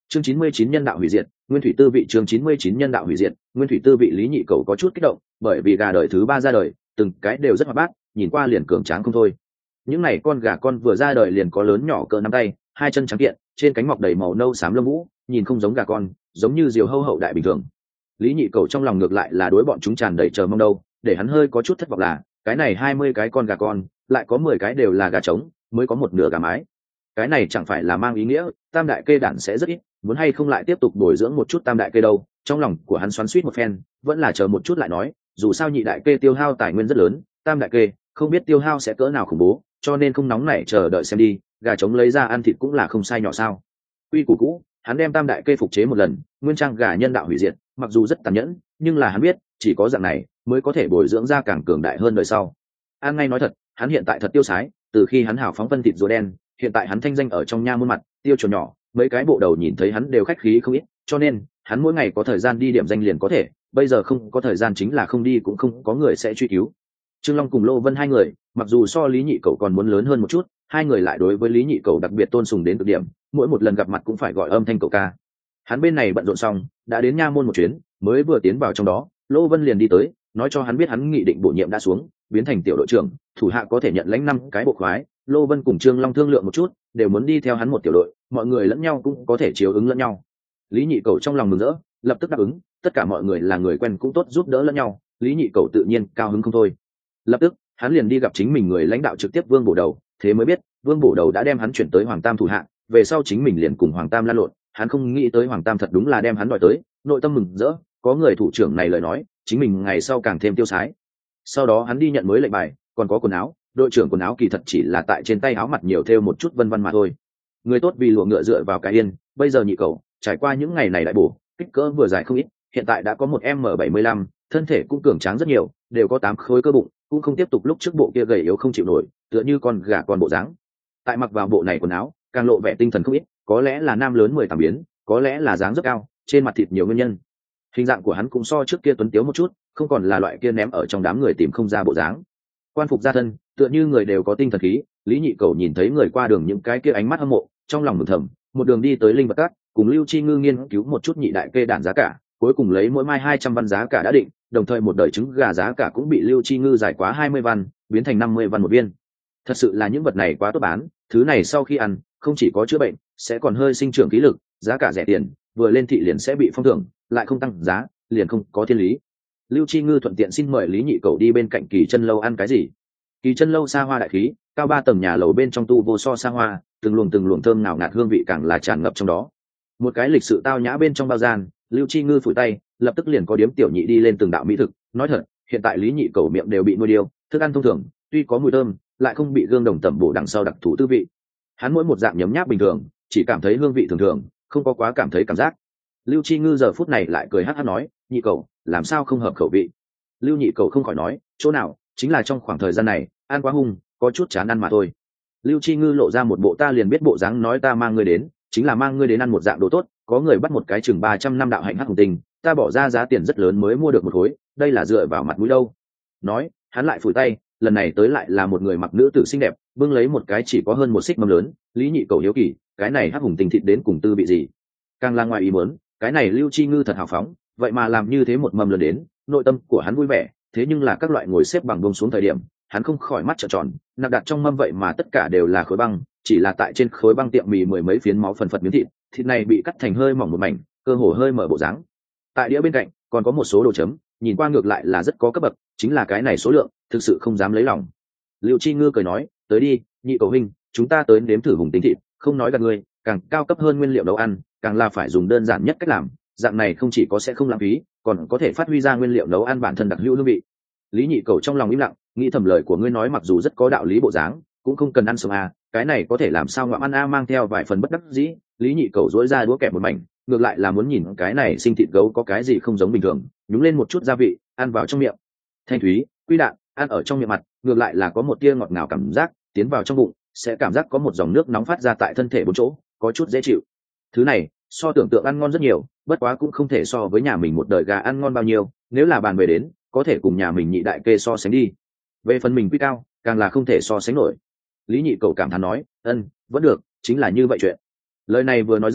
chương 99 nhân đạo hủy diệt, nguyên thủy tư vị. chương 99 nhân đạo hủy diệt, nguyên thủy tư vị. Lý Nhị Cầu có chút kích động, bởi vì gà đời thứ 3 ra đời, từng cái đều rất hoạt bát, nhìn qua liền cường tráng không thôi. Những này con gà con vừa ra đời liền có lớn nhỏ cỡ nắm tay, hai chân trắng kiện, trên cánh mọc đầy màu nâu xám lông vũ, nhìn không giống gà con, giống như diều hâu hậu đại bình thường. Lý Nhị Cầu trong lòng ngược lại là đối bọn chúng tràn đầy chờ mong đâu, để hắn hơi có chút thất vọng là cái này 20 cái con gà con, lại có 10 cái đều là gà trống, mới có một nửa gà mái. Cái này chẳng phải là mang ý nghĩa tam đại kê đản sẽ rất ít, muốn hay không lại tiếp tục bồi dưỡng một chút tam đại kê đâu. Trong lòng của hắn xoắn xuýt một phen, vẫn là chờ một chút lại nói, dù sao nhị đại kê tiêu hao tài nguyên rất lớn, tam đại kê không biết tiêu hao sẽ cỡ nào khủng bố, cho nên không nóng nảy chờ đợi xem đi, gà trống lấy ra ăn thịt cũng là không sai nhỏ sao. Quy củ cũ, hắn đem tam đại kê phục chế một lần, nguyên trang gà nhân đạo hủy diệt, mặc dù rất tàn nhẫn, nhưng là hắn biết, chỉ có dạng này mới có thể bồi dưỡng ra càng cường đại hơn đời sau. An ngay nói thật, hắn hiện tại thật tiêu sái, từ khi hắn hào phóng phân thịt rùa đen, hiện tại hắn thanh danh ở trong nha môn mặt, tiêu chuẩn nhỏ, mấy cái bộ đầu nhìn thấy hắn đều khách khí không ít, cho nên hắn mỗi ngày có thời gian đi điểm danh liền có thể, bây giờ không có thời gian chính là không đi cũng không có người sẽ truy cứu. Trương Long cùng Lô Vân hai người, mặc dù so Lý Nhị Cầu còn muốn lớn hơn một chút, hai người lại đối với Lý Nhị Cầu đặc biệt tôn sùng đến cực điểm, mỗi một lần gặp mặt cũng phải gọi âm thanh cậu ca. Hắn bên này bận rộn xong, đã đến nha môn một chuyến, mới vừa tiến vào trong đó, Lô Vân liền đi tới, nói cho hắn biết hắn nghị định bổ nhiệm đã xuống, biến thành tiểu đội trưởng, thủ hạ có thể nhận lãnh 5 cái bộ khoái. Lô Vân cùng Trương Long thương lượng một chút, đều muốn đi theo hắn một tiểu đội, mọi người lẫn nhau cũng có thể chiếu ứng lẫn nhau. Lý Nhị Cầu trong lòng mừng rỡ, lập tức đáp ứng, tất cả mọi người là người quen cũng tốt giúp đỡ lẫn nhau, Lý Nhị Cầu tự nhiên cao hứng không thôi. Lập tức, hắn liền đi gặp chính mình người lãnh đạo trực tiếp Vương Bổ Đầu, thế mới biết, Vương Bổ Đầu đã đem hắn chuyển tới Hoàng Tam thủ hạ, về sau chính mình liền cùng Hoàng Tam lan lộn, hắn không nghĩ tới Hoàng Tam thật đúng là đem hắn đòi tới, nội tâm mừng rỡ, có người thủ trưởng này lời nói, chính mình ngày sau càng thêm tiêu sái. Sau đó hắn đi nhận mới lệnh bài, còn có quần áo, đội trưởng quần áo kỳ thật chỉ là tại trên tay áo mặt nhiều thêu một chút vân vân mà thôi. Người tốt vì lụa ngựa dựa vào cái yên, bây giờ Nhị Cầu trải qua những ngày này đại bổ, kích cỡ vừa dài không ít, hiện tại đã có một M75, thân thể cũng cường tráng rất nhiều, đều có 8 khối cơ bụng, cũng không tiếp tục lúc trước bộ kia gầy yếu không chịu nổi, tựa như con gà con bộ dáng. Tại mặc vào bộ này quần áo, càng lộ vẻ tinh thần không ít, có lẽ là nam lớn 18 biến, có lẽ là dáng rất cao, trên mặt thịt nhiều nguyên nhân. Hình dạng của hắn cũng so trước kia tuấn tiếu một chút, không còn là loại kia ném ở trong đám người tìm không ra bộ dáng. Quan phục ra thân, tựa như người đều có tinh thần khí. Lý Nhị Cầu nhìn thấy người qua đường những cái kia ánh mắt hâm mộ, trong lòng mừng thầm, một đường đi tới Linh Vật Các, cùng Lưu Chi Ngư nghiên cứu một chút nhị đại kê đản giá cả, cuối cùng lấy mỗi mai 200 văn giá cả đã định, đồng thời một đời trứng gà giá cả cũng bị Lưu Chi Ngư giải quá 20 văn, biến thành 50 văn một viên. Thật sự là những vật này quá tốt bán, thứ này sau khi ăn, không chỉ có chữa bệnh, sẽ còn hơi sinh trưởng khí lực, giá cả rẻ tiền, vừa lên thị liền sẽ bị phong thưởng, lại không tăng giá, liền không có thiên lý. Lưu Chi Ngư thuận tiện xin mời Lý Nhị Cầu đi bên cạnh Kỳ Chân Lâu ăn cái gì. Kỳ Chân Lâu xa hoa đại khí, cao 3 tầng nhà lầu bên trong tu vô so xa hoa, từng luồng thơm nào ngạt hương vị càng là tràn ngập trong đó. Một cái lịch sự tao nhã bên trong bao gian, Lưu Chi Ngư phủi tay, lập tức liền có điếm tiểu nhị đi lên từng đạo mỹ thực. Nói thật, hiện tại Lý Nhị Cầu miệng đều bị nuôi điêu, thức ăn thông thường, tuy có mùi thơm, lại không bị gương đồng tẩm bổ đằng sau đặc thù tư vị. Hắn mỗi một dạng nhấm nháp bình thường, chỉ cảm thấy hương vị thường thường, không có quá cảm thấy cảm giác. Lưu Chi Ngư giờ phút này lại cười hắc hắc nói, Nhị Cầu, làm sao không hợp khẩu vị? Lưu Nhị Cầu không khỏi nói, chỗ nào, chính là trong khoảng thời gian này ăn quá hung, có chút chán ăn mà thôi. Lưu Chi Ngư lộ ra một bộ ta liền biết bộ dáng, nói ta mang ngươi đến chính là mang ngươi đến ăn một dạng đồ tốt, có người bắt một cái chừng 300 năm đạo hạnh hắc hùng tinh, ta bỏ ra giá tiền rất lớn mới mua được một khối, đây là dựa vào mặt mũi đâu. Nói, hắn lại phủi tay, lần này tới lại là một người mặc nữ tử xinh đẹp, bưng lấy một cái chỉ có hơn 1 xích mâm lớn. Lý Nhị Cầu hiếu kỳ, cái này hắc hùng tinh thịt đến cùng tư vị gì? Càng là ngoài ý muốn, cái này Lưu Chi Ngư thật hào phóng, vậy mà làm như thế một mâm lớn đến, nội tâm của hắn vui vẻ. Thế nhưng là các loại ngồi xếp bằng bông xuống thời điểm, hắn không khỏi mắt trợn tròn, nạp đặt trong mâm vậy mà tất cả đều là khối băng, chỉ là tại trên khối băng tiệm mì 10 mấy phiến máu phần phật miếng thịt, thịt này bị cắt thành hơi mỏng một mảnh, cơ hồ hơi mở bộ dáng. Tại đĩa bên cạnh còn có một số đồ chấm, nhìn qua ngược lại là rất có cấp bậc, chính là cái này số lượng, thực sự không dám lấy lòng. Lưu Chi Ngư cười nói, tới đi, Nhị Cầu huynh, chúng ta tới nếm thử hùng tính thịt, không nói gạt ngươi, càng cao cấp hơn nguyên liệu nấu ăn, càng là phải dùng đơn giản nhất cách làm, dạng này không chỉ có sẽ không lãng phí, còn có thể phát huy ra nguyên liệu nấu ăn bản thân đặc hữu hương vị. Lý Nhị Cầu trong lòng im lặng, nghĩ thầm lời của ngươi nói mặc dù rất có đạo lý bộ dáng, cũng không cần ăn sống à, cái này có thể làm sao ngoạm ăn a, mang theo vài phần bất đắc dĩ. Lý Nhị Cầu dỗi ra đũa kẹp một mảnh, ngược lại là muốn nhìn cái này sinh thịt gấu có cái gì không giống bình thường, nhúng lên một chút gia vị, ăn vào trong miệng. Thanh thúy, quy đạn, ăn ở trong miệng mặt, ngược lại là có một tia ngọt ngào cảm giác, tiến vào trong bụng, sẽ cảm giác có một dòng nước nóng phát ra tại thân thể bốn chỗ, có chút dễ chịu. Thứ này, so tưởng tượng ăn ngon rất nhiều, bất quá cũng không thể so với nhà mình một đời gà ăn ngon bao nhiêu, nếu là bàn về đến, có thể cùng nhà mình nhị đại kê so sánh đi. Về phần mình quy cao, càng là không thể so sánh nổi. Lý Nhị Cầu cảm thán nói, vẫn được, chính là như vậy chuyện. Lời này vừa nói ra,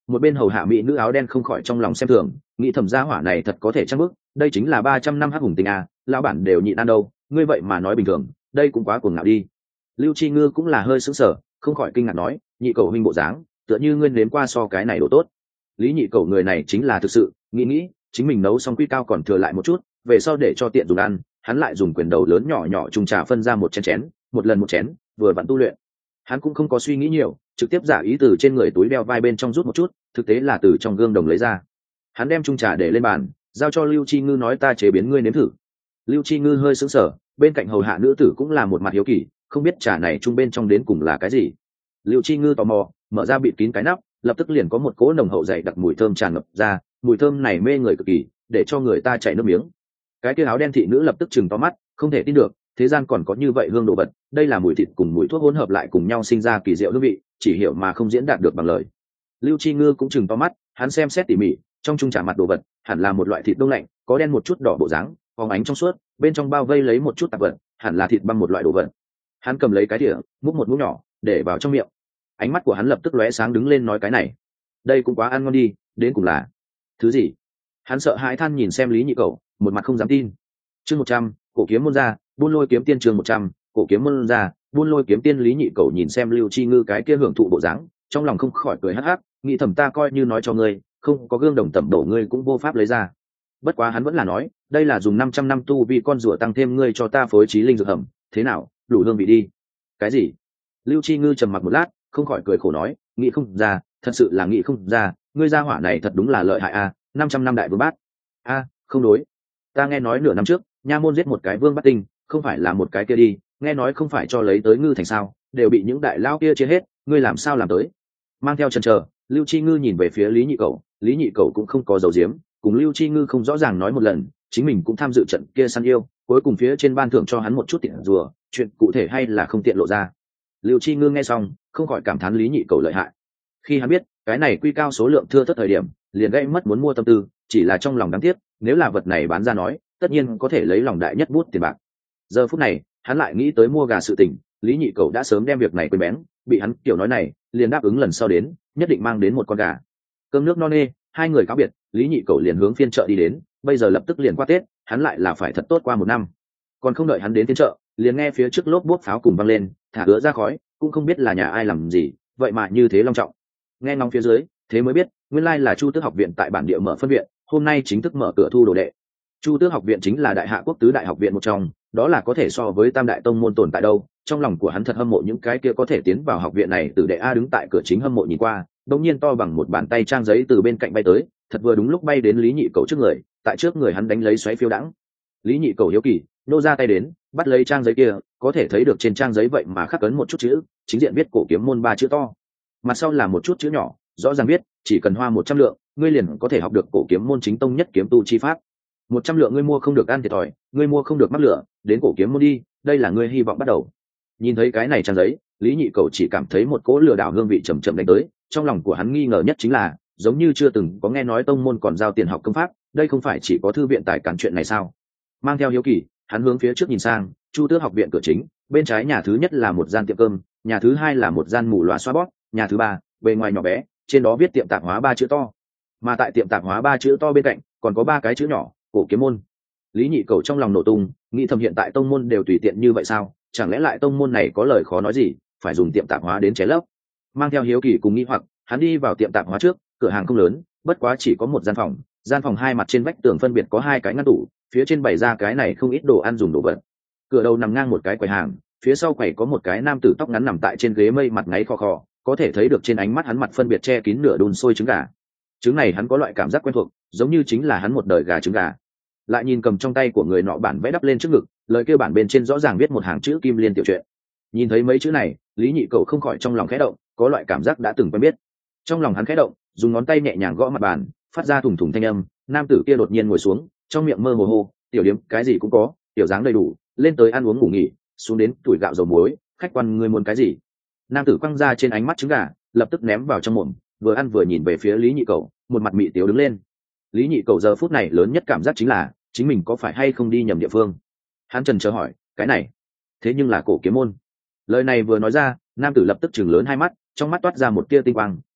một bên hầu hạ mỹ nữ áo đen không khỏi trong lòng xem thường, nghĩ thầm gia hỏa này thật có thể trăng bức, đây chính là 300 năm hắc hùng tình à, lão bản đều nhịn ăn đâu, ngươi vậy mà nói bình thường, đây cũng quá cuồng ngạo đi. Lưu Chi Ngư cũng là hơi sững sờ, không khỏi kinh ngạc nói, nhị cầu huynh bộ dáng, tựa như ngươi nếm qua so cái này đồ tốt. Lý nhị cầu người này chính là thực sự, nghĩ chính mình nấu xong quy cao còn thừa lại một chút, về sau để cho tiện dùng ăn, hắn lại dùng quyền đầu lớn nhỏ nhỏ trùng trà phân ra một chén, một lần một chén, vừa vặn tu luyện. Hắn cũng không có suy nghĩ nhiều, trực tiếp giả ý từ trên người túi đeo vai bên trong rút một chút, thực tế là từ trong gương đồng lấy ra. Hắn đem chung trà để lên bàn, giao cho Lưu Chi Ngư nói ta chế biến ngươi nếm thử. Lưu Chi Ngư hơi sững sờ, bên cạnh hầu hạ nữ tử cũng là một mặt hiếu kỳ, không biết trà này chung bên trong đến cùng là cái gì. Lưu Chi Ngư tò mò, mở ra bịt kín cái nắp, lập tức liền có một cỗ nồng hậu dày đặc mùi thơm tràn ngập ra, mùi thơm này mê người cực kỳ, để cho người ta chảy nước miếng. Cái kia áo đen thị nữ lập tức chừng to mắt, không thể tin được, thế gian còn có như vậy hương đồ vật, đây là mùi thịt cùng mùi thuốc hỗn hợp lại cùng nhau sinh ra kỳ diệu hương vị, chỉ hiểu mà không diễn đạt được bằng lời. Lưu Chi Ngư cũng chừng to mắt, hắn xem xét tỉ mỉ, trong chung trà mặt đồ vật, hẳn là một loại thịt đông lạnh, có đen một chút đỏ bộ dáng, phóng ánh trong suốt, bên trong bao vây lấy một chút tạp vật, hẳn là thịt băm một loại đồ vật. Hắn cầm lấy cái đĩa, múc một muỗng nhỏ, để vào trong miệng. Ánh mắt của hắn lập tức lóe sáng đứng lên nói cái này, đây cũng quá ăn ngon đi, đến cùng là thứ gì? Hắn sợ hãi than nhìn xem Lý Nhị Cẩu, một mặt không dám tin. Chương 100, cổ kiếm môn ra, buôn lôi kiếm tiên chương 100, cổ kiếm môn ra, buôn lôi kiếm tiên. Lý Nhị Cẩu nhìn xem Lưu Chi Ngư cái kia hưởng thụ bộ dáng, trong lòng không khỏi cười hắc hắc, nghĩ thầm ta coi như nói cho ngươi, không có gương đồng tẩm đổ ngươi cũng vô pháp lấy ra. Bất quá hắn vẫn là nói, đây là dùng 500 năm tu vi con rùa tăng thêm ngươi cho ta phối trí linh dược hầm, thế nào, đủ hương vị đi. Cái gì? Lưu Chi Ngư trầm mặc một lát, không khỏi cười khổ nói, nghĩ không ra, thật sự là nghĩ không ra, ngươi gia hỏa này thật đúng là lợi hại a, 500 năm đại vương bát. A, không đối, ta nghe nói nửa năm trước, nha môn giết một cái vương bát tinh, không phải là một cái kia đi, nghe nói không phải cho lấy tới ngư thành sao, đều bị những đại lao kia chia hết, ngươi làm sao làm tới? Mang theo chần chờ, Lưu Chi Ngư nhìn về phía Lý Nhị Cẩu, Lý Nhị Cẩu cũng không có dấu diếm, cùng Lưu Chi Ngư không rõ ràng nói một lần, chính mình cũng tham dự trận kia săn yêu, cuối cùng phía trên ban thưởng cho hắn một chút tiền rùa, chuyện cụ thể hay là không tiện lộ ra. Lưu Chi Ngư nghe xong, không khỏi cảm thán Lý Nhị Cẩu lợi hại. Khi hắn biết cái này quy cao số lượng thưa thớt thời điểm, liền gây mất muốn mua tâm tư, chỉ là trong lòng đáng tiếc, nếu là vật này bán ra nói, tất nhiên có thể lấy lòng đại nhất bút tiền bạc. Giờ phút này, hắn lại nghĩ tới mua gà sự tình, Lý Nhị Cẩu đã sớm đem việc này quên bén, bị hắn kiểu nói này, liền đáp ứng lần sau đến, nhất định mang đến một con gà. Cơm nước no nê, hai người cáo biệt, Lý Nhị Cẩu liền hướng phiên chợ đi đến, bây giờ lập tức liền qua Tết, hắn lại là phải thật tốt qua một năm. Còn không đợi hắn đến phiên chợ, liền nghe phía trước lốp bốp pháo cùng vang lên, thả ứa ra khói, cũng không biết là nhà ai làm gì, vậy mà như thế long trọng. Nghe ngóng phía dưới, thế mới biết, nguyên lai là Chu Tước học viện tại bản địa mở phân viện, hôm nay chính thức mở cửa thu đồ đệ. Chu Tước học viện chính là đại hạ quốc tứ đại học viện một trong, đó là có thể so với tam đại tông môn tồn tại đâu. Trong lòng của hắn thật hâm mộ những cái kia có thể tiến vào học viện này, từ đệ A đứng tại cửa chính hâm mộ nhìn qua, đột nhiên to bằng một bàn tay trang giấy từ bên cạnh bay tới, thật vừa đúng lúc bay đến Lý Nhị Cẩu trước người, tại trước người hắn đánh lấy xoáy phiêu đãng. Lý Nhị Cẩu hiếu kỳ, nô ra tay đến, bắt lấy trang giấy kia, có thể thấy được trên trang giấy vậy mà khắc ấn một chút chữ, chính diện viết cổ kiếm môn 3 chữ to, mặt sau là một chút chữ nhỏ, rõ ràng viết chỉ cần hoa 100 lượng, ngươi liền có thể học được cổ kiếm môn chính tông nhất kiếm tu chi pháp. 100 lượng ngươi mua không được ăn thiệt thòi, ngươi mua không được mắc lửa, đến cổ kiếm môn đi, đây là ngươi hy vọng bắt đầu. Nhìn thấy cái này trang giấy, Lý Nhị Cẩu chỉ cảm thấy một cỗ lừa đảo hương vị chậm chậm đánh tới, trong lòng của hắn nghi ngờ nhất chính là, giống như chưa từng có nghe nói tông môn còn giao tiền học công pháp, đây không phải chỉ có thư viện tài cản chuyện này sao? Mang theo hiếu kỳ, hắn hướng phía trước nhìn sang, Chu Tước học viện cửa chính, bên trái nhà thứ nhất là một gian tiệm cơm, nhà thứ hai là một gian mù loà xoa bóp, nhà thứ ba, bề ngoài nhỏ bé, trên đó viết tiệm tạp hóa 3 chữ to. Mà tại tiệm tạp hóa 3 chữ to bên cạnh, còn có 3 cái chữ nhỏ, cổ kiếm môn. Lý Nhị Cẩu trong lòng nổ tung, nghĩ thầm hiện tại tông môn đều tùy tiện như vậy sao? Chẳng lẽ lại tông môn này có lời khó nói gì, phải dùng tiệm tạp hóa đến chế lấp? Mang theo hiếu kỳ cùng nghi hoặc, hắn đi vào tiệm tạp hóa trước, cửa hàng không lớn, bất quá chỉ có một gian phòng hai mặt trên vách tường phân biệt có 2 cái ngăn tủ, phía trên bày ra cái này không ít đồ ăn dùng đồ vật. Cửa đầu nằm ngang một cái quầy hàng, phía sau quầy có một cái nam tử tóc ngắn nằm tại trên ghế mây mặt ngáy khò khò, có thể thấy được trên ánh mắt hắn mặt phân biệt che kín nửa đun sôi trứng gà. Trứng này hắn có loại cảm giác quen thuộc, giống như chính là hắn một đời gà trứng gà. Lại nhìn cầm trong tay của người nọ bản vẽ đắp lên trước ngực, lời kêu bản bên trên rõ ràng viết một hàng chữ Kim Liên tiểu truyện. Nhìn thấy mấy chữ này, Lý Nhị Cẩu không khỏi trong lòng khẽ động, có loại cảm giác đã từng quen biết. Trong lòng hắn khẽ động, dùng ngón tay nhẹ nhàng gõ mặt bàn, phát ra thủng thủng thanh âm. Nam tử kia đột nhiên ngồi xuống, trong miệng mơ hồ hô, tiểu điếm cái gì cũng có, tiểu dáng đầy đủ, lên tới ăn uống ngủ nghỉ, xuống đến tuổi gạo dầu muối, khách quan ngươi muốn cái gì? Nam tử quăng ra trên ánh mắt trứng gà, lập tức ném vào trong mồm, vừa ăn vừa nhìn về phía Lý Nhị Cẩu, một mặt mị tiếu đứng lên. Lý Nhị Cẩu giờ phút này lớn nhất cảm giác chính là chính mình có phải hay không đi nhầm địa phương. Hắn chần chờ hỏi, cái này thế nhưng là cổ kiếm môn. Lời này vừa nói ra, nam tử lập tức chừng lớn hai mắt, trong mắt toát ra một tia tinh quang,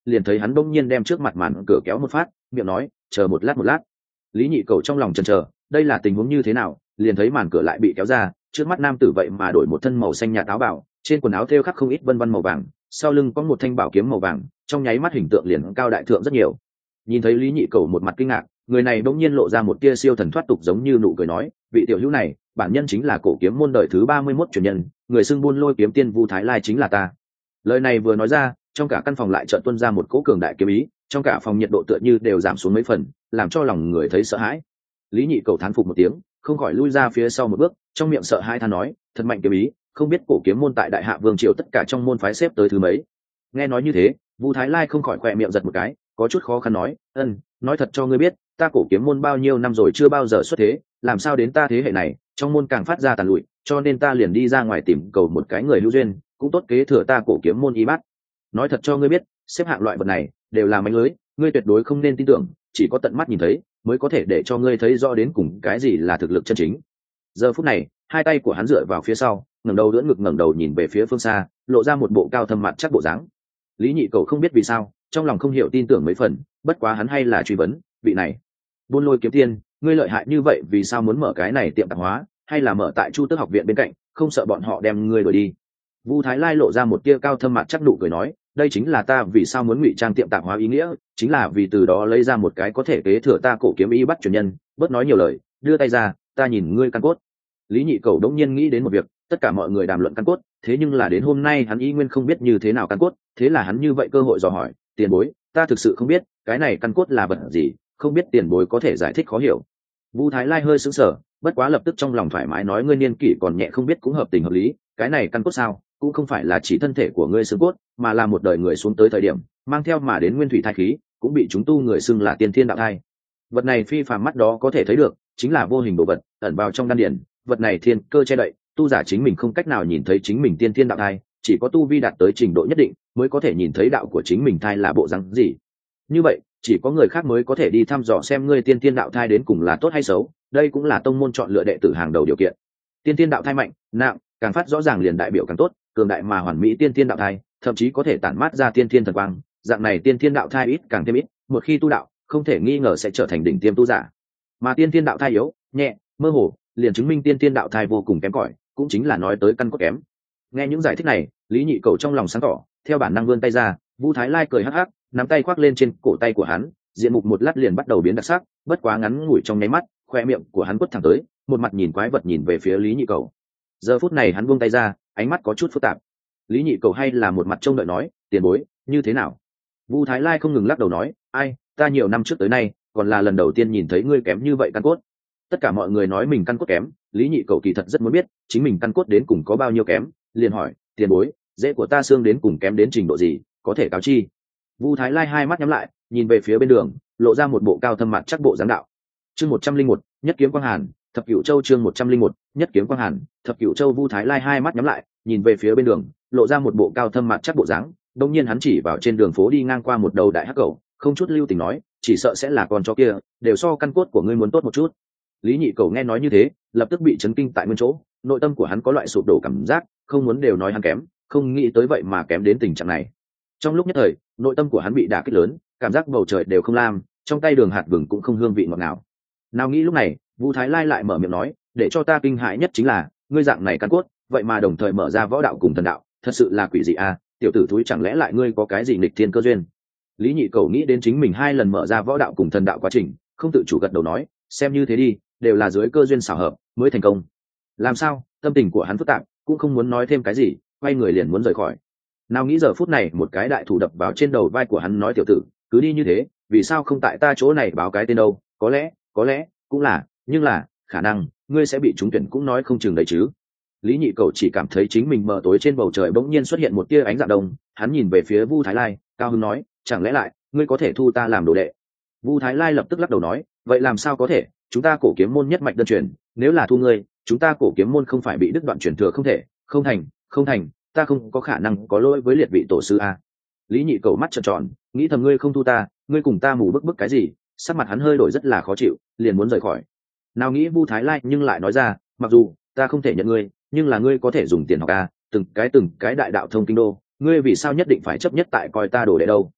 liền thấy hắn bỗng nhiên đem trước mặt màn cửa kéo một phát, miệng nói chờ một lát. Lý Nhị Cầu trong lòng chần chờ, đây là tình huống như thế nào, liền thấy màn cửa lại bị kéo ra, trước mắt nam tử vậy mà đổi một thân màu xanh nhạt áo bảo, trên quần áo thêu khắc không ít vân vân màu vàng, sau lưng có một thanh bảo kiếm màu vàng, trong nháy mắt hình tượng liền cao đại thượng rất nhiều. Nhìn thấy Lý Nhị Cầu một mặt kinh ngạc, người này bỗng nhiên lộ ra một tia siêu thần thoát tục giống như nụ cười nói, vị tiểu hữu này, bản nhân chính là cổ kiếm môn đời thứ 31 truyền nhân, người xưng Buôn Lôi kiếm tiên Vu Thái Lai chính là ta. Lời này vừa nói ra, trong cả căn phòng lại chợt tuôn ra một cỗ cường đại kiếm ý, trong cả phòng nhiệt độ tựa như đều giảm xuống mấy phần, làm cho lòng người thấy sợ hãi. Lý Nhị Cầu thán phục một tiếng, không khỏi lui ra phía sau một bước, trong miệng sợ hãi than nói, thật mạnh kiếm ý, không biết cổ kiếm môn tại Đại Hạ Vương triều tất cả trong môn phái xếp tới thứ mấy. Nghe nói như thế, Vu Thái Lai không khỏi khỏe miệng giật một cái, có chút khó khăn nói, nói thật cho ngươi biết, ta cổ kiếm môn bao nhiêu năm rồi chưa bao giờ xuất thế, làm sao đến ta thế hệ này, trong môn càng phát ra tàn lụi, cho nên ta liền đi ra ngoài tìm cầu một cái người hữu duyên, cũng tốt kế thừa ta cổ kiếm môn y bát. Nói thật cho ngươi biết, xếp hạng loại vật này đều là mánh lưới, ngươi tuyệt đối không nên tin tưởng, chỉ có tận mắt nhìn thấy mới có thể để cho ngươi thấy rõ đến cùng cái gì là thực lực chân chính. Giờ phút này, hai tay của hắn dựa vào phía sau, ngẩng đầu đỡ ngực, ngẩng đầu nhìn về phía phương xa, lộ ra một bộ cao thâm mặt chắc bộ dáng. Lý Nhị Cầu không biết vì sao, trong lòng không hiểu tin tưởng mấy phần, bất quá hắn hay là truy vấn, vị này, Buôn Lôi kiếm tiên, ngươi lợi hại như vậy vì sao muốn mở cái này tiệm tạp hóa, hay là mở tại Chu Tước học viện bên cạnh, không sợ bọn họ đem ngươi đuổi đi? Vu Thái Lai lộ ra một tia cao thâm mặt chắc nụ cười nói, đây chính là ta vì sao muốn ngụy trang tiệm tạp hóa ý nghĩa, chính là vì từ đó lấy ra một cái có thể kế thừa ta cổ kiếm y bắt truyền nhân. Bớt nói nhiều lời, đưa tay ra, ta nhìn ngươi căn cốt. Lý Nhị Cầu đống nhiên nghĩ đến một việc, tất cả mọi người đàm luận căn cốt, thế nhưng là đến hôm nay hắn y nguyên không biết như thế nào căn cốt, thế là hắn như vậy cơ hội dò hỏi, tiền bối, ta thực sự không biết, cái này căn cốt là vật gì, không biết tiền bối có thể giải thích khó hiểu. Vu Thái Lai hơi sững sờ, bất quá lập tức trong lòng thoải mái nói, ngươi niên kỷ còn nhẹ không biết cũng hợp tình hợp lý, cái này căn cốt sao, cũng không phải là chỉ thân thể của ngươi xương cốt, mà là một đời người xuống tới thời điểm mang theo mà đến nguyên thủy thai khí, cũng bị chúng tu người xưng là tiên thiên đạo thai. Vật này phi phàm mắt đó có thể thấy được, chính là vô hình đồ vật ẩn vào trong đan điển, vật này thiên cơ che đậy, tu giả chính mình không cách nào nhìn thấy chính mình tiên thiên đạo thai, chỉ có tu vi đạt tới trình độ nhất định mới có thể nhìn thấy đạo của chính mình thai là bộ dáng gì. Như vậy chỉ có người khác mới có thể đi thăm dò xem ngươi tiên thiên đạo thai đến cùng là tốt hay xấu, đây cũng là tông môn chọn lựa đệ tử hàng đầu điều kiện. Tiên thiên đạo thai mạnh nặng càng phát rõ ràng liền đại biểu càng tốt, cường đại mà hoàn mỹ tiên thiên đạo thai thậm chí có thể tản mát ra tiên thiên thần quang, dạng này tiên thiên đạo thai ít càng thêm ít, một khi tu đạo không thể nghi ngờ sẽ trở thành đỉnh tiêm tu giả. Mà tiên thiên đạo thai yếu nhẹ mơ hồ liền chứng minh tiên thiên đạo thai vô cùng kém cỏi, cũng chính là nói tới căn cốt kém. Nghe những giải thích này, Lý Nhị Cầu trong lòng sáng tỏ, theo bản năng vươn tay ra, Vu Thái Lai cười hắc hắc, nắm tay khoác lên trên cổ tay của hắn, diện mục một lát liền bắt đầu biến đặc sắc, bất quá ngắn ngủi trong nháy mắt, khoe miệng của hắn quất thẳng tới, một mặt nhìn quái vật nhìn về phía Lý Nhị Cầu. Giờ phút này hắn buông tay ra, ánh mắt có chút phức tạp. Lý Nhị Cầu hay là một mặt trông đợi nói, tiền bối như thế nào? Vu Thái Lai không ngừng lắc đầu nói, ai, ta nhiều năm trước tới nay còn là lần đầu tiên nhìn thấy ngươi kém như vậy căn cốt. Tất cả mọi người nói mình căn cốt kém, Lý Nhị Cầu kỳ thật rất muốn biết chính mình căn cốt đến cùng có bao nhiêu kém, liền hỏi, tiền bối, rễ của ta xương đến cùng kém đến trình độ gì, có thể cáo chi? Vu Thái Lai hai mắt nhắm lại, nhìn về phía bên đường, lộ ra một bộ cao thâm mặt chắc bộ dáng đạo. Chương 101, Nhất kiếm quang hàn, Thập Cửu Châu. Chương 101, Nhất kiếm quang hàn, Thập Cửu Châu. Vu Thái Lai hai mắt nhắm lại, nhìn về phía bên đường, lộ ra một bộ cao thâm mặt chắc bộ dáng. Đột nhiên hắn chỉ vào trên đường phố đi ngang qua một đầu đại hắc cẩu, không chút lưu tình nói, chỉ sợ sẽ là con chó kia, đều so căn cốt của ngươi muốn tốt một chút. Lý Nhị Cầu nghe nói như thế, lập tức bị chấn kinh tại nguyên chỗ, nội tâm của hắn có loại sụp đổ cảm giác, không muốn đều nói hắn kém, không nghĩ tới vậy mà kém đến tình trạng này. Trong lúc nhất thời, nội tâm của hắn bị đả kích lớn, cảm giác bầu trời đều không lam, trong tay đường hạt vừng cũng không hương vị ngọt ngào. Nào nghĩ lúc này, Vu Thái Lai lại mở miệng nói, để cho ta kinh hãi nhất chính là, ngươi dạng này căn cốt, vậy mà đồng thời mở ra võ đạo cùng thần đạo, thật sự là quỷ dị à, tiểu tử thúi, chẳng lẽ lại ngươi có cái gì nghịch thiên cơ duyên? Lý Nhị Cầu nghĩ đến chính mình hai lần mở ra võ đạo cùng thần đạo quá trình, không tự chủ gật đầu nói, xem như thế đi, đều là dưới cơ duyên xảo hợp mới thành công. Làm sao? Tâm tình của hắn phức tạp, cũng không muốn nói thêm cái gì, quay người liền muốn rời khỏi. Nào nghĩ giờ phút này một cái đại thủ đập vào trên đầu vai của hắn nói, tiểu tử, cứ đi như thế, vì sao không tại ta chỗ này báo cái tên đâu? Có lẽ cũng là, nhưng là khả năng ngươi sẽ bị trúng tuyển cũng nói không chừng đấy chứ. Lý Nhị Cầu chỉ cảm thấy chính mình mờ tối trên bầu trời bỗng nhiên xuất hiện một tia ánh dạng đông, hắn nhìn về phía Vu Thái Lai, cao hứng nói, chẳng lẽ lại ngươi có thể thu ta làm đồ đệ? Vu Thái Lai lập tức lắc đầu nói, vậy làm sao có thể, chúng ta cổ kiếm môn nhất mạch đơn truyền, nếu là thu ngươi, chúng ta cổ kiếm môn không phải bị đứt đoạn truyền thừa không thể, không thành, ta không có khả năng có lỗi với liệt vị tổ sư a. Lý Nhị Cầu mắt trợn tròn, nghĩ thầm ngươi không thu ta, ngươi cùng ta mù bức cái gì? Sắc mặt hắn hơi đổi rất là khó chịu, liền muốn rời khỏi. Nào nghĩ Vu Thái Lai nhưng lại nói ra, mặc dù ta không thể nhận ngươi, nhưng là ngươi có thể dùng tiền học a, từng cái đại đạo thông kinh đô, ngươi vì sao nhất định phải chấp nhất tại coi ta đồ đệ đâu?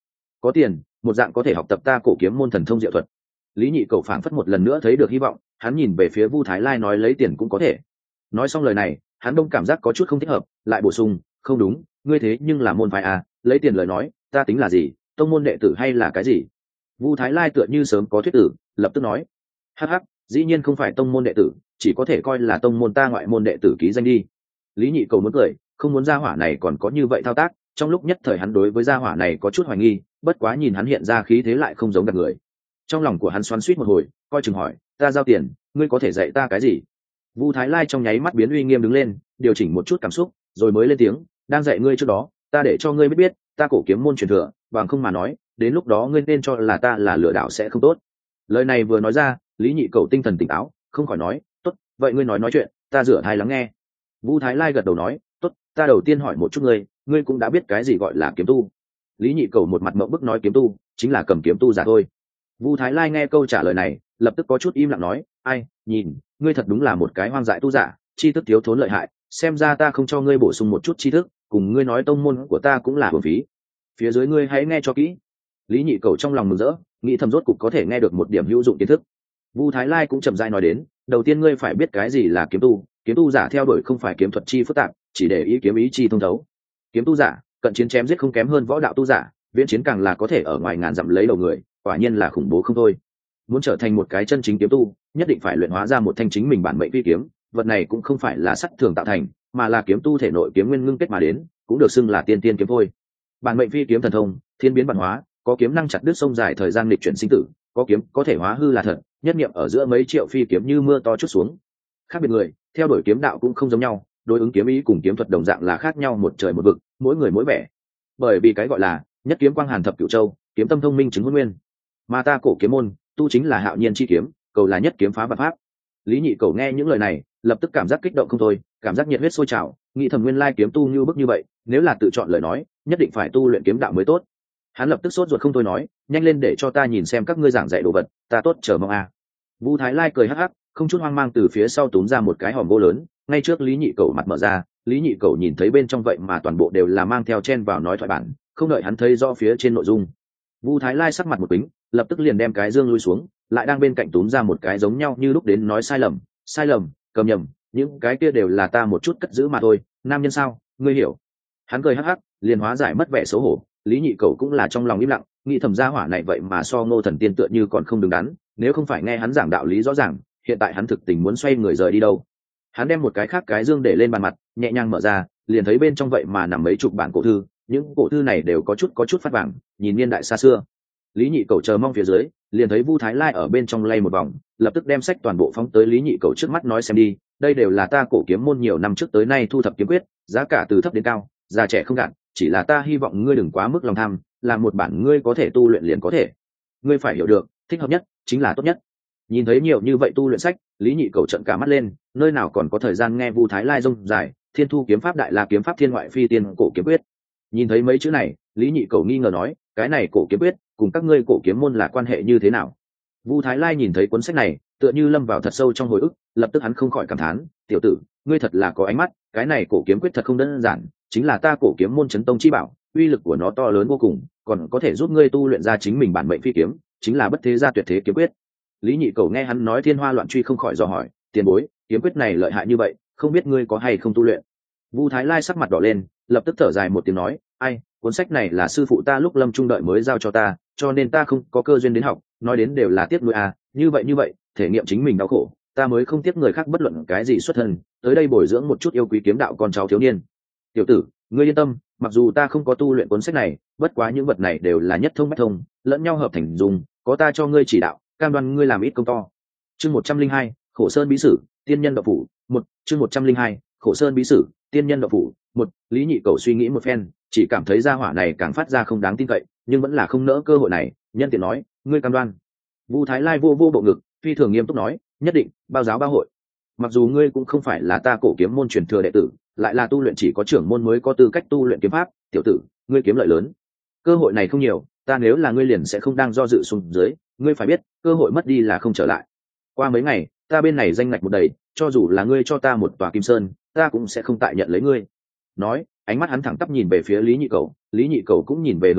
có tiền một dạng có thể học tập ta cổ kiếm môn thần thông diệu thuật. Lý Nhị Cầu phảng phất một lần nữa thấy được hy vọng, hắn nhìn về phía Vu Thái Lai nói lấy tiền cũng có thể. Nói xong lời này, hắn đông cảm giác có chút không thích hợp, lại bổ sung, không đúng, ngươi thế nhưng là môn phái à, lấy tiền lời nói, ta tính là gì, tông môn đệ tử hay là cái gì? Vu Thái Lai tựa như sớm có thuyết tử, lập tức nói, hắc hắc, dĩ nhiên không phải tông môn đệ tử, chỉ có thể coi là tông môn ta ngoại môn đệ tử ký danh đi. Lý Nhị Cầu muốn cười, không muốn gia hỏa này còn có như vậy thao tác, trong lúc nhất thời hắn đối với gia hỏa này có chút hoài nghi, bất quá nhìn hắn hiện ra khí thế lại không giống gạt người. Trong lòng của hắn xoắn xuýt một hồi, coi chừng hỏi, ta giao tiền, ngươi có thể dạy ta cái gì? Vu Thái Lai trong nháy mắt biến uy nghiêm đứng lên, điều chỉnh một chút cảm xúc, rồi mới lên tiếng, đang dạy ngươi trước đó, ta để cho ngươi biết ta cổ kiếm môn truyền thừa, bằng không mà nói, đến lúc đó ngươi nên cho là ta là lừa đảo sẽ không tốt. Lời này vừa nói ra, Lý Nhị Cầu tinh thần tỉnh táo, không khỏi nói, tốt, vậy ngươi nói chuyện, ta rửa thai lắng nghe. Vu Thái Lai gật đầu nói, tốt, ta đầu tiên hỏi một chút ngươi cũng đã biết cái gì gọi là kiếm tu? Lý Nhị Cầu một mặt mộng bức nói kiếm tu chính là cầm kiếm tu giả thôi. Vu Thái Lai nghe câu trả lời này, lập tức có chút im lặng nói, ai, nhìn, ngươi thật đúng là một cái hoang dại tu giả, tri thức thiếu thốn lợi hại, xem ra ta không cho ngươi bổ sung một chút tri thức, cùng ngươi nói tông môn của ta cũng là hưởng phí. Phía dưới ngươi hãy nghe cho kỹ. Lý Nhị Cầu trong lòng mừng rỡ, nghĩ thầm rốt cục có thể nghe được một điểm hữu dụng kiến thức. Vu Thái Lai cũng chậm rãi nói đến, đầu tiên ngươi phải biết cái gì là kiếm tu giả theo đuổi không phải kiếm thuật chi phức tạp, chỉ để ý kiếm ý chi thông thấu. Kiếm tu giả, cận chiến chém giết không kém hơn võ đạo tu giả, viễn chiến càng là có thể ở ngoài ngàn dặm lấy đầu người, quả nhiên là khủng bố không thôi. Muốn trở thành một cái chân chính kiếm tu, nhất định phải luyện hóa ra một thanh chính mình bản mệnh phi kiếm, vật này cũng không phải là sắt thường tạo thành, mà là kiếm tu thể nội kiếm nguyên ngưng kết mà đến, cũng được xưng là tiên tiên kiếm thôi. Bản mệnh phi kiếm thần thông, thiên biến vạn hóa, có kiếm năng chặt đứt sông dài thời gian nghịch chuyển sinh tử, có kiếm có thể hóa hư là thật, nhất niệm ở giữa mấy triệu phi kiếm như mưa to chút xuống. Khác biệt người, theo đuổi kiếm đạo cũng không giống nhau, đối ứng kiếm ý cùng kiếm thuật đồng dạng là khác nhau một trời một vực, mỗi người mỗi vẻ. Bởi vì cái gọi là nhất kiếm quang hàn thập cửu châu, kiếm tâm thông minh chứng huân nguyên. Mà ta cổ kiếm môn, tu chính là hạo nhiên chi kiếm, cầu là nhất kiếm phá vạn pháp. Lý Nhị Cầu nghe những lời này, lập tức cảm giác kích động không thôi, cảm giác nhiệt huyết sôi trào, nghĩ thầm nguyên lai kiếm tu như bức như vậy, nếu là tự chọn lời nói, nhất định phải tu luyện kiếm đạo mới tốt. Hắn lập tức sốt ruột không thôi nói, nhanh lên để cho ta nhìn xem các ngươi giảng dạy đồ vật, ta tốt chờ mong a. Vu Thái Lai cười hắc hắc, không chút hoang mang từ phía sau túm ra một cái hòm gỗ lớn, ngay trước Lý Nhị Cầu mặt mở ra. Lý Nhị Cầu nhìn thấy bên trong vậy mà toàn bộ đều là mang theo chen vào nói thoại bản, không đợi hắn thấy rõ phía trên nội dung. Vu Thái Lai sắc mặt một kính, lập tức liền đem cái dương lui xuống, lại đang bên cạnh túm ra một cái giống nhau như lúc đến nói sai lầm, cầm nhầm, những cái kia đều là ta một chút cất giữ mà thôi, nam nhân sao, ngươi hiểu. Hắn cười hắc hắc, liền hóa giải mất vẻ xấu hổ. Lý Nhị Cầu cũng là trong lòng im lặng, nghĩ thầm gia hỏa này vậy mà so Ngô Thần Tiên tựa như còn không đứng đắn, nếu không phải nghe hắn giảng đạo lý rõ ràng, hiện tại hắn thực tình muốn xoay người rời đi đâu. Hắn đem một cái khác cái dương để lên bàn mặt, nhẹ nhàng mở ra, liền thấy bên trong vậy mà nằm mấy chục bản cổ thư, những cổ thư này đều có chút phát vàng, nhìn niên đại xa xưa. Lý Nhị Cầu chờ mong phía dưới, liền thấy Vu Thái Lai ở bên trong lay một vòng, lập tức đem sách toàn bộ phóng tới Lý Nhị Cầu trước mắt nói xem đi, đây đều là ta cổ kiếm môn nhiều năm trước tới nay thu thập kiếm quyết, giá cả từ thấp đến cao, già trẻ không gạt, chỉ là ta hy vọng ngươi đừng quá mức lòng tham, làm một bản ngươi có thể tu luyện liền có thể. Ngươi phải hiểu được, thích hợp nhất chính là tốt nhất. Nhìn thấy nhiều như vậy tu luyện sách, Lý Nhị Cầu trợn cả mắt lên, nơi nào còn có thời gian nghe Vu Thái Lai rông dài, Thiên Thu kiếm pháp đại la kiếm pháp thiên ngoại phi tiên cổ kiếm quyết. Nhìn thấy mấy chữ này, Lý Nhị Cầu nghi ngờ nói, cái này cổ kiếm quyết cùng các ngươi cổ kiếm môn là quan hệ như thế nào? Vu Thái Lai nhìn thấy cuốn sách này, tựa như lâm vào thật sâu trong hồi ức, lập tức hắn không khỏi cảm thán, tiểu tử, ngươi thật là có ánh mắt, cái này cổ kiếm quyết thật không đơn giản, chính là ta cổ kiếm môn chấn tông chi bảo, uy lực của nó to lớn vô cùng, còn có thể giúp ngươi tu luyện ra chính mình bản mệnh phi kiếm, chính là bất thế gia tuyệt thế kiếm quyết. Lý Nhị Cầu nghe hắn nói thiên hoa loạn truy không khỏi dò hỏi, tiền bối, kiếm quyết này lợi hại như vậy, không biết ngươi có hay không tu luyện? Vu Thái Lai sắc mặt đỏ lên, lập tức thở dài một tiếng nói, ai, cuốn sách này là sư phụ ta lúc lâm trung đợi mới giao cho ta, cho nên ta không có cơ duyên đến học, nói đến đều là tiếc nuối à, như vậy, thể nghiệm chính mình đau khổ, ta mới không tiếc người khác bất luận cái gì xuất thân, tới đây bồi dưỡng một chút yêu quý kiếm đạo con cháu thiếu niên. Tiểu tử, ngươi yên tâm, mặc dù ta không có tu luyện cuốn sách này, bất quá những vật này đều là nhất thông bách thông, lẫn nhau hợp thành dùng, có ta cho ngươi chỉ đạo, cam đoan ngươi làm ít công to. Chương 102, Khổ Sơn bí sử, tiên nhân đạo phủ, chương 102, Khổ Sơn bí sử, tiên nhân đạo phủ, Lý Nhị Cầu suy nghĩ một phen, chỉ cảm thấy gia hỏa này càng phát ra không đáng tin cậy, nhưng vẫn là không nỡ cơ hội này, nhân tiện nói, ngươi cam đoan. Vu Thái Lai vô bộ ngực, phi thường nghiêm túc nói, nhất định, bao giáo bao hội. Mặc dù ngươi cũng không phải là ta cổ kiếm môn truyền thừa đệ tử, lại là tu luyện chỉ có trưởng môn mới có tư cách tu luyện kiếm pháp, tiểu tử, ngươi kiếm lợi lớn. Cơ hội này không nhiều, ta nếu là ngươi liền sẽ không đang do dự xuống dưới, ngươi phải biết, cơ hội mất đi là không trở lại. Qua mấy ngày, ta bên này danh ngạch một đầy, cho dù là ngươi cho ta một tòa kim sơn, ta cũng sẽ không tại nhận lấy ngươi. Nói, ánh mắt hắn thẳng tắp nhìn về phía Lý Nhị Cầu, Lý Nhị Cầu cũng nhìn về hướng hắn,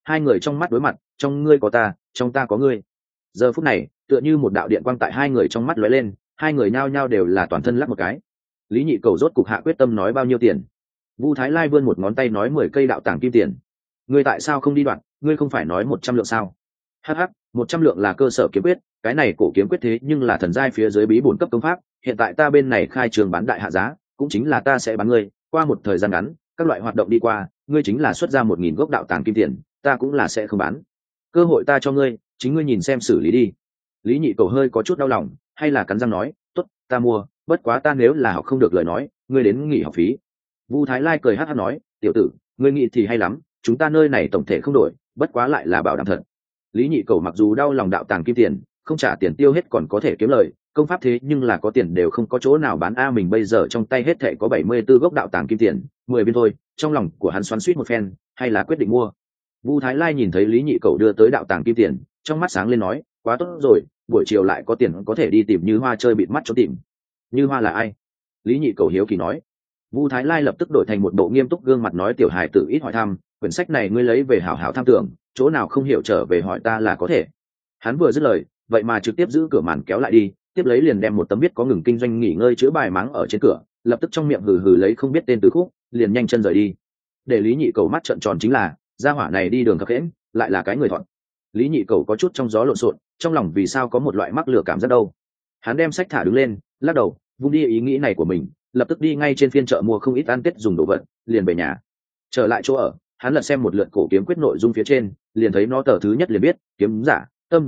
hai người trong mắt đối mặt, trong ngươi có ta, trong ta có ngươi. Giờ phút này tựa như một đạo điện quang tại hai người trong mắt lóe lên, hai người nhao nhao đều là toàn thân lắc một cái. Lý Nhị Cầu rốt cục hạ quyết tâm nói bao nhiêu tiền. Vu Thái Lai vươn một ngón tay nói 10 cây đạo tàng kim tiền. Ngươi tại sao không đi đoạn, ngươi không phải nói 100 lượng sao? Hắc hắc, 100 lượng là cơ sở kiếm quyết, cái này cổ kiếm quyết thế nhưng là thần giai phía dưới bí bổn cấp công pháp, hiện tại ta bên này khai trường bán đại hạ giá, cũng chính là ta sẽ bán ngươi, qua một thời gian ngắn, các loại hoạt động đi qua, ngươi chính là xuất ra 1000 gốc đạo tàng kim tiền, ta cũng là sẽ không bán. Cơ hội ta cho ngươi, chính ngươi nhìn xem xử lý đi. Lý Nhị Cầu hơi có chút đau lòng, hay là cắn răng nói, tốt, ta mua, bất quá ta nếu là học không được lời nói, ngươi đến nghỉ học phí. Vu Thái Lai cười hắc hắc nói, tiểu tử, ngươi nghĩ thì hay lắm, chúng ta nơi này tổng thể không đổi, bất quá lại là bảo đảm thật. Lý Nhị Cầu mặc dù đau lòng đạo tàng kim tiền, không trả tiền tiêu hết còn có thể kiếm lời, công pháp thế nhưng là có tiền đều không có chỗ nào bán a, mình bây giờ trong tay hết thảy có 74 gốc đạo tàng kim tiền, 10 viên thôi, trong lòng của hắn xoắn xuýt một phen, hay là quyết định mua. Vu Thái Lai nhìn thấy Lý Nhị Cầu đưa tới đạo tàng kim tiền, trong mắt sáng lên nói, quá tốt rồi, buổi chiều lại có tiền có thể đi tìm Như Hoa chơi bịt mắt cho tìm. Như Hoa là ai? Lý Nhị Cầu hiếu kỳ nói. Vu Thái Lai lập tức đổi thành một bộ nghiêm túc gương mặt nói, tiểu hài tử ít hỏi thăm, quyển sách này ngươi lấy về hảo hảo tham tưởng, chỗ nào không hiểu trở về hỏi ta là có thể. Hắn vừa dứt lời, vậy mà trực tiếp giữ cửa màn kéo lại đi, tiếp lấy liền đem một tấm viết có ngừng kinh doanh nghỉ ngơi chữa bài mắng ở trên cửa, lập tức trong miệng hừ hừ lấy không biết tên tứ khúc, liền nhanh chân rời đi. Để Lý Nhị Cầu mắt trợn tròn chính là, gia hỏa này đi đường khập khiễng, lại là cái người thọn. Lý Nhị Cầu có chút trong gió lộn xộn, trong lòng vì sao có một loại mắc lửa cảm giác đâu. Hắn đem sách thả đứng lên, lắc đầu, vung đi ý nghĩ này của mình, lập tức đi ngay trên phiên chợ mua không ít ăn tết dùng đồ vật, liền về nhà. Trở lại chỗ ở, hắn lật xem một lượt cổ kiếm quyết nội dung phía trên, liền thấy nó tờ thứ nhất liền biết, kiếm giả,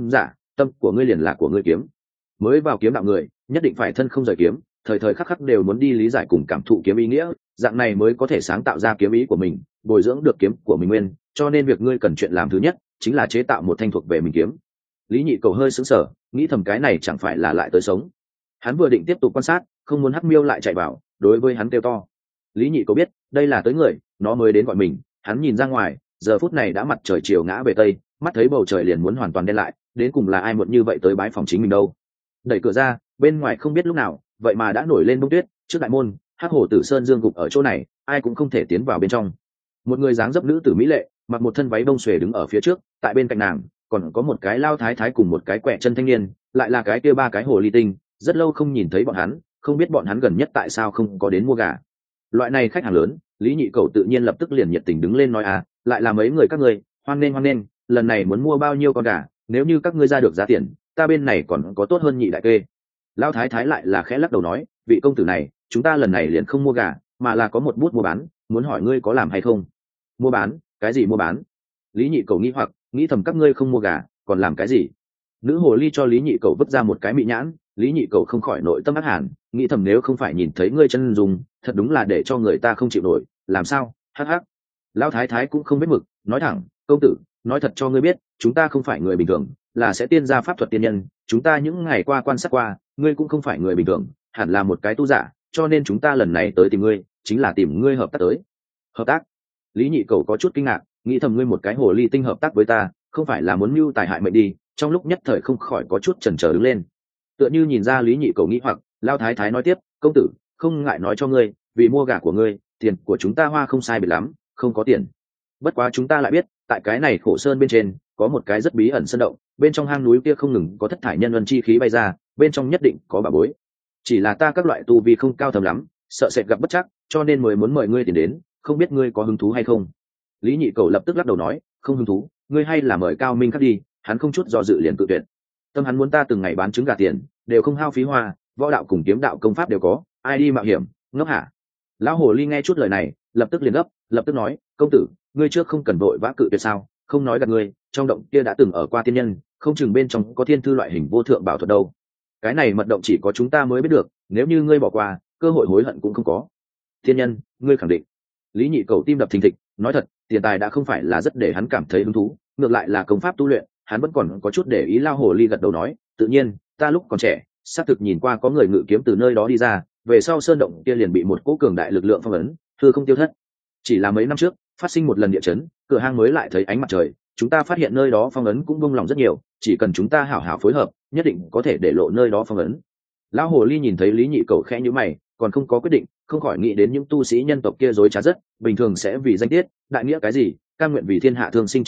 tâm của ngươi liền là của ngươi kiếm. Mới vào kiếm đạo người, nhất định phải thân không rời kiếm, thời thời khắc khắc đều muốn đi lý giải cùng cảm thụ kiếm ý nghĩa, dạng này mới có thể sáng tạo ra kiếm ý của mình, bồi dưỡng được kiếm của mình nguyên, cho nên việc ngươi cần chuyện làm thứ nhất chính là chế tạo một thanh thuộc về mình kiếm. Lý Nhị Cầu hơi sững sờ, nghĩ thầm cái này chẳng phải là lại tới sống. Hắn vừa định tiếp tục quan sát, không muốn hắc miêu lại chạy vào, đối với hắn kêu to. Lý Nhị Cầu biết đây là tới người, nó mới đến gọi mình. Hắn nhìn ra ngoài, giờ phút này đã mặt trời chiều ngã về tây, mắt thấy bầu trời liền muốn hoàn toàn đen lại, đến cùng là ai muộn như vậy tới bái phòng chính mình đâu. Đẩy cửa ra, bên ngoài không biết lúc nào, vậy mà đã nổi lên bông tuyết, trước đại môn, Hắc Hổ Tử Sơn Dương gục ở chỗ này, ai cũng không thể tiến vào bên trong. Một người dáng dấp nữ tử mỹ lệ, mặc một thân váy bông xuề đứng ở phía trước, tại bên cạnh nàng còn có một cái lao thái thái cùng một cái quẹ chân thanh niên, lại là cái kia ba cái hồ ly tinh, rất lâu không nhìn thấy bọn hắn, không biết bọn hắn gần nhất tại sao không có đến mua gà. Loại này khách hàng lớn, Lý Nhị Cầu tự nhiên lập tức liền nhiệt tình đứng lên nói, à, lại là mấy người các ngươi, hoan nghênh, lần này muốn mua bao nhiêu con gà, nếu như các ngươi ra được giá tiền, ta bên này còn có tốt hơn nhị đại kê. Lão thái thái lại là khẽ lắc đầu nói, vị công tử này, chúng ta lần này liền không mua gà, mà là có một bút mua bán, muốn hỏi ngươi có làm hay không. Mua bán? Cái gì mua bán? Lý Nhị Cầu nghĩ hoặc, nghĩ thầm các ngươi không mua gà, còn làm cái gì? Nữ hồ ly cho Lý Nhị Cầu vứt ra một cái mị nhãn, Lý Nhị Cầu không khỏi nội tâm ác hàn, nghĩ thầm nếu không phải nhìn thấy ngươi chân dùng, thật đúng là để cho người ta không chịu nổi, làm sao? Hắc hắc. Lão thái thái cũng không biết mực, nói thẳng, công tử, nói thật cho ngươi biết, chúng ta không phải người bình thường, là sẽ tiên gia pháp thuật tiên nhân, chúng ta những ngày qua quan sát qua, ngươi cũng không phải người bình thường, hẳn là một cái tu giả, cho nên chúng ta lần này tới tìm ngươi, chính là tìm ngươi hợp tác tới. Hợp tác? Lý Nhị Cầu có chút kinh ngạc, nghĩ thầm ngươi một cái hồ ly tinh hợp tác với ta, không phải là muốn mưu tài hại mệnh đi, trong lúc nhất thời không khỏi có chút chần chờ đứng lên. Tựa như nhìn ra Lý Nhị Cầu nghĩ hoặc, Lão thái thái nói tiếp, công tử, không ngại nói cho ngươi, vì mua gà của ngươi, tiền của chúng ta hoa không sai biệt lắm, không có tiền. Bất quá chúng ta lại biết, tại cái này khổ sơn bên trên, có một cái rất bí ẩn sơn động, bên trong hang núi kia không ngừng có thất thải nhân luân chi khí bay ra, bên trong nhất định có bảo bối. Chỉ là ta các loại tu vi không cao thầm lắm, sợ sẽ gặp bất trắc, cho nên mới muốn mời ngươi tiền đến, không biết ngươi có hứng thú hay không. Lý Nhị Cầu lập tức lắc đầu nói, không hứng thú, ngươi hay là mời Cao Minh Khắc đi. Hắn không chút do dự liền cự tuyệt. Tâm hắn muốn ta từng ngày bán trứng gà tiền, đều không hao phí hoa, võ đạo cùng kiếm đạo công pháp đều có, ai đi mạo hiểm, ngốc hả? Lão hồ ly nghe chút lời này, lập tức liền gấp, lập tức nói, công tử, ngươi trước không cần vội vã cự tuyệt sao? Không nói gạt ngươi, trong động kia đã từng ở qua tiên nhân, không chừng bên trong có thiên thư loại hình vô thượng bảo thuật đâu. Cái này mật động chỉ có chúng ta mới biết được, nếu như ngươi bỏ qua, cơ hội hối hận cũng không có. Tiên nhân, ngươi khẳng định? Lý Nhị Cầu tim đập thình thịch, nói thật, tiền tài đã không phải là rất để hắn cảm thấy hứng thú, ngược lại là công pháp tu luyện, hắn vẫn còn có chút để ý. Lao hồ ly gật đầu nói, tự nhiên, ta lúc còn trẻ, xác thực nhìn qua có người ngự kiếm từ nơi đó đi ra, về sau sơn động kia liền bị một cỗ cường đại lực lượng phong ấn, thưa không tiêu thất. Chỉ là mấy năm trước, phát sinh một lần địa chấn, cửa hang mới lại thấy ánh mặt trời, chúng ta phát hiện nơi đó phong ấn cũng bông lòng rất nhiều, chỉ cần chúng ta hảo hảo phối hợp, nhất định có thể để lộ nơi đó phong ấn. Lão hồ ly nhìn thấy Lý Nhị Cầu khẽ nhíu mày, còn không có quyết định, không khỏi nghĩ đến những tu sĩ nhân tộc kia dối trá rất, bình thường sẽ vì danh tiết, đại nghĩa cái gì, cam nguyện vì thiên hạ thương sinh chịu chết,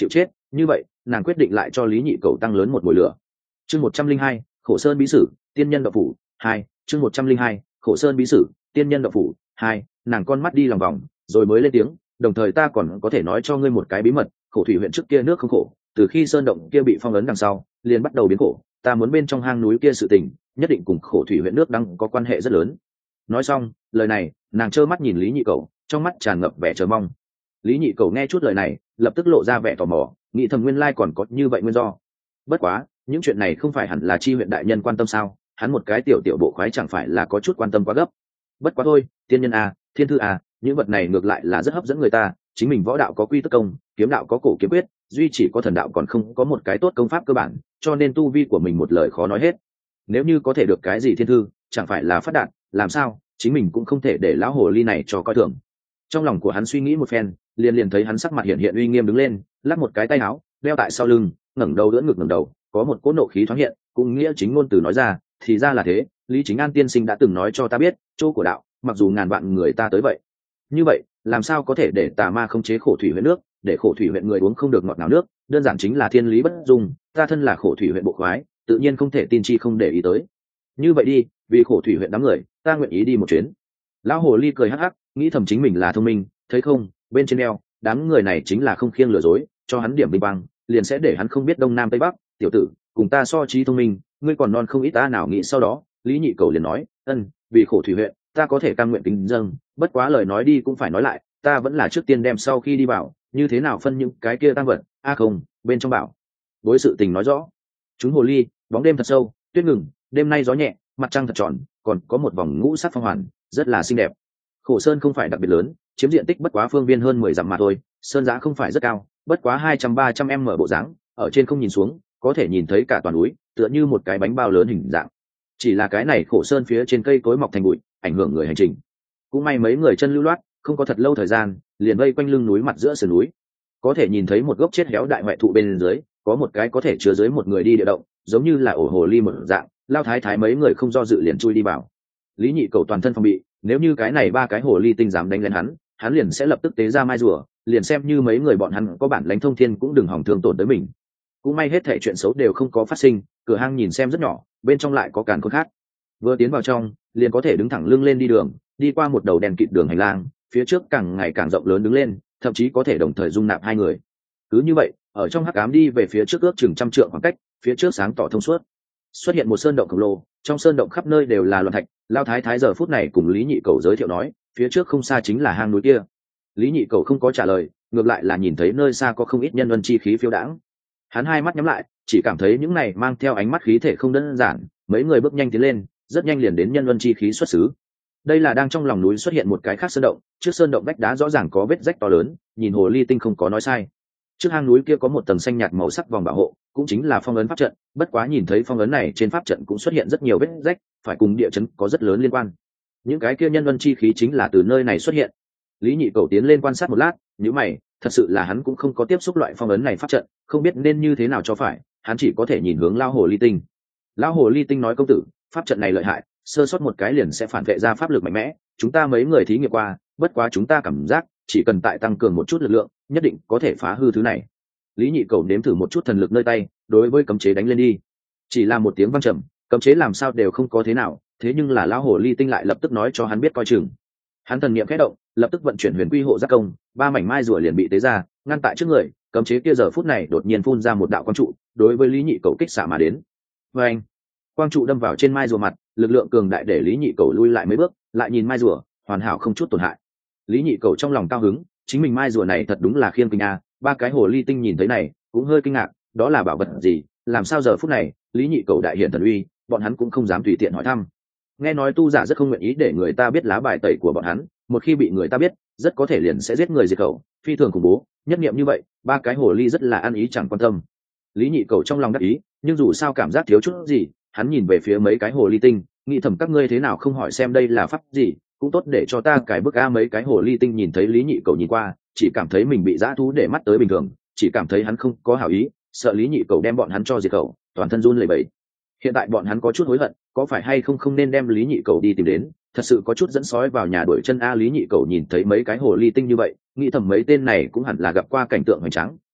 như vậy nàng quyết định lại cho lý nhị cầu tăng lớn một mùi lửa. Chương 102, khổ sơn bí sử tiên nhân đậu phủ 2. Chương 102, khổ sơn bí sử tiên nhân đậu phủ 2. Nàng con mắt đi lòng vòng rồi mới lên tiếng, đồng thời ta còn có thể nói cho ngươi một cái bí mật, khổ thủy huyện trước kia nước không khổ, từ khi sơn động kia bị phong ấn đằng sau liền bắt đầu biến khổ, ta muốn bên trong hang núi kia sự tình nhất định cùng khổ thủy huyện nước đang có quan hệ rất lớn. Nói xong lời này, nàng trơ mắt nhìn lý nhị cầu, trong mắt tràn ngập vẻ chờ mong. Lý nhị cầu nghe chút lời này lập tức lộ ra vẻ tò mò, nghĩ thầm nguyên lai còn có như vậy nguyên do. Bất quá những chuyện này không phải hẳn là chi huyện đại nhân quan tâm sao, hắn một cái tiểu tiểu bộ khoái chẳng phải là có chút quan tâm quá gấp. Bất quá thôi, tiên nhân à, thiên thư à, những vật này ngược lại là rất hấp dẫn người ta, chính mình võ đạo có quy tắc công, kiếm đạo có cổ kiếm quyết, duy chỉ có thần đạo còn không có một cái tốt công pháp cơ bản, cho nên tu vi của mình một lời khó nói hết. Nếu như có thể được cái gì thiên thư chẳng phải là phát đạt, làm sao chính mình cũng không thể để lão hồ ly này cho coi thường. Trong lòng của hắn suy nghĩ một phen, liền thấy hắn sắc mặt hiện hiện uy nghiêm đứng lên, lắc một cái tay áo đeo tại sau lưng, ngẩng đầu đỡ ngực ngẩng đầu, có một cỗ nộ khí thoáng hiện, cũng nghĩa chính ngôn từ nói ra, thì ra là thế, Lý Chính An tiên sinh đã từng nói cho ta biết, chỗ của đạo mặc dù ngàn vạn người ta tới vậy, như vậy làm sao có thể để tà ma khống chế khổ thủy huyện nước, để khổ thủy huyện người uống không được ngọt nào nước, đơn giản chính là thiên lý bất dung, ta thân là khổ thủy huyện bộ khoái, tự nhiên không thể tin chi không để ý tới. Như vậy đi, vì khổ thủy huyện đám người, ta nguyện ý đi một chuyến. Lão hồ ly cười hắc hắc, nghĩ thầm chính mình là thông minh, thấy không, bên trên eo đám người này chính là không khiêng lừa dối, cho hắn điểm vinh quang liền sẽ để hắn không biết đông nam tây bắc. Tiểu tử, cùng ta so trí thông minh, ngươi còn non không ít. Ta nào nghĩ sau đó lý nhị cầu liền nói, vì khổ thủy huyện ta có thể cam nguyện kính dâng, bất quá lời nói đi cũng phải nói lại, ta vẫn là trước tiên đem sau khi đi vào như thế nào phân những cái kia tăng vật. Không, bên trong bảo đối sự tình nói rõ. Chúng hồ ly, bóng đêm thật sâu, tuyết ngừng, đêm nay gió nhẹ, mặt trăng thật tròn, còn có một vòng ngũ sắc phong hoàn, rất là xinh đẹp. Khổ sơn không phải đặc biệt lớn, chiếm diện tích bất quá phương viên hơn 10 dặm mà thôi, sơn giá không phải rất cao, bất quá 200-300 m bộ dáng, ở trên không nhìn xuống có thể nhìn thấy cả toàn núi, tựa như một cái bánh bao lớn hình dạng. Chỉ là cái này khổ sơn phía trên cây cối mọc thành bụi, ảnh hưởng người hành trình. Cũng may mấy người chân lưu loát, không có thật lâu thời gian liền vây quanh lưng núi mặt giữa sườn núi, có thể nhìn thấy một gốc chết héo đại hoại thụ bên dưới, có một cái có thể chứa dưới một người đi địa động, giống như là ổ hồ ly một dạng. Lao thái thái mấy người không do dự liền chui đi vào. Lý nhị cầu toàn thân phòng bị, nếu như cái này ba cái hồ ly tinh dám đánh lên hắn liền sẽ lập tức tế ra mai rùa, liền xem như mấy người bọn hắn có bản lãnh thông thiên cũng đừng hỏng thương tổn tới mình. Cũng may hết thảy chuyện xấu đều không có phát sinh, cửa hang nhìn xem rất nhỏ, bên trong lại có càn khôn khác. Vừa tiến vào trong liền có thể đứng thẳng lưng lên đi đường, đi qua một đầu đèn kịt đường hành lang, phía trước càng ngày càng rộng lớn đứng lên, thậm chí có thể đồng thời dung nạp hai người. Cứ như vậy ở trong hắc ám đi về phía trước ước chừng 100 trượng khoảng cách, phía trước sáng tỏ thông suốt, xuất hiện một sơn động khổng lồ, trong sơn động khắp nơi đều là loạn thạch. Lao thái thái giờ phút này cùng lý nhị cầu giới thiệu nói, phía trước không xa chính là hang núi kia. Lý nhị cầu không có trả lời, ngược lại là nhìn thấy nơi xa có không ít nhân luân chi khí phiêu đãng. Hắn hai mắt nhắm lại, chỉ cảm thấy những này mang theo ánh mắt khí thể không đơn giản. Mấy người bước nhanh tiến lên, rất nhanh liền đến nhân luân chi khí xuất xứ. Đây là đang trong lòng núi xuất hiện một cái khác sơn động, trước sơn động vách đá rõ ràng có vết rách to lớn, nhìn hồ ly tinh không có nói sai. Trước hang núi kia có một tầng xanh nhạt màu sắc vòng bảo hộ, cũng chính là phong ấn pháp trận, bất quá nhìn thấy phong ấn này trên pháp trận cũng xuất hiện rất nhiều vết rách, phải cùng địa chấn có rất lớn liên quan. Những cái kia nhân luân chi khí chính là từ nơi này xuất hiện. Lý nhị cầu tiến lên quan sát một lát, nhíu mày, thật sự là hắn cũng không có tiếp xúc loại phong ấn này pháp trận, không biết nên như thế nào cho phải, hắn chỉ có thể nhìn hướng lao hồ ly tinh. Lao hồ ly tinh nói, công tử, pháp trận này lợi hại, sơ sót một cái liền sẽ phản vệ ra pháp lực mạnh mẽ, chúng ta mấy người thí nghiệm qua, bất quá chúng ta cảm giác chỉ cần tại tăng cường một chút lực lượng, nhất định có thể phá hư thứ này. Lý nhị cầu nếm thử một chút thần lực nơi tay, đối với cấm chế đánh lên đi. Chỉ là một tiếng vang trầm, cấm chế làm sao đều không có thế nào, thế nhưng là lão hồ ly tinh lại lập tức nói cho hắn biết coi chừng. Hắn thần niệm khẽ động, lập tức vận chuyển huyền quy hộ giác công, ba mảnh mai rùa liền bị tế ra, ngăn tại trước người. Cấm chế kia giờ phút này đột nhiên phun ra một đạo quang trụ, đối với Lý nhị cầu kích xạ mà đến. Và anh, quang trụ đâm vào trên mai rùa mặt, lực lượng cường đại để Lý nhị cầu lui lại mấy bước, lại nhìn mai rùa hoàn hảo không chút tổn hại. Lý nhị cầu trong lòng cao hứng, chính mình mai rùa này thật đúng là khiêng kinh a. Ba cái hồ ly tinh nhìn thấy này cũng hơi kinh ngạc, đó là bảo vật gì, làm sao giờ phút này Lý nhị cầu đại hiện thần uy, bọn hắn cũng không dám tùy tiện hỏi thăm. Nghe nói tu giả rất không nguyện ý để người ta biết lá bài tẩy của bọn hắn, một khi bị người ta biết rất có thể liền sẽ giết người diệt khẩu, phi thường khủng bố. Nhất niệm như vậy, ba cái hồ ly rất là ăn ý chẳng quan tâm. Lý nhị cầu trong lòng đắc ý, nhưng dù sao cảm giác thiếu chút gì, hắn nhìn về phía mấy cái hồ ly tinh, nghĩ thầm các ngươi thế nào không hỏi xem đây là pháp gì, cũng tốt để cho ta cài bức a. Mấy cái hồ ly tinh nhìn thấy Lý nhị cầu nhìn qua, chỉ cảm thấy mình bị dã thú để mắt tới bình thường, chỉ cảm thấy hắn không có hảo ý, sợ Lý nhị cầu đem bọn hắn cho diệt khẩu, toàn thân run lẩy bẩy. Hiện tại bọn hắn có chút hối hận, có phải hay không nên đem Lý nhị cầu đi tìm đến, thật sự có chút dẫn sói vào nhà đuổi chân a. Lý nhị cầu nhìn thấy mấy cái hồ ly tinh như vậy, nghĩ thầm mấy tên này cũng hẳn là gặp qua cảnh tượng hoành tráng,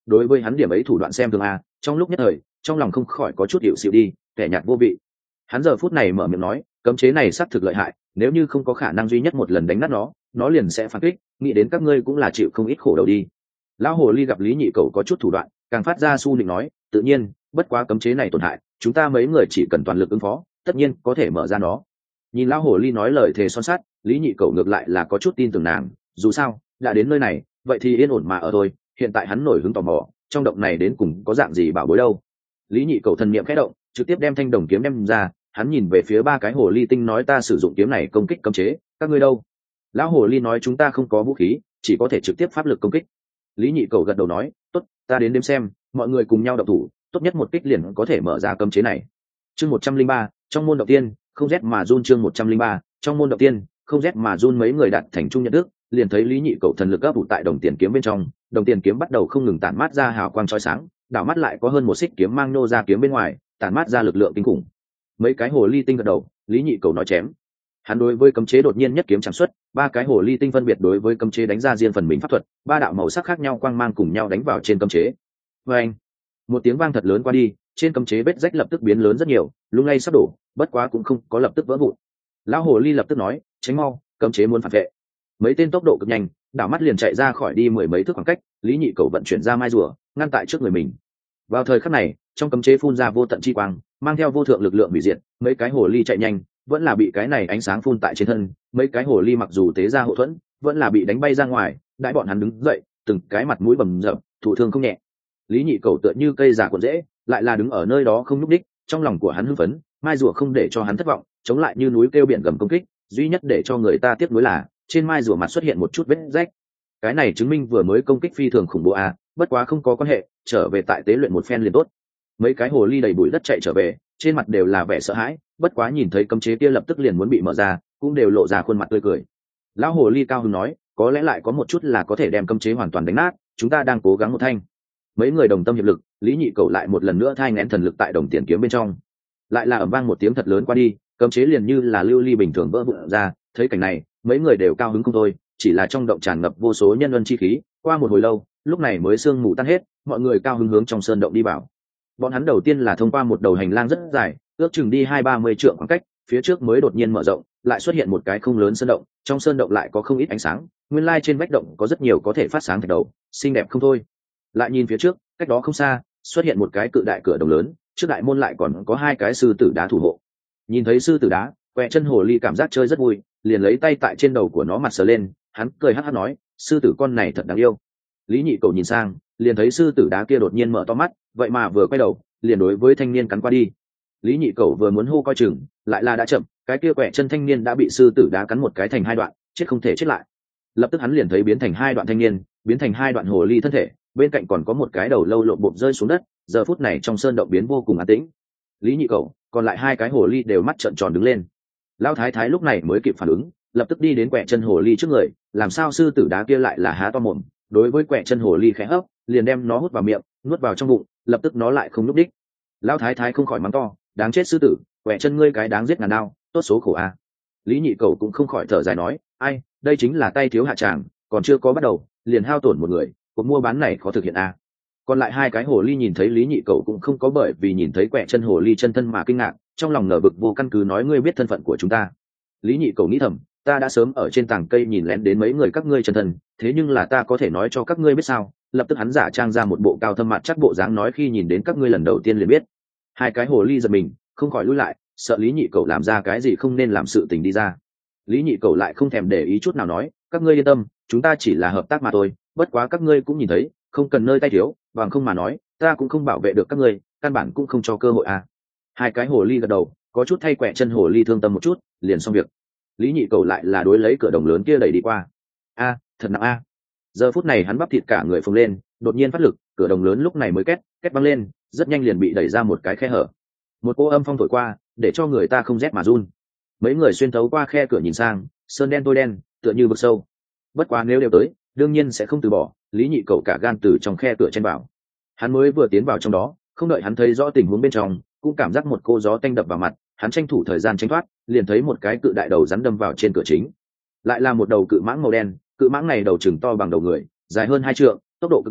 đối với hắn điểm ấy thủ đoạn xem thường a, trong lúc nhất thời trong lòng không khỏi có chút hiệu xịu đi, kẻ nhạt vô vị. Hắn giờ phút này mở miệng nói, cấm chế này xác thực lợi hại, nếu như không có khả năng duy nhất một lần đánh nát nó liền sẽ phản kích, nghĩ đến các ngươi cũng là chịu không ít khổ đầu đi. Lão hồ ly gặp Lý Nhị Cầu có chút thủ đoạn, càng phát ra su nịnh nói, tự nhiên, bất quá cấm chế này tổn hại, chúng ta mấy người chỉ cần toàn lực ứng phó, tất nhiên có thể mở ra nó. Nhìn lão hồ ly nói lời thề son sắt, Lý Nhị Cầu ngược lại là có chút tin tưởng nàng, dù sao đã đến nơi này vậy thì yên ổn mà ở thôi. Hiện tại hắn nổi hứng tò mò, trong động này đến cùng có dạng gì bảo bối đâu. Lý Nhị Cầu thần niệm khẽ động, trực tiếp đem thanh đồng kiếm đem ra, hắn nhìn về phía ba cái hồ ly tinh nói, ta sử dụng kiếm này công kích cấm chế, các ngươi đâu? Lão hồ ly nói, chúng ta không có vũ khí, chỉ có thể trực tiếp pháp lực công kích. Lý Nhị Cầu gật đầu nói, tốt, ta đến đếm xem, mọi người cùng nhau động thủ, tốt nhất một kích liền có thể mở ra cấm chế này. Chương 103, trong môn động tiên, không rét mà run. Chương 103, trong môn động tiên, không rét mà run. Mấy người đạt thành chung nhận thức, liền thấy Lý Nhị Cầu thần lực ấp ủ tại đồng tiền kiếm bên trong, đồng tiền kiếm bắt đầu không ngừng tản mát ra hào quang chói sáng, đảo mắt lại có hơn một xích kiếm mang nô ra kiếm bên ngoài, tản mát ra lực lượng kinh khủng. Mấy cái hồ ly tinh gật đầu, Lý Nhị Cầu nói chém. Hắn đối với cấm chế đột nhiên nhất kiếm chẳng xuất, ba cái hồ ly tinh phân biệt đối với cấm chế đánh ra riêng phần mình pháp thuật, ba đạo màu sắc khác nhau quang mang cùng nhau đánh vào trên cấm chế. Oeng! Một tiếng vang thật lớn qua đi, trên cấm chế vết rách lập tức biến lớn rất nhiều, lung lay sắp đổ, bất quá cũng không có lập tức vỡ vụn. Lão hồ ly lập tức nói, tránh mau, cấm chế muốn phản vệ. Mấy tên tốc độ cực nhanh, đảo mắt liền chạy ra khỏi đi mười mấy thước khoảng cách, Lý Nhị Cầu vận chuyển ra mai rùa, ngăn tại trước người mình. Vào thời khắc này, trong cấm chế phun ra vô tận chi quang, mang theo vô thượng lực lượng hủy diệt, mấy cái hồ ly chạy nhanh, vẫn là bị cái này ánh sáng phun tại trên thân, mấy cái hồ ly mặc dù tế ra hộ thuẫn, vẫn là bị đánh bay ra ngoài, đãi bọn hắn đứng dậy, từng cái mặt mũi bầm dập, thụ thương không nhẹ. Lý Nhị Cầu tựa như cây già cuộn rễ, lại là đứng ở nơi đó không nhúc đích, trong lòng của hắn hưng phấn, mai rùa không để cho hắn thất vọng, chống lại như núi kêu biển gầm công kích, duy nhất để cho người ta tiếc nuối là trên mai rùa mặt xuất hiện một chút vết rách. Cái này chứng minh vừa mới công kích phi thường khủng bố a, bất quá không có quan hệ, trở về tại tế luyện một phen liền tốt. Mấy cái hồ ly đầy bụi đất chạy trở về, trên mặt đều là vẻ sợ hãi, bất quá nhìn thấy cấm chế kia lập tức liền muốn bị mở ra, cũng đều lộ ra khuôn mặt tươi cười. Lão hồ ly cao hứng nói, có lẽ lại có một chút là có thể đem cấm chế hoàn toàn đánh nát, chúng ta đang cố gắng một thanh. Mấy người đồng tâm hiệp lực, Lý Nhị Cầu lại một lần nữa thai nghén thần lực tại đồng tiền kiếm bên trong, lại là ầm vang một tiếng thật lớn qua đi, cấm chế liền như là lưu ly bình thường vỡ vụn ra. Thấy cảnh này, mấy người đều cao hứng không thôi, chỉ là trong động tràn ngập vô số nhân ân chi khí. Qua một hồi lâu, lúc này mới sương mù tan hết, mọi người cao hứng hướng trong sơn động đi vào. Bọn hắn đầu tiên là thông qua một đầu hành lang rất dài, ước chừng đi 20-30 trượng khoảng cách, phía trước mới đột nhiên mở rộng, lại xuất hiện một cái không lớn sơn động, trong sơn động lại có không ít ánh sáng, nguyên lai trên vách động có rất nhiều có thể phát sáng thạch đầu, xinh đẹp không thôi. Lại nhìn phía trước, cách đó không xa, xuất hiện một cái cự đại cửa đồng lớn, trước đại môn lại còn có hai cái sư tử đá thủ hộ. Nhìn thấy sư tử đá, Quẹ Chân hồ ly cảm giác chơi rất vui, liền lấy tay tại trên đầu của nó mặt sờ lên, hắn cười hắc hắc nói, sư tử con này thật đáng yêu. Lý Nhị Cầu nhìn sang, liền thấy sư tử đá kia đột nhiên mở to mắt, vậy mà vừa quay đầu, liền đối với thanh niên cắn qua đi. Lý Nhị Cầu vừa muốn hô coi chừng, lại là đã chậm, cái kia Quẹ Chân thanh niên đã bị sư tử đá cắn một cái thành hai đoạn, chết không thể chết lại. Lập tức hắn liền thấy biến thành hai đoạn thanh niên, biến thành hai đoạn hồ ly thân thể, bên cạnh còn có một cái đầu lâu lộn bộp rơi xuống đất. Giờ phút này trong sơn động biến vô cùng an tĩnh. Lý Nhị Cầu, còn lại hai cái hồ ly đều mắt trợn tròn đứng lên. Lão thái thái lúc này mới kịp phản ứng, lập tức đi đến Quẹ Chân hồ ly trước người, làm sao sư tử đá kia lại là há to mồm, đối với Quẹ Chân hồ ly khẽ hấp, liền đem nó hút vào miệng, nuốt vào trong bụng, lập tức nó lại không núp đích. Lão thái thái không khỏi mắng to, đáng chết sư tử, Quẹ Chân ngươi cái đáng giết ngàn đao, tốt số khổ a. Lý Nhị Cầu cũng không khỏi thở dài nói, ai, đây chính là tay thiếu hạ tràng, còn chưa có bắt đầu, liền hao tổn một người, cuộc mua bán này khó thực hiện a. Còn lại hai cái hồ ly nhìn thấy Lý Nhị Cầu cũng không có bởi vì nhìn thấy Quẹ Chân hồ ly chân thân mà kinh ngạc, trong lòng ngờ vực vô căn cứ nói, ngươi biết thân phận của chúng ta. Lý Nhị Cầu nghĩ thầm, ta đã sớm ở trên tảng cây nhìn lén đến mấy người các ngươi chân thân, thế nhưng là ta có thể nói cho các ngươi biết sao? Lập tức hắn giả trang ra một bộ cao thâm mặt chắc bộ dáng nói, khi nhìn đến các ngươi lần đầu tiên liền biết. Hai cái hồ ly giật mình, không khỏi lùi lại, sợ Lý Nhị Cầu làm ra cái gì không nên làm sự tình đi ra. Lý Nhị Cầu lại không thèm để ý chút nào nói, các ngươi yên tâm, chúng ta chỉ là hợp tác mà thôi, bất quá các ngươi cũng nhìn thấy, không cần nơi tay thiếu, bằng không mà nói, ta cũng không bảo vệ được các ngươi, căn bản cũng không cho cơ hội à. Hai cái hồ ly gật đầu, có chút thay Quẹ Chân hồ ly thương tâm một chút, liền xong việc. Lý Nhị Cầu lại là đối lấy cửa đồng lớn kia đẩy đi qua. A, thật nặng a. Giờ phút này hắn bắp thịt cả người phồng lên, đột nhiên phát lực, cửa đồng lớn lúc này mới két băng lên, rất nhanh liền bị đẩy ra một cái khe hở. Một cô âm phong thổi qua, để cho người ta không rét mà run. Mấy người xuyên thấu qua khe cửa nhìn sang, sơn đen tối đen, tựa như vực sâu. Bất quá nếu đều tới, đương nhiên sẽ không từ bỏ. Lý Nhị Cầu cả gan từ trong khe cửa chen vào. Hắn mới vừa tiến vào trong đó, không đợi hắn thấy rõ tình huống bên trong, cũng cảm giác một cô gió tanh đập vào mặt, hắn tranh thủ thời gian tránh thoát, liền thấy một cái cự đại đầu rắn đâm vào trên cửa chính. Lại là một đầu cự mãng màu đen, cự mãng này đầu chừng to bằng đầu người, dài hơn 2 trượng, tốc độ cực nhanh,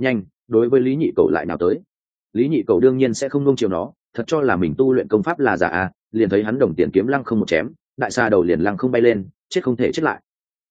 đối với lý nhị cầu lại nào tới. Lý nhị cầu đương nhiên sẽ không nung chiều nó, thật cho là mình tu luyện công pháp là giả à, liền thấy hắn đồng tiền kiếm lăng không một chém, đại xà đầu liền lăng không bay lên, chết không thể chết lại.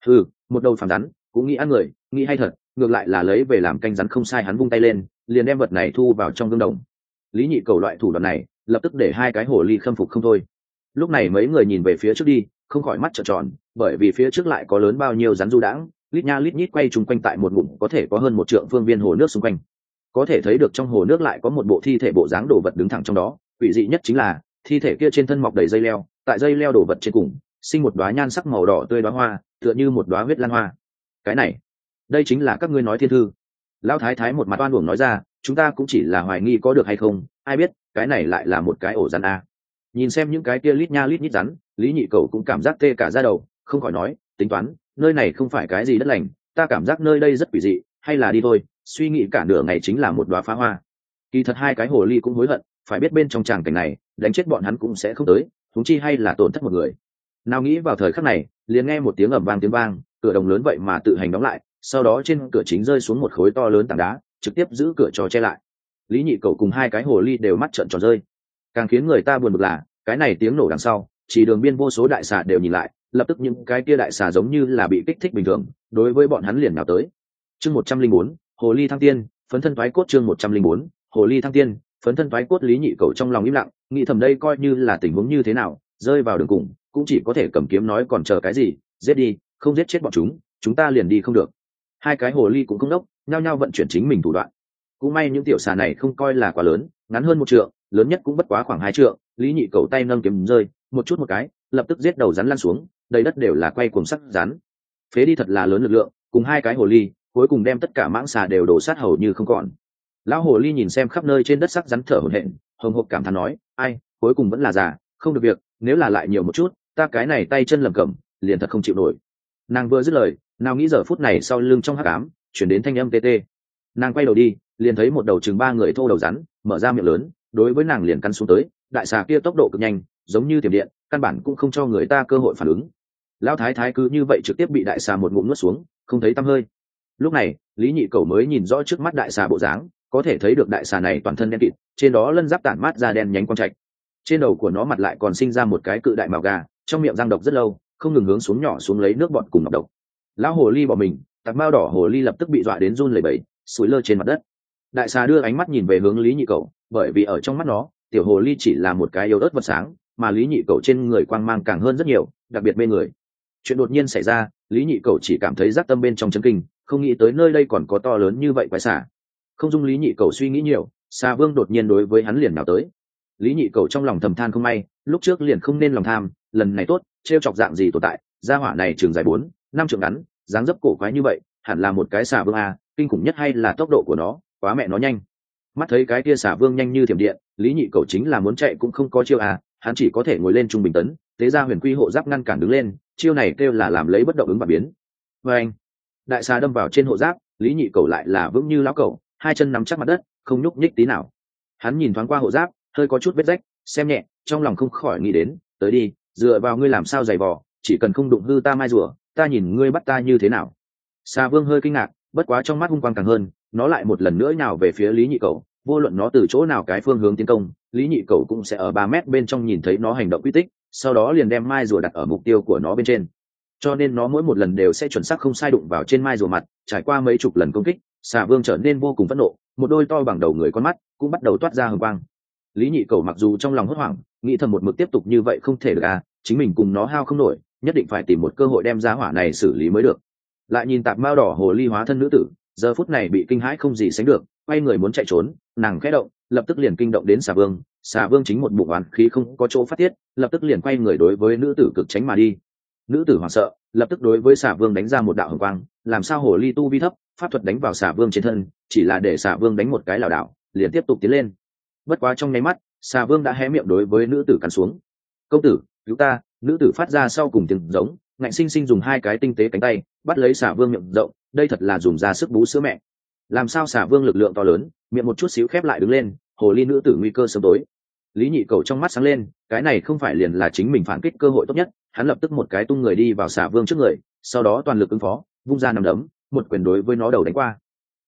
Một đầu phàm rắn cũng nghĩ ăn người, nghĩ hay thật, ngược lại là lấy về làm canh rắn không sai. Hắn vung tay lên, liền đem vật này thu vào trong gương đồng. Lý nhị cầu loại thủ đoạn này lập tức để hai cái hồ ly khâm phục không thôi. Lúc này mấy người nhìn về phía trước đi, không khỏi mắt trợn tròn, bởi vì phía trước lại có lớn bao nhiêu rắn du đãng, lít nha lít nhít quay chung quanh tại một ngụm có thể có hơn 1 trượng phương viên hồ nước xung quanh. Có thể thấy được trong hồ nước lại có một bộ thi thể bộ dáng đồ vật đứng thẳng trong đó. Quỷ dị nhất chính là thi thể kia trên thân mọc đầy dây leo, tại dây leo đồ vật trên cùng sinh một đóa nhan sắc màu đỏ tươi đóa hoa, tựa như một đóa huyết lan hoa. Cái này, đây chính là các ngươi nói thiên thư. Lão thái thái một mặt oan uổng nói ra, chúng ta cũng chỉ là hoài nghi có được hay không, ai biết cái này lại là một cái ổ rắn a. Nhìn xem những cái kia lít nha lít nhít rắn, Lý nhị cầu cũng cảm giác tê cả da đầu, không khỏi nói, tính toán nơi này không phải cái gì đất lành, ta cảm giác nơi đây rất quỷ dị, hay là đi thôi. Suy nghĩ cả nửa ngày chính là một đóa phá hoa. Kỳ thật hai cái hồ ly cũng hối hận, phải biết bên trong tràng cảnh này đánh chết bọn hắn cũng sẽ không tới, huống chi hay là tổn thất một người. Nào nghĩ vào thời khắc này liền nghe một tiếng ầm vang, tiếng vang, cửa đồng lớn vậy mà tự hành đóng lại, sau đó trên cửa chính rơi xuống một khối to lớn tảng đá, trực tiếp giữ cửa cho che lại. Lý nhị cầu cùng hai cái hồ ly đều mắt trợn tròn rơi. Càng khiến người ta buồn bực là cái này tiếng nổ đằng sau, chỉ đường biên vô số đại xà đều nhìn lại, lập tức những cái kia đại xà giống như là bị kích thích bình thường, đối với bọn hắn liền nào tới. Chương 104, hồ ly thăng tiên, phấn thân thoái cốt. Chương 104, hồ ly thăng tiên, phấn thân thoái cốt. Lý nhị cầu trong lòng im lặng, nghĩ thầm đây coi như là tình huống như thế nào, rơi vào đường cùng cũng chỉ có thể cầm kiếm nói còn chờ cái gì, giết đi, không giết chết bọn chúng ta liền đi không được. Hai cái hồ ly cũng không đốc, nhao nhao vận chuyển chính mình thủ đoạn. Cũng may những tiểu xà này không coi là quá lớn, ngắn hơn 1 trượng, lớn nhất cũng bất quá khoảng 2 trượng. Lý nhị cầu tay nâng kiếm rơi một chút một cái, lập tức giết đầu rắn lăn xuống, đầy đất đều là quay cuồng sắc rắn. Phế đi thật là lớn lực lượng, cùng hai cái hồ ly cuối cùng đem tất cả mãng xà đều đổ sát hầu như không còn. Lão hồ ly nhìn xem khắp nơi trên đất sắc rắn thở hổn hển, hồng hộc cảm thán nói, ai, cuối cùng vẫn là già, không được việc, nếu là lại nhiều một chút, ta cái này tay chân lầm cẩm, liền thật không chịu nổi. Nàng vừa dứt lời, nào nghĩ giờ phút này sau lưng trong hắc ám chuyển đến thanh âm tê tê. Nàng quay đầu đi, liền thấy một đầu chừng 3 người thô đầu rắn mở ra miệng lớn, đối với nàng liền căn xuống tới. Đại xà kia tốc độ cực nhanh, giống như tiềm điện, căn bản cũng không cho người ta cơ hội phản ứng. Lão thái thái cứ như vậy trực tiếp bị đại xà một ngụm nuốt xuống, không thấy tăm hơi. Lúc này Lý nhị cầu mới nhìn rõ trước mắt đại xà bộ dáng, có thể thấy được đại xà này toàn thân đen kịt, trên đó lân giáp tản mát ra đen nhánh quang trạch, trên đầu của nó mặt lại còn sinh ra một cái cự đại mào gà, trong miệng răng độc rất lâu, không ngừng hướng xuống nhỏ xuống lấy nước bọt cùng ngọc độc. Lão hồ ly bỏ mình, tặc mao đỏ hồ ly lập tức bị dọa đến run lẩy bẩy, sủi lơ trên mặt đất. Đại xà đưa ánh mắt nhìn về hướng Lý nhị cầu, bởi vì ở trong mắt nó tiểu hồ ly chỉ là một cái yếu ớt vật sáng, mà Lý nhị cầu trên người quang mang càng hơn rất nhiều, đặc biệt mê người. Chuyện đột nhiên xảy ra, Lý nhị cầu chỉ cảm thấy giác tâm bên trong chấn kinh, không nghĩ tới nơi đây còn có to lớn như vậy quái xà. Không dung Lý nhị cầu suy nghĩ nhiều, xà vương đột nhiên đối với hắn liền nào tới. Lý nhị cầu trong lòng thầm than không may, lúc trước liền không nên lòng tham, lần này tốt, trêu chọc dạng gì tồn tại, gia hỏa này trường dài 4-5 trượng ngắn, dáng dấp cổ quái như vậy, hẳn là một cái xà vương a, kinh khủng nhất hay là tốc độ của nó, quá mẹ nó nhanh. Mắt thấy cái kia xà vương nhanh như thiểm điện, Lý nhị cầu chính là muốn chạy cũng không có chiêu à, hắn chỉ có thể ngồi lên trung bình tấn, tế ra huyền quy hộ giáp ngăn cản đứng lên, chiêu này kêu là làm lấy bất động ứng và biến. Và anh, đại xà đâm vào trên hộ giáp, Lý nhị cầu lại là vững như lão cầu, hai chân nắm chắc mặt đất, không nhúc nhích tí nào. Hắn nhìn thoáng qua hộ giáp, hơi có chút vết rách, xem nhẹ, trong lòng không khỏi nghĩ đến, tới đi, dựa vào ngươi làm sao giày vò, chỉ cần không đụng hư ta mai rùa, ta nhìn ngươi bắt ta như thế nào. Xà vương hơi kinh ngạc, bất quá trong mắt hung quang càng hơn, nó lại một lần nữa nhào về phía Lý nhị cầu, vô luận nó từ chỗ nào cái phương hướng tiến công, Lý nhị cầu cũng sẽ ở 3 mét bên trong nhìn thấy nó hành động quy tích, sau đó liền đem mai rùa đặt ở mục tiêu của nó bên trên. Cho nên nó mỗi một lần đều sẽ chuẩn xác không sai đụng vào trên mai rùa mặt. Trải qua mấy chục lần công kích, xà vương trở nên vô cùng phẫn nộ, một đôi to bằng đầu người con mắt cũng bắt đầu toát ra hừng quang. Lý nhị cầu mặc dù trong lòng hốt hoảng, nghĩ thầm một mực tiếp tục như vậy không thể được à, chính mình cùng nó hao không nổi, nhất định phải tìm một cơ hội đem giá hỏa này xử lý mới được. Lại nhìn tạp mao đỏ hồ ly hóa thân nữ tử, giờ phút này bị kinh hãi không gì sánh được, quay người muốn chạy trốn, nàng khẽ động, lập tức liền kinh động đến xà vương. Xà vương chính một bụng oán khí không có chỗ phát tiết, lập tức liền quay người đối với nữ tử cực tránh mà đi. Nữ tử hoảng sợ, lập tức đối với xà vương đánh ra một đạo hồng quang, làm sao hồ ly tu vi thấp, pháp thuật đánh vào xà vương trên thân, chỉ là để xà vương đánh một cái lảo đảo, liền tiếp tục tiến lên. Bất quá trong nháy mắt, xà vương đã hé miệng đối với nữ tử cắn xuống. "Công tử, cứu ta!" Nữ tử phát ra sau cùng tiếng giống, ngạnh sinh sinh dùng 2 cái tinh tế cánh tay bắt lấy xà vương miệng rộng, đây thật là dùng ra sức bú sữa mẹ. Làm sao xà vương lực lượng to lớn, miệng một chút xíu khép lại đứng lên, hồ ly nữ tử nguy cơ sớm tối. Lý nhị cầu trong mắt sáng lên, cái này không phải liền là chính mình phản kích cơ hội tốt nhất, hắn lập tức một cái tung người đi vào xà vương trước người, sau đó toàn lực ứng phó, vung ra nằm đấm, một quyền đối với nó đầu đánh qua.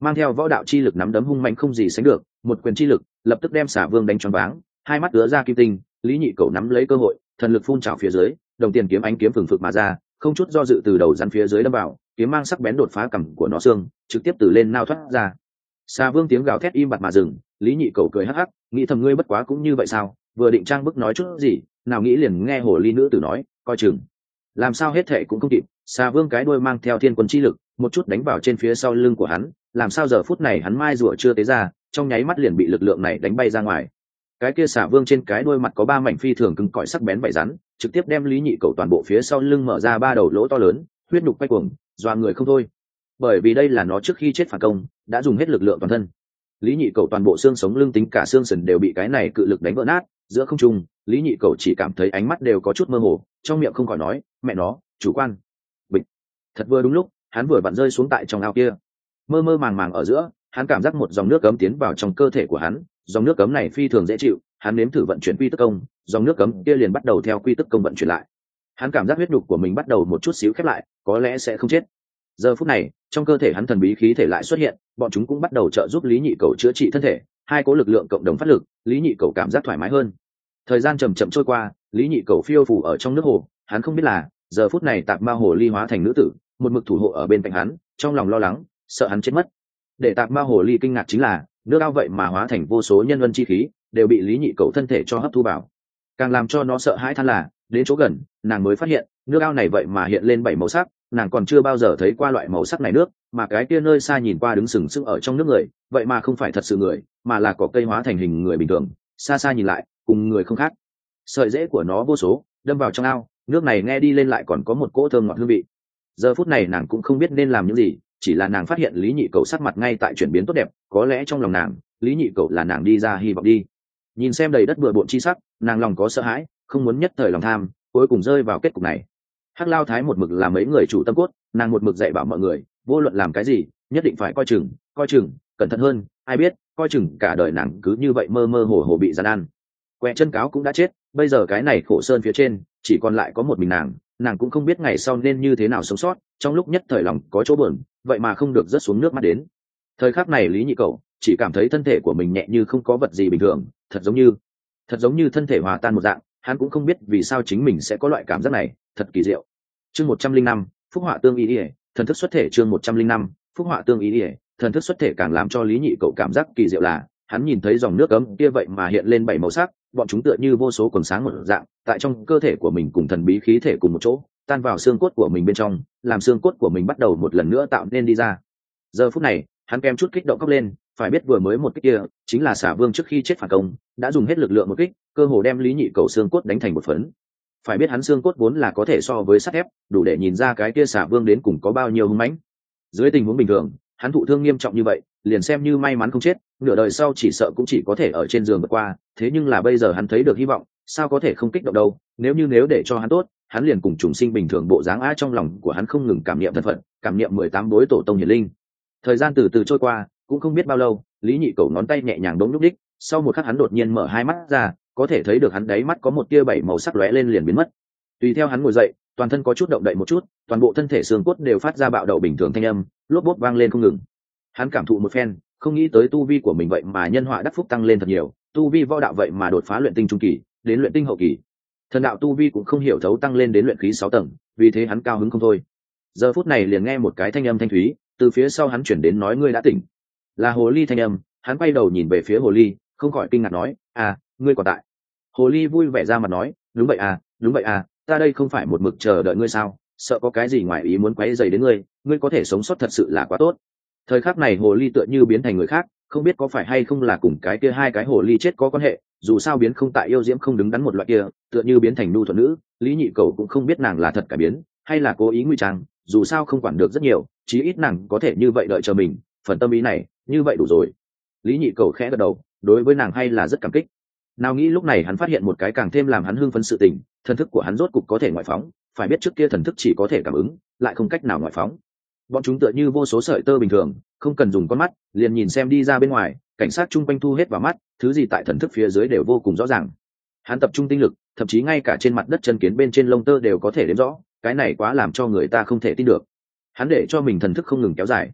mang theo võ đạo chi lực nắm đấm hung mạnh không gì sánh được, một quyền chi lực lập tức đem xả vương đánh choáng váng, hai mắt ứa ra kim tinh. Lý Nhị Cẩu nắm lấy cơ hội, thần lực phun trào phía dưới, đồng tiền kiếm ánh kiếm phừng phực mà ra, không chút do dự từ đầu rắn phía dưới đâm vào, kiếm mang sắc bén đột phá cằm của nó xương, trực tiếp từ lên nao thoát ra. Xà vương tiếng gào thét im bặt mà dừng. Lý Nhị Cẩu cười hắc hắc, nghĩ thầm ngươi bất quá cũng như vậy sao? Vừa định trang bức nói chút gì, nào nghĩ liền nghe hồ ly nữ tử nói, coi chừng. Làm sao hết thệ cũng không kịp, xà vương cái đuôi mang theo thiên quân chi lực, một chút đánh vào trên phía sau lưng của hắn, làm sao giờ phút này hắn mai rùa chưa tế ra, trong nháy mắt liền bị lực lượng này đánh bay ra ngoài. Cái kia xà vương trên cái đuôi mặt có 3 mảnh phi thường cứng cỏi sắc bén vảy rắn, trực tiếp đem Lý Nhị Cẩu toàn bộ phía sau lưng mở ra 3 đầu lỗ to lớn, huyết nhục quay cuồng, doa người không thôi. Bởi vì đây là nó trước khi chết phản công, đã dùng hết lực lượng toàn thân. Lý Nhị Cẩu toàn bộ xương sống lưng tính cả xương sườn đều bị cái này cự lực đánh vỡ nát, giữa không trung, Lý Nhị Cẩu chỉ cảm thấy ánh mắt đều có chút mơ hồ, trong miệng không khỏi nói, mẹ nó, chủ quan. Bịch. Thật vừa đúng lúc, hắn vừa vặn rơi xuống tại trong ao kia. Mơ mơ màng màng ở giữa, hắn cảm giác một dòng nước cấm tiến vào trong cơ thể của hắn, dòng nước cấm này phi thường dễ chịu, hắn nếm thử vận chuyển quy tức công, dòng nước cấm kia liền bắt đầu theo quy tức công vận chuyển lại. Hắn cảm giác huyết nhục của mình bắt đầu một chút xíu khép lại, có lẽ sẽ không chết. Giờ phút này, trong cơ thể hắn thần bí khí thể lại xuất hiện, bọn chúng cũng bắt đầu trợ giúp Lý Nhị Cẩu chữa trị thân thể, hai cố lực lượng cộng đồng phát lực, Lý Nhị Cẩu cảm giác thoải mái hơn. Thời gian chậm chậm trôi qua, Lý Nhị Cẩu phiêu phù ở trong nước hồ, hắn không biết là giờ phút này Tạp Ma Hồ Ly hóa thành nữ tử, một mực thủ hộ ở bên cạnh hắn, trong lòng lo lắng, sợ hắn chết mất. Để Tạp Ma Hồ Ly kinh ngạc chính là, nước ao vậy mà hóa thành vô số nhân vân chi khí, đều bị Lý Nhị Cẩu thân thể cho hấp thu vào. Càng làm cho nó sợ hãi than là, đến chỗ gần, nàng mới phát hiện, nước ao này vậy mà hiện lên 7 màu sắc, nàng còn chưa bao giờ thấy qua loại màu sắc này nước, mà cái kia nơi xa nhìn qua đứng sừng sững ở trong nước người, vậy mà không phải thật sự người, mà là cỏ cây hóa thành hình người bình thường, xa xa nhìn lại, cùng người không khác. Sợi rễ của nó vô số, đâm vào trong ao, nước này nghe đi lên lại còn có một cỗ thơm ngọt hương vị. Giờ phút này nàng cũng không biết nên làm những gì, chỉ là nàng phát hiện Lý Nhị Cẩu sắc mặt ngay tại chuyển biến tốt đẹp, có lẽ trong lòng nàng, Lý Nhị Cẩu là nàng đi ra hy vọng đi. Nhìn xem đầy đất bừa bộn chi sắc, nàng lòng có sợ hãi, không muốn nhất thời lòng tham, cuối cùng rơi vào kết cục này. Hắc Lao Thái một mực là mấy người chủ tâm cốt, nàng một mực dạy bảo mọi người, vô luận làm cái gì, nhất định phải coi chừng, cẩn thận hơn, ai biết, coi chừng cả đời nàng cứ như vậy mơ mơ hồ hồ bị gian ăn. Quẹ chân cáo cũng đã chết, bây giờ cái này khổ sơn phía trên, chỉ còn lại có một mình nàng cũng không biết ngày sau nên như thế nào sống sót, trong lúc nhất thời lòng có chỗ buồn, vậy mà không được rớt xuống nước mắt đến. Thời khắc này Lý Nhị Cẩu chỉ cảm thấy thân thể của mình nhẹ như không có vật gì bình thường, thật giống như thân thể hòa tan một dạng, hắn cũng không biết vì sao chính mình sẽ có loại cảm giác này, thật kỳ diệu. Chương 105, Phúc Họa Tương Y, thần thức xuất thể. Chương 105, Phúc Họa Tương Y, thần thức xuất thể. Càng làm cho Lý Nhị Cẩu cảm giác kỳ diệu là, hắn nhìn thấy dòng nước ấm kia vậy mà hiện lên 7 màu sắc, bọn chúng tựa như vô số quầng sáng một dạng, tại trong cơ thể của mình cùng thần bí khí thể cùng một chỗ, tan vào xương cốt của mình bên trong, làm xương cốt của mình bắt đầu một lần nữa tạo nên đi ra. Giờ phút này, hắn kèm chút kích động khóc lên, phải biết vừa mới một kích kia, chính là Xà Vương trước khi chết phản công, đã dùng hết lực lượng một kích, cơ hồ đem Lý Nhị Cẩu xương cốt đánh thành một phấn. Phải biết hắn xương cốt vốn là có thể so với sắt thép, đủ để nhìn ra cái kia Xà Vương đến cùng có bao nhiêu hung mãnh. Dưới tình huống bình thường, hắn thụ thương nghiêm trọng như vậy, liền xem như may mắn không chết, nửa đời sau chỉ sợ cũng chỉ có thể ở trên giường vượt qua, thế nhưng là bây giờ hắn thấy được hy vọng, sao có thể không kích động đâu, nếu để cho hắn tốt, hắn liền cùng trùng sinh bình thường bộ dáng á. Trong lòng của hắn không ngừng cảm niệm thân phận, cảm niệm 18 bối tổ tông hiển linh. Thời gian từ từ trôi qua, cũng không biết bao lâu, Lý Nhị Cẩu ngón tay nhẹ nhàng đống lúc đích, sau một khắc hắn đột nhiên mở hai mắt ra, có thể thấy được hắn đáy mắt có một tia 7 màu sắc lóe lên liền biến mất. Tùy theo hắn ngồi dậy, toàn thân có chút động đậy một chút, toàn bộ thân thể xương cốt đều phát ra bạo động bình thường thanh âm, lốp bốp vang lên không ngừng. Hắn cảm thụ một phen, không nghĩ tới tu vi của mình vậy mà nhân họa đắc phúc tăng lên thật nhiều, tu vi võ đạo vậy mà đột phá luyện tinh trung kỳ, đến luyện tinh hậu kỳ. Thần đạo tu vi cũng không hiểu thấu tăng lên đến luyện khí 6 tầng, vì thế hắn cao hứng không thôi. Giờ phút này liền nghe một cái thanh âm thanh thúy, từ phía sau hắn chuyển đến nói ngươi đã tỉnh. Là hồ ly thanh âm, hắn quay đầu nhìn về phía hồ ly, không khỏi kinh ngạc nói, à, ngươi còn tại. Hồ ly vui vẻ ra mặt nói, đúng vậy à, ta đây không phải một mực chờ đợi ngươi sao, sợ có cái gì ngoài ý muốn quấy rầy đến ngươi có thể sống sót thật sự là quá tốt. Thời khắc này hồ ly tựa như biến thành người khác, không biết có phải hay không là cùng cái kia hai cái hồ ly chết có quan hệ, dù sao biến không tại yêu diễm không đứng đắn một loại kia, tựa như biến thành nhu thuận nữ. Lý Nhị Cẩu cũng không biết nàng là thật cải biến hay là cố ý ngụy trang, dù sao không quản được rất nhiều, chí ít nàng có thể như vậy đợi chờ mình, phần tâm ý này như vậy đủ rồi. Lý Nhị Cẩu khẽ gật đầu, đối với nàng hay là rất cảm kích. Nào nghĩ lúc này hắn phát hiện một cái càng thêm làm hắn hưng phấn sự tình, thần thức của hắn rốt cục có thể ngoại phóng, phải biết trước kia thần thức chỉ có thể cảm ứng, lại không cách nào ngoại phóng. Bọn chúng tựa như vô số sợi tơ bình thường, không cần dùng con mắt, liền nhìn xem đi ra bên ngoài, cảnh sát chung quanh thu hết vào mắt, thứ gì tại thần thức phía dưới đều vô cùng rõ ràng. Hắn tập trung tinh lực, thậm chí ngay cả trên mặt đất chân kiến bên trên lông tơ đều có thể đếm rõ, cái này quá làm cho người ta không thể tin được. Hắn để cho mình thần thức không ngừng kéo dài.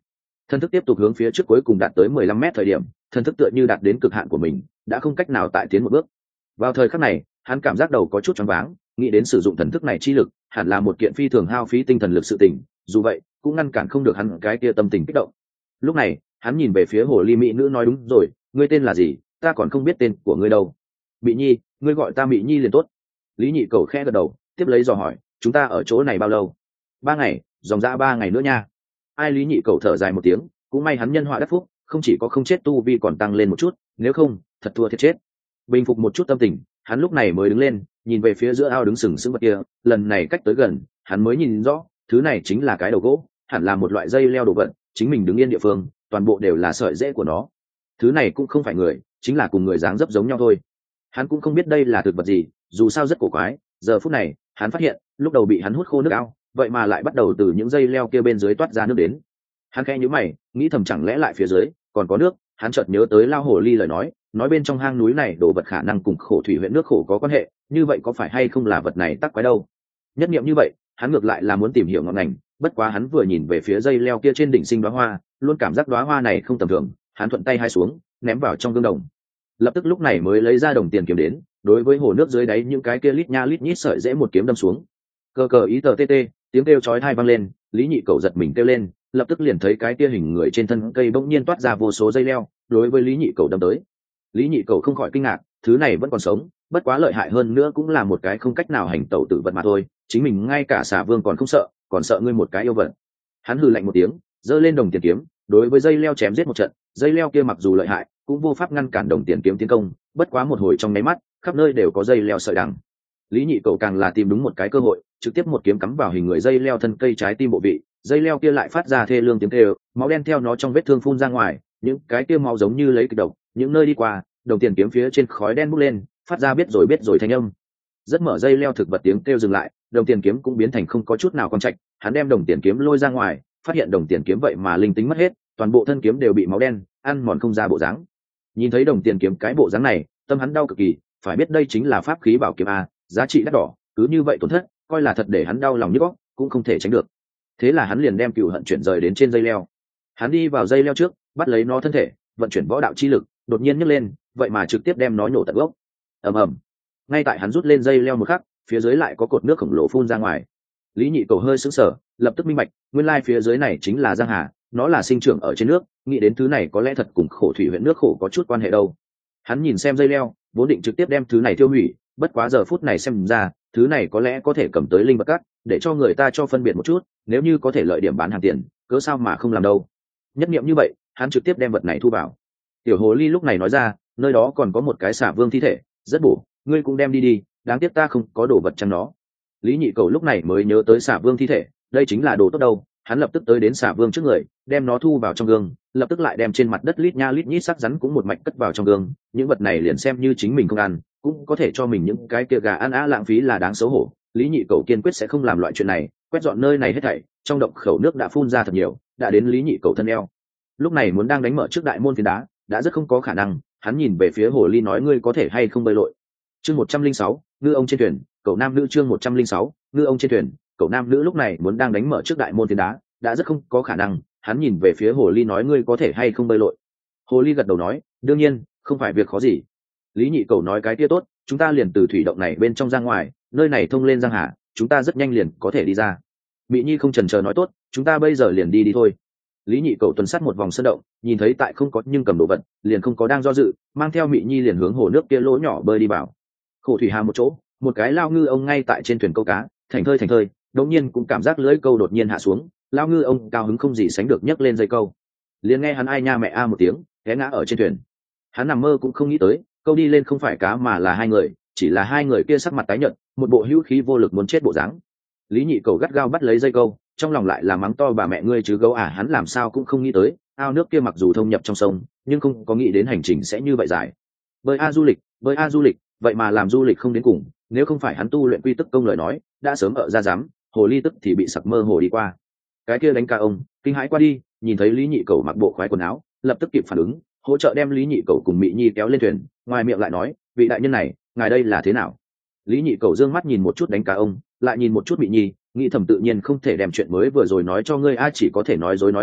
Thân thức tiếp tục hướng phía trước, cuối cùng đạt tới 15 mét thời điểm, thân thức tựa như đạt đến cực hạn của mình, đã không cách nào tại tiến một bước. Vào thời khắc này, hắn cảm giác đầu có chút choáng váng, nghĩ đến sử dụng thần thức này chi lực hẳn là một kiện phi thường hao phí tinh thần lực sự tình, dù vậy cũng ngăn cản không được hắn cái kia tâm tình kích động. Lúc này hắn nhìn về phía hồ ly mỹ nữ nói, đúng rồi, ngươi tên là gì, ta còn không biết tên của ngươi đâu. Mỹ Nhi, ngươi gọi ta Mỹ Nhi liền tốt. Lý Nhị Cầu khẽ gật đầu, tiếp lấy dò hỏi, chúng ta ở chỗ này bao lâu? 3 ngày, dòng dã 3 ngày nữa nha. Ai? Lý Nhị Cầu thở dài một tiếng, cũng may hắn nhân họa đắc phúc, không chỉ có không chết tu vi còn tăng lên một chút, nếu không thật thua thiệt chết. Bình phục một chút tâm tình, hắn lúc này mới đứng lên, nhìn về phía giữa ao đứng sừng sững vật kia, lần này cách tới gần hắn mới nhìn rõ, thứ này chính là cái đầu gỗ, hẳn là một loại dây leo đồ vật, chính mình đứng yên địa phương toàn bộ đều là sợi rễ của nó. Thứ này cũng không phải người, chính là cùng người dáng dấp giống nhau thôi. Hắn cũng không biết đây là thực vật gì, dù sao rất cổ quái. Giờ phút này hắn phát hiện, lúc đầu bị hắn hút khô nước ao, vậy mà lại bắt đầu từ những dây leo kia bên dưới toát ra nước đến. Hắn khẽ nhíu mày, nghĩ thầm chẳng lẽ lại phía dưới còn có nước. Hắn chợt nhớ tới Lao Hồ Ly lời nói bên trong hang núi này đồ vật khả năng cùng khổ thủy huyện nước khổ có quan hệ, như vậy có phải hay không là vật này tắc quái đâu. Nhất niệm như vậy, hắn ngược lại là muốn tìm hiểu ngọn ngành, bất quá hắn vừa nhìn về phía dây leo kia trên đỉnh sinh đóa hoa, luôn cảm giác đóa hoa này không tầm thường. Hắn thuận tay hai xuống, ném vào trong gương đồng, lập tức lúc này mới lấy ra đồng tiền kiếm đến, đối với hồ nước dưới đáy những cái kia lít nha lít nhít sợi dễ một kiếm đâm xuống. Cờ cờ ý tờ tê, tiếng kêu chói tai vang lên, Lý Nhị Cầu giật mình kêu lên, lập tức liền thấy cái kia hình người trên thân cây bỗng nhiên toát ra vô số dây leo, đối với Lý Nhị Cầu đâm tới. Lý Nhị Cầu không khỏi kinh ngạc, thứ này vẫn còn sống, bất quá lợi hại hơn nữa cũng là một cái không cách nào hành tẩu tự vật mà thôi, chính mình ngay cả xà vương còn không sợ, còn sợ ngươi một cái yêu vật. Hắn hừ lạnh một tiếng, giơ lên đồng tiền kiếm, đối với dây leo chém giết một trận. Dây leo kia mặc dù lợi hại, cũng vô pháp ngăn cản đồng tiền kiếm tiến công, bất quá một hồi trong nháy mắt, khắp nơi đều có dây leo sợi đằng. Lý Nhị Cầu càng là tìm đúng một cái cơ hội, trực tiếp một kiếm cắm vào hình người dây leo thân cây trái tim bộ vị. Dây leo kia lại phát ra thê lương tiếng kêu, máu đen theo nó trong vết thương phun ra ngoài, những cái kia máu giống như lấy kịch độc, những nơi đi qua, đồng tiền kiếm phía trên khói đen bốc lên, phát ra biết rồi thanh âm. Rất mở dây leo thực vật tiếng kêu dừng lại, đồng tiền kiếm cũng biến thành không có chút nào quan trạch. Hắn đem đồng tiền kiếm lôi ra ngoài, phát hiện đồng tiền kiếm vậy mà linh tính mất hết, toàn bộ thân kiếm đều bị máu đen ăn mòn không ra bộ dáng. Nhìn thấy đồng tiền kiếm cái bộ dáng này, tâm hắn đau cực kỳ, phải biết đây chính là pháp khí bảo kiếm a, giá trị đắt đỏ, cứ như vậy tổn thất, coi là thật để hắn đau lòng nhức óc, cũng không thể tránh được. Thế là hắn liền đem cừu hận chuyển rời đến trên dây leo. Hắn đi vào dây leo trước, bắt lấy nó thân thể, vận chuyển võ đạo chi lực, đột nhiên nhấc lên, vậy mà trực tiếp đem nó nhổ tận gốc. Ầm ầm. Ngay tại hắn rút lên dây leo một khắc, phía dưới lại có cột nước khổng lồ phun ra ngoài. Lý Nhị Cầu hơi sững sờ, lập tức minh bạch, nguyên lai phía dưới này chính là giang hà, nó là sinh trưởng ở trên nước, nghĩ đến thứ này có lẽ thật cùng khổ thủy huyện nước khổ có chút quan hệ đâu. Hắn nhìn xem dây leo, vốn định trực tiếp đem thứ này tiêu hủy, bất quá giờ phút này xem ra, thứ này có lẽ có thể cầm tới linh vật cát, để cho người ta cho phân biệt một chút, nếu như có thể lợi điểm bán hàng tiền, cớ sao mà không làm đâu. Nhất niệm như vậy, hắn trực tiếp đem vật này thu vào. Tiểu hồ ly lúc này nói ra, nơi đó còn có một cái xà vương thi thể, rất bổ, ngươi cũng đem đi đi, đáng tiếc ta không có đồ vật chăng nó. Lý Nhị Cầu lúc này mới nhớ tới xà vương thi thể, đây chính là đồ tốt đâu. Hắn lập tức tới đến xà vương trước người, đem nó thu vào trong gương, lập tức lại đem trên mặt đất lít nha lít nhít sắc rắn cũng một mạch cất vào trong gương. Những vật này liền xem như chính mình không ăn, cũng có thể cho mình những cái kia gà ăn lãng phí là đáng xấu hổ. Lý Nhị Cầu kiên quyết sẽ không làm loại chuyện này, quét dọn nơi này hết thảy. Trong động khẩu nước đã phun ra thật nhiều, đã đến Lý Nhị Cầu thân eo. Lúc này muốn đang đánh mở trước đại môn phiến đá, đã rất không có khả năng. Hắn nhìn về phía hồ ly nói, ngươi có thể hay không bơi lội. Chương 106, ngư ông trên thuyền, cậu nam nữ. Chương 106, ngư ông trên thuyền, cậu nam nữ. Lúc này muốn đang đánh mở trước đại môn phiến đá, đã rất không có khả năng. Hắn nhìn về phía hồ ly nói, ngươi có thể hay không bơi lội. Hồ ly gật đầu nói, đương nhiên, không phải việc khó gì. Lý Nhị Cầu nói, cái kia tốt, chúng ta liền từ thủy động này bên trong ra ngoài, nơi này thông lên giang hà, chúng ta rất nhanh liền có thể đi ra. Mỹ Nhi không chần chờ nói, tốt, chúng ta bây giờ liền đi thôi. Lý Nhị Cầu tuần sát một vòng sân động, nhìn thấy tại không có nhưng cầm đồ vật, liền không có đang do dự, mang theo Mỹ Nhi liền hướng hồ nước kia lỗ nhỏ bơi đi vào. Khổ thủy hà một chỗ, một cái lao ngư ông ngay tại trên thuyền câu cá, thành thơi, đống nhiên cũng cảm giác lưỡi câu đột nhiên hạ xuống, lao ngư ông cao hứng không gì sánh được nhấc lên dây câu, liền nghe hắn ai nha mẹ a một tiếng, té ngã ở trên thuyền. Hắn nằm mơ cũng không nghĩ tới, câu đi lên không phải cá mà là hai người, chỉ là hai người kia sắc mặt tái nhợt, một bộ hữu khí vô lực muốn chết bộ dáng. Lý Nhị Cầu gắt gao bắt lấy dây câu, trong lòng lại là mắng to bà mẹ ngươi chứ gấu à. Hắn làm sao cũng không nghĩ tới, ao nước kia mặc dù thông nhập trong sông, nhưng không có nghĩ đến hành trình sẽ như vậy dài. Bơi a du lịch, vậy mà làm du lịch không đến cùng, nếu không phải hắn tu luyện quy tức công lời nói, đã sớm ở ra dám, hồ ly tức thì bị sặc mơ hồ đi qua. Cái kia đánh ca ông kinh hãi qua đi, nhìn thấy Lý Nhị Cầu mặc bộ khoái quần áo, lập tức kịp phản ứng, hỗ trợ đem Lý Nhị Cầu cùng Mỹ Nhi kéo lên thuyền, ngoài miệng lại nói, vị đại nhân này, ngài đây là thế nào? Lý Nhị Cầu dương mắt nhìn một chút đánh cá ông, lại nhìn một chút Mỹ Nhi, nghĩ thầm tự nhiên không thể đem chuyện mới vừa rồi nói cho ngươi, ai chỉ có thể nói dối nói ai.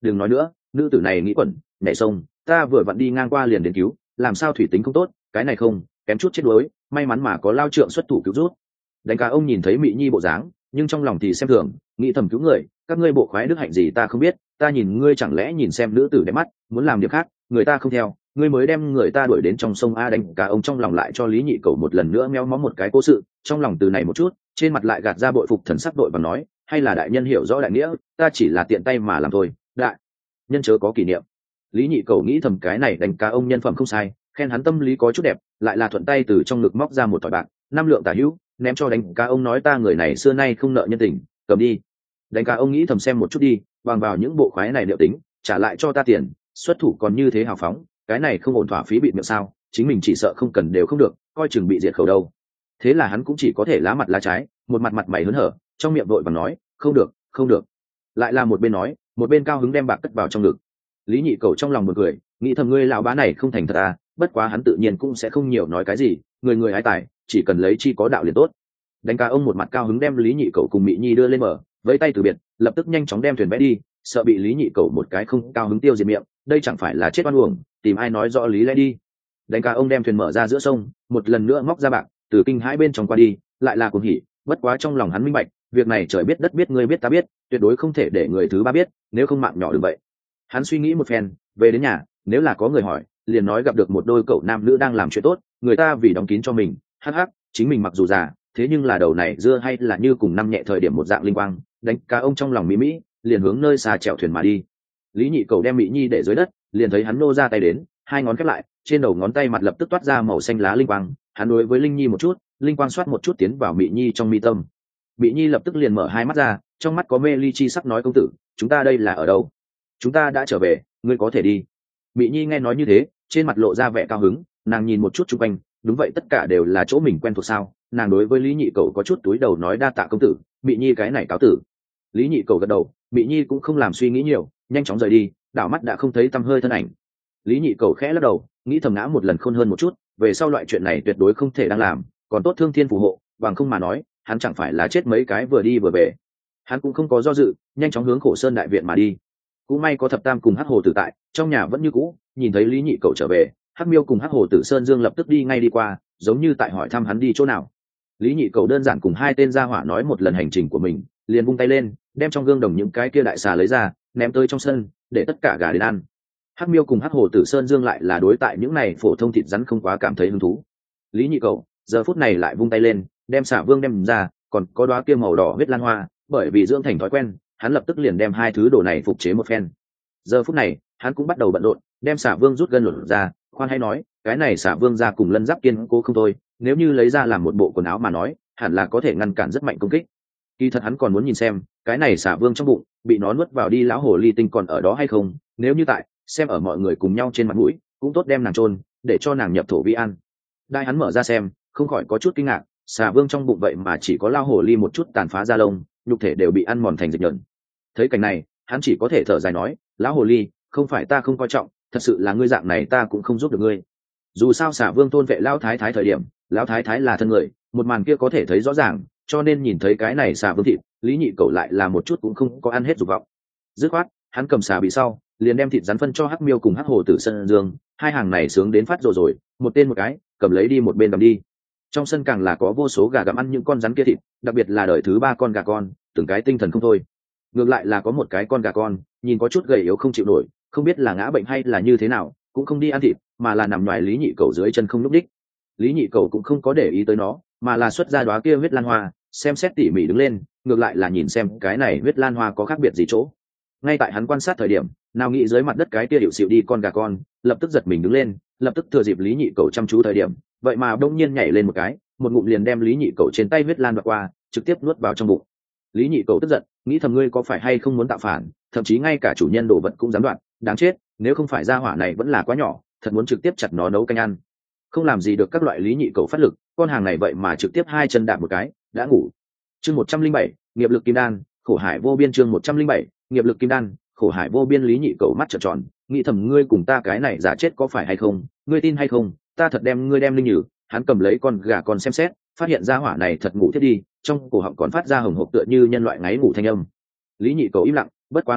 đừng nói nữa, nữ tử này nghĩ quẩn nhảy sông, ta vừa vặn đi ngang qua liền đến cứu, làm sao thủy tính không tốt, cái này không kém chút chết đuối, may mắn mà có lao trượng xuất thủ cứu rút. Đánh cá ông nhìn thấy Mị Nhi bộ dáng, nhưng trong lòng thì xem thường, nghĩ thầm cứu người, các ngươi bộ khoái đức hạnh gì ta không biết, ta nhìn ngươi chẳng lẽ nhìn xem nữ tử đẹp mắt, muốn làm việc khác, người ta không theo, ngươi mới đem người ta đuổi đến trong sông a. Đánh cá ông trong lòng lại cho Lý Nhị Cầu một lần nữa méo mó một cái cố sự, trong lòng từ này một chút, trên mặt lại gạt ra bội phục thần sắc đội và nói, hay là đại nhân hiểu rõ đại nghĩa, ta chỉ là tiện tay mà làm thôi, đại nhân chớ có kỷ niệm. Lý Nhị Cầu nghĩ thầm cái này đánh cá ông nhân phẩm không sai, khen hắn tâm lý có chút đẹp, lại là thuận tay từ trong ngực móc ra một thỏi bạc 5 lượng tả hữu, ném cho đánh cá ông nói ta người này xưa nay không nợ nhân tình, cầm đi. Đánh cá ông nghĩ thầm xem một chút đi, bằng vào những bộ khoái này liệu tính trả lại cho ta tiền, xuất thủ còn như thế hào phóng, cái này không ổn thỏa phí bị miệng sao, chính mình chỉ sợ không cần đều không được, coi chừng bị diệt khẩu đâu. Thế là hắn cũng chỉ có thể lá mặt lá trái, một mặt mặt mày hớn hở, trong miệng vội vàng nói không được không được, lại là một bên nói một bên cao hứng đem bạc cất vào trong ngực. Lý Nhị Cầu trong lòng một cười, nghĩ thầm ngươi lão bá này không thành thật à, bất quá hắn tự nhiên cũng sẽ không nhiều nói cái gì, người người ái tài, chỉ cần lấy chi có đạo liền tốt. Đánh cá ông một mặt cao hứng đem Lý Nhị Cầu cùng Mị Nhi đưa lên bờ, vẫy tay từ biệt, lập tức nhanh chóng đem thuyền vẽ đi, sợ bị Lý Nhị Cầu một cái không cao hứng tiêu diệt miệng, đây chẳng phải là chết oan uổng, tìm ai nói rõ lý lẽ đi. Đánh cá ông đem thuyền mở ra giữa sông, một lần nữa móc ra bạc, từ kinh hãi bên trong qua đi, lại là cuồng hỉ, bất quá trong lòng hắn minh bạch, việc này trời biết đất biết ngươi biết ta biết, tuyệt đối không thể để người thứ ba biết, nếu không mạng nhỏ đừng vậy. Hắn suy nghĩ một phen, về đến nhà, nếu là có người hỏi, liền nói gặp được một đôi cậu nam nữ đang làm chuyện tốt, người ta vì đóng kín cho mình, hắc hắc, chính mình mặc dù già, thế nhưng là đầu này dưa hay là như cùng năm nhẹ thời điểm một dạng linh quang. Đánh cá ông trong lòng mỹ liền hướng nơi xa chèo thuyền mà đi. Lý Nhị Cầu đem Mị Nhi để dưới đất, liền thấy hắn nô ra tay đến, hai ngón khép lại, trên đầu ngón tay mặt lập tức toát ra màu xanh lá linh quang, hắn đối với Linh Nhi một chút, linh quang xoát một chút tiến vào Mị Nhi trong mi tâm. Mị Nhi lập tức liền mở hai mắt ra, trong mắt có mê ly chi sắc nói công tử, chúng ta đây là ở đâu? Chúng ta đã trở về, ngươi có thể đi. Mị Nhi nghe nói như thế, trên mặt lộ ra vẻ cao hứng, nàng nhìn một chút xung quanh, đúng vậy tất cả đều là chỗ mình quen thuộc sao? Nàng đối với Lý Nhị Cầu có chút túi đầu nói đa tạ công tử, Mị Nhi cái này cáo tử. Lý Nhị Cầu gật đầu, Mị Nhi cũng không làm suy nghĩ nhiều, nhanh chóng rời đi, đảo mắt đã không thấy tăm hơi thân ảnh. Lý Nhị Cầu khẽ lắc đầu, nghĩ thầm ngã một lần khôn hơn một chút, về sau loại chuyện này tuyệt đối không thể đang làm, còn tốt thương thiên phù hộ, bằng không mà nói, hắn chẳng phải là chết mấy cái vừa đi vừa về. Hắn cũng không có do dự, nhanh chóng hướng Khổ Sơn đại viện mà đi. Cũng may có Thập Tam cùng Hắc Hồ Tử tại, trong nhà vẫn như cũ, nhìn thấy Lý Nhị Cầu trở về, Hắc Miêu cùng Hắc Hồ Tử Sơn Dương lập tức đi ngay đi qua, giống như tại hỏi thăm hắn đi chỗ nào. Lý Nhị Cầu đơn giản cùng hai tên gia hỏa nói một lần hành trình của mình, liền vung tay lên, đem trong gương đồng những cái kia đại xà lấy ra, ném tới trong sân, để tất cả gà đến ăn. Hắc Miêu cùng Hắc Hồ Tử Sơn Dương lại là đối tại những này phổ thông thịt rắn không quá cảm thấy hứng thú. Lý Nhị Cầu giờ phút này lại vung tay lên, đem xà vương đem ra, còn có đóa kia màu đỏ huyết lan hoa, bởi vì dưỡng thành thói quen, hắn lập tức liền đem hai thứ đồ này phục chế một phen. Giờ phút này, hắn cũng bắt đầu bận rộn, đem xà vương rút gân lột ra, khoan hay nói, cái này xà vương ra cùng lân giáp kiên cố không thôi, nếu như lấy ra làm một bộ quần áo mà nói, hẳn là có thể ngăn cản rất mạnh công kích. Kỳ thật hắn còn muốn nhìn xem, cái này xà vương trong bụng, bị nó nuốt vào đi lão hồ ly tinh còn ở đó hay không, nếu như tại, xem ở mọi người cùng nhau trên mặt mũi, cũng tốt đem nàng chôn, để cho nàng nhập thổ vi ăn. Đai hắn mở ra xem, không khỏi có chút kinh ngạc, xà vương trong bụng vậy mà chỉ có lao hồ ly một chút tàn phá da lông, nhục thể đều bị ăn mòn thành dịch nhợn. Thấy cảnh này, hắn chỉ có thể thở dài nói, lão hồ ly, không phải ta không coi trọng, thật sự là ngươi dạng này ta cũng không giúp được ngươi. Dù sao xà vương tôn vệ lão thái thái thời điểm, lão thái thái là thân người, một màn kia có thể thấy rõ ràng, cho nên nhìn thấy cái này xà vương thịt, Lý Nhị Cầu lại là một chút cũng không có ăn hết dục vọng. Dứt khoát, hắn cầm xà bị sau, liền đem thịt rắn phân cho Hắc Miêu cùng Hắc Hồ Tử Sơn Dương, hai hàng này sướng đến phát rồi, một tên một cái, cầm lấy đi một bên cầm đi. Trong sân càng là có vô số gà gặm ăn những con rắn kia thịt, đặc biệt là đời thứ ba con gà con, từng cái tinh thần không thôi. Ngược lại là có một cái con gà con, nhìn có chút gầy yếu không chịu nổi, không biết là ngã bệnh hay là như thế nào, cũng không đi ăn thịt, mà là nằm ngoài Lý Nhị Cầu dưới chân không lúc đích. Lý Nhị Cầu cũng không có để ý tới nó, mà là xuất ra đóa kia huyết lan hoa, xem xét tỉ mỉ đứng lên, ngược lại là nhìn xem cái này huyết lan hoa có khác biệt gì chỗ. Ngay tại hắn quan sát thời điểm, nào nghĩ dưới mặt đất cái kia điệu xịu đi con gà con, lập tức giật mình đứng lên, lập tức thừa dịp Lý Nhị Cầu chăm chú thời điểm, vậy mà đông nhiên nhảy lên một cái, một ngụm liền đem Lý Nhị Cầu trên tay huyết lan đoạt qua, trực tiếp nuốt vào trong bụng. Lý Nhị Cầu tức giận, nghĩ thầm ngươi có phải hay không muốn tạo phản, thậm chí ngay cả chủ nhân đồ vật cũng dám đoạt, đáng chết, nếu không phải gia hỏa này vẫn là quá nhỏ, thật muốn trực tiếp chặt nó nấu canh ăn. Không làm gì được các loại Lý Nhị Cầu phát lực, con hàng này vậy mà trực tiếp hai chân đạp một cái, đã ngủ. Chương 107, nghiệp lực kim đan, khổ hải vô biên. Chương 107, nghiệp lực kim đan, khổ hải vô biên. Lý Nhị Cầu mắt trợn tròn, nghĩ thầm ngươi cùng ta cái này giả chết có phải hay không, ngươi tin hay không, ta thật đem ngươi đem linh nhử. Hắn cầm lấy con gà con xem xét, phát hiện ra hỏa này thật ngủ thiết đi, trong cổ họng còn phát ra hồng hộc tựa như nhân loại ngáy ngủ thanh âm. Lý Nhị Cầu im lặng, bất quá nghĩ lại,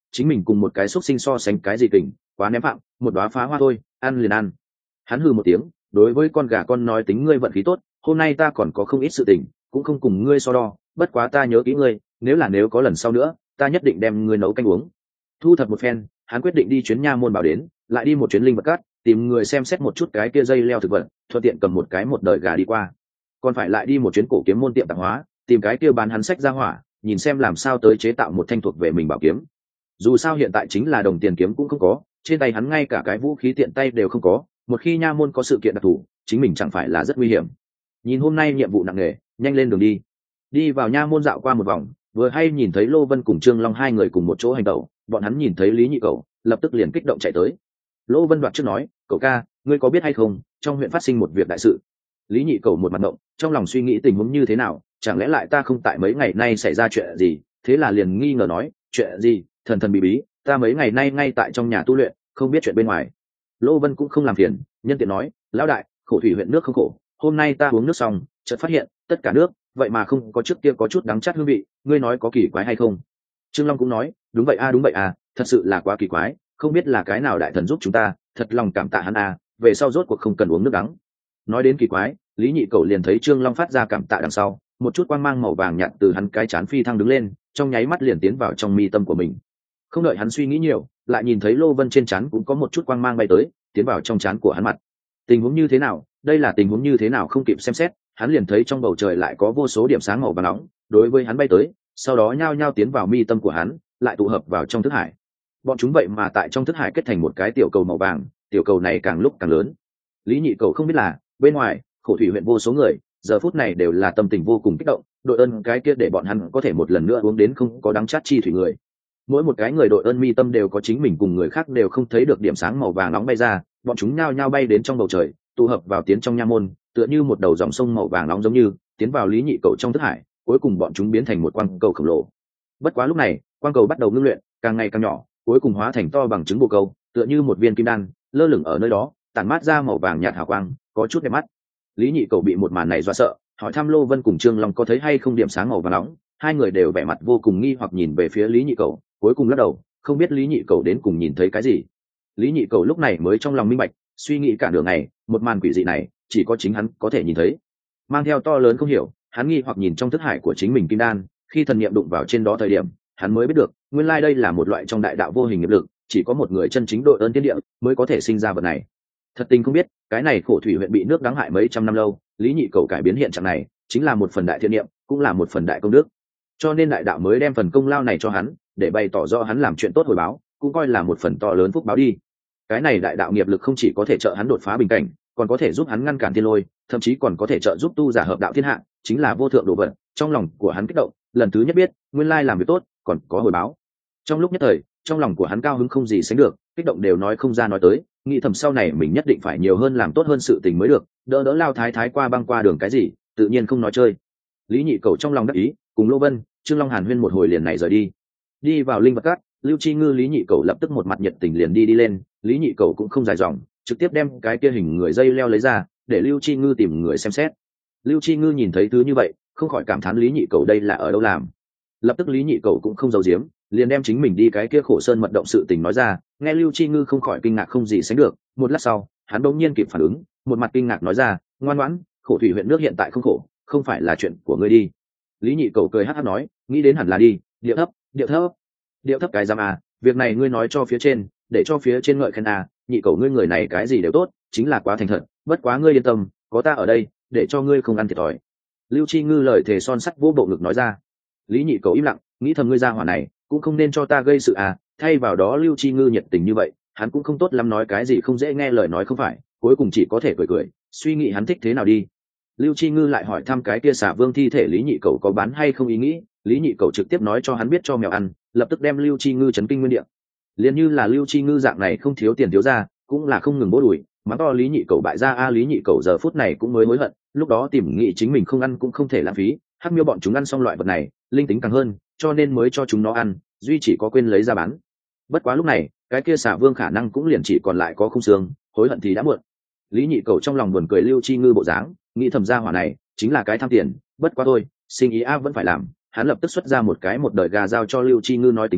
chính mình cùng một cái xúc sinh so sánh cái gì kình, quá ném phạm, một đóa phá hoa thôi, ăn liền ăn. Hắn hừ một tiếng, đối với con gà con nói, tính ngươi vận khí tốt, hôm nay ta còn có không ít sự tình, cũng không cùng ngươi so đo, bất quá ta nhớ kỹ ngươi, nếu có lần sau nữa, ta nhất định đem ngươi nấu canh uống. Thu thập một phen, hắn quyết định đi chuyến nha môn bảo đến, lại đi một chuyến linh vật cát, tìm người xem xét một chút cái kia dây leo thực vật, thuận tiện cầm một cái một đời gà đi qua. Còn phải lại đi một chuyến cổ kiếm môn tiệm tạp hóa, tìm cái kia bán hắn sách ra hỏa, nhìn xem làm sao tới chế tạo một thanh thuộc về mình bảo kiếm. Dù sao hiện tại chính là đồng tiền kiếm cũng không có, trên tay hắn ngay cả cái vũ khí tiện tay đều không có, một khi nha môn có sự kiện đặc thù, chính mình chẳng phải là rất nguy hiểm. Nhìn hôm nay nhiệm vụ nặng nề, nhanh lên đường đi. Đi vào nha môn dạo qua một vòng, vừa hay nhìn thấy Lô Vân cùng Trương Long hai người cùng một chỗ hành động, bọn hắn nhìn thấy Lý Nhị Cẩu, lập tức liền kích động chạy tới. Lô Vân đoạt trước nói, cậu ca, ngươi có biết hay không, trong huyện phát sinh một việc đại sự. Lý Nhị Cẩu một mặt động, trong lòng suy nghĩ tình huống như thế nào, chẳng lẽ lại ta không tại mấy ngày nay xảy ra chuyện gì, thế là liền nghi ngờ nói, chuyện gì, thần thần bí bí, ta mấy ngày nay ngay tại trong nhà tu luyện, không biết chuyện bên ngoài. Lô Vân cũng không làm phiền, nhân tiện nói, lão đại, khổ thủy huyện nước không khổ, hôm nay ta uống nước xong, chợt phát hiện tất cả nước vậy mà không có trước kia có chút đắng chát hương vị, ngươi nói có kỳ quái hay không? Trương Long cũng nói, đúng vậy a, thật sự là quá kỳ quái, không biết là cái nào đại thần giúp chúng ta, thật lòng cảm tạ hắn a, về sau rốt cuộc không cần uống nước đắng. Nói đến kỳ quái, Lý Nhị Cẩu liền thấy Trương Long phát ra cảm tạ đằng sau, một chút quang mang màu vàng nhạt từ hắn cái chán phi thăng đứng lên, trong nháy mắt liền tiến vào trong mi tâm của mình. Không đợi hắn suy nghĩ nhiều, lại nhìn thấy Lô Vân trên chán cũng có một chút quang mang bay tới, tiến vào trong chán của hắn mặt. Tình huống như thế nào, đây là tình huống như thế nào không kịp xem xét, hắn liền thấy trong bầu trời lại có vô số điểm sáng màu vàng nóng đối với hắn bay tới, sau đó nhao nhao tiến vào mi tâm của hắn, lại tụ hợp vào trong thức hải. Bọn chúng vậy mà tại trong thức hải kết thành một cái tiểu cầu màu vàng, tiểu cầu này càng lúc càng lớn. Lý Nhị Cẩu không biết là bên ngoài khổ thủy huyện vô số người giờ phút này đều là tâm tình vô cùng kích động, đội ơn cái kia để bọn hắn có thể một lần nữa uống đến không có đắng chát chi thủy người. Mỗi một cái người đội ơn mi tâm đều có chính mình cùng người khác đều không thấy được điểm sáng màu vàng nóng bay ra, bọn chúng nhao nhao bay đến trong bầu trời, tụ hợp vào tiến trong nha môn, tựa như một đầu dòng sông màu vàng nóng giống như tiến vào Lý Nhị Cẩu trong thức hải, cuối cùng bọn chúng biến thành một quang cầu khổng lồ. Bất quá lúc này quang cầu bắt đầu ngưng luyện, càng ngày càng nhỏ, cuối cùng hóa thành to bằng trứng bồ câu, tựa như một viên kim đan lơ lửng ở nơi đó, tản mát ra màu vàng nhạt hào quang, có chút đẹp mắt. Lý Nhị Cẩu bị một màn này dọa sợ, hỏi thăm Lô Vân cùng Trương Long có thấy hay không điểm sáng màu vàng nóng, hai người đều vẻ mặt vô cùng nghi hoặc nhìn về phía Lý Nhị Cẩu, cuối cùng lắc đầu, không biết Lý Nhị Cẩu đến cùng nhìn thấy cái gì. Lý Nhị Cẩu lúc này mới trong lòng minh bạch, suy nghĩ cả đường ngày, một màn quỷ dị này chỉ có chính hắn có thể nhìn thấy. Mang theo to lớn không hiểu, hắn nghi hoặc nhìn trong thức hải của chính mình kim đan, khi thần niệm đụng vào trên đó thời điểm, hắn mới biết được, nguyên lai đây là một loại trong đại đạo vô hình nghiệp lực, chỉ có một người chân chính đội ơn thiên địa mới có thể sinh ra vật này. Thật tình không biết, cái này khổ thủy huyện bị nước đắng hại mấy trăm năm lâu, Lý Nhị Cẩu cải biến hiện trạng này, chính là một phần đại thiện niệm, cũng là một phần đại công đức. Cho nên đại đạo mới đem phần công lao này cho hắn, để bày tỏ do hắn làm chuyện tốt hồi báo, cũng coi là một phần to lớn phúc báo đi. Cái này đại đạo nghiệp lực không chỉ có thể trợ hắn đột phá bình cảnh, còn có thể giúp hắn ngăn cản thiên lôi, thậm chí còn có thể trợ giúp tu giả hợp đạo thiên hạ, chính là vô thượng đồ vật. Trong lòng của hắn kích động, lần thứ nhất biết, nguyên lai làm việc tốt, còn có hồi báo. Trong lúc nhất thời, trong lòng của hắn cao hứng không gì sánh được, kích động đều nói không ra nói tới, nghĩ thầm sau này mình nhất định phải nhiều hơn làm tốt hơn sự tình mới được, đỡ lao thái thái qua băng qua đường cái gì, tự nhiên không nói chơi. Lý Nhị Cẩu trong lòng đắc ý, cùng Lô Vân, Trương Long hàn huyên một hồi liền này rời đi. Đi vào linh vật cát, Lưu Chi Ngư Lý Nhị Cẩu lập tức một mặt nhiệt tình liền đi lên, Lý Nhị Cẩu cũng không dài dòng, trực tiếp đem cái kia hình người dây leo lấy ra, để Lưu Chi Ngư tìm người xem xét. Lưu Chi Ngư nhìn thấy thứ như vậy, không khỏi cảm thán Lý Nhị Cẩu đây là ở đâu làm. Lập tức Lý Nhị Cẩu cũng không giấu giếm, liền đem chính mình đi cái kia khổ sơn mật động sự tình nói ra, nghe Lưu Chi Ngư không khỏi kinh ngạc không gì sánh được. Một lát sau, hắn bỗng nhiên kịp phản ứng, một mặt kinh ngạc nói ra, ngoan ngoãn, khổ thủy huyện nước hiện tại không khổ, không phải là chuyện của ngươi đi. Lý Nhị Cẩu cười hắc hắc nói, nghĩ đến hẳn là đi, điệu thấp, điệu thấp, điệu thấp cái giam à, việc này ngươi nói cho phía trên, để cho phía trên ngợi khen à, Nhị Cẩu ngươi người này cái gì đều tốt, chính là quá thành thật, bất quá ngươi yên tâm, có ta ở đây, để cho ngươi không ăn thiệt thòi. Lưu Chi Ngư lời thề son sắt vô bộ ngực nói ra. Lý Nhị Cẩu im lặng, nghĩ thầm ngươi ra hỏa này cũng không nên cho ta gây sự à, thay vào đó Lưu Chi Ngư nhiệt tình như vậy, hắn cũng không tốt lắm nói cái gì không dễ nghe lời nói không phải, cuối cùng chỉ có thể cười cười, suy nghĩ hắn thích thế nào đi. Lưu Chi Ngư lại hỏi thăm cái kia xả vương thi thể Lý Nhị Cẩu có bán hay không ý nghĩ, Lý Nhị Cẩu trực tiếp nói cho hắn biết cho mèo ăn, lập tức đem Lưu Chi Ngư chấn kinh nguyên địa. Liên như là Lưu Chi Ngư dạng này không thiếu tiền thiếu ra, cũng là không ngừng bố đuổi, mắng to Lý Nhị Cẩu bại ra a. Lý Nhị Cẩu giờ phút này cũng mới hối hận, lúc đó tìm nghĩ chính mình không ăn cũng không thể lãng phí, hắc miêu bọn chúng ăn xong loại vật này linh tính càng hơn, cho nên mới cho chúng nó ăn, duy chỉ có quên lấy ra bán. Bất quá lúc này cái kia xả vương khả năng cũng liền chỉ còn lại có khung xương, hối hận thì đã muộn. Lý Nhị Cẩu trong lòng buồn cười Lưu Chi Ngư bộ dáng, nghĩ thầm ra hỏa này chính là cái tham tiền, bất quá thôi, sinh ý a vẫn phải làm. Hắn lập tức xuất ra một cái một đời gà giao cho Lưu Chi Ngư nói tính toán,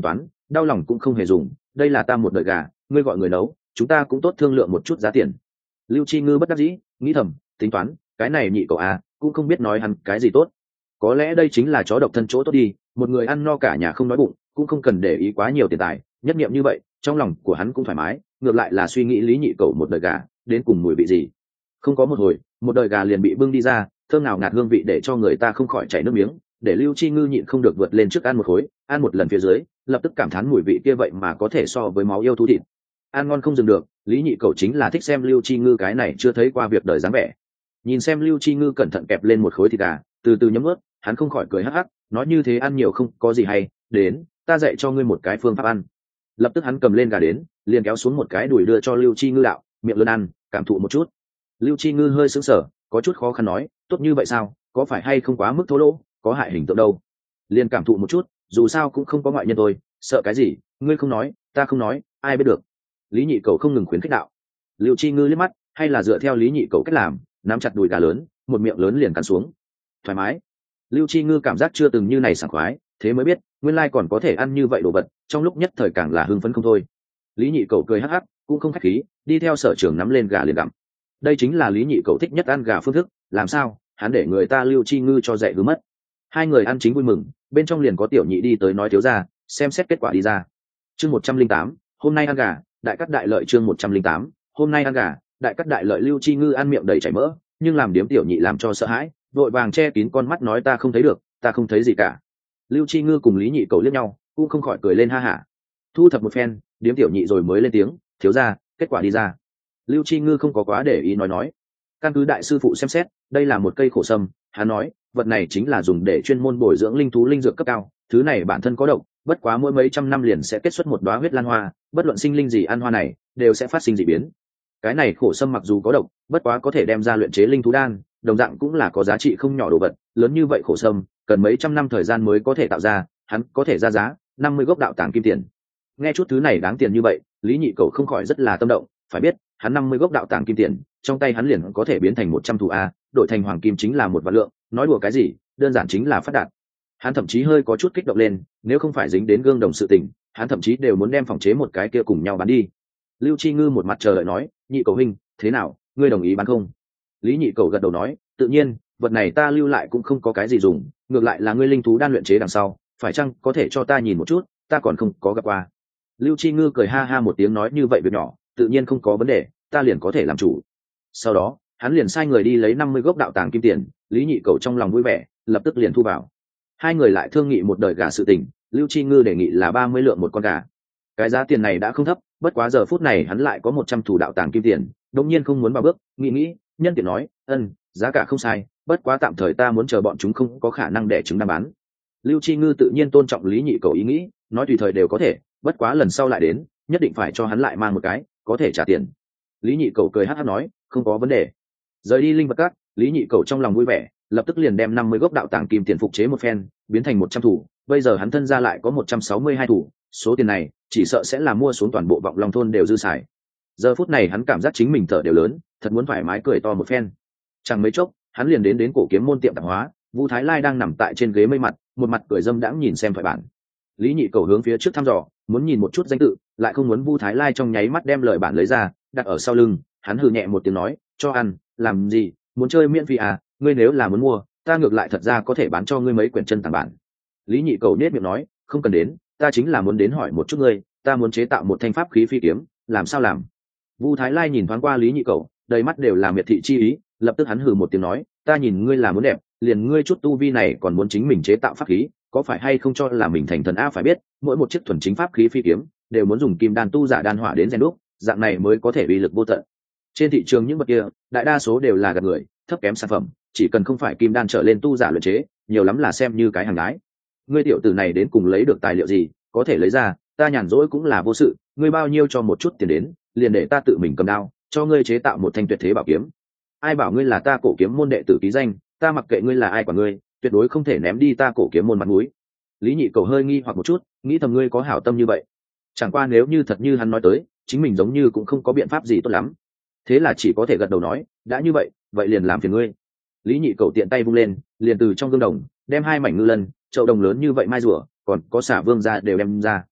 đau lòng cũng không hề dùng, đây là ta một đời gà, ngươi gọi người nấu, chúng ta cũng tốt thương lượng một chút giá tiền. Lưu Chi Ngư bất đắc dĩ nghĩ thầm, tính toán cái này nhị cậu à cũng không biết nói hắn cái gì tốt, có lẽ đây chính là chó độc thân chỗ tốt đi, một người ăn no cả nhà không nói bụng, cũng không cần để ý quá nhiều tiền tài, nhất niệm như vậy trong lòng của hắn cũng thoải mái, ngược lại là suy nghĩ lý nhị cậu một đời gà đến cùng mùi vị gì. Không có một hồi, một đời gà liền bị bưng đi ra, thơm nào ngạt hương vị để cho người ta không khỏi chảy nước miếng, để Lưu Chi Ngư nhịn không được vượt lên trước ăn một khối, ăn một lần phía dưới lập tức cảm thán mùi vị kia vậy mà có thể so với máu yêu thú thịt, ăn ngon không dừng được. Lý nhị cậu chính là thích xem Lưu Chi Ngư cái này chưa thấy qua việc đời dáng vẻ, nhìn xem Lưu Chi Ngư cẩn thận kẹp lên một khối thịt gà từ từ nhấm ướt, hắn không khỏi cười hắc hắc, nói như thế ăn nhiều không có gì hay, đến ta dạy cho ngươi một cái phương pháp ăn. Lập tức hắn cầm lên gà đến, liền kéo xuống một cái đùi đưa cho Lưu Chi Ngư đạo, miệng lớn ăn, cảm thụ một chút. Lưu Chi Ngư hơi sững sờ, có chút khó khăn nói, tốt như vậy sao, có phải hay không quá mức thô lỗ, có hại hình tượng đâu. Liền cảm thụ một chút, dù sao cũng không có ngoại nhân thôi, sợ cái gì, ngươi không nói ta không nói, ai biết được. Lý nhị cầu không ngừng khuyến khích đạo. Lưu Chi Ngư liếc mắt, hay là dựa theo lý nhị cầu cách làm, nắm chặt đùi gà lớn, một miệng lớn liền cắn xuống. Thoải mái. Lưu Chi Ngư cảm giác chưa từng như này sảng khoái, thế mới biết nguyên lai còn có thể ăn như vậy đồ vật, trong lúc nhất thời càng là hưng phấn không thôi. Lý nhị cầu cười hắc hắc, cũng không khách khí, đi theo sở trường nắm lên gà liền gặm. Đây chính là lý nhị cầu thích nhất ăn gà phương thức, làm sao hắn để người ta Lưu Chi Ngư cho dạy hứa mất. Hai người ăn chính vui mừng, bên trong liền có tiểu nhị đi tới nói thiếu ra, xem xét kết quả đi ra. Chương 108, hôm nay ăn gà, đại cắt đại lợi. Chương 108, hôm nay ăn gà, đại cắt đại lợi. Lưu Chi Ngư ăn miệng đầy chảy mỡ, nhưng làm điếm tiểu nhị làm cho sợ hãi, vội vàng che kín con mắt nói ta không thấy được, ta không thấy gì cả. Lưu Chi Ngư cùng lý nhị cầu liếc nhau, cũng không khỏi cười lên ha hả. Thu thập một phen, điếm tiểu nhị rồi mới lên tiếng, thiếu ra, kết quả đi ra. Lưu Chi Ngư không có quá để ý nói, căn cứ đại sư phụ xem xét, đây là một cây khổ sâm, hắn nói vật này chính là dùng để chuyên môn bồi dưỡng linh thú linh dược cấp cao, thứ này bản thân có độc, bất quá mỗi mấy trăm năm liền sẽ kết xuất một đóa huyết lan hoa, bất luận sinh linh gì ăn hoa này đều sẽ phát sinh dị biến. Cái này khổ sâm mặc dù có độc, bất quá có thể đem ra luyện chế linh thú đan, đồng dạng cũng là có giá trị không nhỏ đồ vật, lớn như vậy khổ sâm cần mấy trăm năm thời gian mới có thể tạo ra, hắn có thể ra giá 50 gốc đạo tàng kim tiền. Nghe chút thứ này đáng tiền như vậy, lý nhị cầu không khỏi rất là tâm động, phải biết hắn 50 gốc đạo tàng kim tiền trong tay hắn liền có thể biến thành 100 thù a, đổi thành hoàng kim chính là một vạn lượng, nói đùa cái gì, đơn giản chính là phát đạt. Hắn thậm chí hơi có chút kích động lên, nếu không phải dính đến gương đồng sự tình, hắn thậm chí đều muốn đem phòng chế một cái kia cùng nhau bán đi. Lưu Chi Ngư một mặt chờ đợi nói, nhị cầu huynh, thế nào, ngươi đồng ý bán không? Lý nhị cầu gật đầu nói, tự nhiên, vật này ta lưu lại cũng không có cái gì dùng, ngược lại là ngươi linh thú đan luyện chế đằng sau, phải chăng có thể cho ta nhìn một chút, ta còn không có gặp qua. Lưu Chi Ngư cười ha ha một tiếng nói, như vậy việc nhỏ, tự nhiên không có vấn đề, ta liền có thể làm chủ. Sau đó hắn liền sai người đi lấy 50 gốc đạo tàng kim tiền, lý nhị cầu trong lòng vui vẻ, lập tức liền thu vào. Hai người lại thương nghị một đời gà sự tình, Lưu Chi Ngư đề nghị là 30 lượng một con gà. Cái giá tiền này đã không thấp, bất quá giờ phút này hắn lại có 100 thủ đạo tàng kim tiền, đống nhiên không muốn vào bước, nghĩ, nhân tiện nói, giá cả không sai, bất quá tạm thời ta muốn chờ bọn chúng không có khả năng đẻ trứng đang bán. Lưu Chi Ngư tự nhiên tôn trọng lý nhị cầu ý nghĩ, nói tùy thời đều có thể, bất quá lần sau lại đến, nhất định phải cho hắn lại mang một cái, có thể trả tiền. Lý nhị cầu cười hắc hắc nói, không có vấn đề. Rời đi linh vật các, lý nhị cầu trong lòng vui vẻ, lập tức liền đem 50 gốc đạo tàng kim tiền phục chế một phen, biến thành 100 thủ, bây giờ hắn thân ra lại có 162 thủ, số tiền này chỉ sợ sẽ là mua xuống toàn bộ Vọng Long thôn đều dư xài. Giờ phút này hắn cảm giác chính mình thở đều lớn, thật muốn thoải mái cười to một phen. Chẳng mấy chốc, hắn liền đến cổ kiếm môn tiệm tạp hóa, Vu Thái Lai đang nằm tại trên ghế mây mặt, một mặt cười dâm đãng nhìn xem thoại bản. Lý nhị cầu hướng phía trước thăm dò, muốn nhìn một chút danh tự, lại không muốn Vu Thái Lai trong nháy mắt đem lời bản lấy ra, đặt ở sau lưng, hắn hừ nhẹ một tiếng nói, cho ăn, làm gì, muốn chơi miễn phí à, ngươi nếu là muốn mua, ta ngược lại thật ra có thể bán cho ngươi mấy quyển chân tàng bản. Lý nhị cầu nhếch miệng nói, không cần đến, ta chính là muốn đến hỏi một chút ngươi, ta muốn chế tạo một thanh pháp khí phi kiếm, làm sao làm? Vu Thái Lai nhìn thoáng qua Lý nhị cầu, đầy mắt đều là miệt thị chi ý, lập tức hắn hừ một tiếng nói, ta nhìn ngươi là muốn đẹp, liền ngươi chút tu vi này còn muốn chính mình chế tạo pháp khí, có phải hay không cho là mình thành thần a? Phải biết mỗi một chiếc thuần chính pháp khí phi kiếm đều muốn dùng kim đan tu giả đan hỏa đến rèn đúc, dạng này mới có thể uy lực vô tận. Trên thị trường những vật kia đại đa số đều là gạt người, thấp kém sản phẩm, chỉ cần không phải kim đan trở lên tu giả luyện chế, nhiều lắm là xem như cái hàng gái. Ngươi tiểu tử này đến cùng lấy được tài liệu gì, có thể lấy ra, ta nhàn rỗi cũng là vô sự, ngươi bao nhiêu cho một chút tiền đến, liền để ta tự mình cầm đao cho ngươi chế tạo một thanh tuyệt thế bảo kiếm. Ai bảo ngươi là ta cổ kiếm môn đệ tử ký danh, ta mặc kệ ngươi là ai của ngươi, tuyệt đối không thể ném đi ta cổ kiếm môn mặt mũi. Lý nhị cầu hơi nghi hoặc một chút, nghĩ thầm ngươi có hảo tâm như vậy, chẳng qua nếu như thật như hắn nói tới, chính mình giống như cũng không có biện pháp gì tốt lắm, thế là chỉ có thể gật đầu nói, đã như vậy, vậy liền làm phiền ngươi. Lý nhị cầu tiện tay vung lên, liền từ trong gương đồng đem 2 mảnh ngư lân, chậu đồng lớn như vậy mai rùa, còn có xả vương ra đều đem ra.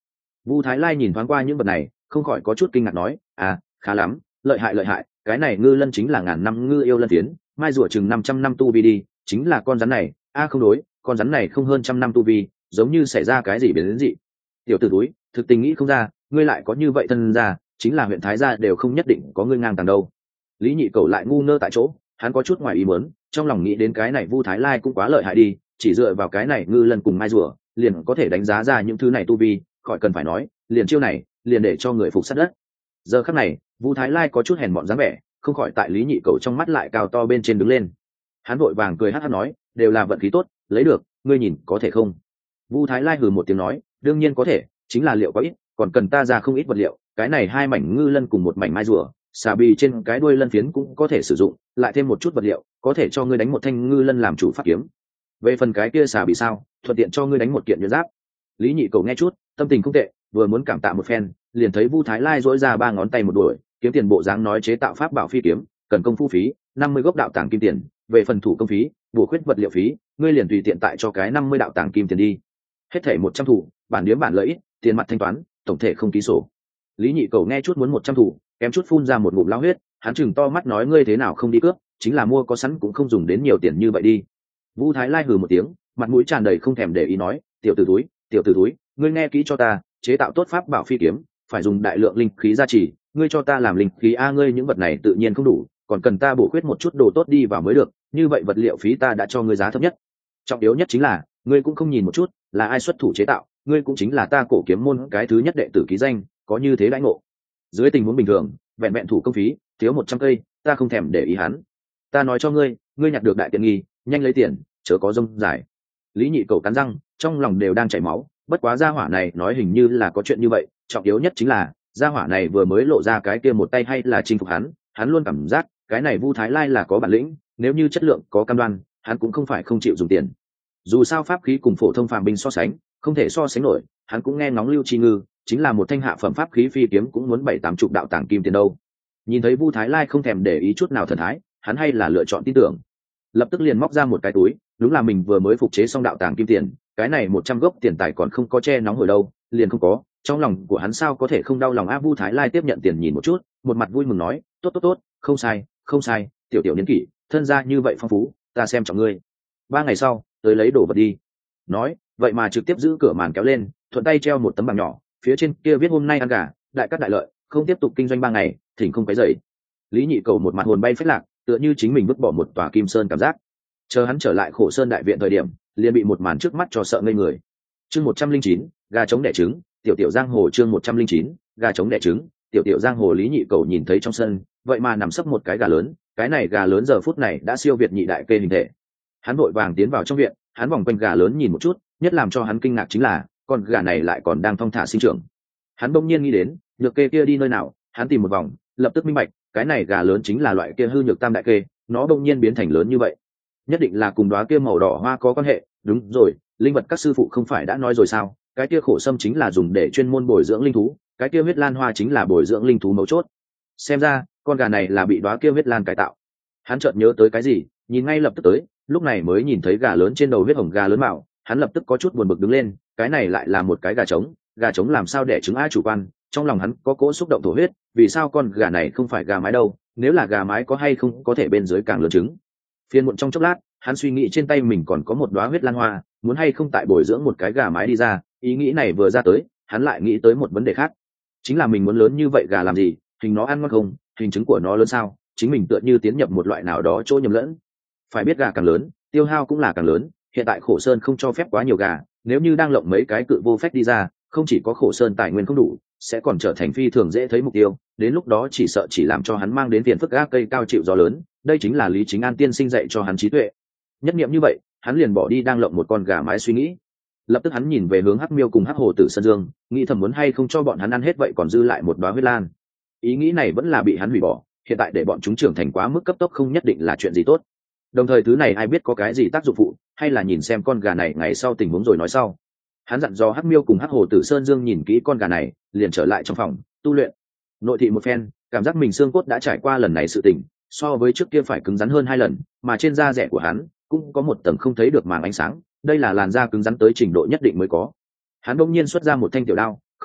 Vu Thái Lai nhìn thoáng qua những vật này, không khỏi có chút kinh ngạc nói, à, khá lắm, lợi hại lợi hại, cái này ngư lân chính là ngàn năm ngư yêu lân tiến, mai rùa chừng 500 năm tu vi đi, chính là con rắn này, không đối, con rắn này không hơn trăm năm tu vi, giống như xảy ra cái gì biến đến dị. Tiểu tử túi, thực tình nghĩ không ra, ngươi lại có như vậy thân ra, chính là huyện Thái gia đều không nhất định có ngươi ngang tàng đâu. Lý Nhị Cầu lại ngu ngơ tại chỗ, hắn có chút ngoài ý muốn, trong lòng nghĩ đến cái này Vu Thái Lai cũng quá lợi hại đi, chỉ dựa vào cái này ngư lân cùng mai rùa, liền có thể đánh giá ra những thứ này tu vi, khỏi cần phải nói, liền chiêu này, liền để cho người phục sát đất. Giờ khắc này, Vu Thái Lai có chút hèn mọn dáng vẻ, không khỏi tại Lý Nhị Cầu trong mắt lại cao to bên trên đứng lên. Hắn vội vàng cười hắt hắt nói, đều là vận khí tốt, lấy được, ngươi nhìn có thể không? Vu Thái Lai hừ một tiếng nói, đương nhiên có thể, chính là liệu có ít, còn cần ta ra không ít vật liệu, cái này 2 mảnh ngư lân cùng 1 mảnh mai rùa, xà bì trên cái đuôi lân phiến cũng có thể sử dụng, lại thêm một chút vật liệu, có thể cho ngươi đánh một thanh ngư lân làm chủ pháp kiếm. Về phần cái kia xà bì sao, thuận tiện cho ngươi đánh một kiện nhuyễn giáp. Lý Nhị Cầu nghe chút, tâm tình không tệ, vừa muốn cảm tạ một phen, liền thấy Vu Thái Lai duỗi ra 3 ngón tay một đuổi, kiếm tiền bộ dáng nói chế tạo pháp bảo phi kiếm, cần công phu phí, 50 gốc đạo tàng kim tiền, về phần thủ công phí, bổ khuyết vật liệu phí, ngươi liền tùy tiện tại cho cái 50 đạo tàng kim tiền đi. Hết thảy 100 thủ, bản điếm bản lợi, tiền mặt thanh toán, tổng thể không ký sổ. Lý Nhị Cầu nghe chút muốn 100 thủ, kém chút phun ra một ngụm lao huyết, hắn chừng to mắt nói ngươi thế nào không đi cướp, chính là mua có sẵn cũng không dùng đến nhiều tiền như vậy đi. Vu Thái Lai hừ một tiếng, mặt mũi tràn đầy không thèm để ý nói, tiểu tử túi, ngươi nghe kỹ cho ta, chế tạo tốt pháp bảo phi kiếm, phải dùng đại lượng linh khí gia trì, ngươi cho ta làm linh khí ngươi những vật này tự nhiên không đủ, còn cần ta bổ khuyết một chút đồ tốt đi vào mới được, như vậy vật liệu phí ta đã cho ngươi giá thấp nhất. Trọng yếu nhất chính là, ngươi cũng không nhìn một chút, là ai xuất thủ chế tạo, ngươi cũng chính là ta Cổ Kiếm môn cái thứ nhất đệ tử ký danh, có như thế đãi ngộ. Dưới tình huống bình thường, vẹn vẹn thủ công phí, thiếu 100 cây, ta không thèm để ý hắn. Ta nói cho ngươi, ngươi nhặt được đại tiện nghi, nhanh lấy tiền, chớ có rông dài. Lý Nhị Cầu cắn răng, trong lòng đều đang chảy máu, bất quá gia hỏa này nói hình như là có chuyện như vậy, trọng yếu nhất chính là gia hỏa này vừa mới lộ ra cái kia một tay hay là chinh phục hắn luôn cảm giác cái này Vu Thái Lai là có bản lĩnh, nếu như chất lượng có cam đoan, hắn cũng không phải không chịu dùng tiền. Dù sao pháp khí cùng phổ thông phàm binh so sánh, không thể so sánh nổi, hắn cũng nghe ngóng Lưu Chi Ngư, chính là một thanh hạ phẩm pháp khí phi kiếm cũng muốn 7-80 đạo tàng kim tiền đâu. Nhìn thấy Vu Thái Lai không thèm để ý chút nào thần thái, hắn hay là lựa chọn tin tưởng. Lập tức liền móc ra một cái túi, đúng là mình vừa mới phục chế xong đạo tàng kim tiền, cái này 100 gốc tiền tài còn không có che nóng hồi đâu, liền không có, trong lòng của hắn sao có thể không đau lòng. Vu Thái Lai tiếp nhận tiền nhìn một chút, một mặt vui mừng nói, tốt, không sai, tiểu niên kỷ, thân gia như vậy phong phú, ta xem trọng ngươi. 3 ngày sau, tới lấy đồ vật đi. Nói, vậy mà trực tiếp giữ cửa màn kéo lên, thuận tay treo một tấm bảng nhỏ, phía trên kia viết hôm nay ăn gà, đại cát đại lợi, không tiếp tục kinh doanh 3 ngày, thỉnh không quấy rầy. Lý Nhị Cầu một mặt hồn bay phách lạc, tựa như chính mình vứt bỏ một tòa kim sơn cảm giác. Chờ hắn trở lại Khổ Sơn đại viện thời điểm, liền bị một màn trước mắt cho sợ ngây người. Chương 109, gà trống đẻ trứng, tiểu giang hồ. Chương 109, gà trống đẻ trứng, tiểu giang hồ. Lý Nhị Cầu nhìn thấy trong sân, vậy mà nằm sấp một cái gà lớn, cái này gà lớn giờ phút này đã siêu việt nhị đại kê hình thể. Hắn vội vàng tiến vào trong viện, hắn vòng quanh gà lớn nhìn một chút, nhất làm cho hắn kinh ngạc chính là, con gà này lại còn đang thong thả sinh trưởng. Hắn bỗng nhiên nghĩ đến, nhược kê kia đi nơi nào, hắn tìm một vòng, lập tức minh bạch, cái này gà lớn chính là loại kia hư nhược tam đại kê, nó bỗng nhiên biến thành lớn như vậy, nhất định là cùng đóa kia màu đỏ hoa có quan hệ. Đúng rồi, linh vật các sư phụ không phải đã nói rồi sao, cái kia khổ sâm chính là dùng để chuyên môn bồi dưỡng linh thú, cái kia huyết lan hoa chính là bồi dưỡng linh thú mấu chốt. Xem ra con gà này là bị đóa kia huyết lan cải tạo. Hắn chợt nhớ tới cái gì, nhìn ngay lập tức tới, lúc này mới nhìn thấy gà lớn trên đầu huyết hồng gà lớn mạo, hắn lập tức có chút buồn bực đứng lên, cái này lại là một cái gà trống làm sao đẻ trứng ai chủ quan. Trong lòng hắn có cỗ xúc động thổ huyết, vì sao con gà này không phải gà mái đâu, nếu là gà mái có hay không có thể bên dưới càng lớn trứng. Phiền muộn trong chốc lát, hắn suy nghĩ trên tay mình còn có một đóa huyết lan hoa, muốn hay không tại bồi dưỡng một cái gà mái đi ra. Ý nghĩ này vừa ra tới, hắn lại nghĩ tới một vấn đề khác, chính là mình muốn lớn như vậy gà làm gì, hình nó ăn ngon không, hình trứng của nó lớn sao, chính mình tựa như tiến nhập một loại nào đó chỗ nhầm lẫn. Phải biết gà càng lớn, tiêu hao cũng là càng lớn, hiện tại Khổ Sơn không cho phép quá nhiều gà, nếu như đang lộng mấy cái cự vô phách đi ra, không chỉ có Khổ Sơn tài nguyên không đủ, sẽ còn trở thành phi thường dễ thấy mục tiêu, đến lúc đó chỉ sợ chỉ làm cho hắn mang đến phiền phức gác cây cao chịu gió lớn. Đây chính là Lý Chính An tiên sinh dạy cho hắn trí tuệ. Nhất niệm như vậy, hắn liền bỏ đi đang lộng một con gà mái suy nghĩ. Lập tức hắn nhìn về hướng Hắc Miêu cùng Hắc Hồ Tử Sơn Dương, nghĩ thầm muốn hay không cho bọn hắn ăn hết vậy còn dư lại một đóa huyết lan. Ý nghĩ này vẫn là bị hắn hủy bỏ, hiện tại để bọn chúng trưởng thành quá mức cấp tốc không nhất định là chuyện gì tốt. Đồng thời thứ này ai biết có cái gì tác dụng phụ, hay là nhìn xem con gà này ngày sau tình huống rồi nói sau. Hắn dặn dò Hắc Miêu cùng Hắc Hồ Tử Sơn Dương nhìn kỹ con gà này, liền trở lại trong phòng tu luyện. Nội thị một phen, cảm giác mình xương cốt đã trải qua lần này sự tình, so với trước kia phải cứng rắn hơn 2 lần, mà trên da rẻ của hắn cũng có một tầng không thấy được màng ánh sáng, đây là làn da cứng rắn tới trình độ nhất định mới có. Hắn bỗng nhiên xuất ra một thanh tiểu đao,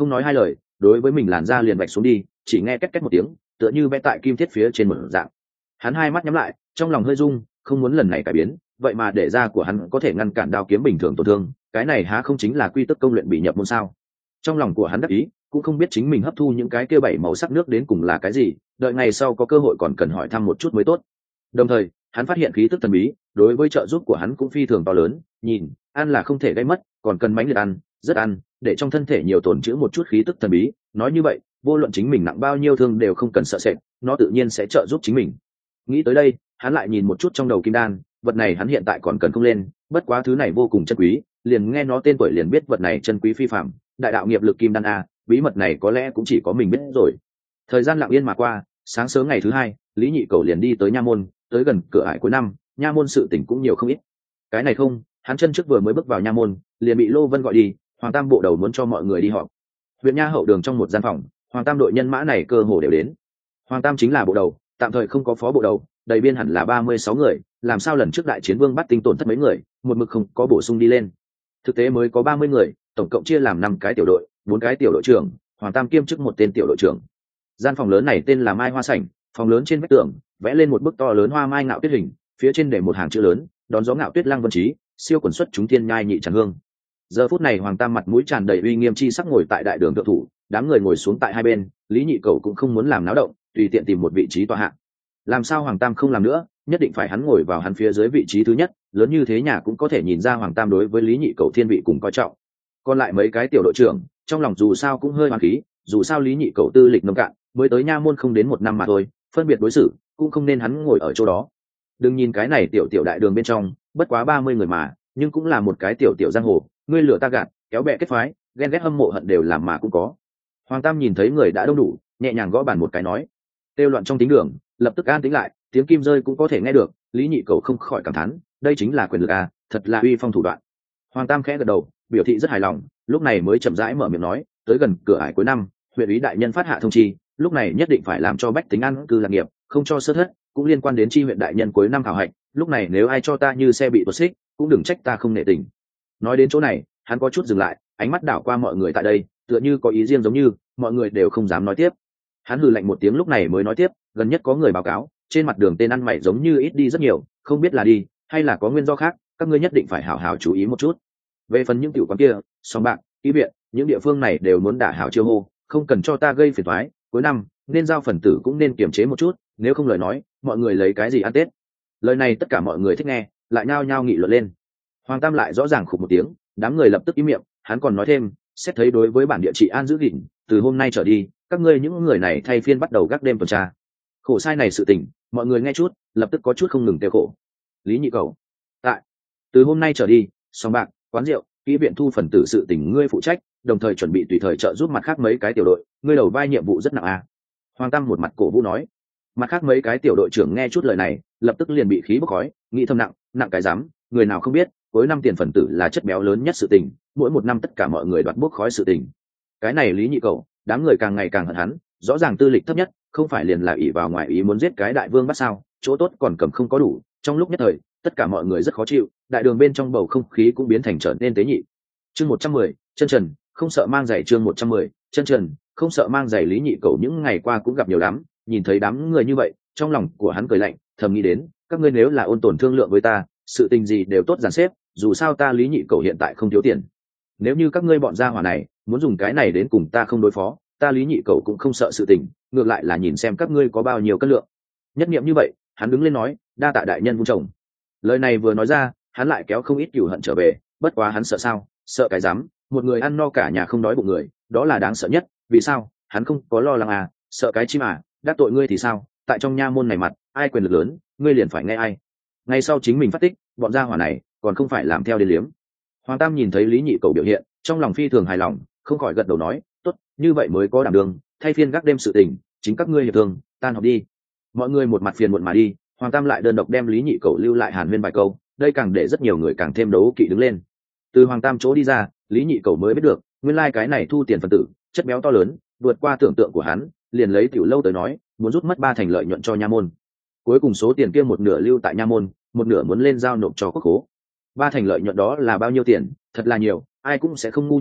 không nói hai lời, đối với mình làn da liền vạch xuống đi, chỉ nghe két két một tiếng, tựa như vẽ tại kim thiết phía trên một dạng. Hắn hai mắt nhắm lại, trong lòng hơi rung, không muốn lần này cải biến, vậy mà để da của hắn có thể ngăn cản đao kiếm bình thường tổn thương, cái này há không chính là quy tắc công luyện bị nhập môn sao? Trong lòng của hắn đắc ý, cũng không biết chính mình hấp thu những cái kia bảy màu sắc nước đến cùng là cái gì, đợi ngày sau có cơ hội còn cần hỏi thăm một chút mới tốt. Đồng thời, hắn phát hiện khí tức thần bí, đối với trợ giúp của hắn cũng phi thường to lớn, nhìn, ăn là không thể gây mất, còn cần mãnh liệt ăn, rất ăn, để trong thân thể nhiều tồn trữ một chút khí tức thần bí, nói như vậy, vô luận chính mình nặng bao nhiêu thương đều không cần sợ sệt, nó tự nhiên sẽ trợ giúp chính mình. Nghĩ tới đây, hắn lại nhìn một chút trong đầu kim đan, vật này hắn hiện tại còn cần không lên, bất quá thứ này vô cùng chân quý, liền nghe nó tên tuổi liền biết vật này chân quý phi phàm, đại đạo nghiệp lực kim đan a, bí mật này có lẽ cũng chỉ có mình biết rồi. Thời gian lặng yên mà qua, sáng sớm ngày thứ hai, Lý Nhị Cầu liền đi tới nha môn, tới gần cửa ải cuối năm, nha môn sự tình cũng nhiều không ít. Cái này không, hắn chân trước vừa mới bước vào nha môn, liền bị Lô Vân gọi đi, Hoàng Tam bộ đầu muốn cho mọi người đi họp. Huyện nha hậu đường trong một gian phòng, Hoàng Tam đội nhân mã này cơ hồ đều đến. Hoàng Tam chính là bộ đầu, tạm thời không có phó bộ đầu, đầy biên hẳn là 36 người, làm sao lần trước đại chiến vương bắt tinh tổn thất mấy người, một mực không có bổ sung đi lên. Thực tế mới có 30 người, tổng cộng chia làm 5 cái tiểu đội, 4 cái tiểu đội trưởng, Hoàng Tam kiêm chức một tên tiểu đội trưởng. Gian phòng lớn này tên là Mai Hoa Sảnh, phòng lớn trên vách tường vẽ lên một bức to lớn hoa mai ngạo tuyết hình, phía trên để một hàng chữ lớn, đón gió ngạo tuyết lăng vân trí, siêu quần xuất chúng thiên nhai nhị tràng hương. Giờ phút này Hoàng Tam mặt mũi tràn đầy uy nghiêm chi sắc ngồi tại đại đường thượng thủ, đám người ngồi xuống tại hai bên, Lý Nhị Cầu cũng không muốn làm náo động, tùy tiện tìm một vị trí tọa hạ. Làm sao Hoàng Tam không làm nữa, nhất định phải hắn ngồi vào hắn phía dưới vị trí thứ nhất, lớn như thế nhà cũng có thể nhìn ra Hoàng Tam đối với Lý Nhị Cầu thiên vị cùng coi trọng. Còn lại mấy cái tiểu đội trưởng, trong lòng dù sao cũng hơi hoang khí, dù sao Lý Nhị Cầu tư lịch nông cạn, mới tới nha môn không đến 1 năm mà thôi, phân biệt đối xử cũng không nên hắn ngồi ở chỗ đó. Đừng nhìn cái này tiểu tiểu đại đường bên trong bất quá 30 người mà, nhưng cũng là một cái tiểu tiểu giang hồ, ngươi lửa ta gạt, kéo bè kết phái, ghen ghét hâm mộ hận đều làm mà cũng có. Hoàng Tam nhìn thấy người đã đông đủ, nhẹ nhàng gõ bàn một cái nói, tiêu loạn trong tính đường lập tức an tĩnh lại, tiếng kim rơi cũng có thể nghe được. Lý Nhị Cầu không khỏi cảm thán, đây chính là quyền lực à, thật là uy phong thủ đoạn. Hoàng Tam khẽ gật đầu, biểu thị rất hài lòng, lúc này mới chậm rãi mở miệng nói, tới gần cửa ải cuối năm, huyện ủy đại nhân phát hạ thông chi, lúc này nhất định phải làm cho bách tính ăn cư lạc nghiệp, không cho sơ thất, cũng liên quan đến chi huyện đại nhân cuối năm khảo hạch, lúc này nếu ai cho ta như xe bị tuột xích, cũng đừng trách ta không nể tình. Nói đến chỗ này, hắn có chút dừng lại, ánh mắt đảo qua mọi người tại đây, tựa như có ý riêng giống như mọi người đều không dám nói tiếp. Hắn hừ lạnh một tiếng lúc này mới nói tiếp, gần nhất có người báo cáo, trên mặt đường tên ăn mày giống như ít đi rất nhiều, không biết là đi hay là có nguyên do khác, các ngươi nhất định phải hảo hảo chú ý một chút. Về phần những tiểu quán kia, sòng bạc, kỹ viện, những địa phương này đều muốn đả hảo chiêu hô, không cần cho ta gây phiền toái, cuối năm nên giao phần tử cũng nên kiềm chế một chút, nếu không lời nói mọi người lấy cái gì ăn Tết. Lời này tất cả mọi người thích nghe, lại nhao nhao nghị luận lên. Hoàng Tam lại rõ ràng khục một tiếng, đám người lập tức im miệng. Hắn còn nói thêm, xét thấy đối với bản địa trị an giữ gìn, từ hôm nay trở đi các ngươi những người này thay phiên bắt đầu gác đêm tuần tra. Khổ sai này sự tình, mọi người nghe chút lập tức có chút không ngừng tiêu khổ. Lý Nhị Cầu, tại từ hôm nay trở đi, sòng bạc, quán rượu, kỹ viện thu phần tử sự tình ngươi phụ trách, đồng thời chuẩn bị tùy thời trợ giúp mặt khác mấy cái tiểu đội, ngươi đầu vai nhiệm vụ rất nặng à. Hoàng Tam một mặt cổ vũ nói. Mặt khác mấy cái tiểu đội trưởng nghe chút lời này lập tức liền bị khí bốc khói, nghĩ thầm nặng nặng cái dám, người nào không biết cuối năm tiền phần tử là chất béo lớn nhất sự tình, mỗi một năm tất cả mọi người đoạt bốc khói sự tình. Cái này Lý Nhị Cầu, đám người càng ngày càng hận hắn, rõ ràng tư lịch thấp nhất, không phải liền là ỷ vào ngoại ý muốn giết cái đại vương bắt sao, chỗ tốt còn cầm không có đủ. Trong lúc nhất thời tất cả mọi người rất khó chịu, đại đường bên trong bầu không khí cũng biến thành trở nên tế nhị. Chương 110, chân trần không sợ mang giày. Chương 110, chân trần không sợ mang giày. Lý Nhị Cầu những ngày qua cũng gặp nhiều lắm, nhìn thấy đám người như vậy trong lòng của hắn cười lạnh, thầm nghĩ đến, các ngươi nếu là ôn tồn thương lượng với ta, sự tình gì đều tốt dàn xếp, dù sao ta Lý Nhị Cầu hiện tại không thiếu tiền. Nếu như các ngươi bọn gia hỏa này muốn dùng cái này đến cùng ta không đối phó, ta Lý Nhị Cầu cũng không sợ sự tình, ngược lại là nhìn xem các ngươi có bao nhiêu cân lượng. Nhất niệm như vậy, hắn đứng lên nói, đa tạ đại nhân vung chồng. Lời này vừa nói ra, hắn lại kéo không ít cừu hận trở về, bất quá hắn sợ sao? Sợ cái dám, một người ăn no cả nhà không đói bụng người, đó là đáng sợ nhất. Vì sao? Hắn không có lo lắng à, sợ cái chi mà, đắc tội ngươi thì sao? Tại trong nha môn này mặt, ai quyền lực lớn, ngươi liền phải nghe ai. Ngay sau chính mình phát tích, bọn gia hỏa này còn không phải làm theo đến liếm. Hoàng Tam nhìn thấy Lý Nhị Cầu biểu hiện, trong lòng phi thường hài lòng, không khỏi gật đầu nói, tốt, như vậy mới có đảm đường, thay phiên gác đêm sự tình, chính các ngươi hiệp thương, tan họp đi. Mọi người một mặt phiền muộn mà đi. Hoàng Tam lại đơn độc đem Lý Nhị Cầu lưu lại hàn huyên vài câu, đây càng để rất nhiều người càng thêm đấu kỵ đứng lên. Từ Hoàng Tam chỗ đi ra, Lý Nhị Cầu mới biết được, nguyên lai cái này thu tiền phần tử, chất béo to lớn, vượt qua tưởng tượng của hắn, liền lấy tiểu lâu tới nói, muốn rút mất 3 thành lợi nhuận cho nha môn. Cuối cùng số tiền kia một nửa lưu tại nha môn, một nửa muốn lên giao nộp cho quốc khố. 3 thành lợi nhuận đó là bao nhiêu tiền, thật là nhiều, ai cũng sẽ không ngu như vậy,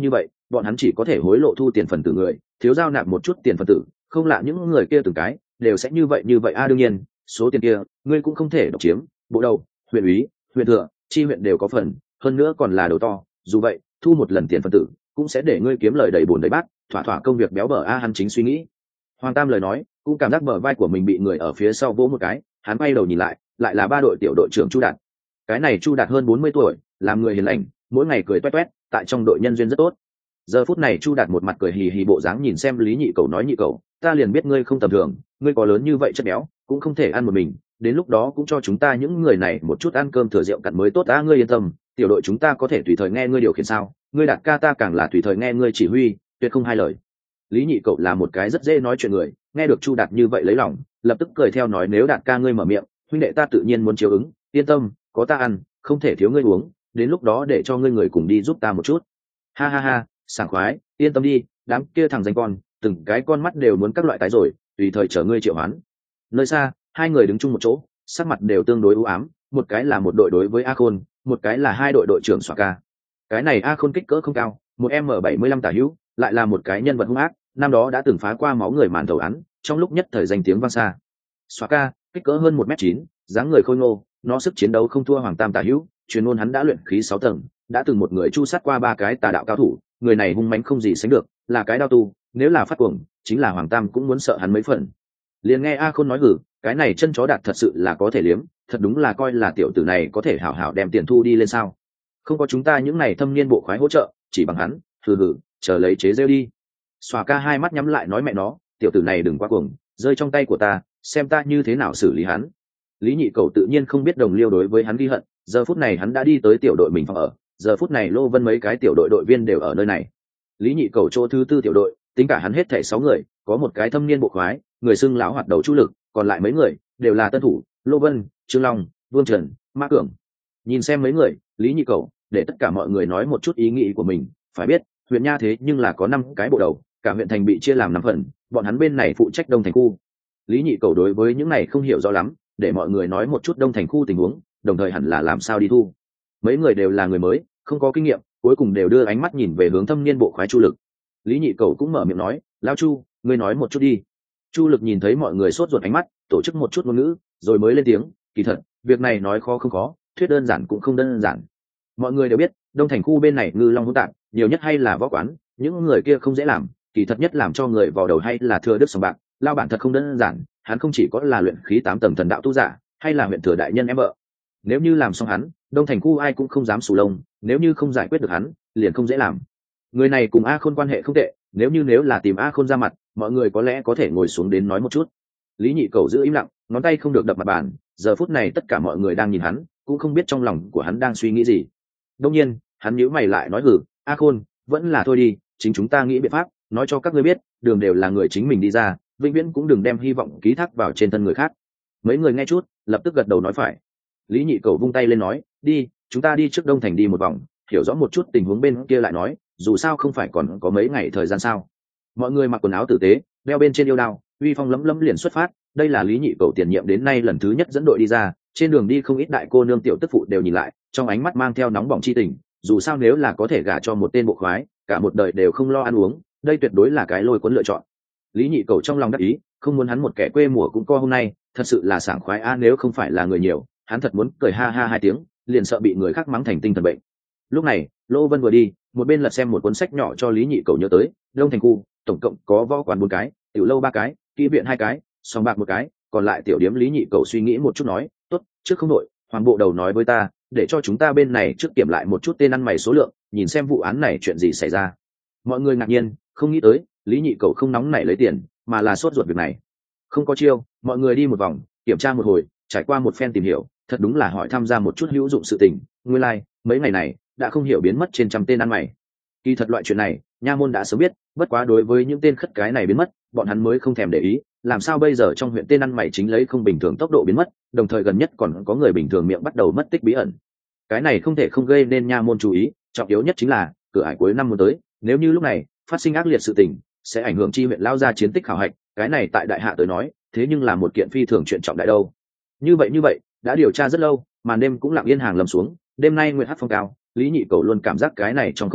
bọn hắn chỉ có thể hối lộ thu tiền phần tử người, thiếu giao nạp một chút tiền phần tử, không lạ những người kia từng cái đều sẽ như vậy đương nhiên số tiền kia ngươi cũng không thể độc chiếm, bộ đầu, huyện ủy, huyện thừa, chi huyện đều có phần, hơn nữa còn là đầu to, dù vậy thu một lần tiền phần tử cũng sẽ để ngươi kiếm lời đầy bồn đầy bát, thỏa thỏa công việc béo bở. Hắn chính suy nghĩ, Hoàng Tam lời nói cũng cảm giác bờ vai của mình bị người ở phía sau vỗ một cái, hắn quay đầu nhìn lại, lại là ba đội tiểu đội trưởng Chu Đạt. Cái này Chu Đạt hơn 40 tuổi, làm người hiền lành, mỗi ngày cười toét toét, tại trong đội nhân duyên rất tốt. Giờ phút này Chu Đạt một mặt cười hì hì bộ dáng nhìn xem Lý Nhị Cầu, nói: Nhị Cầu, ta liền biết ngươi không tầm thường, ngươi có lớn như vậy chất béo cũng không thể ăn một mình, đến lúc đó cũng cho chúng ta những người này một chút ăn cơm thừa rượu cặn mới tốt. Ngươi yên tâm, tiểu đội chúng ta có thể tùy thời nghe ngươi điều khiển sao, ngươi Đạt ca ta càng là tùy thời nghe ngươi chỉ huy, tuyệt không hai lời. Lý Nhị Cầu là một cái rất dễ nói chuyện người, nghe được Chu Đạt như vậy lấy lòng, lập tức cười theo nói: nếu Đạt ca ngươi mở miệng, huynh đệ ta tự nhiên muốn chiếu ứng, yên tâm, có ta ăn, không thể thiếu ngươi uống, đến lúc đó để cho ngươi người cùng đi giúp ta một chút. Ha ha ha, sảng khoái, yên tâm đi, đám kia thằng danh con, từng cái con mắt đều muốn các loại tái rồi, tùy thời chờ ngươi triệu hoán. Nơi xa, hai người đứng chung một chỗ, sắc mặt đều tương đối u ám, một cái là một đội đối với A Khôn, một cái là hai đội đội trưởng Xoa Ca. Cái này A Khôn kích cỡ không cao, một M75 tả hữu, lại là một cái nhân vật hung ác, năm đó đã từng phá qua máu người màn thầu án, trong lúc nhất thời danh tiếng vang xa. Xoa Ca kích cỡ hơn 1m9, dáng người khôi ngô, nó sức chiến đấu không thua Hoàng Tam tả hữu, truyền ngôn hắn đã luyện khí 6 tầng, đã từng một người chu sát qua 3 cái tà đạo cao thủ, người này hung mãnh không gì sánh được, là cái đao tu, nếu là phát cuồng, chính là Hoàng Tam cũng muốn sợ hắn mấy phần. Liền nghe A Khôn nói: hử, cái này chân chó Đạt thật sự là có thể liếm, thật đúng là coi là tiểu tử này có thể hảo hảo đem tiền thu đi lên sao? Không có chúng ta những này thâm niên bộ khoái hỗ trợ, chỉ bằng hắn, hừ hừ, chờ lấy chế rêu đi. Xoa Ca hai mắt nhắm lại nói: mẹ nó, tiểu tử này đừng quá cuồng, rơi trong tay của ta, xem ta như thế nào xử lý hắn. Lý Nhị Cầu tự nhiên không biết đồng liêu đối với hắn ghi hận, giờ phút này hắn đã đi tới tiểu đội mình phòng ở, giờ phút này Lô Vân mấy cái tiểu đội đội viên đều ở nơi này. Lý Nhị Cầu chỗ thứ tư tiểu đội, tính cả hắn hết thảy 6 người, có một cái thâm niên bộ khoái, người xưng lão hoạt đầu chủ lực, còn lại mấy người đều là tân thủ, Lô Vân, Trương Long, Vương Trần, Mã Cường. Nhìn xem mấy người, Lý Nhị Cầu để tất cả mọi người nói một chút ý nghĩ của mình, phải biết, huyện nha thế nhưng là có 5 cái bộ đầu, cả huyện thành bị chia làm 5 phần, bọn hắn bên này phụ trách Đông Thành khu. Lý Nhị Cầu đối với những này không hiểu rõ lắm, để mọi người nói một chút Đông Thành khu tình huống, đồng thời hẳn là làm sao đi thu. Mấy người đều là người mới, không có kinh nghiệm, cuối cùng đều đưa ánh mắt nhìn về hướng thâm niên bộ khoái Chu Lực. Lý Nhị Cầu cũng mở miệng nói: lão Chu, ngươi nói một chút đi. Chu Lực nhìn thấy mọi người sốt ruột ánh mắt, tổ chức một chút ngôn ngữ, rồi mới lên tiếng: kỳ thật, việc này nói khó không khó, thuyết đơn giản cũng không đơn giản. Mọi người đều biết, Đông Thành khu bên này ngư long hỗn tạp, nhiều nhất hay là võ quán, những người kia không dễ làm, kỳ thật nhất làm cho người vào đầu hay là thừa đức sòng bạc. Lao bản thật không đơn giản, hắn không chỉ có là luyện khí 8 tầng thần đạo tu giả, hay là huyện thừa đại nhân em vợ. Nếu như làm xong hắn, Đông Thành khu ai cũng không dám sù lông, nếu như không giải quyết được hắn, liền không dễ làm. Người này cùng A Khôn quan hệ không tệ, nếu là tìm A Khôn ra mặt, mọi người có lẽ có thể ngồi xuống đến nói một chút. Lý Nhị Cầu giữ im lặng, ngón tay không được đập mặt bàn, giờ phút này tất cả mọi người đang nhìn hắn, cũng không biết trong lòng của hắn đang suy nghĩ gì. Đương nhiên, hắn nhíu mày lại nói: hử, A Khôn, vẫn là thôi đi, chính chúng ta nghĩ biện pháp, nói cho các ngươi biết, đường đều là người chính mình đi ra, vĩnh viễn cũng đừng đem hy vọng ký thác vào trên thân người khác. Mấy người nghe chút, lập tức gật đầu nói phải. Lý Nhị Cầu vung tay lên nói: đi, chúng ta đi trước Đông Thành đi một vòng, hiểu rõ một chút tình huống bên kia lại nói, dù sao không phải còn có mấy ngày thời gian sao. Mọi người mặc quần áo tử tế, đeo bên trên yêu đao, uy phong lấm lấm liền xuất phát. Đây là Lý Nhị Cầu tiền nhiệm đến nay lần thứ nhất dẫn đội đi ra, trên đường đi không ít đại cô nương tiểu tức phụ đều nhìn lại, trong ánh mắt mang theo nóng bỏng chi tình. Dù sao nếu là có thể gả cho một tên bộ khoái, cả một đời đều không lo ăn uống, đây tuyệt đối là cái lôi cuốn lựa chọn. Lý Nhị Cầu trong lòng đắc ý, không muốn hắn một kẻ quê mùa cũng co hôm nay, thật sự là sảng khoái a. Nếu không phải là người nhiều, hắn thật muốn cười ha ha 2 tiếng, liền sợ bị người khác mắng thành tinh thần bệnh. Lúc này, Lô Vân vừa đi, một bên lật xem một cuốn sách nhỏ cho Lý Nhị Cầu nhớ tới, Đông Thành khu tổng cộng có võ quán 4 cái, tiểu lâu 3 cái, kỹ viện 2 cái, sòng bạc 1 cái, còn lại tiểu điếm. Lý Nhị Cầu suy nghĩ một chút nói: tốt, trước không đội, Hoàng bộ đầu nói với ta, để cho chúng ta bên này trước kiểm lại một chút tên ăn mày số lượng, nhìn xem vụ án này chuyện gì xảy ra. Mọi người ngạc nhiên, không nghĩ tới Lý Nhị Cầu không nóng nảy lấy tiền, mà là sốt ruột việc này. Không có chiêu, mọi người đi một vòng, kiểm tra một hồi, trải qua một phen tìm hiểu, thật đúng là hỏi tham gia một chút hữu dụng sự tình. Nguyên lai, mấy ngày này đã không hiểu biến mất trên trăm tên ăn mày. Kỳ thật loại chuyện này, nha môn đã sớm biết, bất quá đối với những tên khất cái này biến mất, bọn hắn mới không thèm để ý. Làm sao bây giờ trong huyện tên ăn mày chính lấy không bình thường tốc độ biến mất, đồng thời gần nhất còn có người bình thường miệng bắt đầu mất tích bí ẩn. Cái này không thể không gây nên nha môn chú ý, trọng yếu nhất chính là cửa ải cuối năm muốn tới, nếu như lúc này phát sinh ác liệt sự tình, sẽ ảnh hưởng chi huyện lao ra chiến tích khảo hạch. Cái này tại đại hạ tới nói, thế nhưng là một kiện phi thường chuyện trọng đại đâu. Như vậy đã điều tra rất lâu, màn đêm cũng lặng yên hàng lầm xuống. Đêm nay nguyệt hắc phong cao, Lý Nhị Cầu luôn cảm giác cái này trong không khí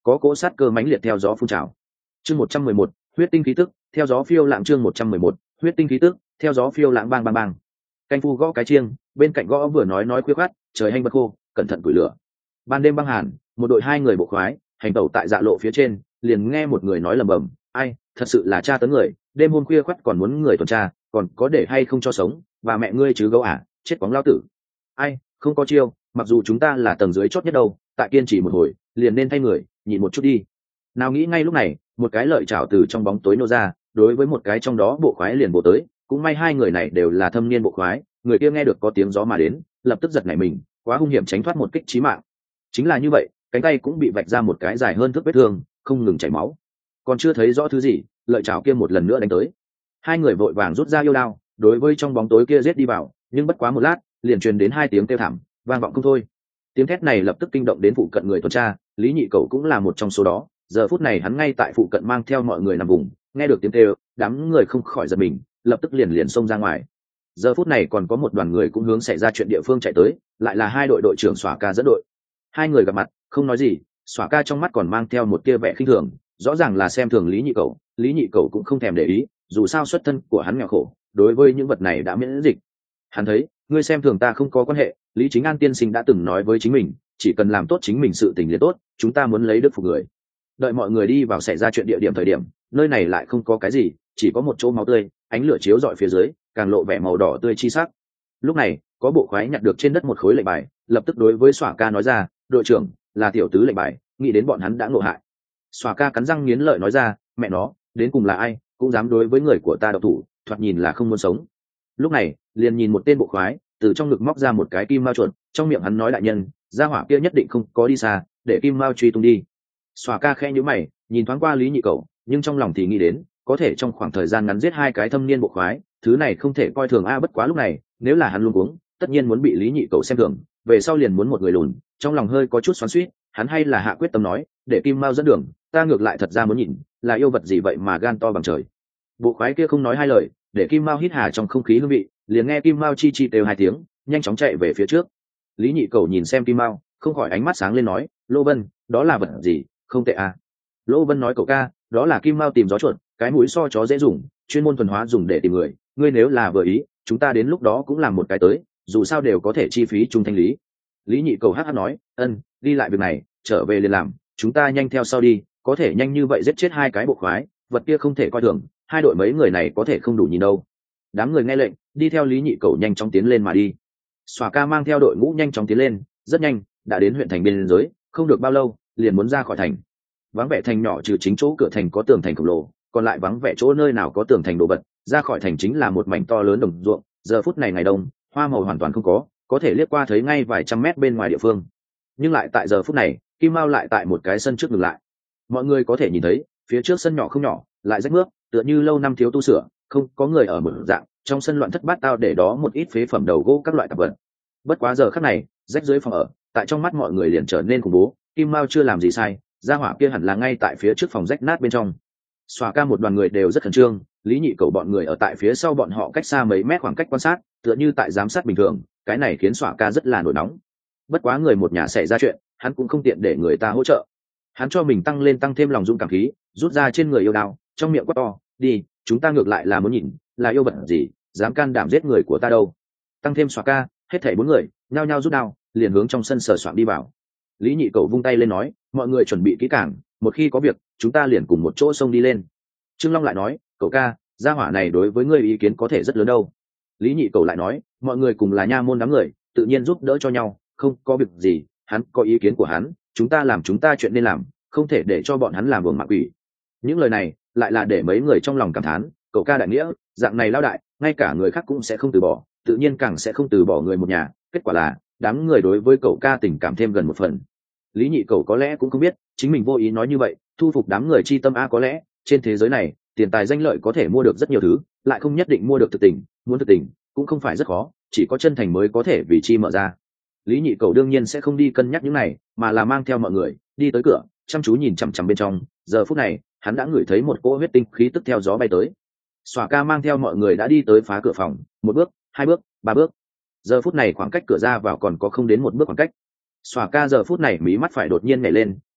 có cỗ sát cơ mãnh liệt theo gió phun trào. Chương 111, huyết tinh khí tức, theo gió phiêu lãng. Chương 111, huyết tinh khí tức, theo gió phiêu lãng. Bang bang bang. Canh phu gõ cái chiêng, bên cạnh gõ vừa nói khuya khoắt, trời hanh bật khô, cẩn thận củi lửa. Ban đêm băng hàn, một đội hai người bộ khoái hành tẩu tại dạ lộ phía trên, liền nghe một người nói lầm bầm, ai, thật sự là tra tấn người, đêm hôm khuya khoắt còn muốn người tuần tra, còn có để hay không cho sống, và mẹ ngươi chứ gấu à, chết quáng lao tử. Ai, không có chiêu, mặc dù chúng ta là tầng dưới chót nhất đâu, tại kiên trì một hồi, liền nên thay người, nhịn một chút đi. Nào nghĩ ngay lúc này, một cái lợi chảo từ trong bóng tối nô ra, đối với một cái trong đó bộ khoái liền bộ tới, cũng may hai người này đều là thâm niên bộ khoái, người kia nghe được có tiếng gió mà đến, lập tức giật nảy mình, quá hung hiểm tránh thoát một kích chí mạng. Chính là như vậy, cánh tay cũng bị vạch ra một cái dài hơn thước vết thương, không ngừng chảy máu. Còn chưa thấy rõ thứ gì, lợi chảo kia một lần nữa đánh tới. Hai người vội vàng rút ra yêu đao, đối với trong bóng tối kia giết đi vào, nhưng bất quá một lát, liền truyền đến hai tiếng kêu thảm, vang vọng không thôi. Tiếng thét này lập tức kinh động đến phụ cận người tuần tra, Lý Nhị Cẩu cũng là một trong số đó. Giờ phút này hắn ngay tại phụ cận mang theo mọi người nằm vùng, nghe được tiếng kêu, đám người không khỏi giật mình, lập tức liền xông ra ngoài. Giờ phút này còn có một đoàn người cũng hướng xảy ra chuyện địa phương chạy tới, lại là hai đội đội trưởng Xóa Ca dẫn đội. Hai người gặp mặt, không nói gì, Xóa Ca trong mắt còn mang theo một tia vẻ khinh thường, rõ ràng là xem thường Lý Nhị Cẩu. Lý Nhị Cẩu cũng không thèm để ý, dù sao xuất thân của hắn nghèo khổ, đối với những vật này đã miễn dịch. Hắn thấy, ngươi xem thường ta không có quan hệ, Lý Chính An tiên sinh đã từng nói với chính mình, chỉ cần làm tốt chính mình sự tình liền tốt, chúng ta muốn lấy đức phục người. Đợi mọi người đi vào xảy ra chuyện địa điểm thời điểm, nơi này lại không có cái gì, chỉ có một chỗ máu tươi, ánh lửa chiếu rọi phía dưới, càng lộ vẻ màu đỏ tươi chi sắc. Lúc này, có bộ khoái nhặt được trên đất một khối lệnh bài, lập tức đối với Xóa Ca nói ra, đội trưởng, là tiểu tứ lệnh bài, nghĩ đến bọn hắn đã ngộ hại. Xóa Ca cắn răng nghiến lợi nói ra, mẹ nó, đến cùng là ai, cũng dám đối với người của ta độc thủ, thoạt nhìn là không muốn sống. Lúc này, liền nhìn một tên bộ khoái từ trong ngực móc ra một cái kim mao chuột, trong miệng hắn nói, đại nhân, gia hỏa kia nhất định không có đi xa, để kim mao truy tung đi. Xóa Ca khẽ nhíu mày, nhìn thoáng qua Lý Nhị Cẩu, nhưng trong lòng thì nghĩ đến, có thể trong khoảng thời gian ngắn giết hai cái thâm niên bộ khoái, thứ này không thể coi thường a. Bất quá lúc này, nếu là hắn luôn uống, tất nhiên muốn bị Lý Nhị Cẩu xem thường, về sau liền muốn một người lùn. Trong lòng hơi có chút xoắn xuýt, hắn hay là hạ quyết tâm nói, để kim mao dẫn đường, ta ngược lại thật ra muốn nhìn, là yêu vật gì vậy mà gan to bằng trời. Bộ khoái kia không nói hai lời, để kim mao hít hà trong không khí hương vị, liền nghe kim mao chi chi kêu hai tiếng, nhanh chóng chạy về phía trước. Lý Nhị Cẩu nhìn xem kim mao, không khỏi ánh mắt sáng lên nói, Lô Vân, đó là vật gì, không tệ à. Lô Vân nói, cậu ca, đó là kim mao tìm gió chuột, cái mũi so chó dễ dùng, chuyên môn thuần hóa dùng để tìm người, ngươi nếu là vừa ý, chúng ta đến lúc đó cũng làm một cái tới, dù sao đều có thể chi phí chung thanh lý. Lý Nhị Cẩu hh nói, đi lại việc này, trở về liền làm, chúng ta nhanh theo sau đi, có thể nhanh như vậy giết chết hai cái bộ khoái, vật kia không thể coi thường, hai đội mấy người này có thể không đủ nhìn đâu. Đám người nghe lệnh, đi theo Lý Nhị Cẩu nhanh chóng tiến lên mà đi. Xóa Ca mang theo đội ngũ nhanh chóng tiến lên, rất nhanh đã đến huyện thành biên giới, không được bao lâu liền muốn ra khỏi thành. Vắng vẻ thành nhỏ trừ chính chỗ cửa thành có tường thành khổng lồ, còn lại vắng vẻ chỗ nơi nào có tường thành đồ vật, ra khỏi thành chính là một mảnh to lớn đồng ruộng. Giờ phút này ngày đông, hoa màu hoàn toàn không có thể liếc qua thấy ngay vài trăm mét bên ngoài địa phương. Nhưng lại tại giờ phút này, Kim Mao lại tại một cái sân trước ngừng lại. Mọi người có thể nhìn thấy, phía trước sân nhỏ không nhỏ, lại rách mướp, tựa như lâu năm thiếu tu sửa, không có người ở một dạng, trong sân loạn thất bát tao để đó một ít phế phẩm đầu gỗ các loại tạp vật. Bất quá giờ khắc này, rách dưới phòng ở, tại trong mắt mọi người liền trở nên khủng bố. Kim Mao chưa làm gì sai, gia hỏa kia hẳn là ngay tại phía trước phòng rách nát bên trong. Xóa Ca một đoàn người đều rất khẩn trương, Lý Nhị Cẩu bọn người ở tại phía sau bọn họ cách xa mấy mét khoảng cách quan sát, tựa như tại giám sát bình thường, cái này khiến Xóa Ca rất là nổi nóng. Bất quá người một nhà xảy ra chuyện, hắn cũng không tiện để người ta hỗ trợ. Hắn cho mình tăng thêm lòng dũng cảm khí, rút ra trên người yêu đao, trong miệng quát to, đi, chúng ta ngược lại là muốn nhìn, là yêu vật gì, dám can đảm giết người của ta đâu. Tăng thêm Xóa Ca, hết thảy bốn người, nhao nhao rút đao, liền hướng trong sân sờ soạng đi vào. Lý Nhị Cẩu vung tay lên nói, mọi người chuẩn bị kỹ càng, một khi có việc, chúng ta liền cùng một chỗ xông đi lên. Trương Long lại nói, cậu ca, gia hỏa này đối với ngươi ý kiến có thể rất lớn đâu. Lý Nhị Cẩu lại nói, mọi người cùng là nha môn đám người, tự nhiên giúp đỡ cho nhau, không có việc gì, hắn có ý kiến của hắn, chúng ta làm chúng ta chuyện nên làm, không thể để cho bọn hắn làm vương mạ quỷ. Những lời này lại là để mấy người trong lòng cảm thán, cậu ca đại nghĩa, dạng này lao đại, ngay cả người khác cũng sẽ không từ bỏ, tự nhiên càng sẽ không từ bỏ người một nhà. Kết quả là đám người đối với cậu ca tình cảm thêm gần một phần. Lý Nhị Cẩu có lẽ cũng không biết, chính mình vô ý nói như vậy, thu phục đám người chi tâm a. Có lẽ trên thế giới này, tiền tài danh lợi có thể mua được rất nhiều thứ, lại không nhất định mua được thực tình, muốn thực tình cũng không phải rất khó, chỉ có chân thành mới có thể vì chi mở ra. Lý Nhị Cẩu đương nhiên sẽ không đi cân nhắc những này, mà là mang theo mọi người đi tới cửa, chăm chú nhìn chằm chằm bên trong. Giờ phút này, hắn đã ngửi thấy một cỗ huyết tinh khí tức theo gió bay tới. Xóa Ca mang theo mọi người đã đi tới phá cửa phòng, một bước, hai bước, ba bước. Giờ phút này khoảng cách cửa ra vào còn có không đến một bước khoảng cách. Xóa Ca giờ phút này mí mắt phải đột nhiên nhảy lên,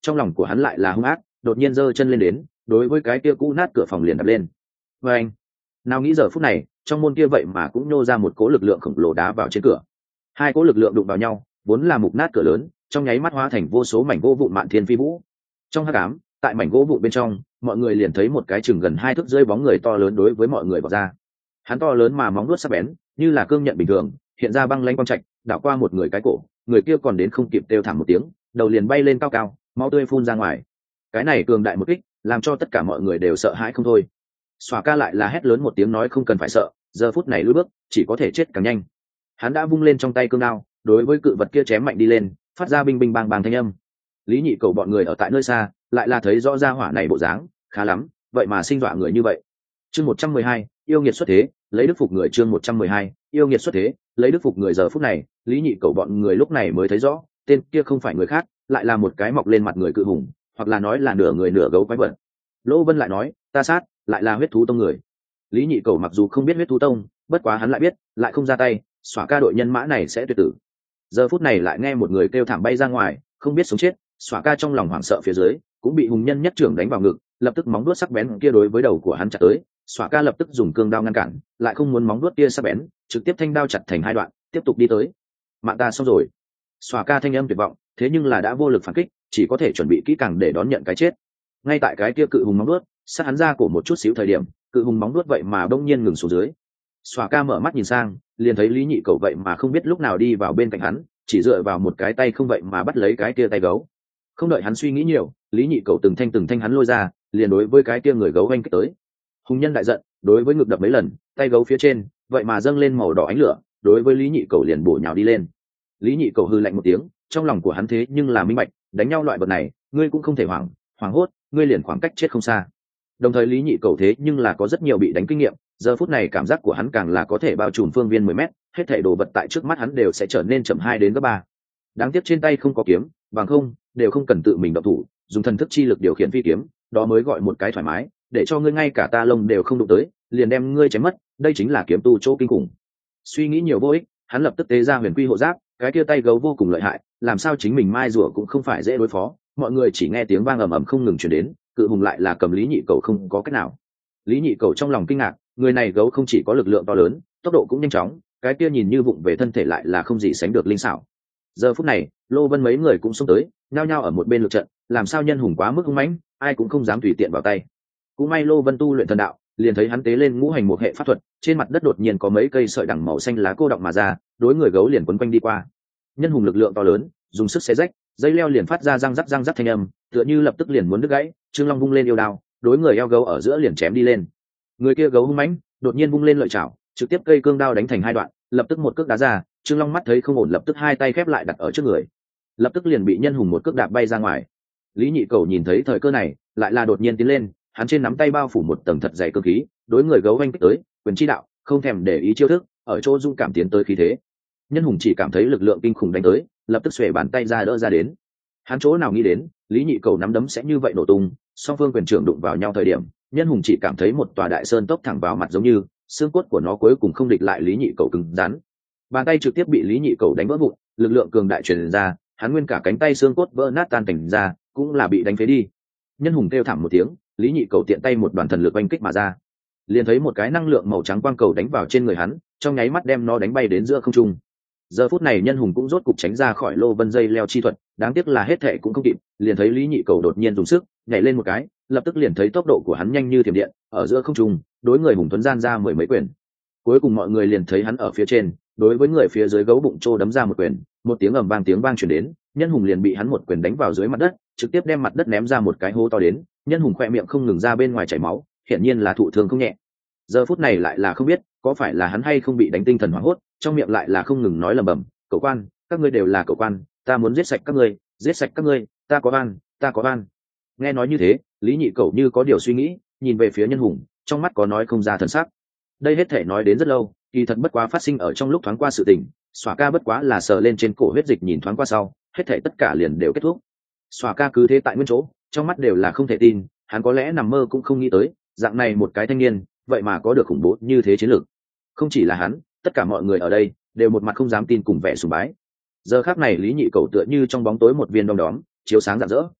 trong lòng của hắn lại là hung ác, đột nhiên giơ chân lên đến, đối với cái kia cũ nát cửa phòng liền đập lên. Và anh, nào nghĩ giờ phút này, trong môn kia vậy mà cũng nhô ra một cỗ lực lượng khổng lồ đá vào trên cửa. Hai cỗ lực lượng đụng vào nhau, vốn là mục nát cửa lớn, trong nháy mắt hóa thành vô số mảnh gỗ vụn mạn thiên phi vũ. Trong hắc ám, tại mảnh gỗ vụn bên trong, mọi người liền thấy một cái chừng gần 2 thước rơi bóng người to lớn đối với mọi người vọt ra. Hắn to lớn mà móng vuốt sắc bén, như là cương nhận bình thường, hiện ra băng lãnh quang trạch, đảo qua một người cái cổ, người kia còn đến không kịp kêu thảm một tiếng, đầu liền bay lên cao cao, máu tươi phun ra ngoài. Cái này cường đại một kích, làm cho tất cả mọi người đều sợ hãi không thôi. Xòa ca lại là hét lớn một tiếng nói không cần phải sợ, giờ phút này lùi bước, chỉ có thể chết càng nhanh. Hắn đã vung lên trong tay cương đao, đối với cự vật kia chém mạnh đi lên, phát ra binh binh bang bang thanh âm. Lý Nhị Cầu bọn người ở tại nơi xa, lại là thấy rõ ra hỏa này bộ dáng, khá lắm, vậy mà sinh dọa người như vậy. Chương 112, yêu nghiệt xuất thế, lấy đức phục người. Chương 112, yêu nghiệt xuất thế, lấy đức phục người. Giờ phút này, Lý Nhị Cầu bọn người lúc này mới thấy rõ, tên kia không phải người khác, lại là một cái mọc lên mặt người cự hùng, hoặc là nói là nửa người nửa gấu quái vật. Lỗ Vân lại nói, ta sát, lại là huyết thú tông người. Lý Nhị Cầu mặc dù không biết huyết thú tông, bất quá hắn lại biết, lại không ra tay, xóa ca đội nhân mã này sẽ tuyệt tử. Giờ phút này lại nghe một người kêu thảm bay ra ngoài, không biết sống chết, xóa ca trong lòng hoảng sợ phía dưới, cũng bị hùng nhân nhất trưởng đánh vào ngực, lập tức móng đuốt sắc bén kia đối với đầu của hắn chặt tới. Xóa ca lập tức dùng cương đao ngăn cản, lại không muốn móng đuốt kia sắc bén, trực tiếp thanh đao chặt thành 2 đoạn, tiếp tục đi tới. Mạng ta xong rồi. Xóa ca thanh âm tuyệt vọng, thế nhưng là đã vô lực phản kích, chỉ có thể chuẩn bị kỹ càng để đón nhận cái chết. Ngay tại cái kia cự hùng móng đuốt sát hắn ra cổ một chút xíu thời điểm, cự hùng móng đuốt vậy mà bỗng nhiên ngừng xuống dưới. Xóa ca mở mắt nhìn sang, liền thấy Lý Nhị Cầu vậy mà không biết lúc nào đi vào bên cạnh hắn, chỉ dựa vào một cái tay không vậy mà bắt lấy cái kia tay gấu. Không đợi hắn suy nghĩ nhiều, Lý Nhị Cầu từng thanh hắn lôi ra, liền đối với cái kia người gấu anh kích tới. Hùng nhân đại giận, đối với ngực đập mấy lần, tay gấu phía trên vậy mà dâng lên màu đỏ ánh lửa, đối với Lý Nhị Cầu liền bổ nhào đi lên. Lý Nhị Cầu hư lạnh một tiếng, trong lòng của hắn thế nhưng là minh bạch, đánh nhau loại vật này, ngươi cũng không thể hoảng hốt, ngươi liền khoảng cách chết không xa. Đồng thời Lý Nhị Cầu thế nhưng là có rất nhiều bị đánh kinh nghiệm, giờ phút này cảm giác của hắn càng là có thể bao trùm phương viên 10 mét, hết thảy đồ vật tại trước mắt hắn đều sẽ trở nên chậm 2 đến gấp 3. Đáng tiếc trên tay không có kiếm, bằng không đều không cần tự mình động thủ, dùng thần thức chi lực điều khiển phi kiếm, đó mới gọi một cái thoải mái, để cho ngươi ngay cả ta lông đều không đụng tới, liền đem ngươi chém mất, đây chính là kiếm tu chỗ kinh khủng. Suy nghĩ nhiều vô ích, hắn lập tức tế ra Huyền Quy hộ giáp, cái kia tay gấu vô cùng lợi hại, làm sao chính mình mai rùa cũng không phải dễ đối phó. Mọi người chỉ nghe tiếng vang ầm ầm không ngừng truyền đến, cự hùng lại là cầm Lý Nhị Cầu không có cách nào. Lý Nhị Cầu trong lòng kinh ngạc, người này gấu không chỉ có lực lượng to lớn, tốc độ cũng nhanh chóng, cái kia nhìn như vụng về thân thể lại là không gì sánh được linh xảo. Giờ phút này, Lô Vân mấy người cũng xông tới, nhao nhao ở một bên lực trận, làm sao nhân hùng quá mức hung mãnh, ai cũng không dám tùy tiện vào tay. Cũng may Lô Vân tu luyện thần đạo, liền thấy hắn tế lên ngũ hành một hệ pháp thuật, trên mặt đất đột nhiên có mấy cây sợi đằng màu xanh lá cô đọng mà ra, đối người gấu liền quấn quanh đi qua. Nhân hùng lực lượng to lớn, dùng sức xé rách, dây leo liền phát ra răng rắc thanh âm, tựa như lập tức liền muốn đứt gãy. Trương Long vung lên yêu đao, đối người eo gấu ở giữa liền chém đi lên. Người kia gấu hung mãnh, đột nhiên vung lên lợi chảo, trực tiếp cây cương đao đánh thành 2 đoạn, lập tức một cước đá ra. Trương Long mắt thấy không ổn, lập tức 2 tay khép lại đặt ở trước người, lập tức liền bị nhân hùng một cước đạp bay ra ngoài. Lý Nhị Cầu nhìn thấy thời cơ này, lại là đột nhiên tiến lên, hắn trên nắm tay bao phủ một tầng thật dày cơ khí, đối người gấu anh kích tới, quyền chi đạo, không thèm để ý chiêu thức, ở chỗ dung cảm tiến tới khí thế. Nhân hùng chỉ cảm thấy lực lượng kinh khủng đánh tới, lập tức xuề bàn tay ra đỡ ra đến. Hắn chỗ nào nghĩ đến, Lý Nhị Cầu nắm đấm sẽ như vậy nổ tung, song phương quyền trưởng đụng vào nhau thời điểm, nhân hùng chỉ cảm thấy một tòa đại sơn tốc thẳng vào mặt, giống như xương cốt của nó cuối cùng không địch lại Lý Nhị Cầu cứng rắn. Bàn tay trực tiếp bị Lý Nhị Cầu đánh vỡ vụn, lực lượng cường đại truyền ra, hắn nguyên cả cánh tay xương cốt vỡ nát tan cảnh ra, cũng là bị đánh phế đi. Nhân hùng kêu thảm một tiếng, Lý Nhị Cầu tiện tay một đoàn thần lực oanh kích mà ra, liền thấy một cái năng lượng màu trắng quang cầu đánh vào trên người hắn, trong nháy mắt đem nó đánh bay đến giữa không trung. Giờ phút này nhân hùng cũng rốt cục tránh ra khỏi Lô Vân dây leo chi thuật, đáng tiếc là hết thệ cũng không kịp, liền thấy Lý Nhị Cầu đột nhiên dùng sức nhảy lên một cái, lập tức liền thấy tốc độ của hắn nhanh như thiểm điện, ở giữa không trung đối người hùng tuấn gian ra 10 mấy quyền. Cuối cùng mọi người liền thấy hắn ở phía trên, đối với người phía dưới gấu bụng trô đấm ra một quyền, một tiếng ầm vang truyền đến, nhân hùng liền bị hắn một quyền đánh vào dưới mặt đất, trực tiếp đem mặt đất ném ra một cái hố to đến. Nhân hùng khoe miệng không ngừng ra bên ngoài chảy máu, hiển nhiên là thụ thương không nhẹ. Giờ phút này lại là không biết có phải là hắn hay không bị đánh tinh thần hoảng hốt, trong miệng lại là không ngừng nói lẩm bẩm, cậu quan, các ngươi đều là cậu quan, ta muốn giết sạch các ngươi, ta có oan. Nghe nói như thế, Lý Nhị Cầu như có điều suy nghĩ, nhìn về phía nhân hùng, trong mắt có nói không ra thần sắc. Đây hết thể nói đến rất lâu, kỳ thật bất quá phát sinh ở trong lúc thoáng qua sự tình. Xòa ca bất quá là sờ lên trên cổ huyết dịch nhìn thoáng qua sau, hết thể tất cả liền đều kết thúc. Xòa ca cứ thế tại nguyên chỗ, trong mắt đều là không thể tin, hắn có lẽ nằm mơ cũng không nghĩ tới, dạng này một cái thanh niên, vậy mà có được khủng bố như thế chiến lược. Không chỉ là hắn, tất cả mọi người ở đây đều một mặt không dám tin cùng vẻ sùng bái. Giờ khắc này Lý Nhị Cầu tựa như trong bóng tối một viên đom đóm, chiếu sáng rạng rỡ.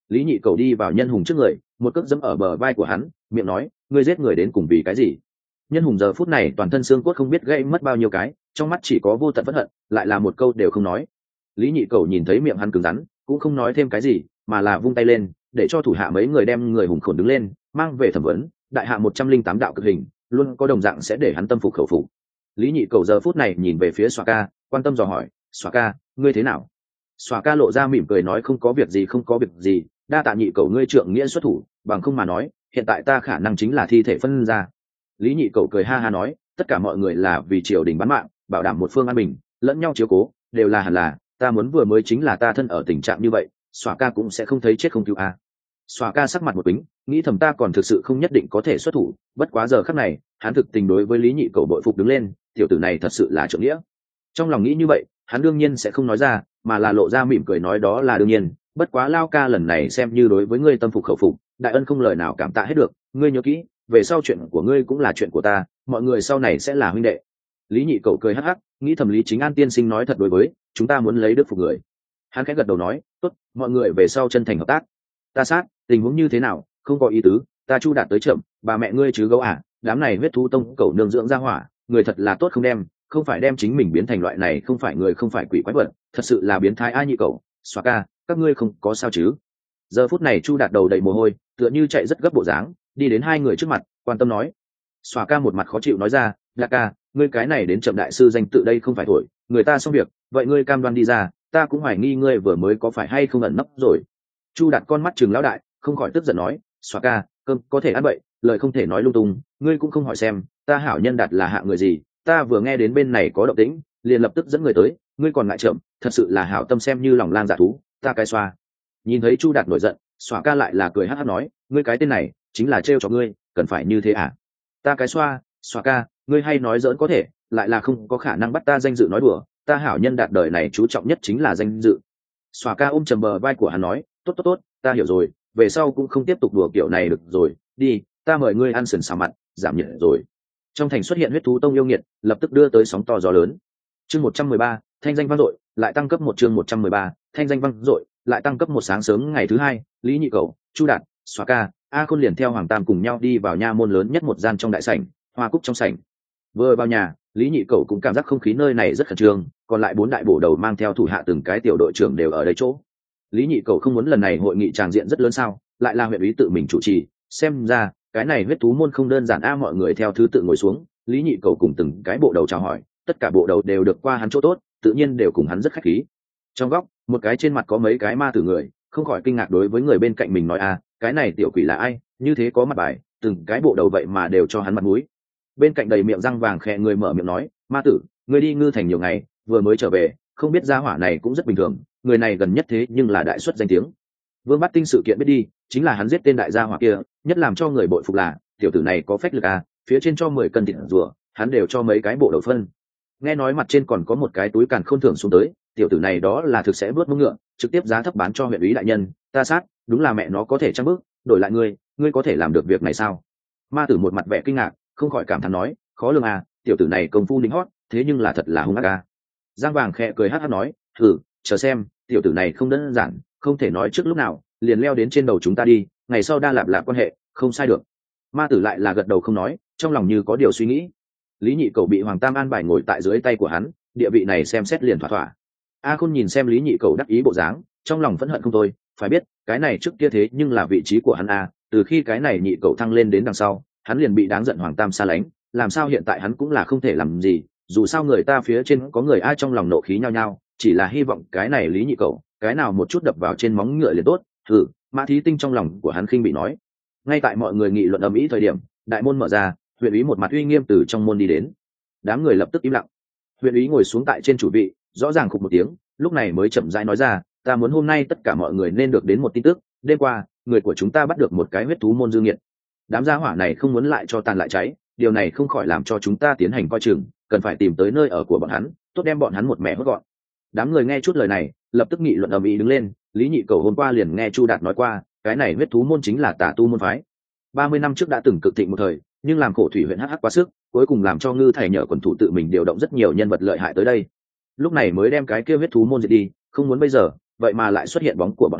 Lý Nhị Cầu đi vào Nhân Hùng trước người, một cước giẫm ở bờ vai của hắn, miệng nói, ngươi giết người đến cùng vì cái gì? Nhân Hùng giờ phút này toàn thân xương cốt không biết gãy mất bao nhiêu cái, trong mắt chỉ có vô tận phẫn hận, lại là một câu đều không nói. Lý Nhị Cầu nhìn thấy miệng hắn cứng rắn, cũng không nói thêm cái gì, mà là vung tay lên, để cho thủ hạ mấy người đem người hùng khổn đứng lên, mang về thẩm vấn. Đại hạ 108 đạo cực hình, luôn có đồng dạng sẽ để hắn tâm phục khẩu phục. Lý Nhị Cầu giờ phút này nhìn về phía Xoa Ca, quan tâm dò hỏi, Xoa Ca, ngươi thế nào? Xoa Ca lộ ra mỉm cười nói, không có việc gì, không có việc gì, đa tạ Nhị Cầu ngươi trượng nghĩa xuất thủ, bằng không mà nói, hiện tại ta khả năng chính là thi thể phân ra. Lý Nhị Cầu cười ha ha nói, tất cả mọi người là vì triều đình bán mạng, bảo đảm một phương an bình, lẫn nhau chiếu cố, đều là hẳn là, ta muốn vừa mới chính là ta thân ở tình trạng như vậy, Xoa Ca cũng sẽ không thấy chết không cứu a. Xoa Ca sắc mặt một kính, nghĩ thầm ta còn thực sự không nhất định có thể xuất thủ, bất quá giờ khắc này, hắn thực tình đối với Lý Nhị Cầu bội phục đứng lên, tiểu tử này thật sự là trượng nghĩa. Trong lòng nghĩ như vậy, hắn đương nhiên sẽ không nói ra, mà là lộ ra mỉm cười nói đó là đương nhiên, bất quá Lao ca lần này xem như đối với ngươi tâm phục khẩu phục, đại ân không lời nào cảm tạ hết được, ngươi nhớ kỹ, về sau chuyện của ngươi cũng là chuyện của ta, mọi người sau này sẽ là huynh đệ. Lý Nhị Cầu cười hắc hắc, nghĩ thầm Lý Chính An tiên sinh nói thật đối với, chúng ta muốn lấy đức phục người. Hắn khẽ gật đầu nói, tốt, mọi người về sau chân thành hợp tác. Ta sát, tình huống như thế nào, không có ý tứ, ta Chu Đạt tới chậm, bà mẹ ngươi chứ gấu à, đám này huyết thú tông cầu nương dưỡng ra hỏa, người thật là tốt không đem, không phải đem chính mình biến thành loại này, không phải người không phải quỷ quái vật, thật sự là biến thái. A Nhị Cầu, Xoa Ca, các ngươi không có sao chứ? Giờ phút này Chu Đạt đầu đầy mồ hôi, tựa như chạy rất gấp bộ dáng, đi đến hai người trước mặt, quan tâm nói. Xoa Ca một mặt khó chịu nói ra, Đạt ca, ngươi cái này đến chậm đại sư danh tự đây không phải thổi, người ta xong việc, vậy ngươi cam đoan đi ra, ta cũng hoài nghi ngươi vừa mới có phải hay không ẩn nấp rồi. Chu Đạt con mắt trừng lão đại, không khỏi tức giận nói, Xoa Ca, cơm có thể ăn bậy, lời không thể nói lung tung, ngươi cũng không hỏi xem, ta hảo nhân Đạt là hạ người gì, ta vừa nghe đến bên này có động tĩnh, liền lập tức dẫn người tới, ngươi còn ngại chậm, thật sự là hảo tâm xem như lòng lang dạ thú, ta cái xoa. Nhìn thấy Chu Đạt nổi giận, Xoa Ca lại là cười hắc hắc nói, ngươi cái tên này chính là trêu cho ngươi, cần phải như thế à? Ta cái xoa, Xoa Ca, ngươi hay nói giỡn có thể, lại là không có khả năng bắt ta danh dự nói đùa, ta hảo nhân Đạt đời này chú trọng nhất chính là danh dự. Xoa Ca ôm trầm bờ vai của hắn nói, tốt tốt tốt, ta hiểu rồi, về sau cũng không tiếp tục đùa kiểu này được rồi, đi, ta mời ngươi ăn sườn xào mặn, giảm nhiệt rồi. Trong thành xuất hiện huyết thú tông yêu nghiệt, lập tức đưa tới sóng to gió lớn. Chương 113, thanh danh vang dội, lại tăng cấp một. Chương 113, thanh danh vang dội, lại tăng cấp một. Sáng sớm ngày thứ hai, Lý Nhị Cầu, Chu Đạt, Xoa Ca, A Khôn liền theo Hoàng Tam cùng nhau đi vào nha môn lớn nhất một gian trong đại sảnh, hoa cúc trong sảnh. Vừa vào nhà, Lý Nhị Cầu cũng cảm giác không khí nơi này rất khẩn trương, còn lại 4 đại bổ đầu mang theo thủ hạ từng cái tiểu đội trưởng đều ở đây chỗ. Lý Nhị Cầu không muốn lần này hội nghị tràng diện rất lớn sao, lại là huyện ủy tự mình chủ trì, xem ra cái này huyết thú môn không đơn giản a. Mọi người theo thứ tự ngồi xuống, Lý Nhị Cầu cùng từng cái bộ đầu chào hỏi, tất cả bộ đầu đều được qua hắn chỗ tốt, tự nhiên đều cùng hắn rất khách khí. Trong góc, một cái trên mặt có mấy cái ma tử người, không khỏi kinh ngạc đối với người bên cạnh mình nói a, cái này tiểu quỷ là ai, như thế có mặt bài, từng cái bộ đầu vậy mà đều cho hắn mặt mũi. Bên cạnh đầy miệng răng vàng khẽ người mở miệng nói, ma tử, ngươi đi Ngư Thành nhiều ngày, vừa mới trở về, không biết gia hỏa này cũng rất bình thường, người này gần nhất thế nhưng là đại xuất danh tiếng. Vương Bát Tinh sự kiện biết đi, chính là hắn giết tên đại gia hỏa kia, nhất làm cho người bội phục là tiểu tử này có phách lực à, phía trên cho 10 cân thịt rùa, hắn đều cho mấy cái bộ đầu phân. Nghe nói mặt trên còn có một cái túi càn khôn thưởng xuống tới, tiểu tử này đó là thực sẽ vớt mông ngựa, trực tiếp giá thấp bán cho huyện ủy đại nhân, ta sát, đúng là mẹ nó có thể trăm bước, đổi lại ngươi có thể làm được việc này sao? Ma tử một mặt vẻ kinh ngạc, không khỏi cảm thán nói, khó lường à, tiểu tử này công phu lính hót, thế nhưng là thật là hung ác à. Giang Vàng khẽ cười hắc hắc nói, chờ xem, tiểu tử này không đơn giản, không thể nói trước lúc nào liền leo đến trên đầu chúng ta đi, ngày sau đa lạp lạp quan hệ, không sai được. Ma tử lại là gật đầu không nói, trong lòng như có điều suy nghĩ. Lý Nhị Cầu bị Hoàng Tam an bài ngồi tại dưới tay của hắn, địa vị này xem xét liền thỏa thỏa. A Khôn nhìn xem Lý Nhị Cầu đắc ý bộ dáng, trong lòng phẫn hận không thôi, phải biết cái này trước kia thế nhưng là vị trí của hắn a, từ khi cái này Nhị Cầu thăng lên đến đằng sau, hắn liền bị đáng giận Hoàng Tam xa lánh, làm sao hiện tại hắn cũng là không thể làm gì, dù sao người ta phía trên có người ai, trong lòng nộ khí nhao nhao, chỉ là hy vọng cái này Lý Nhị Cầu, cái nào một chút đập vào trên móng ngựa liền tốt. Mã Thí Tinh trong lòng của hắn khinh bị nói. Ngay tại mọi người nghị luận ầm ĩ thời điểm, đại môn mở ra, huyện úy một mặt uy nghiêm từ trong môn đi đến. Đám người lập tức im lặng. Huyện úy ngồi xuống tại trên chủ vị, rõ ràng khục một tiếng, lúc này mới chậm rãi nói ra, ta muốn hôm nay tất cả mọi người nên được đến một tin tức, đêm qua người của chúng ta bắt được một cái huyết thú môn dư nghiệt. Đám gia hỏa này không muốn lại cho tàn lại cháy, điều này không khỏi làm cho chúng ta tiến hành coi chừng, cần phải tìm tới nơi ở của bọn hắn, tốt đem bọn hắn một mẻ hốt gọn. Đám người nghe chút lời này, lập tức nghị luận ầm ĩ đứng lên. Lý Nhị Cầu hôm qua liền nghe Chu Đạt nói qua, cái này huyết thú môn chính là tà tu môn phái. 30 năm trước đã từng cực thịnh một thời, nhưng làm khổ thủy huyện hắc quá sức, cuối cùng làm cho Ngư Thầy nhờ quần thủ tự mình điều động rất nhiều nhân vật lợi hại tới đây. Lúc này mới đem cái kia huyết thú môn diệt đi, không muốn bây giờ, vậy mà lại xuất hiện bóng của bọn hắn,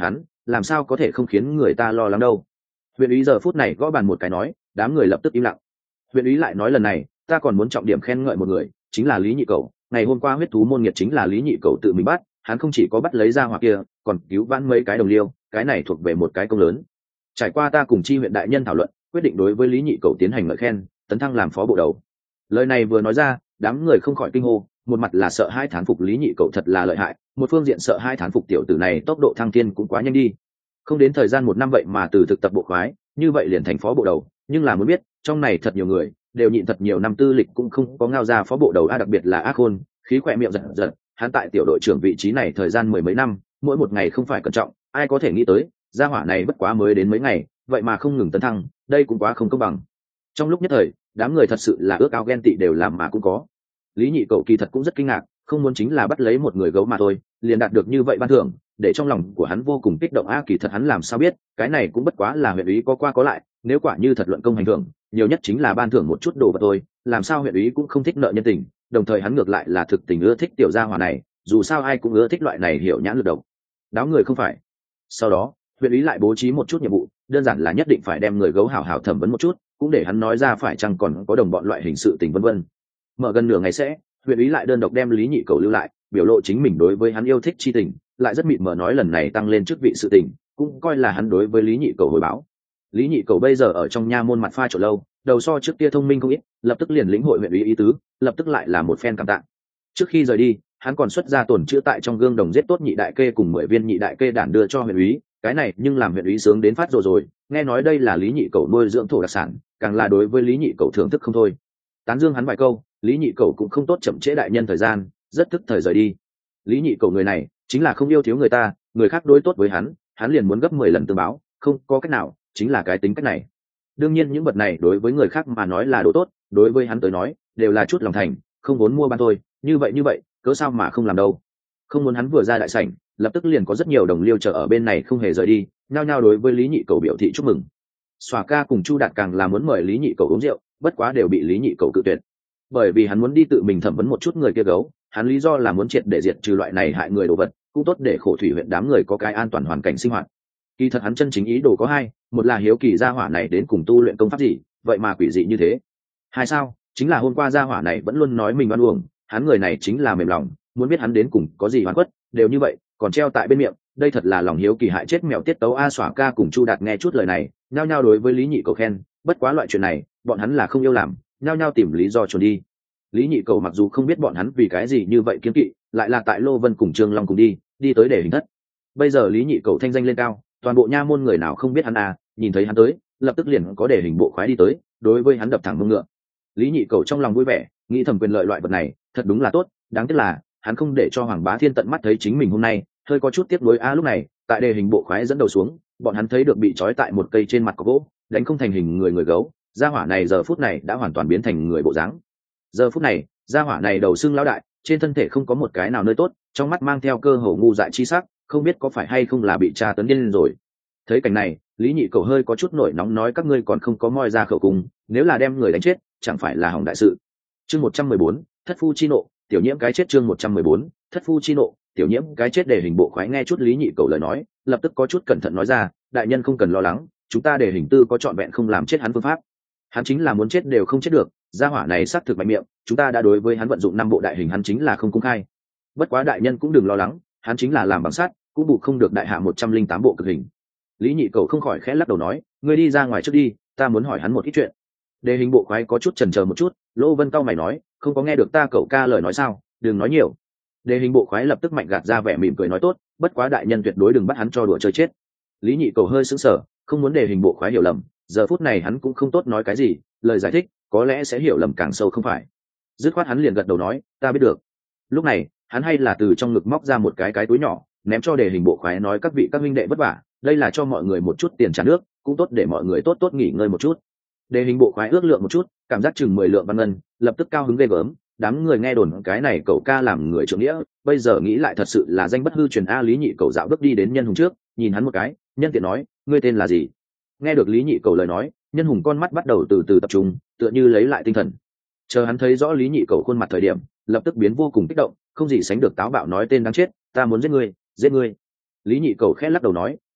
làm sao có thể không khiến người ta lo lắng đâu. Huyện úy giờ phút này gõ bàn một cái nói, đám người lập tức im lặng. Huyện úy lại nói, lần này ta còn muốn trọng điểm khen ngợi một người, chính là Lý Nhị Cẩu. Ngày hôm qua huyết thú môn nghiệt chính là Lý Nhị Cẩu tự mình bắt, hắn không chỉ có bắt lấy ra hỏa kia, còn cứu vãn mấy cái đồng liêu, cái này thuộc về một cái công lớn. Trải qua ta cùng chi huyện đại nhân thảo luận, quyết định đối với Lý Nhị Cẩu tiến hành ngợi khen, tấn thăng làm phó bộ đầu. Lời này vừa nói ra, đám người không khỏi kinh hô, một mặt là sợ hai thán phục Lý Nhị Cẩu thật là lợi hại, một phương diện sợ hai thán phục tiểu tử này tốc độ thăng thiên cũng quá nhanh đi. Không đến thời gian 1 năm vậy mà từ thực tập bộ khoái, như vậy liền thành phó bộ đầu, nhưng là muốn biết, trong này thật nhiều người đều nhịn thật nhiều năm tư lịch cũng không có ngao ra phó bộ đầu, đặc biệt là Ác Khôn, khí khỏe miệng giật giật, hắn tại tiểu đội trưởng vị trí này thời gian 10 mấy năm, mỗi một ngày không phải cẩn trọng, ai có thể nghĩ tới, gia hỏa này bất quá mới đến mấy ngày, vậy mà không ngừng tấn thăng, đây cũng quá không công bằng. Trong lúc nhất thời, đám người thật sự là ước ao ghen tị đều làm mà cũng có. Lý Nhị Cẩu kỳ thật cũng rất kinh ngạc, không muốn chính là bắt lấy một người gấu mà thôi, liền đạt được như vậy ban thưởng, để trong lòng của hắn vô cùng kích động. Kỳ thật hắn làm sao biết, cái này cũng bất quá là huyện úy có qua có lại, nếu quả như thật luận công hành thưởng, nhiều nhất chính là ban thưởng một chút đồ vật thôi, làm sao huyện úy cũng không thích nợ nhân tình, đồng thời hắn ngược lại là thực tình ưa thích tiểu gia hỏa này, dù sao ai cũng ưa thích loại này hiểu nhãn lực độc đáo người không phải. Sau đó huyện úy lại bố trí một chút nhiệm vụ, đơn giản là nhất định phải đem người gấu hảo hảo thẩm vấn một chút, cũng để hắn nói ra phải chăng còn có đồng bọn loại hình sự tình vân vân. Mở gần nửa ngày sẽ, huyện úy lại đơn độc đem Lý Nhị Cẩu lưu lại, biểu lộ chính mình đối với hắn yêu thích chi tình, lại rất mịt mờ nói lần này tăng lên chức vị sự tình, cũng coi là hắn đối với Lý Nhị Cẩu hồi báo. Lý Nhị Cẩu bây giờ ở trong nha môn mặt pha trộn lâu, đầu so trước kia thông minh không ít, lập tức liền lĩnh hội huyện úy ý tứ, lập tức lại là một phen cảm tạ. Trước khi rời đi, hắn còn xuất ra tổn chữa tại trong gương đồng giết tốt nhị đại kê cùng 10 viên nhị đại kê đản đưa cho huyện úy, cái này nhưng làm huyện úy sướng đến phát rồi, nghe nói đây là Lý Nhị Cẩu nuôi dưỡng thổ đặc sản, càng là đối với Lý Nhị Cẩu thưởng thức không thôi. Tán dương hắn vài câu, Lý Nhị Cẩu cũng không tốt chậm trễ đại nhân thời gian, rất tức thời rời đi. Lý Nhị Cẩu người này chính là không yêu thiếu người ta, người khác đối tốt với hắn liền muốn gấp 10 lần tương báo, không có cách nào, chính là cái tính cách này. Đương nhiên những vật này đối với người khác mà nói là đồ tốt, đối với hắn tới nói đều là chút lòng thành, không vốn mua ban thôi, như vậy cớ sao mà không làm đâu. Không muốn hắn vừa ra đại sảnh, lập tức liền có rất nhiều đồng liêu chờ ở bên này không hề rời đi, nhao nhao đối với Lý Nhị Cẩu biểu thị chúc mừng. Xòa ca cùng Chu Đạt càng là muốn mời Lý Nhị Cẩu uống rượu, bất quá đều bị Lý Nhị Cẩu cự tuyệt, bởi vì hắn muốn đi tự mình thẩm vấn một chút người kia gấu, hắn lý do là muốn triệt để diệt trừ loại này hại người đồ vật, cũng tốt để khổ thủy huyện đám người có cái an toàn hoàn cảnh sinh hoạt. Kỳ thật hắn chân chính ý đồ có hai, một là hiếu kỳ gia hỏa này đến cùng tu luyện công pháp gì, vậy mà quỷ dị như thế. Hai sao, chính là hôm qua gia hỏa này vẫn luôn nói mình oan uổng, hắn người này chính là mềm lòng, muốn biết hắn đến cùng có gì oan khuất, đều như vậy, còn treo tại bên miệng, đây thật là lòng hiếu kỳ hại chết mèo tiết tấu a. Xỏa ca cùng Chu Đạt nghe chút lời này, nhao nhao đối với Lý Nhị Cẩu khen, bất quá loại chuyện này, bọn hắn là không yêu làm, nhao nhao tìm lý do trốn đi. Lý Nhị Cẩu mặc dù không biết bọn hắn vì cái gì như vậy kiêng kỵ, lại là tại Lô Vân cùng Trương Long cùng đi tới để hình thất. Bây giờ Lý Nhị Cẩu thanh danh lên cao, toàn bộ nha môn người nào không biết hắn à, nhìn thấy hắn tới, lập tức liền có để hình bộ khoái đi tới, đối với hắn đập thẳng mông ngựa. Lý Nhị Cẩu trong lòng vui vẻ, nghĩ thầm quyền lợi loại vật này, thật đúng là tốt, đáng tiếc là hắn không để cho Hoàng Bá Thiên tận mắt thấy chính mình hôm nay, hơi có chút tiếc nuối a. Lúc này, tại đề hình bộ khoái dẫn đầu xuống, bọn hắn thấy được bị trói tại một cây trên mặt có gỗ, đánh không thành hình người gấu, gia hỏa này giờ phút này đã hoàn toàn biến thành người bộ dáng. Giờ phút này, gia hỏa này đầu xương lão đại, trên thân thể không có một cái nào nơi tốt, trong mắt mang theo cơ hồ ngu dại chi sắc, không biết có phải hay không là bị tra tấn điên rồi. Thấy cảnh này, Lý Nhị Cẩu hơi có chút nổi nóng nói, các ngươi còn không có moi ra khẩu cung, nếu là đem người đánh chết, chẳng phải là hỏng đại sự. Chương 114, thất phu chi nộ, tiểu nhiễm cái chết. Chương 114, thất phu chi nộ, tiểu nhiễm cái chết. Để hình bộ khoái nghe chút Lý Nhị Cẩu lời nói, lập tức có chút cẩn thận nói ra, đại nhân không cần lo lắng, chúng ta để hình tư có trọn vẹn không làm chết hắn phương pháp. Hắn chính là muốn chết đều không chết được, gia hỏa này xác thực mạnh miệng, chúng ta đã đối với hắn vận dụng 5 bộ đại hình, hắn chính là không công khai. Bất quá đại nhân cũng đừng lo lắng, hắn chính là làm bằng sắt, cũng bù không được đại hạ 108 bộ cực hình. Lý Nhị Cẩu không khỏi khẽ lắc đầu nói, ngươi đi ra ngoài trước đi, ta muốn hỏi hắn một ít chuyện. Đề hình bộ khoái có chút chần chờ một chút, Lô Vân cau mày nói, không có nghe được ta cậu ca lời nói sao, đừng nói nhiều. Đề hình bộ khoái lập tức mạnh gạt ra vẻ mỉm cười nói, tốt, bất quá đại nhân tuyệt đối đừng bắt hắn cho đùa chơi chết. Lý Nhị Cẩu hơi sững sờ, không muốn đề hình bộ khoái hiểu lầm, giờ phút này hắn cũng không tốt nói cái gì, lời giải thích có lẽ sẽ hiểu lầm càng sâu không phải. Dứt khoát hắn liền gật đầu nói, ta biết được. Lúc này hắn hay là từ trong ngực móc ra một cái túi nhỏ, ném cho đề hình bộ khoái nói, các vị các huynh đệ vất vả, đây là cho mọi người một chút tiền trả nước, cũng tốt để mọi người tốt tốt nghỉ ngơi một chút. Đề hình bộ khoái ước lượng một chút, cảm giác chừng 10 lượng văn ngân, lập tức cao hứng ghê gớm. Đám người nghe đồn cái này cậu ca làm người trưởng nghĩa, bây giờ nghĩ lại thật sự là danh bất hư truyền a. Lý Nhị Cẩu dạo bước đi đến Nhân Hùng trước, nhìn hắn một cái, nhân tiện nói, ngươi tên là gì? Nghe được Lý Nhị Cẩu lời nói, Nhân Hùng con mắt bắt đầu từ từ tập trung, tựa như lấy lại tinh thần. Chờ hắn thấy rõ Lý Nhị Cẩu khuôn mặt thời điểm, lập tức biến vô cùng kích động, không gì sánh được táo bạo nói, tên đáng chết, ta muốn giết ngươi, giết ngươi. Lý Nhị Cẩu khẽ lắc đầu nói,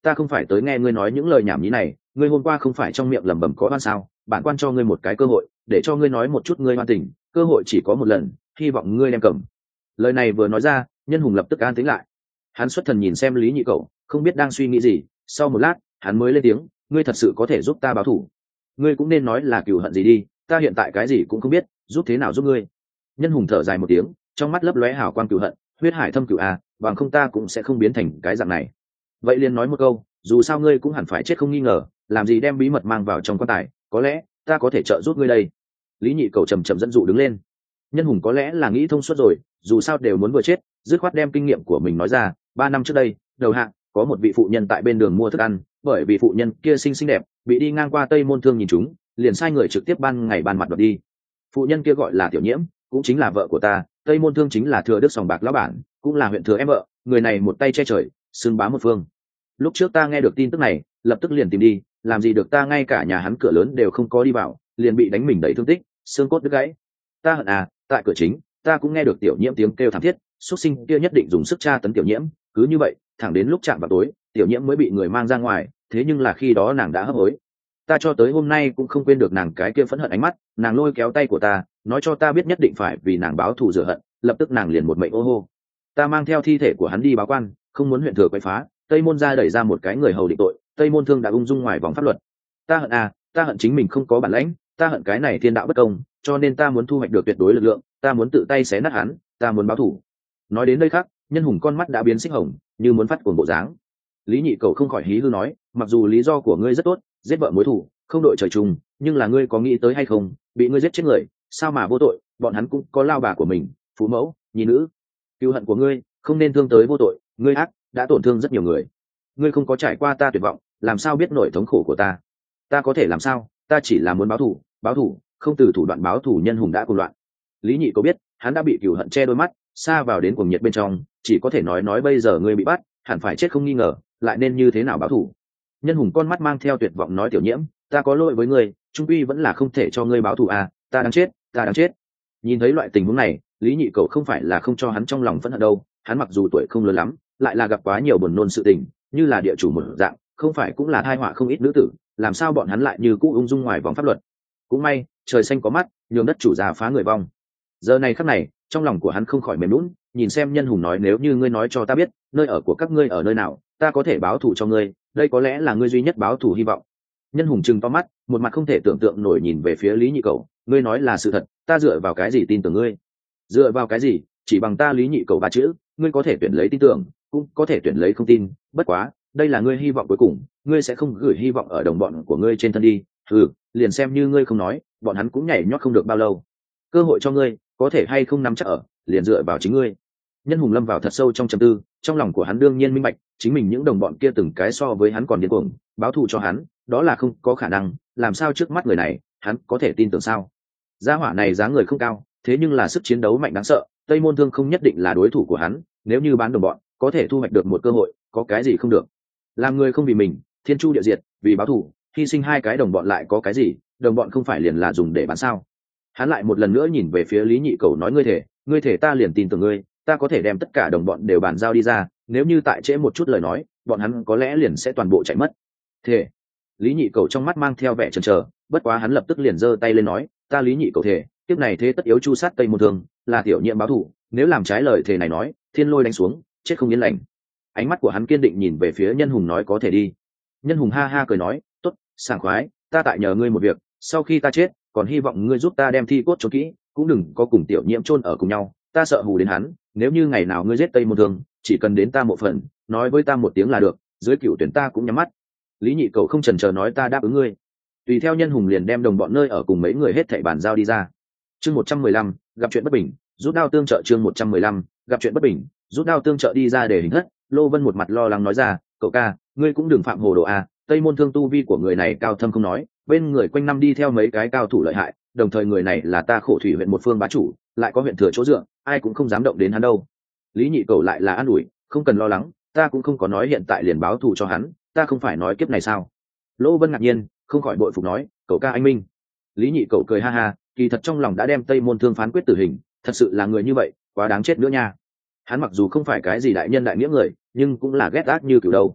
ta không phải tới nghe ngươi nói những lời nhảm nhí này, ngươi hôm qua không phải trong miệng lẩm bẩm có oan sao? Bản quan cho ngươi một cái cơ hội để cho ngươi nói một chút ngươi oan tình, cơ hội chỉ có một lần, hy vọng ngươi đem cầm. Lời này vừa nói ra, Nhân Hùng lập tức an tĩnh lại. Hắn xuất thần nhìn xem Lý Nhị Cẩu, không biết đang suy nghĩ gì. Sau một lát, hắn mới lên tiếng, ngươi thật sự có thể giúp ta báo thù? Ngươi cũng nên nói là cừu hận gì đi, ta hiện tại cái gì cũng không biết, giúp thế nào giúp ngươi? Nhân Hùng thở dài một tiếng, trong mắt lấp lóe hào quang cừu hận, huyết hải thâm cừu à, bằng không ta cũng sẽ không biến thành cái dạng này. Vậy liền nói một câu, dù sao ngươi cũng hẳn phải chết không nghi ngờ, làm gì đem bí mật mang vào trong quan tài, có lẽ ta có thể trợ giúp ngươi đây. Lý Nhị Cẩu chậm chậm dẫn dụ đứng lên. Nhân Hùng có lẽ là nghĩ thông suốt rồi, dù sao đều muốn vừa chết, dứt khoát đem kinh nghiệm của mình nói ra. 3 năm trước đây, đầu hạng có một vị phụ nhân tại bên đường mua thức ăn, bởi vì phụ nhân kia xinh đẹp, bị đi ngang qua Tây Môn Thương nhìn chúng, liền sai người trực tiếp ban ngày ban mặt đoạt đi. Phụ nhân kia gọi là Tiểu Nhiễm, cũng chính là vợ của ta. Tây Môn Thương chính là thừa đức sòng bạc lão bản, cũng là huyện thừa em vợ, người này một tay che trời, xưng bá một phương. Lúc trước ta nghe được tin tức này, lập tức liền tìm đi, làm gì được ta ngay cả nhà hắn cửa lớn đều không có đi vào, liền bị đánh mình đầy thương tích, xương cốt đứt gãy. Ta hận à, tại cửa chính, ta cũng nghe được Tiểu Nhiễm tiếng kêu thảm thiết, xuất sinh kia nhất định dùng sức tra tấn Tiểu Nhiễm, cứ như vậy, thẳng đến lúc chạm vào tối, Tiểu Nhiễm mới bị người mang ra ngoài, thế nhưng là khi đó nàng đã hấp hối. Ta cho tới hôm nay cũng không quên được nàng cái kia phẫn hận ánh mắt, nàng lôi kéo tay của ta, nói cho ta biết nhất định phải vì nàng báo thù rửa hận, lập tức nàng liền một mệnh ô hô. Ta mang theo thi thể của hắn đi báo quan, không muốn huyện thừa quấy phá, Tây Môn gia đẩy ra một cái người hầu định tội, Tây Môn Thương đã ung dung ngoài vòng pháp luật. Ta hận à, ta hận chính mình không có bản lãnh, ta hận cái này thiên đạo bất công, cho nên ta muốn thu hoạch được tuyệt đối lực lượng, ta muốn tự tay xé nát hắn, ta muốn báo thù. Nói đến đây khác, Nhân Hùng con mắt đã biến xích hồng, như muốn phát cuồng bộ dáng. Lý Nhị Cẩu không khỏi hí hư nói, mặc dù lý do của ngươi rất tốt, giết vợ mối thù, không đội trời chung, nhưng là ngươi có nghĩ tới hay không, bị ngươi giết chết người, sao mà vô tội, bọn hắn cũng có lao bà của mình, phú mẫu, nhi nữ. Cừu hận của ngươi không nên thương tới vô tội, ngươi ác đã tổn thương rất nhiều người. Ngươi không có trải qua ta tuyệt vọng, làm sao biết nỗi thống khổ của ta? Ta có thể làm sao? Ta chỉ là muốn báo thù, không từ thủ đoạn báo thù. Nhân Hùng đã cuồng loạn. Lý Nhị có biết, hắn đã bị cừu hận che đôi mắt, xa vào đến cuồng nhiệt bên trong, chỉ có thể nói bây giờ ngươi bị bắt, hẳn phải chết không nghi ngờ, lại nên như thế nào báo thù? Nhân Hùng con mắt mang theo tuyệt vọng nói, Tiểu Nhiễm, ta có lỗi với ngươi, trung quy vẫn là không thể cho ngươi báo thù à, ta đáng chết, ta đáng chết. Nhìn thấy loại tình huống này, Lý Nhị Cẩu không phải là không cho hắn trong lòng phẫn hận đâu, hắn mặc dù tuổi không lớn lắm, lại là gặp quá nhiều buồn nôn sự tình, như là địa chủ một dạng, không phải cũng là tai họa không ít nữ tử, làm sao bọn hắn lại như cũ ung dung ngoài vòng pháp luật? Cũng may, trời xanh có mắt, nhường đất chủ già phá người vong. Giờ này khắc này, trong lòng của hắn không khỏi mềm nhũn, nhìn xem Nhân Hùng nói, nếu như ngươi nói cho ta biết, nơi ở của các ngươi ở nơi nào, ta có thể báo thù cho ngươi, đây có lẽ là ngươi duy nhất báo thù hy vọng. Nhân Hùng trừng to mắt, một mặt không thể tưởng tượng nổi nhìn về phía Lý Nhị Cẩu, ngươi nói là sự thật, ta dựa vào cái gì tin tưởng ngươi? Dựa vào cái gì? Chỉ bằng ta Lý Nhị Cẩu ba chữ, ngươi có thể tuyển lấy tin tưởng, cũng có thể tuyển lấy không tin, bất quá, đây là ngươi hy vọng cuối cùng, ngươi sẽ không gửi hy vọng ở đồng bọn của ngươi trên thân đi. Liền xem như ngươi không nói, bọn hắn cũng nhảy nhót không được bao lâu. Cơ hội cho ngươi, có thể hay không nắm chắc ở, liền dựa vào chính ngươi. Nhân Hùng lâm vào thật sâu trong trầm tư, trong lòng của hắn đương nhiên minh bạch, chính mình những đồng bọn kia từng cái so với hắn còn điên cuồng, báo thù cho hắn, đó là không có khả năng, làm sao trước mắt người này, hắn có thể tin tưởng sao? Gia hỏa này dáng người không cao, thế nhưng là sức chiến đấu mạnh đáng sợ, Tây Môn Thương không nhất định là đối thủ của hắn, nếu như bán đồng bọn, có thể thu hoạch được một cơ hội, có cái gì không được? Làm người không vì mình, thiên chu địa diệt, vì báo thù, hy sinh hai cái đồng bọn lại có cái gì, đồng bọn không phải liền là dùng để bán sao? Hắn lại một lần nữa nhìn về phía Lý Nhị Cẩu nói, ngươi thể ta liền tin tưởng ngươi, ta có thể đem tất cả đồng bọn đều bàn giao đi ra, nếu như tại trễ một chút lời nói, bọn hắn có lẽ liền sẽ toàn bộ chạy mất. Thể. Lý Nhị Cẩu trong mắt mang theo vẻ chần chờ, bất quá hắn lập tức liền giơ tay lên nói, ta Lý Nhị Cẩu thể, tiếp này thế tất yếu chu sát Tây Môn Thương, là Tiểu Nhiễm báo thù, nếu làm trái lời thề này nói, thiên lôi đánh xuống, chết không yên lành. Ánh mắt của hắn kiên định nhìn về phía Nhân Hùng nói, có thể đi. Nhân Hùng ha ha cười nói, tốt, sảng khoái, ta tại nhờ ngươi một việc, sau khi ta chết, còn hy vọng ngươi giúp ta đem thi cốt chôn kỹ, cũng đừng có cùng Tiểu Nhiễm chôn ở cùng nhau, ta sợ hù đến hắn, nếu như ngày nào ngươi giết Tây Môn Thương, chỉ cần đến ta một phần, nói với ta một tiếng là được, dưới cựu tuyển ta cũng nhắm mắt. Lý Nhị Cẩu không chần chờ nói, ta đáp ứng ngươi. Tùy theo Nhân Hùng liền đem đồng bọn nơi ở cùng mấy người hết thảy bàn giao đi ra. Chương 115, gặp chuyện bất bình, rút đao tương trợ. Chương 115, gặp chuyện bất bình, rút đao tương trợ. Đi ra để hình thất, Lô Vân một mặt lo lắng nói ra, cậu ca, ngươi cũng đừng phạm hồ đồ à, Tây Môn Thương tu vi của người này cao thâm không nói, bên người quanh năm đi theo mấy cái cao thủ lợi hại, đồng thời người này là ta Khổ Thủy huyện một phương bá chủ, lại có huyện thừa chỗ dựa, ai cũng không dám động đến hắn đâu. Lý Nhị Cẩu lại là an ủi, không cần lo lắng, ta cũng không có nói hiện tại liền báo thù cho hắn, ta không phải nói kiếp này sao? Lô Vân ngạc nhiên, không khỏi bội phục nói, cậu ca anh minh. Lý Nhị Cẩu cười ha ha, kỳ thật trong lòng đã đem Tây Môn Thương phán quyết tử hình, thật sự là người như vậy, quá đáng chết nữa nha. Hắn mặc dù không phải cái gì đại nhân đại nghĩa người, nhưng cũng là ghét ác như kiểu đâu.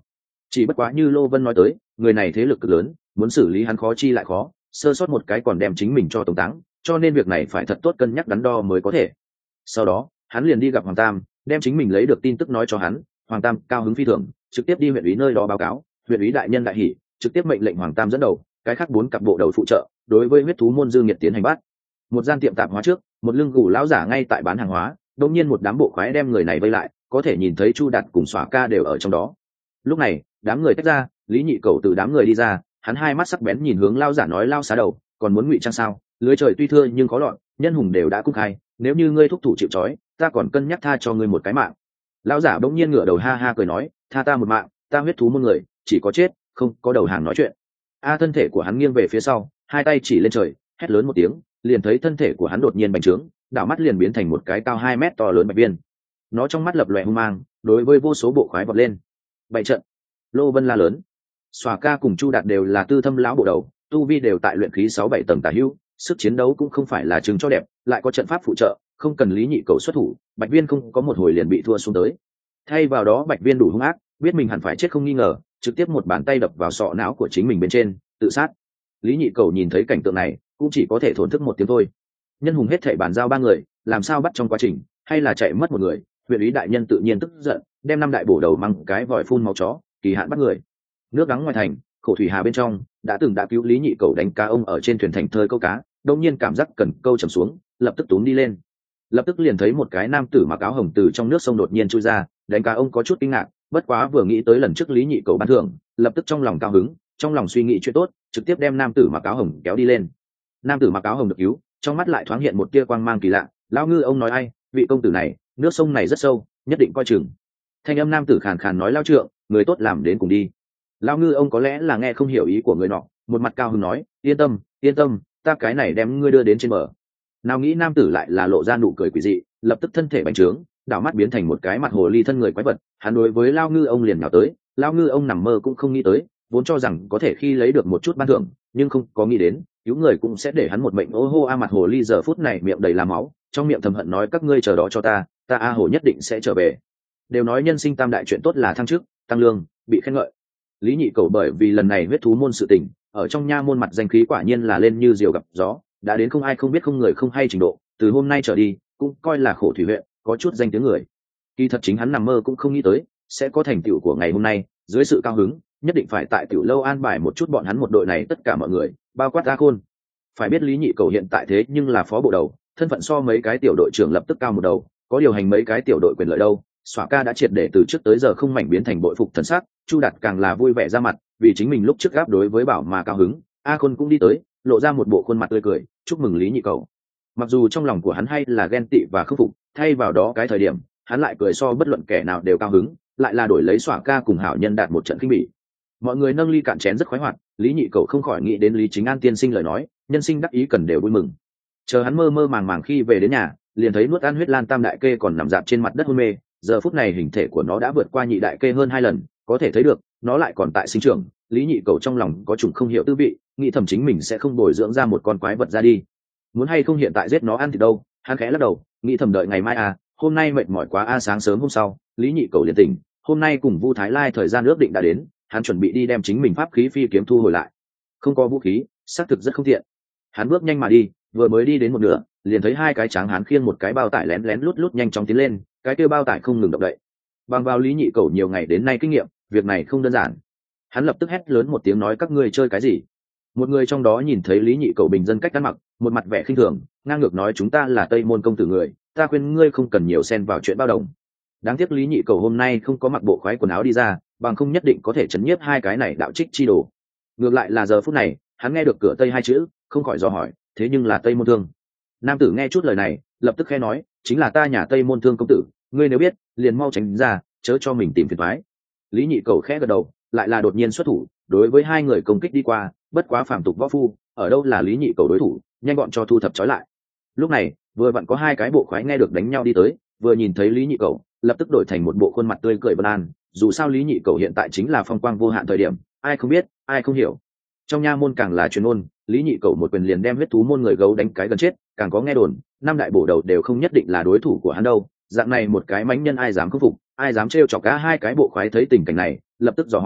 chỉ bất quá như Lô Vân nói tới, người này thế lực cực lớn, muốn xử lý hắn khó chi lại khó, sơ sót một cái còn đem chính mình cho tổng táng, cho nên việc này phải thật tốt cân nhắc đắn đo mới có thể. Sau đó hắn liền đi gặp Hoàng Tam, đem chính mình lấy được tin tức nói cho hắn. Hoàng Tam cao hứng phi thường, trực tiếp đi huyện ủy nơi đó báo cáo. Huyện ủy đại nhân đại hỉ, trực tiếp mệnh lệnh Hoàng Tam dẫn đầu cái khác 4 cặp bộ đầu phụ trợ đối với huyết thú môn Dương Nghiệt tiến hành bắt. Một gian tiệm tạp hóa trước, một lưng gù lão giả ngay tại bán hàng hóa, đột nhiên một đám bộ khoái đem người này vây lại, có thể nhìn thấy Chu Đạt cùng Xỏa Ca đều ở trong đó. Lúc này đám người tách ra, Lý Nhị Cẩu từ đám người đi ra, hắn hai mắt sắc bén nhìn hướng lão giả nói: lao xá đầu, còn muốn ngụy trang sao? Lưới trời tuy thưa nhưng khó lọt, nhân hùng đều đã cung khai, nếu như ngươi thúc thủ chịu trói, ta còn cân nhắc tha cho ngươi một cái mạng. Lão giả bỗng nhiên ngửa đầu ha ha cười nói: tha ta một mạng, ta huyết thú môn người chỉ có chết không có đầu hàng nói chuyện. Thân thể của hắn nghiêng về phía sau, hai tay chỉ lên trời, hét lớn một tiếng, liền thấy thân thể của hắn đột nhiên bành trướng, đảo mắt liền biến thành một cái cao 2 mét to lớn bạch viên. Nó trong mắt lập lòe hung mang, đối với vô số bộ khoái vọt lên. Bày trận. Lô Vân la lớn. Xòa Ca cùng Chu Đạt đều là tư thâm lão bộ đầu, tu vi đều tại luyện khí 6-7 tầng tả hữu, sức chiến đấu cũng không phải là chứng cho đẹp, lại có trận pháp phụ trợ, không cần Lý Nhị Cẩu xuất thủ, bạch viên không có một hồi liền bị thua xuống tới. Thay vào đó bạch viên đủ hung ác, biết mình hẳn phải chết không nghi ngờ, trực tiếp một bàn tay đập vào sọ não của chính mình bên trên, tự sát. Lý Nhị Cẩu nhìn thấy cảnh tượng này, cũng chỉ có thể thổn thức một tiếng thôi. Nhân hùng hết thảy bàn giao 3 người, làm sao bắt trong quá trình, hay là chạy mất một người, huyện ý đại nhân tự nhiên tức giận, đem 5 đại bổ đầu mang cái vòi phun máu chó, kỳ hạn bắt người. Nước đắng ngoài thành, khổ thủy hà bên trong, đã cứu Lý Nhị Cẩu đánh cá ông ở trên thuyền thành thơi câu cá, đột nhiên cảm giác cần câu chầm xuống, lập tức túm đi lên. Lập tức liền thấy một cái nam tử mặc áo hồng từ trong nước sông đột nhiên chui ra, đánh cá ông có chút kinh ngạc, bất quá vừa nghĩ tới lần trước Lý Nhị Cẩu ban thưởng, lập tức trong lòng cao hứng, trong lòng suy nghĩ chuyện tốt, trực tiếp đem nam tử mặc áo hồng kéo đi lên. Nam tử mặc áo hồng được cứu, trong mắt lại thoáng hiện một tia quang mang kỳ lạ. Lão ngư ông nói: ai, vị công tử này, nước sông này rất sâu, nhất định coi chừng. Thanh âm nam tử khàn khàn nói: lao trượng, người tốt làm đến cùng đi. Lão ngư ông có lẽ là nghe không hiểu ý của người nọ, một mặt cao hứng nói: yên tâm, ta cái này đem ngươi đưa đến trên bờ. Nào nghĩ nam tử lại là lộ ra nụ cười quỷ dị, lập tức thân thể bành trướng, đảo mắt biến thành một cái mặt hồ ly thân người quái vật. Hắn đối với Lão ngư ông liền nhào tới. Lão ngư ông nằm mơ cũng không nghĩ tới, vốn cho rằng có thể khi lấy được một chút ban thưởng, nhưng không có nghĩ đến cứu người cũng sẽ để hắn một mệnh. Ô hô, mặt hồ ly giờ phút này miệng đầy là máu, trong miệng thầm hận nói: các ngươi chờ đó cho ta hồ nhất định sẽ trở về. Đều nói nhân sinh tam đại chuyện tốt là thăng chức, tăng lương, bị khen ngợi. Lý Nhị Cẩu bởi vì lần này huyết thú môn sự tình, ở trong nha môn mặt danh khí quả nhiên là lên như diều gặp gió, đã đến không ai không biết không người không hay trình độ. Từ hôm nay trở đi cũng coi là khổ thủy huyện có chút danh tiếng người. Kỳ thật chính hắn nằm mơ cũng không nghĩ tới sẽ có thành tựu của ngày hôm nay. Dưới sự cao hứng, nhất định phải tại tiểu lâu an bài một chút bọn hắn một đội này tất cả mọi người, bao quát A Khôn. Phải biết Lý Nhị Cẩu hiện tại thế nhưng là phó bộ đầu, thân phận so mấy cái tiểu đội trưởng lập tức cao một đầu, có điều hành mấy cái tiểu đội quyền lợi đâu. Xỏa Ca đã triệt để từ trước tới giờ không mảnh biến thành bội phục thần sắc, Chu Đạt càng là vui vẻ ra mặt, vì chính mình lúc trước gáp đối với Bảo mà cao hứng. A Khôn cũng đi tới, lộ ra một bộ khuôn mặt tươi cười, chúc mừng Lý Nhị Cẩu. Mặc dù trong lòng của hắn hay là ghen tị và khâm phục, thay vào đó cái thời điểm, hắn lại cười so bất luận kẻ nào đều cao hứng, lại là đổi lấy Xỏa Ca cùng hảo nhân đạt một trận khinh bỉ. Mọi người nâng ly cạn chén rất khoái hoạt, Lý Nhị Cẩu không khỏi nghĩ đến Lý Chính An tiên sinh lời nói, nhân sinh đắc ý cần đều vui mừng. Chờ hắn mơ mơ màng màng khi về đến nhà, liền thấy nuốt ăn huyết lan tam đại kê còn nằm dạp trên mặt đất hôn mê. Giờ phút này hình thể của nó đã vượt qua nhị đại kê hơn 2 lần, có thể thấy được nó lại còn tại sinh trưởng. Lý Nhị Cẩu trong lòng có chủng không hiểu tư vị, nghĩ thầm chính mình sẽ không bồi dưỡng ra một con quái vật ra đi, muốn hay không hiện tại giết nó ăn thì đâu. Hắn khẽ lắc đầu, nghĩ thầm đợi ngày mai hôm nay mệt mỏi quá sáng sớm hôm sau, Lý Nhị Cẩu liền tỉnh. Hôm nay cùng Vu Thái Lai thời gian ước định đã đến, hắn chuẩn bị đi đem chính mình pháp khí phi kiếm thu hồi lại. Không có vũ khí, xác thực rất không tiện. Hắn bước nhanh mà đi, vừa mới đi đến một nửa, liền thấy 2 cái tráng hán khiêng một cái bao tải lén lén lút lút nhanh chóng tiến lên, cái kia bao tải không ngừng động đậy. Bằng vào Lý Nhị Cẩu nhiều ngày đến nay kinh nghiệm, việc này không đơn giản. Hắn lập tức hét lớn một tiếng nói: các ngươi chơi cái gì? Một người trong đó nhìn thấy Lý Nhị Cẩu bình dân cách ăn mặc, một mặt vẻ khinh thường, ngang ngược nói: chúng ta là Tây Môn công tử người, ta khuyên ngươi không cần nhiều xen vào chuyện bao đồng. Đáng tiếc Lý Nhị Cẩu hôm nay không có mặc bộ khoái quần áo đi ra, bằng không nhất định có thể chấn nhiếp 2 cái này đạo trích chi đồ. Ngược lại là giờ phút này, hắn nghe được cửa Tây 2 chữ, không khỏi do hỏi: thế nhưng là Tây Môn Thương? Nam tử nghe chút lời này, lập tức khẽ nói: chính là ta nhà Tây Môn Thương công tử, ngươi nếu biết, liền mau tránh ra, chớ cho mình tìm phiền toái. Lý Nhị Cẩu khẽ gật đầu, lại là đột nhiên xuất thủ, đối với 2 người công kích đi qua. Bất quá phàm tục võ phu, ở đâu là Lý Nhị Cẩu đối thủ, nhanh gọn cho thu thập trói lại. Lúc này, vừa vặn có 2 cái bộ khoái nghe được đánh nhau đi tới, vừa nhìn thấy Lý Nhị Cẩu, lập tức đổi thành một bộ khuôn mặt tươi cười vân an. Dù sao Lý Nhị Cẩu hiện tại chính là phong quang vô hạn thời điểm, ai không biết, ai không hiểu. Trong nha môn càng là truyền ngôn, Lý Nhị Cẩu một quyền liền đem huyết thú môn người gấu đánh cái gần chết, càng có nghe đồn 5 đại bổ đầu đều không nhất định là đối thủ của hắn đâu. Dạng này một cái mãnh nhân ai dám khâm phục, ai dám trêu chọc cả 2 cái bộ khoái thấy tình cảnh này, lập tức dò hỏi: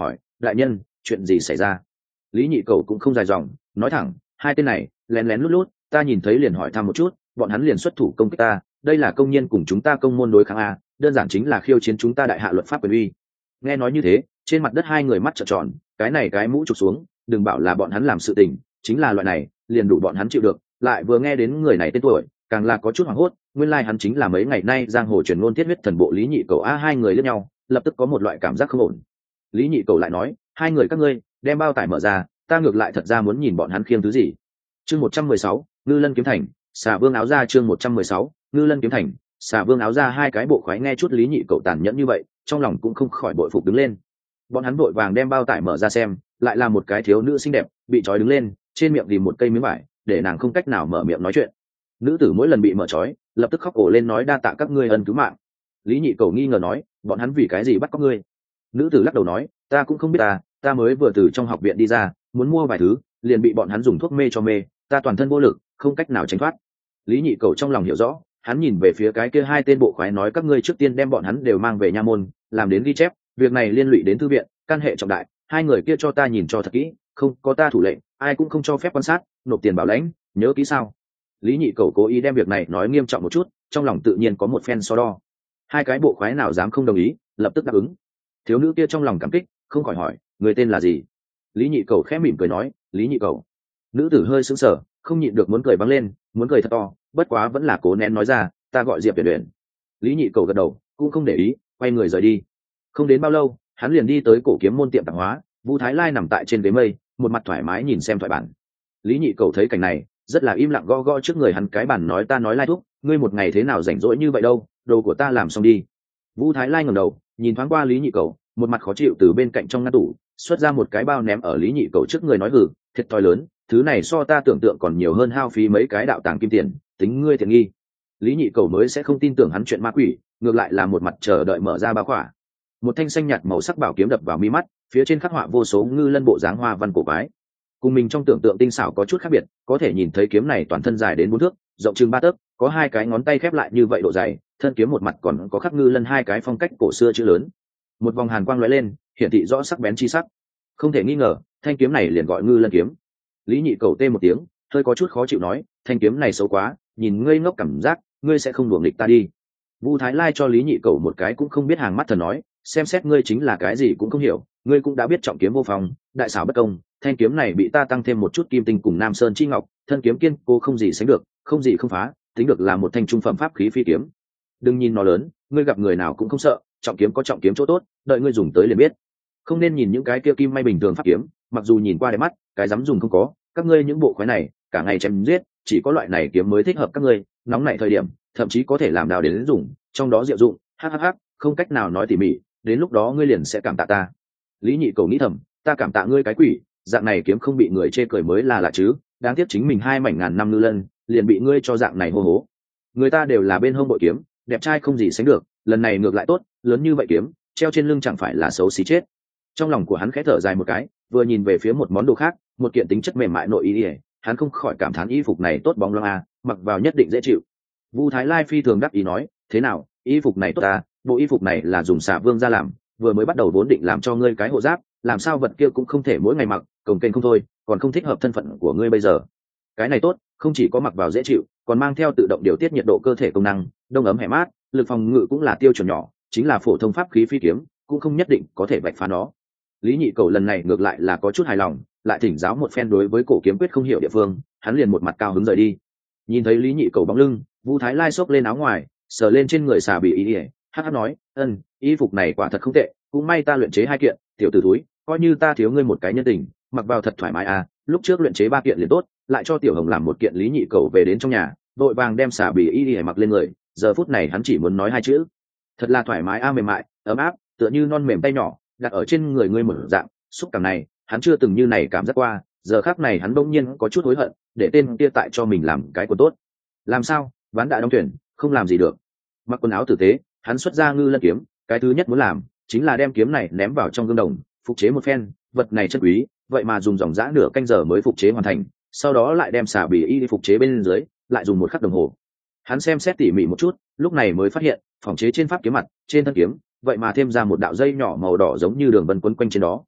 đại nhân, chuyện gì xảy ra? Lý Nhị Cầu cũng không dài dòng, nói thẳng, hai tên này lén lén lút lút, ta nhìn thấy liền hỏi thăm một chút, bọn hắn liền xuất thủ công kích ta, đây là công nhân cùng chúng ta công môn đối kháng a, đơn giản chính là khiêu chiến chúng ta đại hạ luật pháp quyền uy. Nghe nói như thế, trên mặt đất hai người mắt trợn tròn, cái này cái mũ trục xuống, đừng bảo là bọn hắn làm sự tình, chính là loại này, liền đủ bọn hắn chịu được, lại vừa nghe đến người này tên tuổi, càng là có chút hoảng hốt, nguyên lai hắn chính là mấy ngày nay giang hồ truyền ngôn thiết huyết thần bộ Lý Nhị Cầu a. Hai người liếc nhau, lập tức có một loại cảm giác không ổn. Lý Nhị Cầu lại nói, hai người các ngươi đem bao tải mở ra, ta ngược lại thật ra muốn nhìn bọn hắn khiêng thứ gì. Chương 116, Ngư Lân kiếm thành, Xà Vương áo ra. Chương 116, Ngư Lân kiếm thành, Xà Vương áo ra. Hai cái bộ khoái nghe chút Lý Nhị Cầu tàn nhẫn như vậy, trong lòng cũng không khỏi bội phục đứng lên. Bọn hắn vội vàng đem bao tải mở ra xem, lại là một cái thiếu nữ xinh đẹp bị trói đứng lên, trên miệng thì một cây miếng vải, để nàng không cách nào mở miệng nói chuyện. Nữ tử mỗi lần bị mở trói, lập tức khóc ổ lên nói đa tạ các ngươi ân cứu mạng. Lý Nhị Cầu nghi ngờ nói, bọn hắn vì cái gì bắt các ngươi? Nữ tử lắc đầu nói, ta cũng không biết, ta mới vừa từ trong học viện đi ra, muốn mua vài thứ, liền bị bọn hắn dùng thuốc mê cho mê, ta toàn thân vô lực, không cách nào tránh thoát. Lý Nhị Cầu trong lòng hiểu rõ, hắn nhìn về phía cái kia hai tên bộ khoái nói các ngươi trước tiên đem bọn hắn đều mang về nha môn, làm đến ghi chép, việc này liên lụy đến thư viện, căn hệ trọng đại, hai người kia cho ta nhìn cho thật kỹ, không có ta thủ lệnh, ai cũng không cho phép quan sát, nộp tiền bảo lãnh, nhớ kỹ sao? Lý Nhị Cầu cố ý đem việc này nói nghiêm trọng một chút, trong lòng tự nhiên có một phen so đo. Hai cái bộ khoái nào dám không đồng ý, lập tức đáp ứng. Thiếu nữ kia trong lòng cảm kích, không khỏi hỏi, người tên là gì? Lý Nhị Cầu khẽ mỉm cười nói, Lý Nhị Cầu. Nữ tử hơi sững sờ, không nhịn được muốn cười vang lên, muốn cười thật to, bất quá vẫn là cố nén nói ra, ta gọi Diệp Uyển Uyển. Lý Nhị Cầu gật đầu, cũng không để ý, quay người rời đi. Không đến bao lâu, hắn liền đi tới cổ kiếm môn tiệm tạp hóa, Vu Thái Lai nằm tại trên ghế mây, một mặt thoải mái nhìn xem thoại bản. Lý Nhị Cầu thấy cảnh này, rất là im lặng gõ gõ trước người hắn cái bản nói ta nói Lai thúc, ngươi một ngày thế nào rảnh rỗi như vậy đâu, đồ của ta làm xong đi. Vu Thái Lai ngẩng đầu, nhìn thoáng qua Lý Nhị Cầu, một mặt khó chịu từ bên cạnh trong ngăn tủ xuất ra một cái bao ném ở Lý Nhị Cầu trước người nói hử, thiệt thòi lớn, thứ này so ta tưởng tượng còn nhiều hơn hao phí mấy cái đạo tàng kim tiền, tính ngươi thiện nghi. Lý Nhị Cầu mới sẽ không tin tưởng hắn chuyện ma quỷ, ngược lại là một mặt chờ đợi mở ra bao khỏa. Một thanh xanh nhạt màu sắc bảo kiếm đập vào mi mắt, phía trên khắc họa vô số ngư lân bộ dáng hoa văn cổ quái. Cùng mình trong tưởng tượng tinh xảo có chút khác biệt, có thể nhìn thấy kiếm này toàn thân dài đến 4 thước, rộng chừng 3 tấc, có hai cái ngón tay khép lại như vậy độ dày, thân kiếm một mặt còn có khắc ngư lân hai cái phong cách cổ xưa chữ lớn. Một vòng hàn quang lóe lên, hiển thị rõ sắc bén chi sắc. Không thể nghi ngờ, thanh kiếm này liền gọi Ngư Lân kiếm. Lý Nhị Cầu tê một tiếng, hơi có chút khó chịu nói, thanh kiếm này xấu quá, nhìn ngây ngốc cảm giác, ngươi sẽ không đuổi nghịch ta đi. Vu Thái Lai cho Lý Nhị Cầu một cái cũng không biết hàng mắt thần nói, xem xét ngươi chính là cái gì cũng không hiểu, ngươi cũng đã biết trọng kiếm vô phòng, đại xảo bất công, thanh kiếm này bị ta tăng thêm một chút kim tinh cùng Nam Sơn chi ngọc, thân kiếm kiên cố không gì sánh được, không gì không phá, tính được là một thanh trung phẩm pháp khí phi kiếm. Đừng nhìn nó lớn, ngươi gặp người nào cũng không sợ, trọng kiếm có trọng kiếm chỗ tốt, đợi ngươi dùng tới liền biết. Không nên nhìn những cái kia kim may bình thường pháp kiếm, mặc dù nhìn qua đẹp mắt, cái dám dùng không có, các ngươi những bộ khoái này, cả ngày chém giết, chỉ có loại này kiếm mới thích hợp các ngươi, nóng nảy thời điểm, thậm chí có thể làm đào đến dùng, trong đó diệu dụng, hắc, không cách nào nói tỉ mỉ, đến lúc đó ngươi liền sẽ cảm tạ ta. Lý Nhị Cầu nghĩ thầm, ta cảm tạ ngươi cái quỷ, dạng này kiếm không bị người chê cười mới là lạ chứ, đáng tiếc chính mình hai mảnh ngàn năm ngư lân, liền bị ngươi cho dạng này hô hố. Người ta đều là bên hông bội kiếm, đẹp trai không gì sánh được, lần này ngược lại tốt, lớn như vậy kiếm, treo trên lưng chẳng phải là xấu xí chết. Trong lòng của hắn khẽ thở dài một cái, vừa nhìn về phía một món đồ khác, một kiện tính chất mềm mại nội y, hắn không khỏi cảm thán y phục này tốt bóng loáng à, mặc vào nhất định dễ chịu. Vu Thái Lai phi thường đắc ý nói, thế nào, y phục này tốt à, bộ y phục này là dùng Xà Vương ra làm, vừa mới bắt đầu vốn định làm cho ngươi cái hộ giáp, làm sao vật kia cũng không thể mỗi ngày mặc, cồng kềnh không thôi, còn không thích hợp thân phận của ngươi bây giờ. Cái này tốt, không chỉ có mặc vào dễ chịu, còn mang theo tự động điều tiết nhiệt độ cơ thể công năng, đông ấm hẻ mát, lực phòng ngự cũng là tiêu chuẩn nhỏ, chính là phổ thông pháp khí phi kiếm, cũng không nhất định có thể vạch phá nó. Lý Nhị Cầu lần này ngược lại là có chút hài lòng, lại thỉnh giáo một phen đối với cổ kiếm quyết không hiểu địa phương, hắn liền một mặt cao hứng rời đi. Nhìn thấy Lý Nhị Cầu bóng lưng, Vu Thái Lai xốc lên áo ngoài, sờ lên trên người Xà Bỉ y, hắc nói, y phục này quả thật không tệ, cũng may ta luyện chế 2 kiện, tiểu tử túi, coi như ta thiếu ngươi một cái nhân tình, mặc vào thật thoải mái à, lúc trước luyện chế 3 kiện liền tốt, lại cho Tiểu Hồng làm 1 kiện. Lý Nhị Cầu về đến trong nhà, vội vàng đem Xà Bỉ y mặc lên người, giờ phút này hắn chỉ muốn nói 2 chữ, thật là thoải mái a, mềm mại, ấm áp, tựa như non mềm tay nhỏ đặt ở trên người ngươi một dạng, xúc cảm này hắn chưa từng như này cảm giác qua, giờ khắc này hắn bỗng nhiên có chút hối hận, để tên kia tại cho mình làm cái quần tốt. Làm sao, ván đã đóng thuyền, không làm gì được. Mặc quần áo tử tế, hắn xuất ra Ngư Lân kiếm, cái thứ nhất muốn làm chính là đem kiếm này ném vào trong gương đồng, phục chế một phen, vật này chất quý, vậy mà dùng dòng dã nửa canh giờ mới phục chế hoàn thành, sau đó lại đem Xà Bỉ y phục chế bên dưới, lại dùng 1 khắc đồng hồ. Hắn xem xét tỉ mỉ một chút, lúc này mới phát hiện, phòng chế trên pháp kiếm mặt, trên thân kiếm, vậy mà thêm ra một đạo dây nhỏ màu đỏ giống như đường vân quấn quanh trên đó.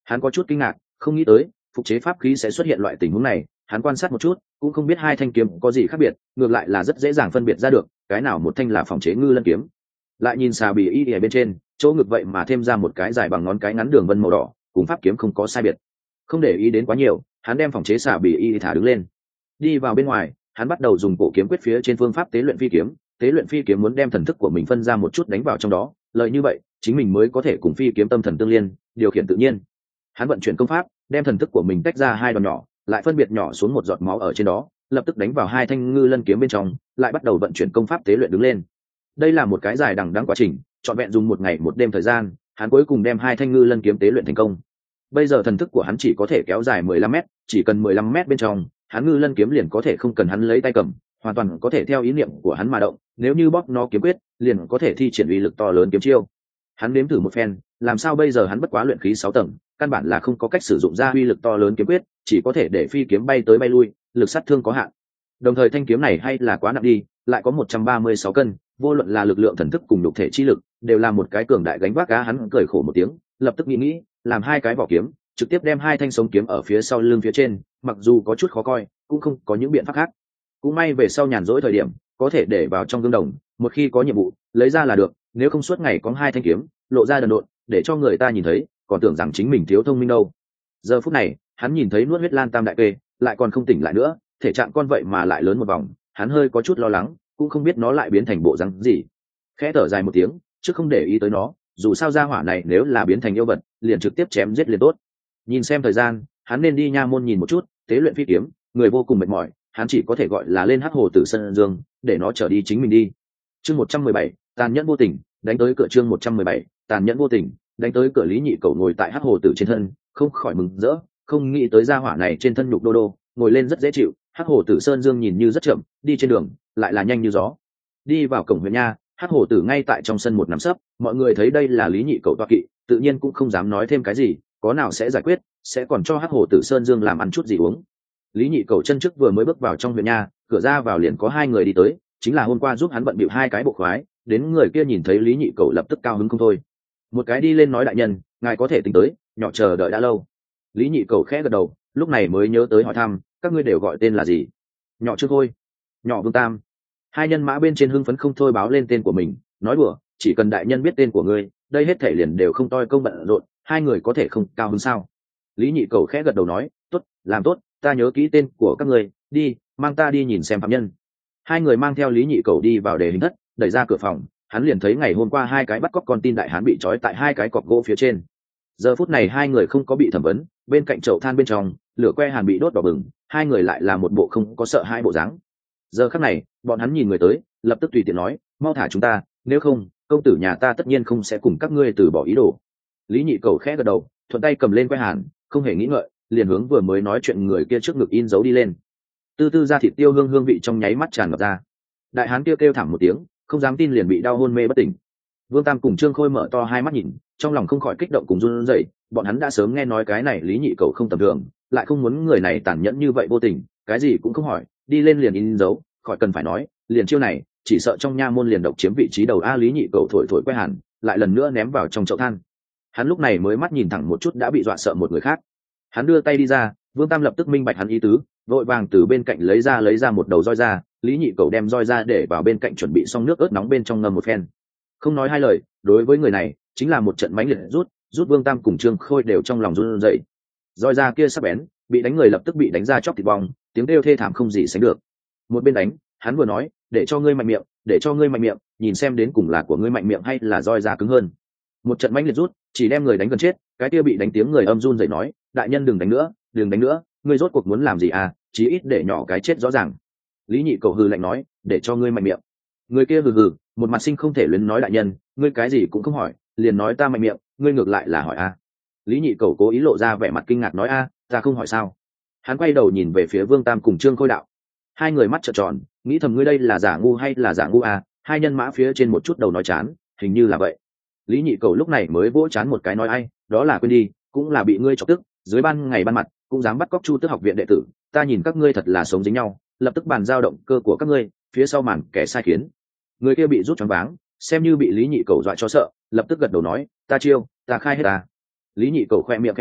Hắn có chút kinh ngạc, không nghĩ tới phục chế pháp khí sẽ xuất hiện loại tình huống này. Hắn quan sát một chút cũng không biết hai thanh kiếm có gì khác biệt, ngược lại là rất dễ dàng phân biệt ra được cái nào một thanh là phòng chế ngư lân kiếm. Lại nhìn xà bì y ở bên trên chỗ ngực vậy mà thêm ra một cái dài bằng ngón cái ngắn đường vân màu đỏ, cùng pháp kiếm không có sai biệt. Không để ý đến quá nhiều, hắn đem phòng chế xà bì y thả đứng lên, đi vào bên ngoài. Hắn bắt đầu dùng cổ kiếm quyết phía trên phương pháp tế luyện phi kiếm. Tế luyện phi kiếm muốn đem thần thức của mình phân ra một chút đánh vào trong đó, lợi như vậy chính mình mới có thể cùng phi kiếm tâm thần tương liên, điều khiển tự nhiên. Hắn vận chuyển công pháp, đem thần thức của mình tách ra hai đòn nhỏ, lại phân biệt nhỏ xuống một giọt máu ở trên đó, lập tức đánh vào hai thanh ngư lân kiếm bên trong, lại bắt đầu vận chuyển công pháp tế luyện đứng lên. Đây là một cái dài đằng đẵng quá trình, trọn vẹn dùng một ngày một đêm thời gian, hắn cuối cùng đem hai thanh ngư lân kiếm tế luyện thành công. Bây giờ thần thức của hắn chỉ có thể kéo dài 15 m, chỉ cần 15 m bên trong, hắn ngư lân kiếm liền có thể không cần hắn lấy tay cầm, hoàn toàn có thể theo ý niệm của hắn mà động. Nếu như bóp nó kiếm quyết, liền có thể thi triển uy lực to lớn kiếm chiêu. Hắn nếm thử một phen, làm sao bây giờ hắn bất quá luyện khí 6 tầng, căn bản là không có cách sử dụng ra uy lực to lớn kiếm quyết, chỉ có thể để phi kiếm bay tới bay lui, lực sát thương có hạn. Đồng thời thanh kiếm này hay là quá nặng đi, lại có 136 cân, vô luận là lực lượng thần thức cùng nhục thể chi lực, đều là một cái cường đại gánh vác. Cá hắn cười khổ một tiếng, lập tức nghĩ, làm hai cái vỏ kiếm, trực tiếp đem hai thanh sống kiếm ở phía sau lưng phía trên, mặc dù có chút khó coi, cũng không có những biện pháp khác. Cũng may về sau nhàn rỗi thời điểm, có thể để vào trong gương đồng, một khi có nhiệm vụ, lấy ra là được, nếu không suốt ngày có hai thanh kiếm, lộ ra đần độn, để cho người ta nhìn thấy, còn tưởng rằng chính mình thiếu thông minh đâu. Giờ phút này, hắn nhìn thấy nuốt huyết lan tam đại kê, lại còn không tỉnh lại nữa, thể trạng con vậy mà lại lớn một vòng, hắn hơi có chút lo lắng, cũng không biết nó lại biến thành bộ rắn gì. Khẽ thở dài một tiếng, chứ không để ý tới nó, dù sao gia hỏa này nếu là biến thành yêu vật, liền trực tiếp chém giết liền tốt. Nhìn xem thời gian, hắn nên đi nha môn nhìn một chút, tế luyện phi kiếm, người vô cùng mệt mỏi, hắn chỉ có thể gọi là lên Hắc Hồ Tử Sơn Dương, để nó trở đi chính mình đi. Chương 117, tàn nhẫn vô tình, đánh tới cửa. Chương 117, tàn nhẫn vô tình, đánh tới cửa. Lý Nhị Cẩu ngồi tại Hắc Hồ Tử trên thân, không khỏi mừng rỡ, không nghĩ tới gia hỏa này trên thân nhục đô đô, ngồi lên rất dễ chịu. Hắc Hồ Tử Sơn Dương nhìn như rất chậm, đi trên đường lại là nhanh như gió. Đi vào cổng huyện nha, Hắc Hồ Tử ngay tại trong sân một nằm sấp, mọi người thấy đây là Lý Nhị Cẩu toa kỵ, tự nhiên cũng không dám nói thêm cái gì, có nào sẽ giải quyết, sẽ còn cho Hắc Hồ Tử Sơn Dương làm ăn chút gì uống. Lý Nhị Cẩu chân trước vừa mới bước vào trong huyện nha, cửa ra vào liền có hai người đi tới, chính là hôm qua giúp hắn bận bịu hai cái bộ khoái. Đến người kia nhìn thấy Lý Nhị Cẩu lập tức cao hứng không thôi. Một cái đi lên nói đại nhân, ngài có thể tính tới, nhỏ chờ đợi đã lâu. Lý Nhị Cẩu khẽ gật đầu, lúc này mới nhớ tới hỏi thăm, các ngươi đều gọi tên là gì? Nhỏ Trương Khôi, nhỏ Vương Tam. Hai nhân mã bên trên hưng phấn không thôi báo lên tên của mình, nói đùa, chỉ cần đại nhân biết tên của ngươi, đây hết thể liền đều không toi công bận rộn, hai người có thể không cao hứng sao? Lý Nhị Cẩu khẽ gật đầu nói, tốt, làm tốt, ta nhớ kỹ tên của các ngươi, đi, mang ta đi nhìn xem phạm nhân. Hai người mang theo Lý Nhị Cẩu đi vào đề hình thất, đẩy ra cửa phòng, hắn liền thấy ngày hôm qua hai cái bắt cóc con tin đại hán bị trói tại hai cái cọc gỗ phía trên. Giờ phút này hai người không có bị thẩm vấn, bên cạnh chậu than bên trong, lửa que hàn bị đốt đỏ bừng, hai người lại là một bộ không có sợ hai bộ dáng. Giờ khắc này, bọn hắn nhìn người tới, lập tức tùy tiện nói, mau thả chúng ta, nếu không, công tử nhà ta tất nhiên không sẽ cùng các ngươi từ bỏ ý đồ. Lý Nhị Cẩu khẽ gật đầu, thuận tay cầm lên que hàn, không hề nghĩ ngợi, liền hướng vừa mới nói chuyện người kia trước ngực in dấu đi lên. Tư tư ra thịt tiêu hương hương vị trong nháy mắt tràn ngập ra. Đại hán kêu thảm một tiếng, không dám tin liền bị đau hôn mê bất tỉnh. Vương Tam cùng Trương Khôi mở to hai mắt nhìn, trong lòng không khỏi kích động cùng run rẩy. Bọn hắn đã sớm nghe nói cái này Lý Nhị Cẩu không tầm thường, lại không muốn người này tàn nhẫn như vậy vô tình, cái gì cũng không hỏi, đi lên liền in dấu, khỏi cần phải nói, liền chiêu này, chỉ sợ trong nha môn liền độc chiếm vị trí đầu a. Lý Nhị Cẩu thổi thổi que hàn, lại lần nữa ném vào trong chậu than. Hắn lúc này mới mắt nhìn thẳng một chút đã bị dọa sợ một người khác. Hắn đưa tay đi ra, Vương Tam lập tức minh bạch hắn ý tứ, vội vàng từ bên cạnh lấy ra một đầu roi ra. Lý Nhị Cẩu đem roi ra để vào bên cạnh chuẩn bị xong nước ớt nóng bên trong ngâm một phen. Không nói hai lời, đối với người này chính là một trận mãnh liệt rút Vương Tam cùng Trương Khôi đều trong lòng run rẩy. Roi ra kia sắc bén, bị đánh người lập tức bị đánh ra chóc thịt bong, tiếng kêu thê thảm không gì sánh được. Một bên đánh, hắn vừa nói, để cho ngươi mạnh miệng, để cho ngươi mạnh miệng, nhìn xem đến cùng là của ngươi mạnh miệng hay là roi ra cứng hơn. Một trận mãnh liệt rút, chỉ đem người đánh gần chết. Cái kia bị đánh tiếng người âm run rẩy nói, đại nhân đừng đánh nữa, đừng đánh nữa, ngươi rốt cuộc muốn làm gì à, chí ít để nhỏ cái chết rõ ràng. Lý Nhị Cẩu hừ lạnh nói, để cho ngươi mạnh miệng. Người kia hừ, một mặt sinh không thể luyến nói, đại nhân, ngươi cái gì cũng không hỏi, liền nói ta mạnh miệng, ngươi ngược lại là hỏi a. Lý Nhị Cẩu cố ý lộ ra vẻ mặt kinh ngạc nói, a, ta không hỏi sao? Hắn quay đầu nhìn về phía Vương Tam cùng Trương Khôi đạo. Hai người mắt trợn tròn, nghĩ thầm ngươi đây là giả ngu hay là giả ngu à? Hai nhân mã phía trên một chút đầu nói chán, hình như là vậy. Lý Nhị Cẩu lúc này mới vỗ chán một cái nói, ai, đó là quên đi, cũng là bị ngươi chọc tức, dưới ban ngày ban mặt cũng dám bắt cóc Chu Tước học viện đệ tử, ta nhìn các ngươi thật là sống dính nhau, lập tức bàn giao động cơ của các ngươi, phía sau màn kẻ sai khiến. Người kia bị rút choáng váng, xem như bị Lý Nhị Cẩu dọa cho sợ, lập tức gật đầu nói, ta chiêu, ta khai hết ta. Lý Nhị Cẩu khoe miệng cánh nết,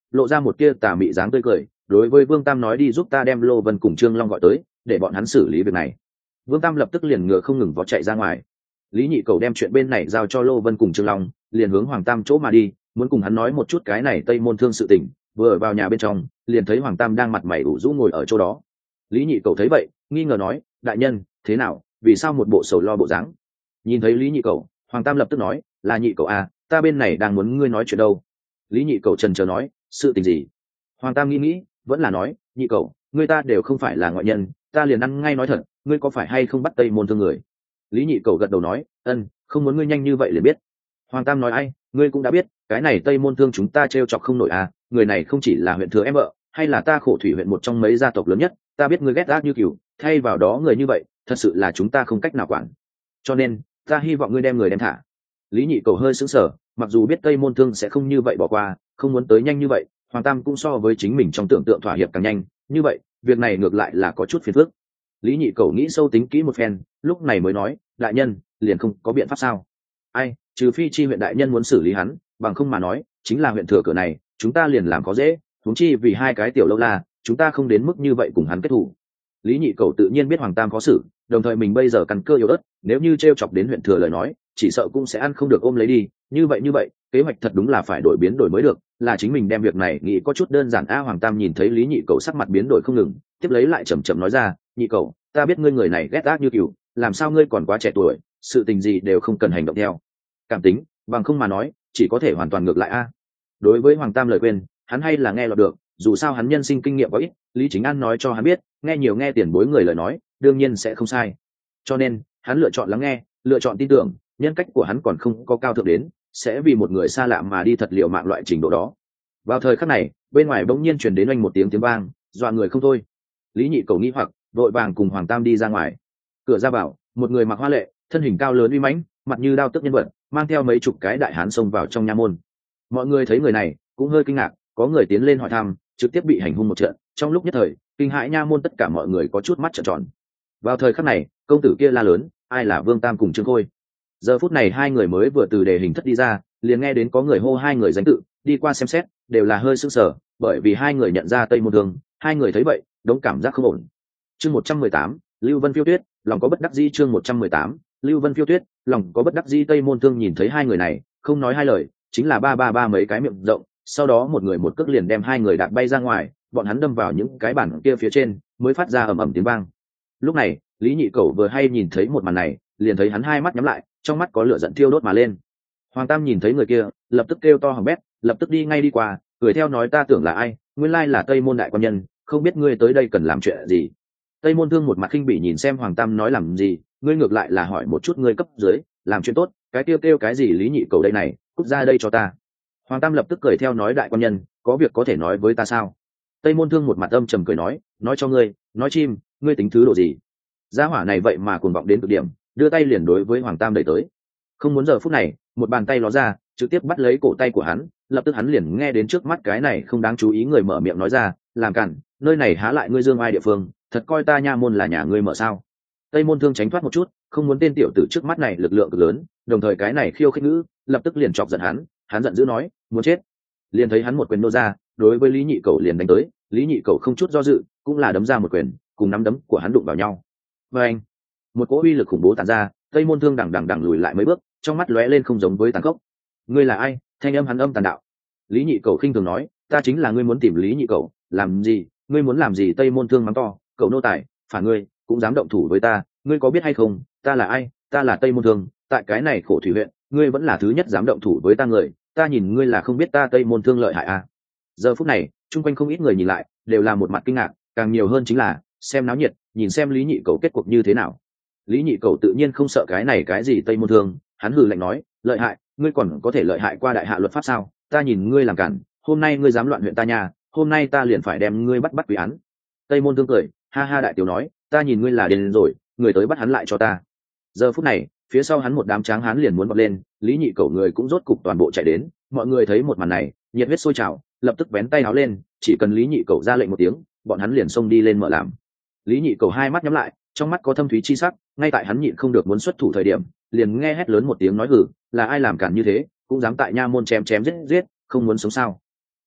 lộ ra một kia tà mị dáng tươi cười, đối với Vương Tam nói đi giúp ta đem Lô Vân cùng Trương Long gọi tới, để bọn hắn xử lý việc này. Vương Tam lập tức liền ngựa không ngừng vó chạy ra ngoài. Lý Nhị Cầu đem chuyện bên này giao cho Lô Vân cùng Trương Long, liền hướng Hoàng Tam chỗ mà đi, muốn cùng hắn nói một chút cái này Tây Môn Thương sự tình. Vừa vào nhà bên trong, liền thấy Hoàng Tam đang mặt mày ủ rũ ngồi ở chỗ đó. Lý Nhị Cầu thấy vậy, nghi ngờ nói, đại nhân, thế nào, vì sao một bộ sầu lo bộ dáng? Nhìn thấy Lý Nhị Cầu, Hoàng Tam lập tức nói, là Nhị Cầu à, ta bên này đang muốn ngươi nói chuyện đâu. Lý Nhị Cầu trần chờ nói, sự tình gì? Hoàng Tam nghĩ, vẫn là nói, Nhị Cầu, ngươi ta đều không phải là ngoại nhân, ta liền ăn ngay nói thật, ngươi có phải hay không bắt Tây Môn Thương người? Lý Nhị Cầu gật đầu nói, không muốn ngươi nhanh như vậy liền biết. Hoàng Tam nói, ai, ngươi cũng đã biết, cái này Tây Môn Thương chúng ta trêu chọc không nổi à, người này không chỉ là huyện thừa em vợ, hay là ta Khổ Thủy huyện một trong mấy gia tộc lớn nhất, ta biết ngươi ghét ác như cừu, thay vào đó người như vậy, thật sự là chúng ta không cách nào quản. Cho nên, ta hy vọng ngươi đem người đem thả. Lý Nhị Cầu hơi sững sờ, mặc dù biết Tây Môn Thương sẽ không như vậy bỏ qua, không muốn tới nhanh như vậy, Hoàng Tam cũng so với chính mình trong tưởng tượng thỏa hiệp càng nhanh, như vậy, việc này ngược lại là có chút phiền phức. Lý Nhị Cầu nghĩ sâu tính kỹ một phen, lúc này mới nói, đại nhân, liền không có biện pháp sao? Ai, trừ phi chi huyện đại nhân muốn xử lý hắn, bằng không mà nói, chính là huyện thừa cửa này, chúng ta liền làm có dễ, huống chi vì hai cái tiểu lâu la, chúng ta không đến mức như vậy cùng hắn kết thủ. Lý Nhị Cầu tự nhiên biết Hoàng Tam khó xử, đồng thời mình bây giờ căn cơ yếu ớt, nếu như trêu chọc đến huyện thừa lời nói, chỉ sợ cũng sẽ ăn không được ôm lấy đi, như vậy, kế hoạch thật đúng là phải đổi biến đổi mới được, là chính mình đem việc này nghĩ có chút đơn giản a. Hoàng Tam nhìn thấy Lý Nhị Cầu sắc mặt biến đổi không ngừng, tiếp lấy lại chậm chậm nói ra, Nhị Cầu, ta biết ngươi người này ghét ác như cừu, làm sao ngươi còn quá trẻ tuổi, sự tình gì đều không cần hành động theo cảm tính, bằng không mà nói, chỉ có thể hoàn toàn ngược lại a. Đối với Hoàng Tam lời khuyên, hắn hay là nghe lọt được, dù sao hắn nhân sinh kinh nghiệm có ít, Lý Chính An nói cho hắn biết, nghe nhiều nghe tiền bối người lời nói, đương nhiên sẽ không sai. Cho nên, hắn lựa chọn lắng nghe, lựa chọn tin tưởng, nhân cách của hắn còn không có cao thượng đến, sẽ vì một người xa lạ mà đi thật liệu mạng loại trình độ đó. Vào thời khắc này, bên ngoài bỗng nhiên truyền đến oanh một tiếng vang, dọa người không thôi. Lý Nhị Cầu nghi hoặc, vội vàng cùng Hoàng Tam đi ra ngoài. Cửa ra vào, một người mặc hoa lệ, thân hình cao lớn uy mãnh, mặt như đao tức nhân vật, mang theo mấy chục cái đại hán xông vào trong nha môn. Mọi người thấy người này, cũng hơi kinh ngạc, có người tiến lên hỏi thăm, trực tiếp bị hành hung một trận. Trong lúc nhất thời, kinh hãi nha môn tất cả mọi người có chút mắt trợn tròn. Vào thời khắc này, công tử kia la lớn, ai là Vương Tam cùng Trương Khôi? Giờ phút này hai người mới vừa từ đề hình thất đi ra, liền nghe đến có người hô hai người danh tự, đi qua xem xét, đều là hơi sững sờ, bởi vì hai người nhận ra Tây Môn Thương, hai người thấy vậy, đống cảm giác không ổn. Chương 118, Lưu Vân Phiêu Tuyết, lòng có bất đắc dĩ. Chương 118, Lưu Vân Phiêu Tuyết, lòng có bất đắc dĩ. Tây Môn Thương nhìn thấy hai người này, không nói hai lời, chính là ba mấy cái miệng rộng, sau đó một người một cước liền đem hai người đạp bay ra ngoài, bọn hắn đâm vào những cái bản kia phía trên, mới phát ra ầm ầm tiếng vang. Lúc này, Lý Nhị Cầu vừa hay nhìn thấy một màn này, liền thấy hắn hai mắt nhắm lại, trong mắt có lửa giận thiêu đốt mà lên. Hoàng Tam nhìn thấy người kia, lập tức kêu to hỏng bét, lập tức đi ngay đi qua, cười theo nói, ta tưởng là ai, nguyên lai là Tây Môn đại quan nhân, không biết ngươi tới đây cần làm chuyện gì. Tây Môn Thương một mặt khinh bỉ nhìn xem Hoàng Tam nói làm gì, ngươi ngược lại là hỏi một chút ngươi cấp dưới, làm chuyện tốt, cái kêu cái gì Lý Nhị Cầu đây này, cút ra đây cho ta. Hoàng Tam lập tức cười theo nói, đại quan nhân, có việc có thể nói với ta sao? Tây Môn Thương một mặt âm trầm cười nói cho ngươi, nói chim, ngươi tính thứ độ gì? Gia hỏa này vậy mà cuồng vọng đến cực điểm, đưa tay liền đối với Hoàng Tam đẩy tới. Không muốn giờ phút này, một bàn tay ló ra, trực tiếp bắt lấy cổ tay của hắn, lập tức hắn liền nghe đến trước mắt cái này không đáng chú ý người mở miệng nói ra, làm cản, nơi này há lại ngươi dương ai địa phương, thật coi ta nha môn là nhà ngươi mở sao? Tây Môn Thương tránh thoát một chút, không muốn tên tiểu tử trước mắt này lực lượng cực lớn, đồng thời cái này khiêu khích ngữ, lập tức liền chọc giận hắn giận dữ nói, muốn chết. Liền thấy hắn một quyền nô ra, đối với Lý Nhị Cầu liền đánh tới, Lý Nhị Cầu không chút do dự, cũng là đấm ra một quyền, cùng nắm đấm của hắn đụng vào nhau. Và anh, một cỗ uy lực khủng bố tản ra, Tây Môn Thương đằng lùi lại mấy bước, trong mắt lóe lên không giống với tàn khốc. Ngươi là ai? Thanh âm hắn âm tàn đạo. Lý Nhị Cầu khinh thường nói, ta chính là ngươi muốn tìm Lý Nhị Cầu, làm gì? Ngươi muốn làm gì? Tây Môn Thương mắng to, cậu nô tài, phản ngươi, cũng dám động thủ với ta, ngươi có biết hay không? Ta là ai? Ta là Tây Môn Thương, tại cái này Khổ Thủy huyện, ngươi vẫn là thứ nhất dám động thủ với ta người, ta nhìn ngươi là không biết ta Tây Môn Thương lợi hại à? Giờ phút này, chung quanh không ít người nhìn lại, đều là một mặt kinh ngạc, càng nhiều hơn chính là xem náo nhiệt, nhìn xem Lý Nhị Cầu kết cuộc như thế nào. Lý Nhị Cầu tự nhiên không sợ cái này cái gì Tây Môn Thương, hắn hừ lạnh nói, lợi hại, ngươi còn có thể lợi hại qua đại hạ luật pháp sao? Ta nhìn ngươi làm cản, hôm nay ngươi dám loạn huyện ta nhà, hôm nay ta liền phải đem ngươi bắt quy án. Tây Môn Thương cười, ha ha đại tiểu nói, ta nhìn ngươi là điên rồi, người tới bắt hắn lại cho ta. Giờ phút này, phía sau hắn một đám tráng hán liền muốn vọt lên, Lý Nhị Cầu người cũng rốt cục toàn bộ chạy đến, mọi người thấy một màn này, nhiệt huyết sôi trào, lập tức vén tay áo lên, chỉ cần Lý Nhị Cầu ra lệnh một tiếng, bọn hắn liền xông đi lên mở làm. Lý Nhị Cầu hai mắt nhắm lại, trong mắt có thâm thúy chi sắc, ngay tại hắn nhịn không được muốn xuất thủ thời điểm, liền nghe hét lớn một tiếng nói hử, là ai làm cản như thế, cũng dám tại nha môn chém giết, không muốn sống sao?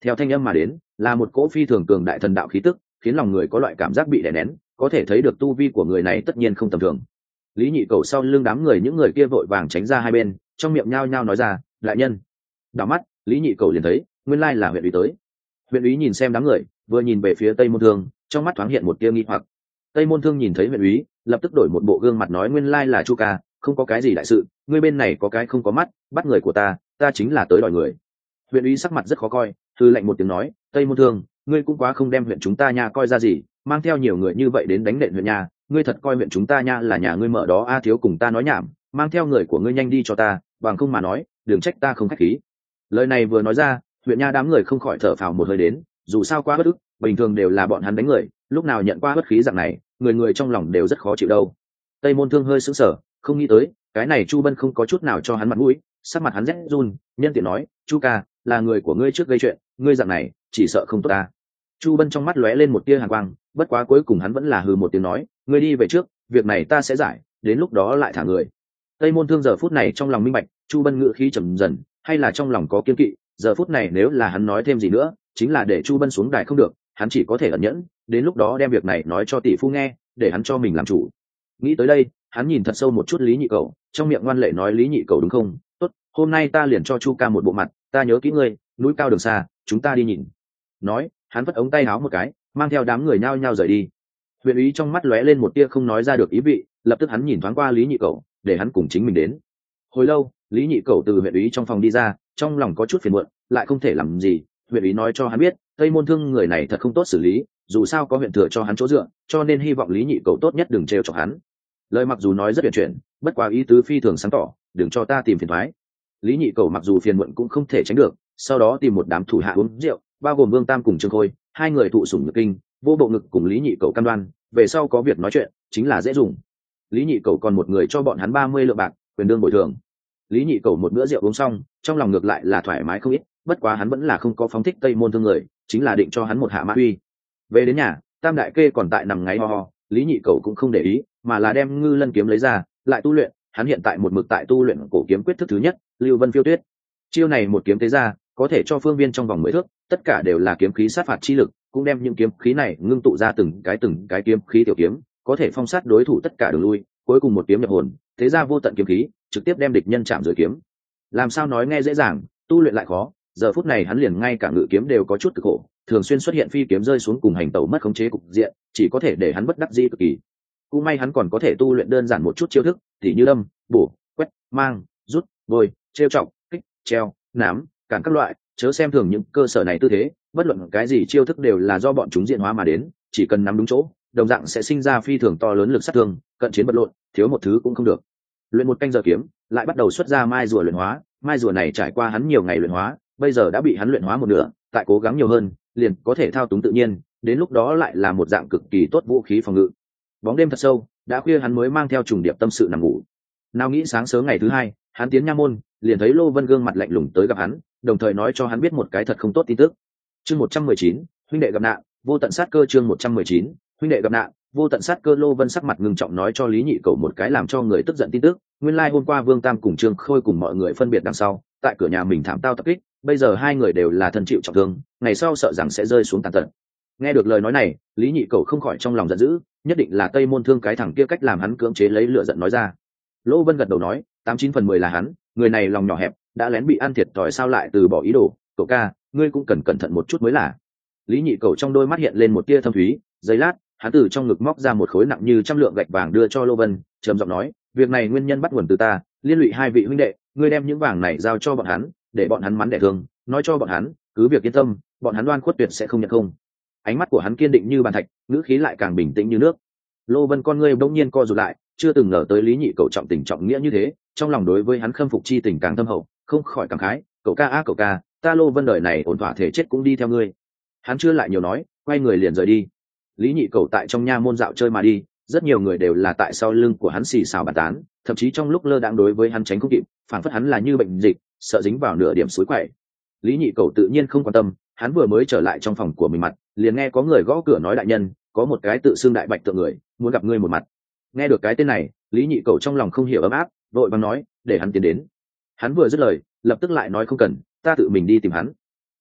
Theo thanh âm mà đến là một cỗ phi thường cường đại thần đạo khí tức, khiến lòng người có loại cảm giác bị đè nén, có thể thấy được tu vi của người này tất nhiên không tầm thường. Lý Nhị Cầu sau lưng đám người, những người kia vội vàng tránh ra hai bên, trong miệng nhao nhao nói ra, đại nhân. Đảo mắt Lý Nhị Cầu liền thấy nguyên lai là huyện úy tới. Huyện úy nhìn xem đám người, vừa nhìn về phía Tây Môn Thương, trong mắt thoáng hiện một tia nghi hoặc. Tây Môn Thương nhìn thấy huyện úy, lập tức đổi một bộ gương mặt nói, nguyên lai là Chu ca, không có cái gì đại sự, ngươi bên này có cái không có mắt, bắt người của ta chính là tới đòi người. Huyện úy sắc mặt rất khó coi, thư lạnh một tiếng nói, Tây Môn Thương, ngươi cũng quá không đem huyện chúng ta nha coi ra gì, mang theo nhiều người như vậy đến đánh nện huyện nhà, ngươi thật coi huyện chúng ta nha là nhà ngươi mở đó a? Thiếu cùng ta nói nhảm, mang theo người của ngươi nhanh đi cho ta, bằng không mà nói đừng trách ta không khách khí. Lời này vừa nói ra, huyện nha đám người không khỏi thở phào một hơi đến, dù sao quá bất ức, bình thường đều là bọn hắn đánh người, lúc nào nhận qua bất khí dạng này, người người trong lòng đều rất khó chịu đâu. Tây Môn Thương hơi sững sờ, không nghĩ tới cái này Chu Bân không có chút nào cho hắn mặt mũi, sắc mặt hắn rét run, nhân tiện nói, Chu ca, là người của ngươi trước gây chuyện, ngươi dạng này chỉ sợ không tốt ta. Chu Bân trong mắt lóe lên một tia hàn quang, bất quá cuối cùng hắn vẫn là hừ một tiếng nói, ngươi đi về trước, việc này ta sẽ giải, đến lúc đó lại thả người. Tây Môn Thương giờ phút này trong lòng minh bạch, Chu Bân ngữ khí trầm dần, hay là trong lòng có kiên kỵ, giờ phút này nếu là hắn nói thêm gì nữa, chính là để Chu Bân xuống đài không được, hắn chỉ có thể ẩn nhẫn, đến lúc đó đem việc này nói cho tỷ phu nghe, để hắn cho mình làm chủ. Nghĩ tới đây, hắn nhìn thật sâu một chút Lý Nhị Cầu, trong miệng ngoan lệ nói, Lý Nhị Cầu đúng không? Tốt, hôm nay ta liền cho Chu ca một bộ mặt, ta nhớ kỹ ngươi, núi cao đường xa, chúng ta đi nhìn. Nói, hắn vất ống tay áo một cái, mang theo đám người nhao nhao rời đi. Huyện úy trong mắt lóe lên một tia không nói ra được ý vị, lập tức hắn nhìn thoáng qua Lý Nhị Cầu, để hắn cùng chính mình đến. Hồi lâu, Lý Nhị Cầu từ huyện úy trong phòng đi ra, trong lòng có chút phiền muộn, lại không thể làm gì. Huyện úy nói cho hắn biết, Tây Môn Thương người này thật không tốt xử lý, dù sao có huyện thừa cho hắn chỗ dựa, cho nên hy vọng Lý Nhị Cầu tốt nhất đừng trêu chọc hắn. Lời mặc dù nói rất huyền chuyển, bất quá ý tứ phi thường sáng tỏ, đừng cho ta tìm phiền toái. Lý Nhị Cầu mặc dù phiền muộn cũng không thể tránh được, sau đó tìm một đám thủ hạ uống rượu, bao gồm Vương Tam cùng Trương Khôi, hai người thụ sủng nhược kinh, vô bộ ngực cùng Lý Nhị Cầu cam đoan, về sau có việc nói chuyện chính là dễ dùng. Lý Nhị Cầu còn một người cho bọn hắn 30 lượng bạc, quyền đương bồi thường. Lý Nhị Cầu một bữa rượu uống xong, trong lòng ngược lại là thoải mái không ít, bất quá hắn vẫn là không có phóng thích Tây Môn Thương người, chính là định cho hắn một hạ mã uy. Về đến nhà, Tam đại kê còn tại nằm ngáy ho ho, Lý Nhị Cầu cũng không để ý, mà là đem Ngư Lân kiếm lấy ra, lại tu luyện. Hắn hiện tại một mực tại tu luyện cổ kiếm quyết thức thứ nhất, Lưu Vân Phiêu Tuyết. Chiêu này một kiếm tế ra, có thể cho phương viên trong vòng 10 thước, tất cả đều là kiếm khí sát phạt chi lực, cũng đem những kiếm khí này ngưng tụ ra từng cái kiếm khí tiểu kiếm, có thể phong sát đối thủ tất cả đường lui, cuối cùng một kiếm nhập hồn, thế ra vô tận kiếm khí, trực tiếp đem địch nhân chạm dưới kiếm. Làm sao nói nghe dễ dàng, tu luyện lại khó, giờ phút này hắn liền ngay cả ngự kiếm đều có chút cực khổ, thường xuyên xuất hiện phi kiếm rơi xuống cùng hành tẩu mất khống chế cục diện, chỉ có thể để hắn bất đắc dĩ cực kỳ. Cũng may hắn còn có thể tu luyện đơn giản một chút chiêu thức, tỉ như đâm, bổ, quét, mang, rút, bôi, trêu chọc, kích, treo, nắm, cản các loại, chớ xem thường những cơ sở này tư thế, bất luận cái gì chiêu thức đều là do bọn chúng diễn hóa mà đến, chỉ cần nắm đúng chỗ, đồng dạng sẽ sinh ra phi thường to lớn lực sát thương, cận chiến vật lộn, thiếu một thứ cũng không được. Luyện một canh giờ kiếm, lại bắt đầu xuất ra mai rùa luyện hóa, mai rùa này trải qua hắn nhiều ngày luyện hóa, bây giờ đã bị hắn luyện hóa một nửa, tại cố gắng nhiều hơn, liền có thể thao túng tự nhiên, đến lúc đó lại là một dạng cực kỳ tốt vũ khí phòng ngự. Bóng đêm thật sâu, đã khuya hắn mới mang theo trùng điệp tâm sự nằm ngủ. Nào nghĩ sáng sớm ngày thứ hai, hắn tiến nha môn, liền thấy Lô Vân gương mặt lạnh lùng tới gặp hắn, đồng thời nói cho hắn biết một cái thật không tốt tin tức. Chương 119, huynh đệ gặp nạn, vô tận sát cơ. Chương 119, huynh đệ gặp nạn, vô tận sát cơ. Lô Vân sắc mặt ngưng trọng nói cho Lý Nhị Cầu một cái làm cho người tức giận tin tức, nguyên lai hôm qua Vương Tam cùng Trương Khôi cùng mọi người phân biệt đằng sau, tại cửa nhà mình thảm tao tập kích, bây giờ hai người đều là thân chịu trọng thương, ngày sau sợ rằng sẽ rơi xuống tàn tật. Nghe được lời nói này, Lý Nhị Cầu không khỏi trong lòng giận dữ, nhất định là Tây Môn Thương cái thằng kia cách làm hắn cưỡng chế lấy lửa giận nói ra. Lô Vân gật đầu nói, 89/10 là hắn, người này lòng nhỏ hẹp, đã lén bị ăn thiệt thòi sao lại từ bỏ ý đồ, cậu ca, ngươi cũng cần cẩn thận một chút mới là. Lý Nhị Cầu trong đôi mắt hiện lên một tia thâm thúy, giây lát, hắn từ trong ngực móc ra một khối nặng như 100 lượng gạch vàng đưa cho Lô Vân, trầm giọng nói, việc này nguyên nhân bắt nguồn từ ta, liên lụy hai vị huynh đệ, ngươi đem những vàng này giao cho bọn hắn, để bọn hắn mắn đẻ thương, nói cho bọn hắn, cứ việc yên tâm, bọn hắn đoan khuất tuyệt sẽ không nhận không. Ánh mắt của hắn kiên định như bàn thạch, ngữ khí lại càng bình tĩnh như nước. Lô Vân con ngươi bỗng nhiên co rụt lại, chưa từng ngờ tới Lý Nhị Cầu trọng tình trọng nghĩa như thế, trong lòng đối với hắn khâm phục chi tình càng thâm hậu, không khỏi cảm khái, cậu ca á cậu ca, ta Lô Vân đời này ổn thỏa thể chết cũng đi theo ngươi. Hắn chưa lại nhiều nói, quay người liền rời đi. Lý Nhị Cầu tại trong nha môn dạo chơi mà đi, rất nhiều người đều là tại sau lưng của hắn xì xào bàn tán, thậm chí trong lúc lơ đãng đối với hắn tránh không kịp, phản phất hắn là như bệnh dịch, sợ dính vào nửa điểm suối quậy. Lý Nhị Cầu tự nhiên không quan tâm, hắn vừa mới trở lại trong phòng của mình mặt, liền nghe có người gõ cửa nói, đại nhân, có một cái tự xưng đại bạch tượng người muốn gặp ngươi một mặt. Nghe được cái tên này, Lý Nhị Cầu trong lòng không hiểu ấm áp, vội vàng nói, để hắn tiến đến. Hắn vừa dứt lời, lập tức lại nói, không cần, ta tự mình đi tìm hắn.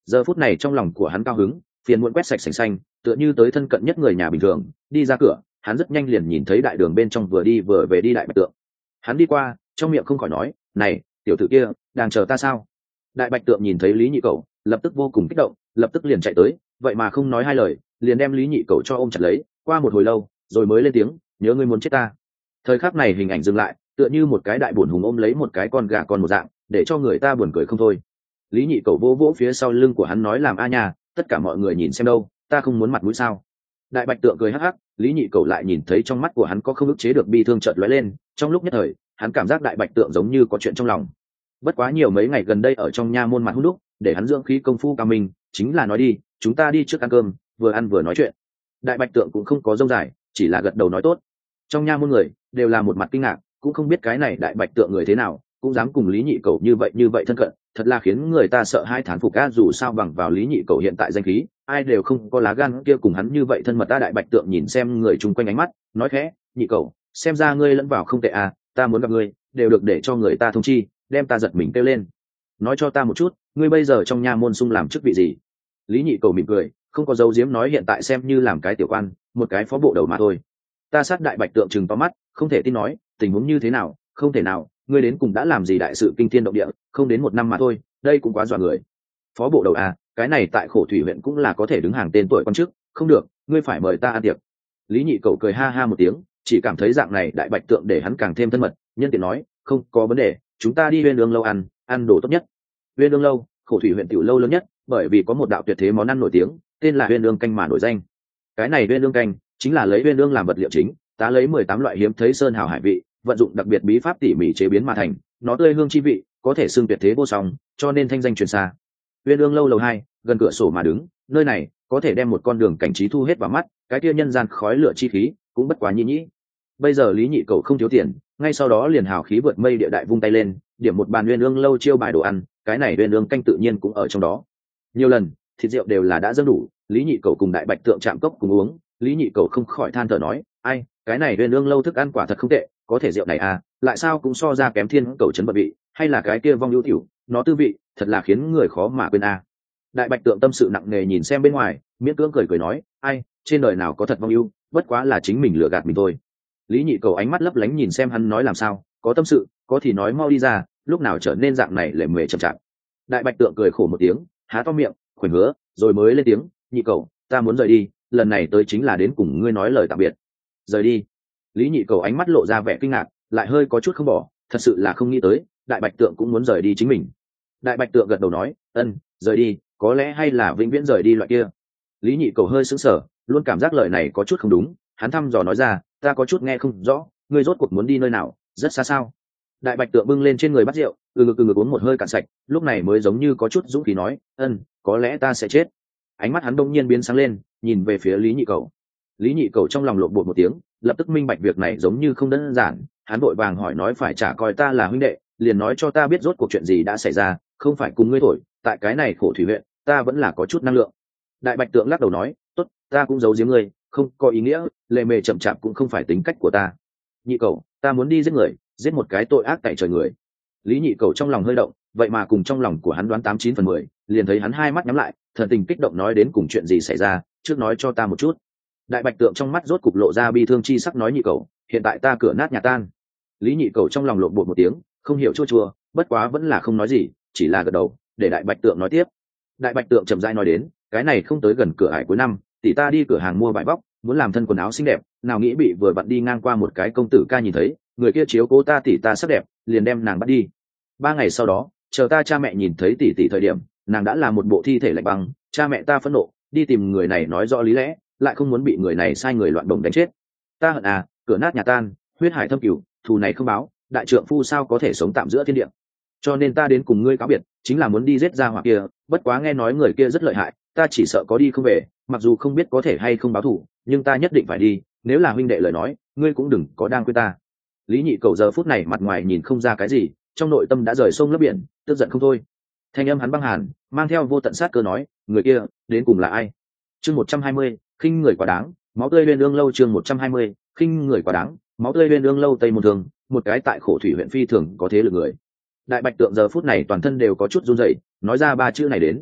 Giờ phút này trong lòng của hắn cao hứng, phiền muộn quét sạch sành xanh, tựa như tới thân cận nhất người nhà bình thường. Đi ra cửa, hắn rất nhanh liền nhìn thấy đại đường bên trong vừa đi vừa về đi Đại Bạch Tượng. Hắn đi qua, trong miệng không khỏi nói, này tiểu tử kia đang chờ ta sao? Đại Bạch Tượng nhìn thấy Lý Nhị Cẩu, lập tức vô cùng kích động, lập tức liền chạy tới, vậy mà không nói hai lời, liền đem Lý Nhị Cẩu cho ôm chặt lấy. Qua một hồi lâu, rồi mới lên tiếng, nhớ ngươi muốn chết ta. Thời khắc này hình ảnh dừng lại, tựa như một cái đại buồn hùng ôm lấy một cái con gà con một dạng, để cho người ta buồn cười không thôi. Lý Nhị Cẩu vỗ vỗ phía sau lưng của hắn nói, làm a nha, tất cả mọi người nhìn xem đâu, ta không muốn mặt mũi sao? Đại Bạch Tượng cười hắc hắc. Lý Nhị Cẩu lại nhìn thấy trong mắt của hắn có không ức chế được bi thương chợt lóe lên, trong lúc nhất thời hắn cảm giác Đại Bạch Tượng giống như có chuyện trong lòng. Bất quá nhiều mấy ngày gần đây ở trong nha môn mặt hút đúc, để hắn dưỡng khí công phu cao minh, chính là nói đi, chúng ta đi trước ăn cơm, vừa ăn vừa nói chuyện. Đại Bạch Tượng cũng không có rông dài, chỉ là gật đầu nói tốt. Trong nha môn người đều là một mặt kinh ngạc, cũng không biết cái này Đại Bạch Tượng người thế nào, cũng dám cùng Lý Nhị Cẩu như vậy thân cận, thật là khiến người ta sợ hai thán phục. Dù sao bằng vào Lý Nhị Cẩu hiện tại danh khí, ai đều không có lá gan kia cùng hắn như vậy thân mật. Đại Bạch Tượng nhìn xem người chung quanh ánh mắt, nói khẽ, Nhị Cẩu, xem ra ngươi lẫn vào không tệ ta muốn gặp ngươi, đều được để cho người ta thông chi, đem ta giật mình kêu lên. Nói cho ta một chút, ngươi bây giờ trong nha môn sung làm chức vị gì? Lý Nhị Cẩu mỉm cười, không có dấu diếm nói, hiện tại xem như làm cái tiểu quan, một cái phó bộ đầu mà thôi. Ta sát Đại Bạch Tượng trừng to mắt, không thể tin nói, tình huống như thế nào? Không thể nào, ngươi đến cùng đã làm gì đại sự kinh thiên động địa, không đến một năm mà thôi, đây cũng quá dọa người. Phó bộ đầu cái này tại Khổ Thủy huyện cũng là có thể đứng hàng tên tuổi quan chức, không được, ngươi phải mời ta ăn tiệc. Lý Nhị Cẩu cười ha ha một tiếng, chỉ cảm thấy dạng này Đại Bạch Tượng để hắn càng thêm thân mật, nhân tiện nói, không có vấn đề, chúng ta đi Uyên Ương lâu ăn đồ tốt nhất. Uyên Ương lâu, Khổ Thủy huyện tiểu lâu lớn nhất, bởi vì có một đạo tuyệt thế món ăn nổi tiếng, tên là Uyên Ương canh mà nổi danh. Cái này Uyên Ương canh chính là lấy Uyên Ương làm vật liệu chính, tá lấy 18 loại hiếm thấy sơn hào hải vị, vận dụng đặc biệt bí pháp tỉ mỉ chế biến mà thành, nó tươi hương chi vị có thể xưng tuyệt thế vô song, cho nên thanh danh truyền xa. Uyên Ương lâu lầu 2, gần cửa sổ mà đứng, nơi này có thể đem một con đường cảnh trí thu hết vào mắt, cái kia nhân gian khói lửa chi khí cũng bất quá nhĩ nhĩ. Bây giờ Lý Nhị Cẩu không thiếu tiền, ngay sau đó liền hào khí vượt mây địa đại vung tay lên, điểm một bàn Uyên Ương lâu chiêu bài đồ ăn, cái này Uyên Ương canh tự nhiên cũng ở trong đó. Nhiều lần thịt rượu đều là đã dâng đủ, Lý Nhị Cẩu cùng Đại Bạch Tượng chạm cốc cùng uống, Lý Nhị Cẩu không khỏi than thở nói, ai, cái này Uyên Ương lâu thức ăn quả thật không tệ, có thể rượu này lại sao cũng so ra kém Thiên Cẩu trấn bật vị, hay là cái kia vong ưu tiểu, nó tư vị thật là khiến người khó mà quên Đại Bạch Tượng tâm sự nặng nề nhìn xem bên ngoài, miễn cưỡng cười nói, ai, trên đời nào có thật vong ưu, bất quá là chính mình lừa gạt mình thôi. Lý Nhị Cẩu ánh mắt lấp lánh nhìn xem hắn nói, làm sao, có tâm sự, có thì nói mau đi ra, lúc nào trở nên dạng này lệ mề chậm chạp. Đại Bạch Tượng cười khổ một tiếng, há to miệng, khoảnh hứa, rồi mới lên tiếng, Nhị Cẩu, ta muốn rời đi, lần này tới chính là đến cùng ngươi nói lời tạm biệt. Rời đi? Lý Nhị Cẩu ánh mắt lộ ra vẻ kinh ngạc, lại hơi có chút không bỏ, thật sự là không nghĩ tới, Đại Bạch Tượng cũng muốn rời đi chính mình. Đại Bạch Tượng gật đầu nói, rời đi, có lẽ hay là vĩnh viễn rời đi loại kia. Lý Nhị Cẩu hơi sững sờ, luôn cảm giác lời này có chút không đúng, hắn thăm dò nói ra, ta có chút nghe không rõ, ngươi rốt cuộc muốn đi nơi nào, rất xa sao? Đại Bạch Tượng bưng lên trên người bát rượu, ngực uống một hơi cạn sạch, lúc này mới giống như có chút dũng khí nói, có lẽ ta sẽ chết. Ánh mắt hắn đông nhiên biến sáng lên, nhìn về phía Lý Nhị Cẩu. Lý Nhị Cẩu trong lòng lộn bột một tiếng, lập tức minh bạch việc này giống như không đơn giản, hắn vội vàng hỏi nói, phải trả coi ta là huynh đệ, liền nói cho ta biết rốt cuộc chuyện gì đã xảy ra, không phải cùng ngươi thổi, tại cái này Khổ Thủy huyện, ta vẫn là có chút năng lượng. Đại Bạch Tượng lắc đầu nói, tốt, ta cũng giấu giếm ngươi, không có ý nghĩa, lề mề chậm chạp cũng không phải tính cách của ta. Nhị Cẩu, ta muốn đi giết người, giết một cái tội ác tại trời người. Lý Nhị Cẩu trong lòng hơi động, vậy mà cùng trong lòng của hắn đoán 89/10, liền thấy hắn hai mắt nhắm lại, thần tình kích động nói, đến cùng chuyện gì xảy ra, trước nói cho ta một chút. Đại Bạch Tượng trong mắt rốt cục lộ ra bi thương chi sắc nói, Nhị Cẩu, hiện tại ta cửa nát nhà tan. Lý Nhị Cẩu trong lòng lộn bột một tiếng, không hiểu chua chua, bất quá vẫn là không nói gì, chỉ là gật đầu, để Đại Bạch Tượng nói tiếp. Đại Bạch Tượng chậm rãi nói đến, cái này không tới gần cửa ải cuối năm, tỷ ta đi cửa hàng mua vải vóc, muốn làm thân quần áo xinh đẹp, nào nghĩ bị vừa vặn đi ngang qua một cái công tử ca nhìn thấy, người kia chiếu cố ta tỷ ta sắc đẹp, liền đem nàng bắt đi. 3 ngày sau đó, chờ ta cha mẹ nhìn thấy tỷ tỷ thời điểm, nàng đã là một bộ thi thể lạnh băng, cha mẹ ta phẫn nộ, đi tìm người này nói rõ lý lẽ, lại không muốn bị người này sai người loạn đồng đánh chết. Ta hận cửa nát nhà tan, huyết hải thâm cửu, thù này không báo, đại trượng phu sao có thể sống tạm giữa thiên địa. Cho nên ta đến cùng ngươi cáo biệt, chính là muốn đi giết ra hỏa kia, bất quá nghe nói người kia rất lợi hại, ta chỉ sợ có đi không về, mặc dù không biết có thể hay không báo thù, nhưng ta nhất định phải đi, nếu là huynh đệ lời nói, ngươi cũng đừng có đang quên ta. Lý Nhị Cẩu giờ phút này mặt ngoài nhìn không ra cái gì, trong nội tâm đã rời sông lấp biển, tức giận không thôi. Thanh âm hắn băng hàn, mang theo vô tận sát cơ nói, người kia đến cùng là ai? Chương 120, khinh người quá đáng, máu tươi Uyên Ương lâu. Chương 120, khinh người quá đáng, máu tươi Uyên Ương lâu. Tây Môn Thường, một cái tại Khổ Thủy huyện phi thường có thế lực người. Đại Bạch Tượng giờ phút này toàn thân đều có chút run rẩy, nói ra 3 chữ này đến.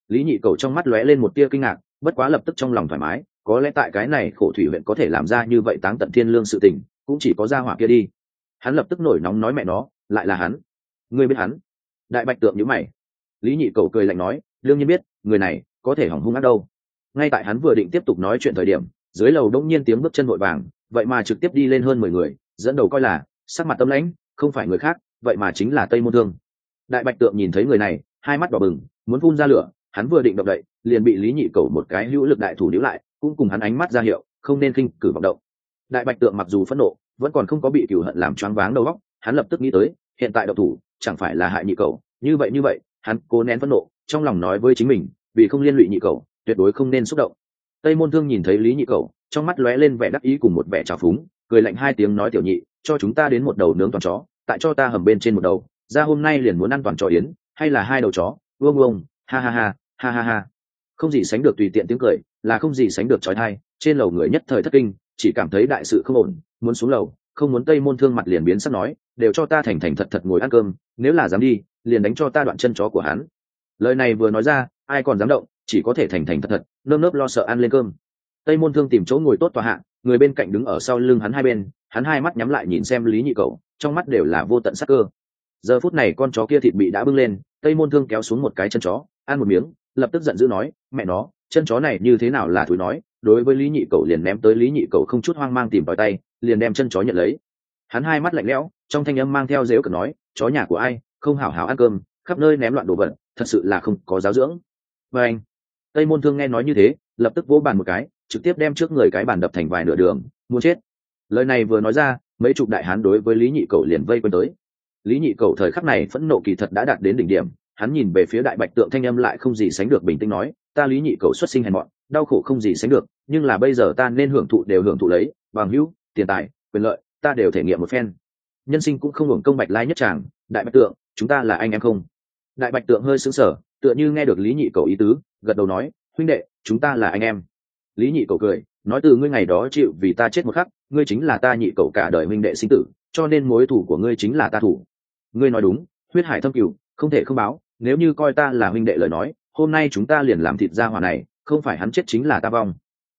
Lý Nhị Cầu trong mắt lóe lên một tia kinh ngạc, bất quá lập tức trong lòng thoải mái, có lẽ tại cái này khổ thủy huyện có thể làm ra như vậy táng tận thiên lương sự tình, cũng chỉ có gia hỏa kia đi. Hắn lập tức nổi nóng nói mẹ nó, lại là hắn. Ngươi biết hắn? Đại Bạch Tượng nhíu mày. Lý Nhị Cầu cười lạnh nói, đương nhiên biết, người này có thể hỏng hung ác đâu. Ngay tại hắn vừa định tiếp tục nói chuyện thời điểm, dưới lầu đống nhiên tiếng bước chân vội vàng, vậy mà trực tiếp đi lên hơn 10 người, dẫn đầu coi là sắc mặt tâm lãnh, không phải người khác, vậy mà chính là Tây Môn Thương. Đại Bạch Tượng nhìn thấy người này, hai mắt đỏ bừng, muốn phun ra lửa, hắn vừa định động đậy, liền bị Lý Nhị Cầu một cái hữu lực đại thủ níu lại, cũng cùng hắn ánh mắt ra hiệu, không nên khinh cử vọng động. Đại Bạch Tượng mặc dù phẫn nộ, vẫn còn không có bị cừu hận làm choáng váng đầu óc, hắn lập tức nghĩ tới, hiện tại động thủ, chẳng phải là hại Nhị Cầu, như vậy, hắn cố nén phẫn nộ, trong lòng nói với chính mình, vì không liên lụy Nhị Cầu, tuyệt đối không nên xúc động. Tây Môn Thương nhìn thấy Lý Nhị Cầu, trong mắt lóe lên vẻ đắc ý cùng một vẻ trào phúng, cười lạnh hai tiếng nói tiểu nhị, cho chúng ta đến một đầu nướng toàn chó, tại cho ta hầm bên trên một đầu, ra hôm nay liền muốn ăn toàn chó yến, hay là hai đầu chó, uông, ha ha ha. Không gì sánh được tùy tiện tiếng cười, là không gì sánh được chói tai, trên lầu người nhất thời thất kinh, chỉ cảm thấy đại sự không ổn, muốn xuống lầu, không muốn. Tây Môn Thương mặt liền biến sắc nói, đều cho ta thành thành thật thật ngồi ăn cơm, nếu là dám đi, liền đánh cho ta đoạn chân chó của hắn. Lời này vừa nói ra, ai còn dám động, chỉ có thể thành thành thật thật, nơm nớp lo sợ ăn lên cơm. Tây Môn Thương tìm chỗ ngồi tốt tòa hạ, người bên cạnh đứng ở sau lưng hắn hai bên, hắn hai mắt nhắm lại nhìn xem Lý Nhị Cầu, trong mắt đều là vô tận sắc cơ. Giờ phút này con chó kia thịt bị đã bưng lên, Tây Môn Thương kéo xuống một cái chân chó, ăn một miếng, lập tức giận dữ nói, mẹ nó, chân chó này như thế nào là thúi nói, đối với Lý Nhị Cầu liền ném tới. Lý Nhị Cầu không chút hoang mang tìm tòi tay, liền đem chân chó nhận lấy. Hắn hai mắt lạnh lẽo, trong thanh âm mang theo giễu cợt nói, chó nhà của ai, không hảo hảo ăn cơm, khắp nơi ném loạn đồ vật, thật sự là không có giáo dưỡng. Và anh, Tây Môn Thương nghe nói như thế, lập tức vỗ bàn một cái, trực tiếp đem trước người cái bàn đập thành vài nửa đường, muốn chết. Lời này vừa nói ra, mấy chục đại hán đối với Lý Nhị Cầu liền vây quanh tới. Lý Nhị Cầu thời khắc này phẫn nộ kỳ thật đã đạt đến đỉnh điểm, hắn nhìn về phía Đại Bạch Tượng, thanh âm lại không gì sánh được bình tĩnh nói, ta Lý Nhị Cầu xuất sinh hèn mọn, đau khổ không gì sánh được, nhưng là bây giờ ta nên hưởng thụ đều hưởng thụ lấy, bằng hữu, tiền tài, quyền lợi, ta đều thể nghiệm một phen. Nhân sinh cũng không hưởng công bạch lai nhất tràng, Đại Bạch Tượng, chúng ta là anh em không? Đại Bạch Tượng hơi sững sờ, tựa như nghe được Lý Nhị Cầu ý tứ, gật đầu nói, huynh đệ, chúng ta là anh em. Lý Nhị Cầu cười nói, từ ngươi ngày đó chịu vì ta chết một khắc, ngươi chính là ta Nhị Cầu cả đời huynh đệ sinh tử, cho nên mối thù của ngươi chính là ta thủ. Ngươi nói đúng, huyết hải thâm cửu, không thể không báo, nếu như coi ta là huynh đệ lời nói, hôm nay chúng ta liền làm thịt gia hỏa này, không phải hắn chết chính là ta vong.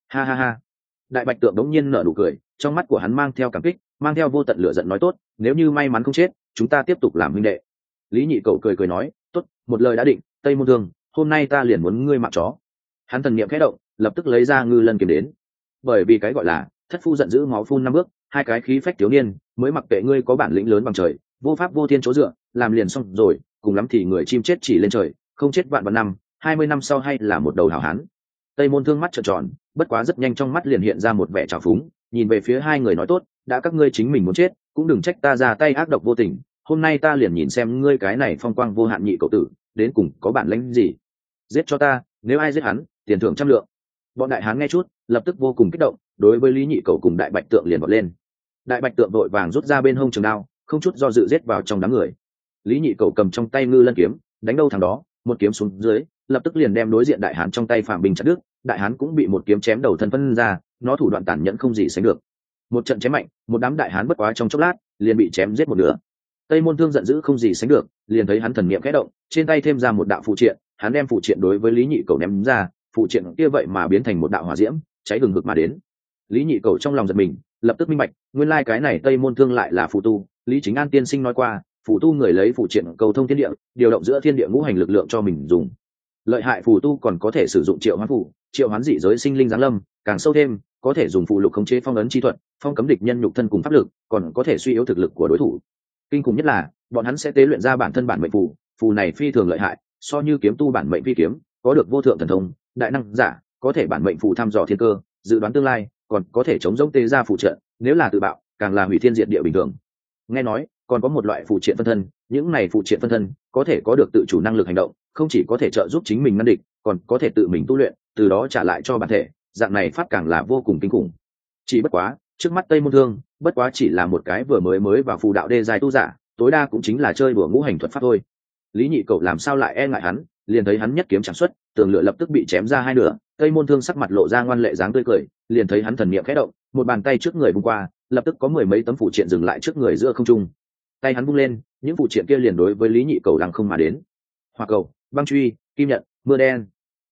Ha. Đại Bạch Tượng đống nhiên nở nụ cười, trong mắt của hắn mang theo cảm kích, mang theo vô tận lửa giận nói, tốt, nếu như may mắn không chết, chúng ta tiếp tục làm huynh đệ. Lý Nhị Cầu cười nói, tốt, một lời đã định, Tây Môn Thương, hôm nay ta liền muốn ngươi mạng chó. Hắn thần niệm khẽ động, lập tức lấy ra ngư lân kiếm đến. Bởi vì cái gọi là thất phu giận dữ máu phun năm bước, hai cái khí phách thiếu niên mới mặc kệ ngươi có bản lĩnh lớn bằng trời, vô pháp vô thiên chỗ dựa, làm liền xong rồi, cùng lắm thì người chim chết chỉ lên trời, không chết vạn vạn năm, 20 năm sau hay là một đầu hảo hán. Tây Môn Thương mắt trợn tròn, bất quá rất nhanh trong mắt liền hiện ra một vẻ trào phúng, nhìn về phía hai người nói, tốt, đã các ngươi chính mình muốn chết, cũng đừng trách ta ra tay ác độc vô tình, hôm nay ta liền nhìn xem ngươi cái này phong quang vô hạn Nhị Cầu tử đến cùng có bản lĩnh gì. Giết cho ta, nếu ai giết hắn, tiền thưởng 100 lượng. Bọn đại hán nghe chút, lập tức vô cùng kích động, đối với Lý Nhị Cầu cùng Đại Bạch Tượng liền vọt lên. Đại Bạch Tượng vội vàng rút ra bên hông trường đao, không chút do dự giết vào trong đám người. Lý Nhị Cầu cầm trong tay ngư lân kiếm, đánh đâu thằng đó, một kiếm xuống dưới, lập tức liền đem đối diện đại hán trong tay Phạm Bình chặt đứt, đại hán cũng bị một kiếm chém đầu thân phân ra, nó thủ đoạn tàn nhẫn không gì sánh được. Một trận chém mạnh, một đám đại hán bất quá trong chốc lát, liền bị chém giết một nửa. Tây Môn Thương giận dữ không gì sánh được, liền thấy hắn thần niệm khẽ động, trên tay thêm ra một đạo phụ triện, hắn đem phụ triện đối với Lý Nhị Cầu ném ra, phụ triện kia vậy mà biến thành một đạo hỏa diễm, cháy hừng hực mà đến. Lý Nhị Cầu trong lòng giật mình, lập tức minh bạch, nguyên lai cái này Tây Môn Thương lại là phù tu. Lý Chính An tiên sinh nói qua, phù tu người lấy phụ triện cầu thông thiên địa, điều động giữa thiên địa ngũ hành lực lượng cho mình dùng. Lợi hại phù tu còn có thể sử dụng triệu hoán phù, triệu hoán dị giới sinh linh giáng lâm, càng sâu thêm, có thể dùng phù lục khống chế phong ấn chi thuật, phong cấm địch nhân nhục thân cùng pháp lực, còn có thể suy yếu thực lực của đối thủ. Kinh khủng nhất là, bọn hắn sẽ tế luyện ra bản thân bản mệnh phù, phù này phi thường lợi hại, so như kiếm tu bản mệnh phi kiếm, có được vô thượng thần thông, đại năng giả có thể bản mệnh phù thăm dò thiên cơ, dự đoán tương lai, còn có thể chống giống tế ra phù trận, nếu là tự bạo, càng là hủy thiên diệt địa bình thường. Nghe nói, còn có một loại phù triện phân thân, những này phù triện phân thân có thể có được tự chủ năng lực hành động, không chỉ có thể trợ giúp chính mình ngăn địch, còn có thể tự mình tu luyện, từ đó trả lại cho bản thể, dạng này pháp càng là vô cùng kinh khủng. Chỉ bất quá, trước mắt Tây Môn Thương, bất quá chỉ là một cái vừa mới vào phù đạo đê giai tu giả, tối đa cũng chính là chơi đùa ngũ hành thuật pháp thôi. Lý Nhị Cầu làm sao lại e ngại hắn, liền thấy hắn nhất kiếm chẳng xuất, tường lửa lập tức bị chém ra hai nửa. Tây Môn Thương sắc mặt lộ ra ngoan lệ dáng tươi cười, liền thấy hắn thần niệm khẽ động, một bàn tay trước người vung qua, lập tức có mười mấy tấm phù triện dừng lại trước người giữa không trung. Tay hắn vung lên, những phù triện kia liền đối với Lý Nhị Cầu đằng không mà đến. Hỏa cầu, băng truy, kim nhận, mưa đen,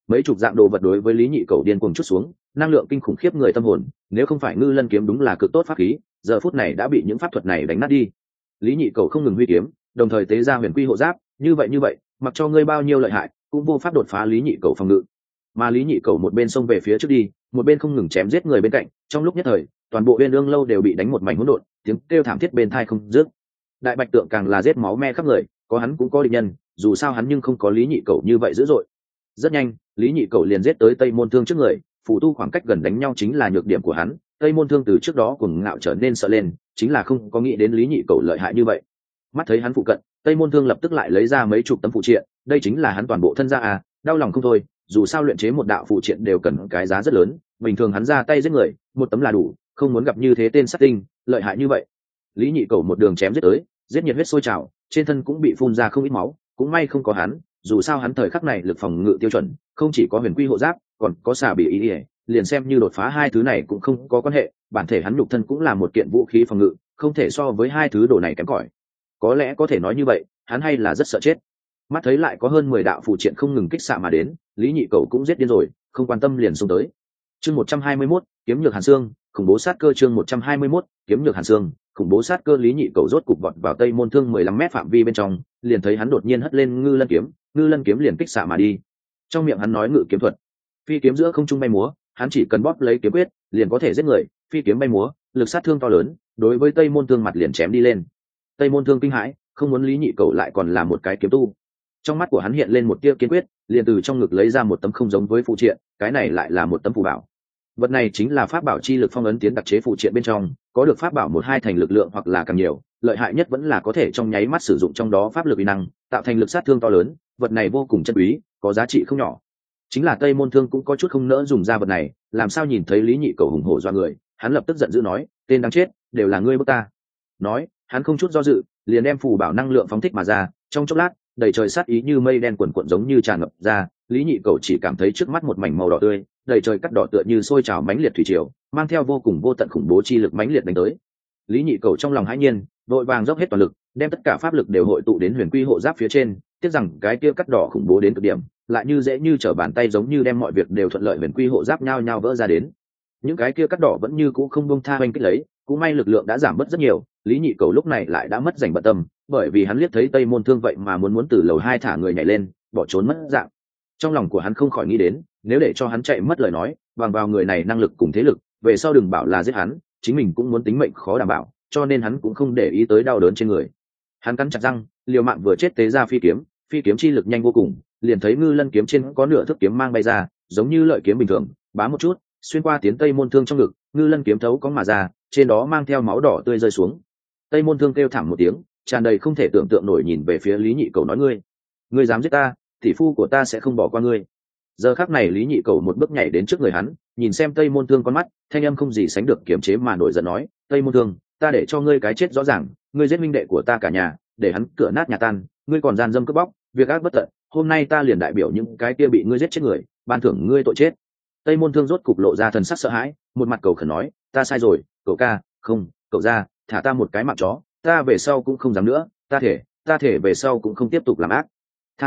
mấy chục dạng đồ vật đối với lý nhị cầu điên cuồng chút xuống, năng lượng kinh khủng khiếp người tâm hồn, nếu không phải ngư lân kiếm đúng là cực tốt pháp khí, giờ phút này đã bị những pháp thuật này đánh nát đi. Lý nhị cầu không ngừng huy kiếm, đồng thời tế ra huyền quy hộ giáp, như vậy mặc cho ngươi bao nhiêu lợi hại cũng vô pháp đột phá lý nhị cầu phòng ngự. Mà lý nhị cầu một bên xông về phía trước đi, một bên không ngừng chém giết người bên cạnh, trong lúc nhất thời toàn bộ Uyên Ương lâu đều bị đánh một mảnh hỗn độn, tiếng kêu thảm thiết bên tai không dứt. Đại bạch tượng càng là giết máu me khắp người, có hắn cũng có địch nhân, dù sao hắn nhưng không có lý nhị cầu như vậy dữ dội. Rất nhanh lý nhị cầu liền giết tới Tây Môn Thương trước người, phù tu khoảng cách gần đánh nhau chính là nhược điểm của hắn. Tây Môn Thương từ trước đó cuồng ngạo trở nên sợ lên, chính là không có nghĩ đến lý nhị cầu lợi hại như vậy. Mắt thấy hắn phụ cận, Tây Môn Thương lập tức lại lấy ra mấy chục tấm phụ triện, đây chính là hắn toàn bộ thân gia à, đau lòng không thôi, dù sao luyện chế một đạo phụ triện đều cần cái giá rất lớn, bình thường hắn ra tay giết người một tấm là đủ, không muốn gặp như thế tên sát tinh lợi hại như vậy. Lý nhị cầu một đường chém giết tới, giết nhiệt huyết sôi trào, trên thân cũng bị phun ra không ít máu, cũng may không có hắn, dù sao hắn thời khắc này lực phòng ngự tiêu chuẩn, không chỉ có huyền quy hộ giáp, còn có xà bị ý ỉa, liền xem như đột phá hai thứ này cũng không có quan hệ, bản thể hắn nhục thân cũng là một kiện vũ khí phòng ngự, không thể so với hai thứ đồ này kém cỏi. Có lẽ có thể nói như vậy, hắn hay là rất sợ chết. Mắt thấy lại có hơn 10 đạo phù triện không ngừng kích xạ mà đến, lý nhị cầu cũng giết điên rồi, không quan tâm liền xông tới. Chương 121, kiếm nhược hàn xương, khủng bố sát cơ. Chương 121, kiếm nhược hàn xương, khủng bố sát cơ. Lý nhị cầu rốt cục vọt vào Tây Môn Thương 15 mét phạm vi bên trong, liền thấy hắn đột nhiên hất lên ngư lân kiếm liền kích xạ mà đi. Trong miệng hắn nói ngự kiếm thuật, phi kiếm giữa không trung bay múa, hắn chỉ cần bóp lấy kiếm quyết, liền có thể giết người, phi kiếm bay múa, lực sát thương to lớn, đối với Tây Môn Thương mặt liền chém đi lên. Tây Môn Thương kinh hãi, không muốn lý nhị cầu lại còn là một cái kiếm tu. Trong mắt của hắn hiện lên một tia kiên quyết, liền từ trong ngực lấy ra một tấm không giống với phụ triện, cái này lại là một tấm phù bảo. Vật này chính là pháp bảo chi lực phong ấn tiến đặc chế phụ triện bên trong, có được pháp bảo một hai thành lực lượng hoặc là càng nhiều, lợi hại nhất vẫn là có thể trong nháy mắt sử dụng trong đó pháp lực uy năng, tạo thành lực sát thương to lớn, vật này vô cùng chân quý, có giá trị không nhỏ. Chính là Tây Môn Thương cũng có chút không nỡ dùng ra vật này, làm sao nhìn thấy lý nhị cầu hùng hổ doa người, hắn lập tức giận dữ nói, tên đáng chết, đều là ngươi bức ta. Nói, hắn không chút do dự, liền đem phù bảo năng lượng phóng thích mà ra, trong chốc lát, đầy trời sát ý như mây đen quần quần giống như tràn ngập ra, lý nhị cầu chỉ cảm thấy trước mắt một mảnh màu đỏ tươi, đầy trời cắt đỏ tựa như sôi trào mãnh liệt thủy triều, mang theo vô cùng vô tận khủng bố chi lực mãnh liệt đánh tới. Lý nhị cầu trong lòng hãi nhiên, vội vàng dốc hết toàn lực, đem tất cả pháp lực đều hội tụ đến huyền quy hộ giáp phía trên, tiếc rằng cái kia cắt đỏ khủng bố đến cực điểm, lại như dễ như trở bàn tay giống như đem mọi việc đều thuận lợi huyền quy hộ giáp nhao nhao vỡ ra đến. Những cái kia cắt đỏ vẫn như cũ không buông tha oanh kích lấy, cũng may lực lượng đã giảm bớt rất nhiều, lý nhị cầu lúc này lại đã mất dành bận tâm, bởi vì hắn liếc thấy Tây Môn Thương vậy mà muốn từ lầu 2 thả người nhảy lên, bỏ trốn mất dạng. Trong lòng của hắn không khỏi nghĩ đến, nếu để cho hắn chạy mất lời nói, bằng vào người này năng lực cùng thế lực, về sau đừng bảo là giết hắn, chính mình cũng muốn tính mệnh khó đảm bảo, cho nên hắn cũng không để ý tới đau đớn trên người. Hắn cắn chặt răng, liều mạng vừa chết tế ra phi kiếm chi lực nhanh vô cùng, liền thấy ngư lân kiếm trên có nửa thước kiếm mang bay ra, giống như lợi kiếm bình thường, bám một chút, xuyên qua tiến Tây Môn Thương trong ngực, ngư lân kiếm thấu có mà ra, trên đó mang theo máu đỏ tươi rơi xuống. Tây Môn Thương kêu thảm một tiếng, tràn đầy không thể tưởng tượng nổi nhìn về phía lý nhị cầu nói, ngươi dám giết ta, tỷ phu của ta sẽ không bỏ qua ngươi. Giờ khắc này lý nhị cầu một bước nhảy đến trước người hắn, nhìn xem Tây Môn Thương con mắt, thanh âm không gì sánh được kiềm chế mà nổi giận nói, Tây Môn Thương, ta để cho ngươi cái chết rõ ràng, ngươi giết minh đệ của ta cả nhà, để hắn cửa nát nhà tan, ngươi còn gian dâm cướp bóc, việc ác bất tận, hôm nay ta liền đại biểu những cái kia bị ngươi giết chết người, ban thưởng ngươi tội chết. Tây Môn Thương rốt cục lộ ra thần sắc sợ hãi, một mặt cầu khẩn nói, ta sai rồi, cậu ca, không, cậu ra, thả ta một cái mạng chó, ta về sau cũng không dám nữa, ta thể về sau cũng không tiếp tục làm ác,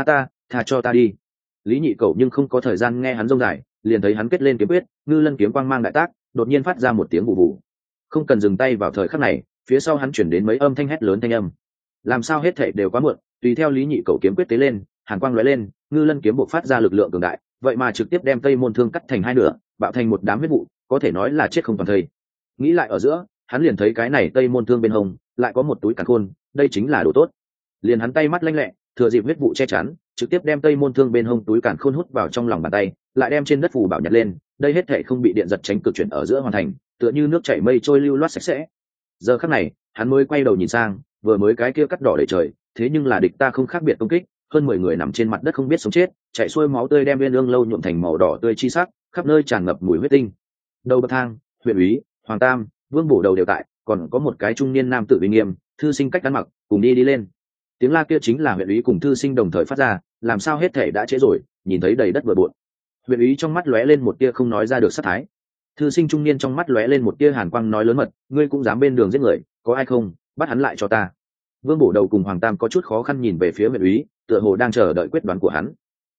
tha cho ta đi. Lý nhị cầu nhưng không có thời gian nghe hắn rông dài, liền thấy hắn kết lên kiếm quyết, ngư lân kiếm quang mang đại tác, đột nhiên phát ra một tiếng vụ vụ. Không cần dừng tay vào thời khắc này, phía sau hắn chuyển đến mấy âm thanh hét lớn thanh âm. Làm sao hết thảy đều quá muộn, tùy theo lý nhị cầu kiếm quyết tế lên, hàn quang lóe lên, ngư lân kiếm bộc phát ra lực lượng cường đại, vậy mà trực tiếp đem Tây Môn Thương cắt thành hai nửa, bạo thành một đám huyết vụ, có thể nói là chết không toàn thây. Nghĩ lại ở giữa, hắn liền thấy cái này Tây Môn Thương bên hông lại có một túi càn khôn, đây chính là đồ tốt. Liền hắn tay mắt lanh lẹ, thừa dịp huyết vụ che chắn, trực tiếp đem Tây Môn Thương bên hông túi càn khôn hút vào trong lòng bàn tay, lại đem trên đất phù bảo nhặt lên, đây hết thảy không bị điện giật tránh cực chuyển ở giữa hoàn thành, tựa như nước chảy mây trôi lưu loát sạch sẽ. Giờ khắc này, hắn mới quay đầu nhìn sang, vừa mới cái kia cắt đỏ đầy trời, thế nhưng là địch ta không khác biệt công kích, hơn 10 người nằm trên mặt đất không biết sống chết, chảy xuôi máu tươi đem Uyên Ương lâu nhuộm thành màu đỏ tươi chi sắc, khắp nơi tràn ngập mùi huyết tinh. Đầu bậc thang, huyện úy, hoàng tam, vương bổ đầu đều tại, còn có một cái trung niên nam tử uy nghiêm, thư sinh cách ăn mặc, cùng đi lên. Tiếng la kia chính là huyện úy cùng thư sinh đồng thời phát ra, làm sao hết thể đã trễ rồi, nhìn thấy đầy đất bừa bộn. Huyện úy trong mắt lóe lên một tia không nói ra được sát thái. Thư sinh trung niên trong mắt lóe lên một tia hàn quang nói lớn mật, ngươi cũng dám bên đường giết người, có ai không, bắt hắn lại cho ta. Vương bổ đầu cùng hoàng tam có chút khó khăn nhìn về phía huyện úy, tựa hồ đang chờ đợi quyết đoán của hắn.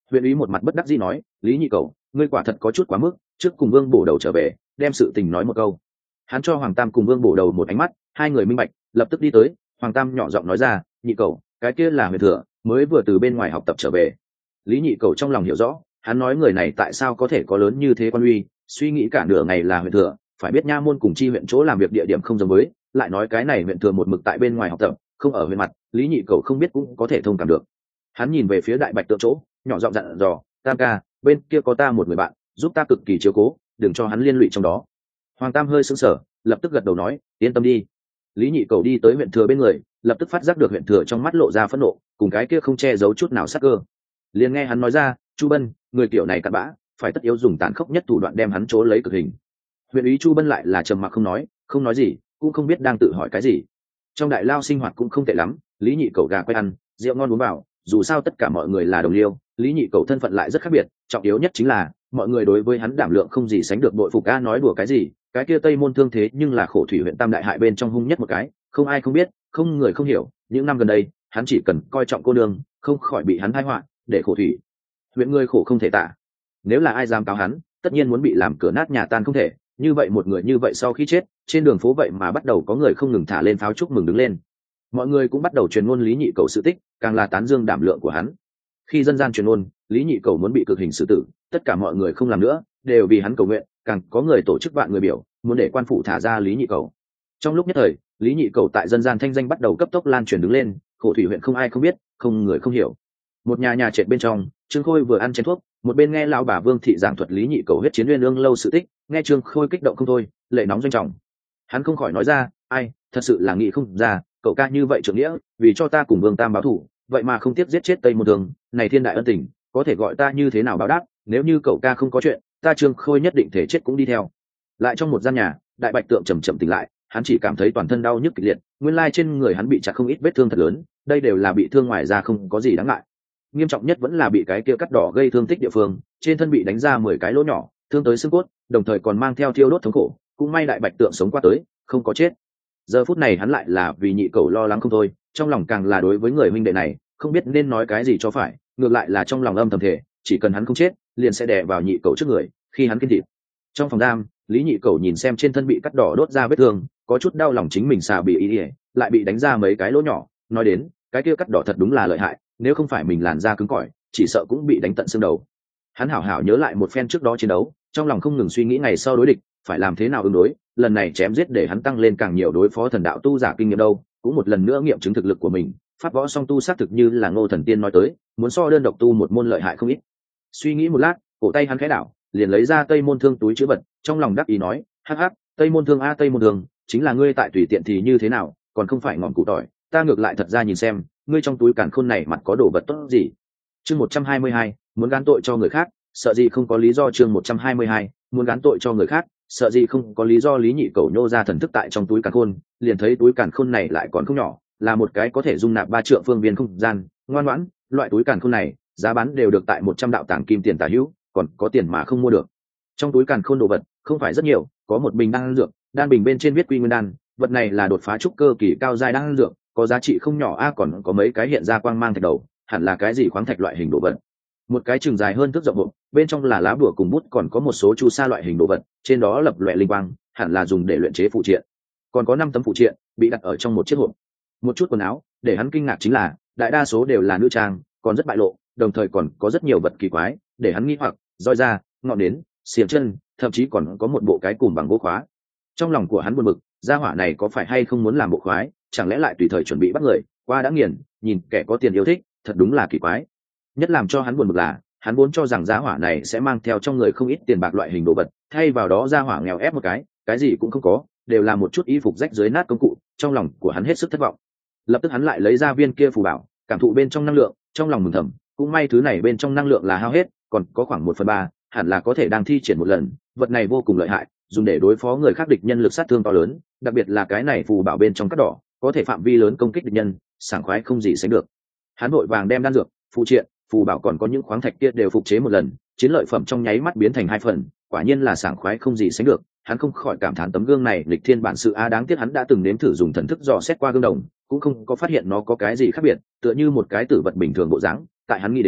huyện úy một mặt bất đắc dĩ nói, lý nhị cầu, ngươi quả thật có chút quá mức, trước cùng vương bổ đầu trở về, đem sự tình nói một câu. Hắn cho Hoàng Tam cùng vương bổ đầu một ánh mắt, hai người minh bạch, lập tức đi tới. Hoàng Tam nhỏ giọng nói ra, nhị cầu, cái kia là huyện thừa, mới vừa từ bên ngoài học tập trở về. Lý nhị cầu trong lòng hiểu rõ, hắn nói người này tại sao có thể có lớn như thế quan uy, suy nghĩ cả nửa ngày là huyện thừa, phải biết nha môn cùng chi huyện chỗ làm việc địa điểm không giống với, lại nói cái này huyện thừa một mực tại bên ngoài học tập, không ở huyện mặt, Lý nhị cầu không biết cũng có thể thông cảm được. Hắn nhìn về phía đại bạch tượng chỗ, nhỏ giọng dặn dò, Tam ca, bên kia có ta một người bạn, giúp ta cực kỳ chiếu cố, đừng cho hắn liên lụy trong đó. Hoàng Tam hơi sững sờ, lập tức gật đầu nói, yên tâm đi. Lý nhị cầu đi tới huyện thừa bên người, lập tức phát giác được huyện thừa trong mắt lộ ra phẫn nộ, cùng cái kia không che giấu chút nào sắc cơ. Liền nghe hắn nói ra, Chu Bân, người kiểu này cặn bã, phải tất yếu dùng tàn khốc nhất thủ đoạn đem hắn trố lấy cực hình. Huyện úy Chu Bân lại là trầm mặc không nói gì, cũng không biết đang tự hỏi cái gì. Trong đại lao sinh hoạt cũng không tệ lắm, Lý nhị cầu gà quay ăn, rượu ngon uống vào, dù sao tất cả mọi người là đồng liêu, Lý nhị cầu thân phận lại rất khác biệt, trọng yếu nhất chính là mọi người đối với hắn đảm lượng không gì sánh được, bội phục. A nói đùa cái gì, cái kia Tây Môn Thương thế nhưng là khổ thủy huyện tam đại hại bên trong hung nhất một cái, không ai không biết, không người không hiểu. Những năm gần đây hắn chỉ cần coi trọng cô nương, không khỏi bị hắn tai họa, để khổ thủy huyện người khổ không thể tả. Nếu là ai dám cáo hắn, tất nhiên muốn bị làm cửa nát nhà tan không thể. Như vậy một người như vậy sau khi chết, trên đường phố vậy mà bắt đầu có người không ngừng thả lên pháo chúc mừng đứng lên. Mọi người cũng bắt đầu truyền ngôn Lý nhị cầu sự tích, càng là tán dương đảm lượng của hắn. Khi dân gian truyền ngôn Lý nhị cầu muốn bị cực hình xử tử, tất cả mọi người không làm nữa, đều vì hắn cầu nguyện, càng có người tổ chức vạn người biểu, muốn để quan phủ thả ra Lý nhị cầu. Trong lúc nhất thời, Lý nhị cầu tại dân gian thanh danh bắt đầu cấp tốc lan truyền đứng lên, khổ thủy huyện không ai không biết, không người không hiểu. Một nhà trệt bên trong, Trương Khôi vừa ăn chén thuốc, một bên nghe lão bà Vương thị giảng thuật Lý nhị cầu huyết chiến uyên ương lâu sự tích, nghe Trương Khôi kích động không thôi, lệ nóng doanh trọng. Hắn không khỏi nói ra, ai, thật sự là nghĩ không ra, cậu ca như vậy trưởng nghĩa, vì cho ta cùng Vương Tam báo thù, vậy mà không tiếc giết chết Tây Môn Thương, này thiên đại ân tình, có thể gọi ta như thế nào báo đáp? Nếu như cậu ca không có chuyện, ta Trương Khôi nhất định thể chết cũng đi theo. Lại trong một gian nhà, đại bạch tượng chậm tỉnh lại, hắn chỉ cảm thấy toàn thân đau nhức kịch liệt, nguyên lai trên người hắn bị chặt không ít vết thương thật lớn, đây đều là bị thương ngoài ra không có gì đáng ngại. Nghiêm trọng nhất vẫn là bị cái kia cắt đỏ gây thương tích địa phương, trên thân bị đánh ra 10 cái lỗ nhỏ, thương tới xương cốt, đồng thời còn mang theo thiêu đốt thống khổ, cũng may đại bạch tượng sống qua tới, không có chết. Giờ phút này hắn lại là vì nhị cầu lo lắng không thôi, trong lòng càng là đối với người huynh đệ này, không biết nên nói cái gì cho phải, ngược lại là trong lòng âm thầm thể, chỉ cần hắn không chết, liền sẽ đè vào nhị cầu trước người, khi hắn kiên thịt. Trong phòng giam, Lý nhị cầu nhìn xem trên thân bị cắt đỏ đốt ra vết thương, có chút đau lòng chính mình xà bị ý ỉa, lại bị đánh ra mấy cái lỗ nhỏ, nói đến, cái kia cắt đỏ thật đúng là lợi hại, nếu không phải mình làn da cứng cỏi, chỉ sợ cũng bị đánh tận xương đầu. Hắn hảo hảo nhớ lại một phen trước đó chiến đấu, trong lòng không ngừng suy nghĩ ngày sau đối địch phải làm thế nào ứng đối, lần này chém giết để hắn tăng lên càng nhiều đối phó thần đạo tu giả kinh nghiệm đâu, cũng một lần nữa nghiệm chứng thực lực của mình. Pháp võ song tu xác thực như là Ngô Thần Tiên nói tới, muốn so đơn độc tu một môn lợi hại không ít. Suy nghĩ một lát, cổ tay hắn khẽ đảo, liền lấy ra Tây Môn Thương túi chứa vật, trong lòng đắc ý nói, hắc hắc, Tây Môn Thương a Tây Môn Thương, chính là ngươi tại tùy tiện thì như thế nào, còn không phải ngọn cụ tỏi, ta ngược lại thật ra nhìn xem, ngươi trong túi càn khôn này mặt có đồ vật tốt gì. Chương 122, muốn gán tội cho người khác, sợ gì không có lý do. Chương 122, muốn gán tội cho người khác, sợ gì không có lý do. Lý nhị cầu nhô ra thần thức tại trong túi càn khôn, liền thấy túi càn khôn này lại còn không nhỏ, là một cái có thể dung nạp 3 trượng phương viên không gian. Ngoan ngoãn, loại túi càn khôn này giá bán đều được tại 100 đạo tàng kim tiền tả hữu, còn có tiền mà không mua được. Trong túi càn khôn đồ vật không phải rất nhiều, có một bình đan dược, đan bình bên trên viết Quy Nguyên đan, vật này là đột phá trúc cơ kỳ cao giai đan dược, có giá trị không nhỏ. Còn có mấy cái hiện ra quang mang thạch đầu, hẳn là cái gì khoáng thạch loại hình đồ vật. Một cái chừng dài hơn thước rộng hộp, bên trong là lá bùa cùng bút, còn có một số chu sa loại hình đồ vật, trên đó lập loè linh quang, hẳn là dùng để luyện chế phụ triện. Còn có 5 tấm phụ triện bị đặt ở trong một chiếc hộp. Một chút quần áo, để hắn kinh ngạc chính là đại đa số đều là nữ trang, còn rất bại lộ, đồng thời còn có rất nhiều vật kỳ quái, để hắn nghi hoặc, roi da, ngọn nến, xiềng chân, thậm chí còn có một bộ cái cùm bằng gỗ khóa. Trong lòng của hắn buồn bực, gia hỏa này có phải hay không muốn làm bộ khoái, chẳng lẽ lại tùy thời chuẩn bị bắt người qua đã nghiền, nhìn kẻ có tiền yêu thích, thật đúng là kỳ quái. Nhất làm cho hắn buồn bực là, hắn vốn cho rằng gia hỏa này sẽ mang theo trong người không ít tiền bạc loại hình đồ vật, thay vào đó gia hỏa nghèo ép một cái gì cũng không có, đều là một chút y phục rách dưới nát công cụ. Trong lòng của hắn hết sức thất vọng. Lập tức hắn lại lấy ra viên kia phù bảo, cảm thụ bên trong năng lượng, trong lòng mừng thầm, cũng may thứ này bên trong năng lượng là hao hết, còn có khoảng 1/3, hẳn là có thể đang thi triển một lần. Vật này vô cùng lợi hại, dùng để đối phó người khác địch nhân lực sát thương to lớn, đặc biệt là cái này phù bảo bên trong cắt đỏ, có thể phạm vi lớn công kích địch nhân, sảng khoái không gì sánh được. Hắn vội vàng đem đan dược, phụ triện, phù bảo còn có những khoáng thạch kia đều phục chế một lần, chiến lợi phẩm trong nháy mắt biến thành 2 phần, quả nhiên là sảng khoái không gì sánh được. Hắn không khỏi cảm thán tấm gương này lịch thiên bản sự a, đáng tiếc hắn đã từng nếm thử dùng thần thức dò xét qua gương đồng, cũng không có phát hiện nó có cái gì khác biệt, tựa như một cái tử vật bình thường bộ dáng. Tại hắn nghĩ đến,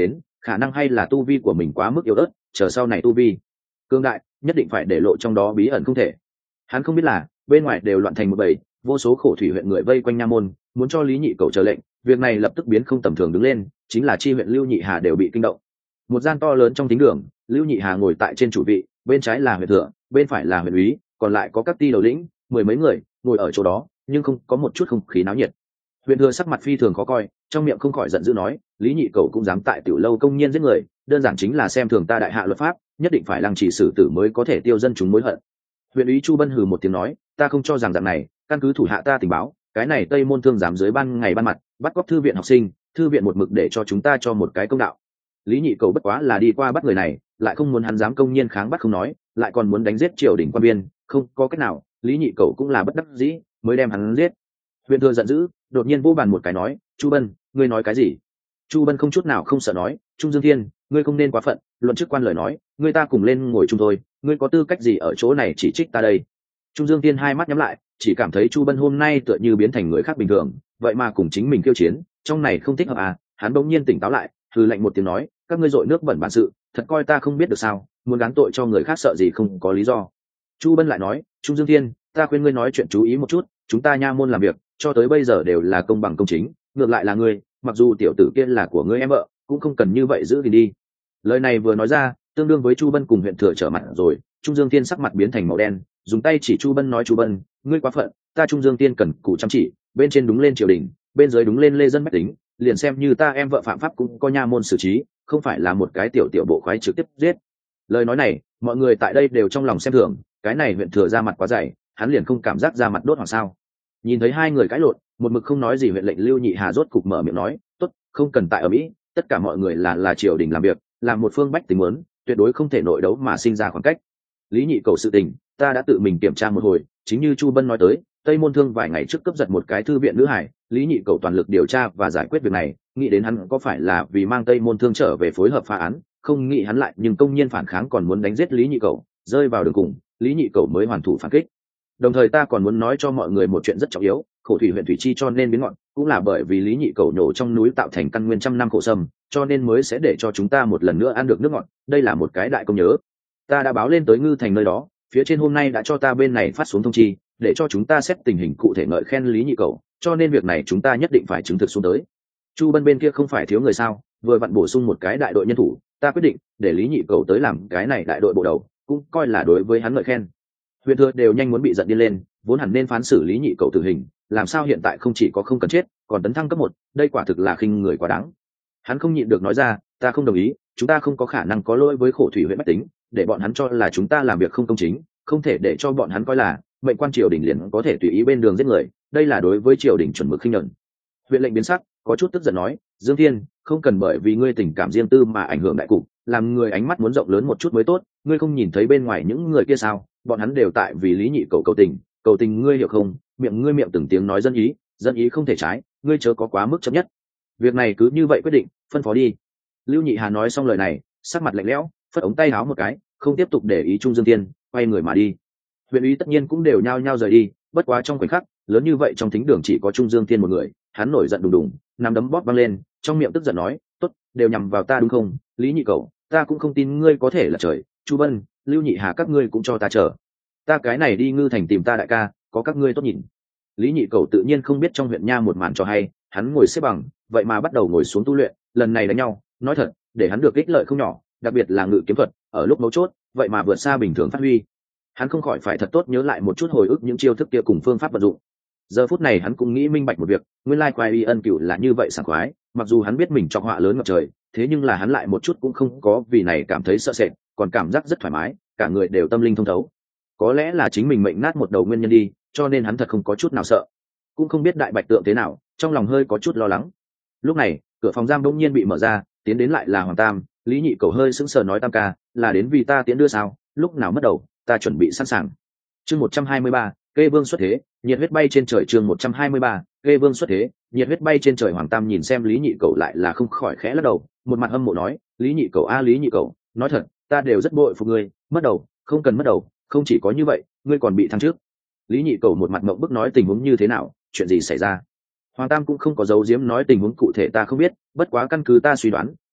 khả năng hay là tu vi của mình quá mức yếu ớt, chờ sau này tu vi cương đại nhất định phải để lộ trong đó bí ẩn không thể. Hắn không biết là bên ngoài đều loạn thành một bầy, vô số khổ thủy huyện người vây quanh nha môn, muốn cho Lý Nhị Cầu chờ lệnh. Việc này lập tức biến không tầm thường đứng lên, chính là chi huyện Lưu Nhị Hà đều bị kinh động. Một gian to lớn trong thính đường, Lưu Nhị Hà ngồi tại trên chủ vị, bên trái là huyện thừa, bên phải là huyện úy, còn lại có các ty đầu lĩnh, mười mấy người ngồi ở chỗ đó, nhưng không có một chút không khí náo nhiệt. Huyện thừa sắc mặt phi thường khó coi, trong miệng không khỏi giận dữ nói: Lý Nhị Cầu cũng dám tại tiểu lâu công nhiên giết người, đơn giản chính là xem thường ta đại hạ luật pháp, nhất định phải lăng trì xử tử mới có thể tiêu dân chúng mối hận. Huyện úy Chu Bân hừ một tiếng nói: ta không cho rằng dạng này, căn cứ thủ hạ ta tình báo, cái này Tây Môn Thương dám dưới ban ngày ban mặt bắt cóc thư viện học sinh, thư viện một mực để cho chúng ta cho một cái công đạo. Lý Nhị Cầu bất quá là đi qua bắt người này, lại không muốn hắn dám công nhiên kháng bắt không nói, lại còn muốn đánh giết triều đình quan viên, không có cách nào, Lý Nhị Cầu cũng là bất đắc dĩ mới đem hắn giết. Huyện thừa giận dữ, đột nhiên vô bàn một cái nói: Chu Bân, ngươi nói cái gì? Chu Bân không chút nào không sợ nói: Trung Dương Thiên, ngươi không nên quá phận, luận chức quan lời nói, ngươi ta cùng lên ngồi chung thôi, ngươi có tư cách gì ở chỗ này chỉ trích ta đây? Trung Dương Thiên hai mắt nhắm lại, chỉ cảm thấy Chu Bân hôm nay tựa như biến thành người khác bình thường, vậy mà cùng chính mình khiêu chiến, trong này không thích hợp à? Hắn bỗng nhiên tỉnh táo lại, hừ lạnh một tiếng nói: các ngươi dội nước bẩn bản sự, thật coi ta không biết được sao? Muốn gán tội cho người khác sợ gì không có lý do. Chu Bân lại nói: Trung Dương Thiên, ta khuyên ngươi nói chuyện chú ý một chút, chúng ta nha môn làm việc cho tới bây giờ đều là công bằng công chính, ngược lại là ngươi, mặc dù tiểu tử kia là của ngươi em vợ, cũng không cần như vậy giữ gìn đi. Lời này vừa nói ra, tương đương với Chu Bân cùng huyện thừa trở mặt rồi. Trung Dương Thiên sắc mặt biến thành màu đen, dùng tay chỉ Chu Bân nói: Chu Bân, ngươi quá phận, ta Trung Dương Thiên cần cù chăm chỉ, bên trên đúng lên triều đình, bên dưới đúng lên lê dân bách tính, liền xem như ta em vợ phạm pháp cũng có nha môn xử trí, không phải là một cái tiểu tiểu bộ khoái trực tiếp giết. Lời nói này, mọi người tại đây đều trong lòng xem thường, cái này huyện thừa ra mặt quá dày, hắn liền không cảm giác ra mặt đốt hoặc sao? Nhìn thấy hai người cãi lộn, một mực không nói gì huyện lệnh Lưu Nhị Hà rốt cục mở miệng nói: tốt, không cần tại ở Mỹ, tất cả mọi người là triều đình làm việc, làm một phương bách tính muốn, tuyệt đối không thể nội đấu mà sinh ra khoảng cách. Lý Nhị Cầu sự tình, ta đã tự mình kiểm tra một hồi, chính như Chu Bân nói tới, Tây Môn Thương vài ngày trước cướp giật một cái thư viện nữ hải, Lý Nhị Cầu toàn lực điều tra và giải quyết việc này, nghĩ đến hắn có phải là vì mang Tây Môn Thương trở về phối hợp phá án, không nghĩ hắn lại nhưng công nhiên phản kháng còn muốn đánh giết Lý Nhị Cầu, rơi vào đường cùng, Lý Nhị Cầu mới hoàn thủ phản kích. Đồng thời ta còn muốn nói cho mọi người một chuyện rất trọng yếu, khổ thủy huyện thủy chi cho nên biến ngọn, cũng là bởi vì Lý Nhị Cầu nhổ trong núi tạo thành căn nguyên trăm năm khổ sâm, cho nên mới sẽ để cho chúng ta một lần nữa ăn được nước ngọt, đây là một cái đại công nhớ. Ta đã báo lên tới Ngư Thành nơi đó, phía trên hôm nay đã cho ta bên này phát xuống thông chi, để cho chúng ta xét tình hình cụ thể ngợi khen Lý Nhị Cầu, cho nên việc này chúng ta nhất định phải chứng thực xuống tới. Chu Bân bên kia không phải thiếu người sao, vừa vặn bổ sung một cái đại đội nhân thủ, ta quyết định để Lý Nhị Cầu tới làm cái này đại đội bộ đầu, cũng coi là đối với hắn ngợi khen. Huyện thừa đều nhanh muốn bị giận điên lên, vốn hẳn nên phán xử Lý Nhị Cầu tử hình, làm sao hiện tại không chỉ có không cần chết, còn tấn thăng cấp 1, đây quả thực là khinh người quá đáng. Hắn không nhịn được nói ra: ta không đồng ý, chúng ta không có khả năng có lỗi với khổ thủy huyện bách tính, để bọn hắn cho là chúng ta làm việc không công chính, không thể để cho bọn hắn coi là mệnh quan triều đình liền có thể tùy ý bên đường giết người, đây là đối với triều đình chuẩn mực khinh nhẫn. Huyện lệnh biến sắc, có chút tức giận nói: Dương Thiên, không cần bởi vì ngươi tình cảm riêng tư mà ảnh hưởng đại cục, làm người ánh mắt muốn rộng lớn một chút mới tốt, ngươi không nhìn thấy bên ngoài những người kia sao, bọn hắn đều tại vì Lý Nhị Cầu cầu tình ngươi hiểu không, miệng ngươi miệng từng tiếng nói dân ý không thể trái, ngươi chớ có quá mức chấp nhất. Việc này cứ như vậy quyết định, phân phó đi. Lưu Nhị Hà nói xong lời này, sắc mặt lạnh lẽo, phất ống tay áo một cái, không tiếp tục để ý Trung Dương Thiên, quay người mà đi. Huyện úy tất nhiên cũng đều nhao nhao rời đi, bất quá trong khoảnh khắc lớn như vậy trong thính đường chỉ có Trung Dương Thiên một người, hắn nổi giận đùng đùng, nắm đấm bóp văng lên, trong miệng tức giận nói: tốt, đều nhằm vào ta đúng không? Lý Nhị Cầu, ta cũng không tin ngươi có thể là trời. Chu Bân, Lưu Nhị Hà các ngươi cũng cho ta chờ, ta cái này đi Ngư Thành tìm ta đại ca, có các ngươi tốt nhìn. Lý Nhị Cầu tự nhiên không biết trong huyện nha một màn cho hay, hắn ngồi xếp bằng, vậy mà bắt đầu ngồi xuống tu luyện, lần này đánh nhau, nói thật, để hắn được ích lợi không nhỏ, đặc biệt là ngự kiếm thuật, ở lúc mấu chốt, vậy mà vượt xa bình thường phát huy. Hắn không khỏi phải thật tốt nhớ lại một chút hồi ức những chiêu thức kia cùng phương pháp vận dụng. Giờ phút này hắn cũng nghĩ minh bạch một việc, nguyên lai Quai Y Ân Cửu là như vậy sảng khoái, mặc dù hắn biết mình chọc họa lớn ngập trời, thế nhưng là hắn lại một chút cũng không có vì này cảm thấy sợ sệt, còn cảm giác rất thoải mái, cả người đều tâm linh thông thấu. Có lẽ là chính mình mệnh nát một đầu nguyên nhân đi, cho nên hắn thật không có chút nào sợ. Cũng không biết đại bạch tượng thế nào, trong lòng hơi có chút lo lắng. Lúc này cửa phòng giam bỗng nhiên bị mở ra, tiến đến lại là Hoàng Tam. Lý Nhị Cầu hơi sững sờ nói: Tam ca, là đến vì ta tiễn đưa sao? Lúc nào mất đầu, ta chuẩn bị sẵn sàng. Chương 123, Kê Vương xuất thế, nhiệt huyết bay trên trời. Chương 123, Kê Vương xuất thế, nhiệt huyết bay trên trời. Hoàng Tam nhìn xem Lý Nhị Cầu lại là không khỏi khẽ lắc đầu, một mặt hâm mộ nói: Lý Nhị Cầu a, Lý Nhị Cầu, nói thật, ta đều rất bội phục ngươi, mất đầu, không cần mất đầu, không chỉ có như vậy, ngươi còn bị thăng trước. Lý Nhị Cầu một mặt mộng bức nói: tình huống như thế nào, chuyện gì xảy ra? Hoàng Tam cũng không có giấu giếm nói tình huống cụ thể ta không biết, bất quá căn cứ ta suy đoán,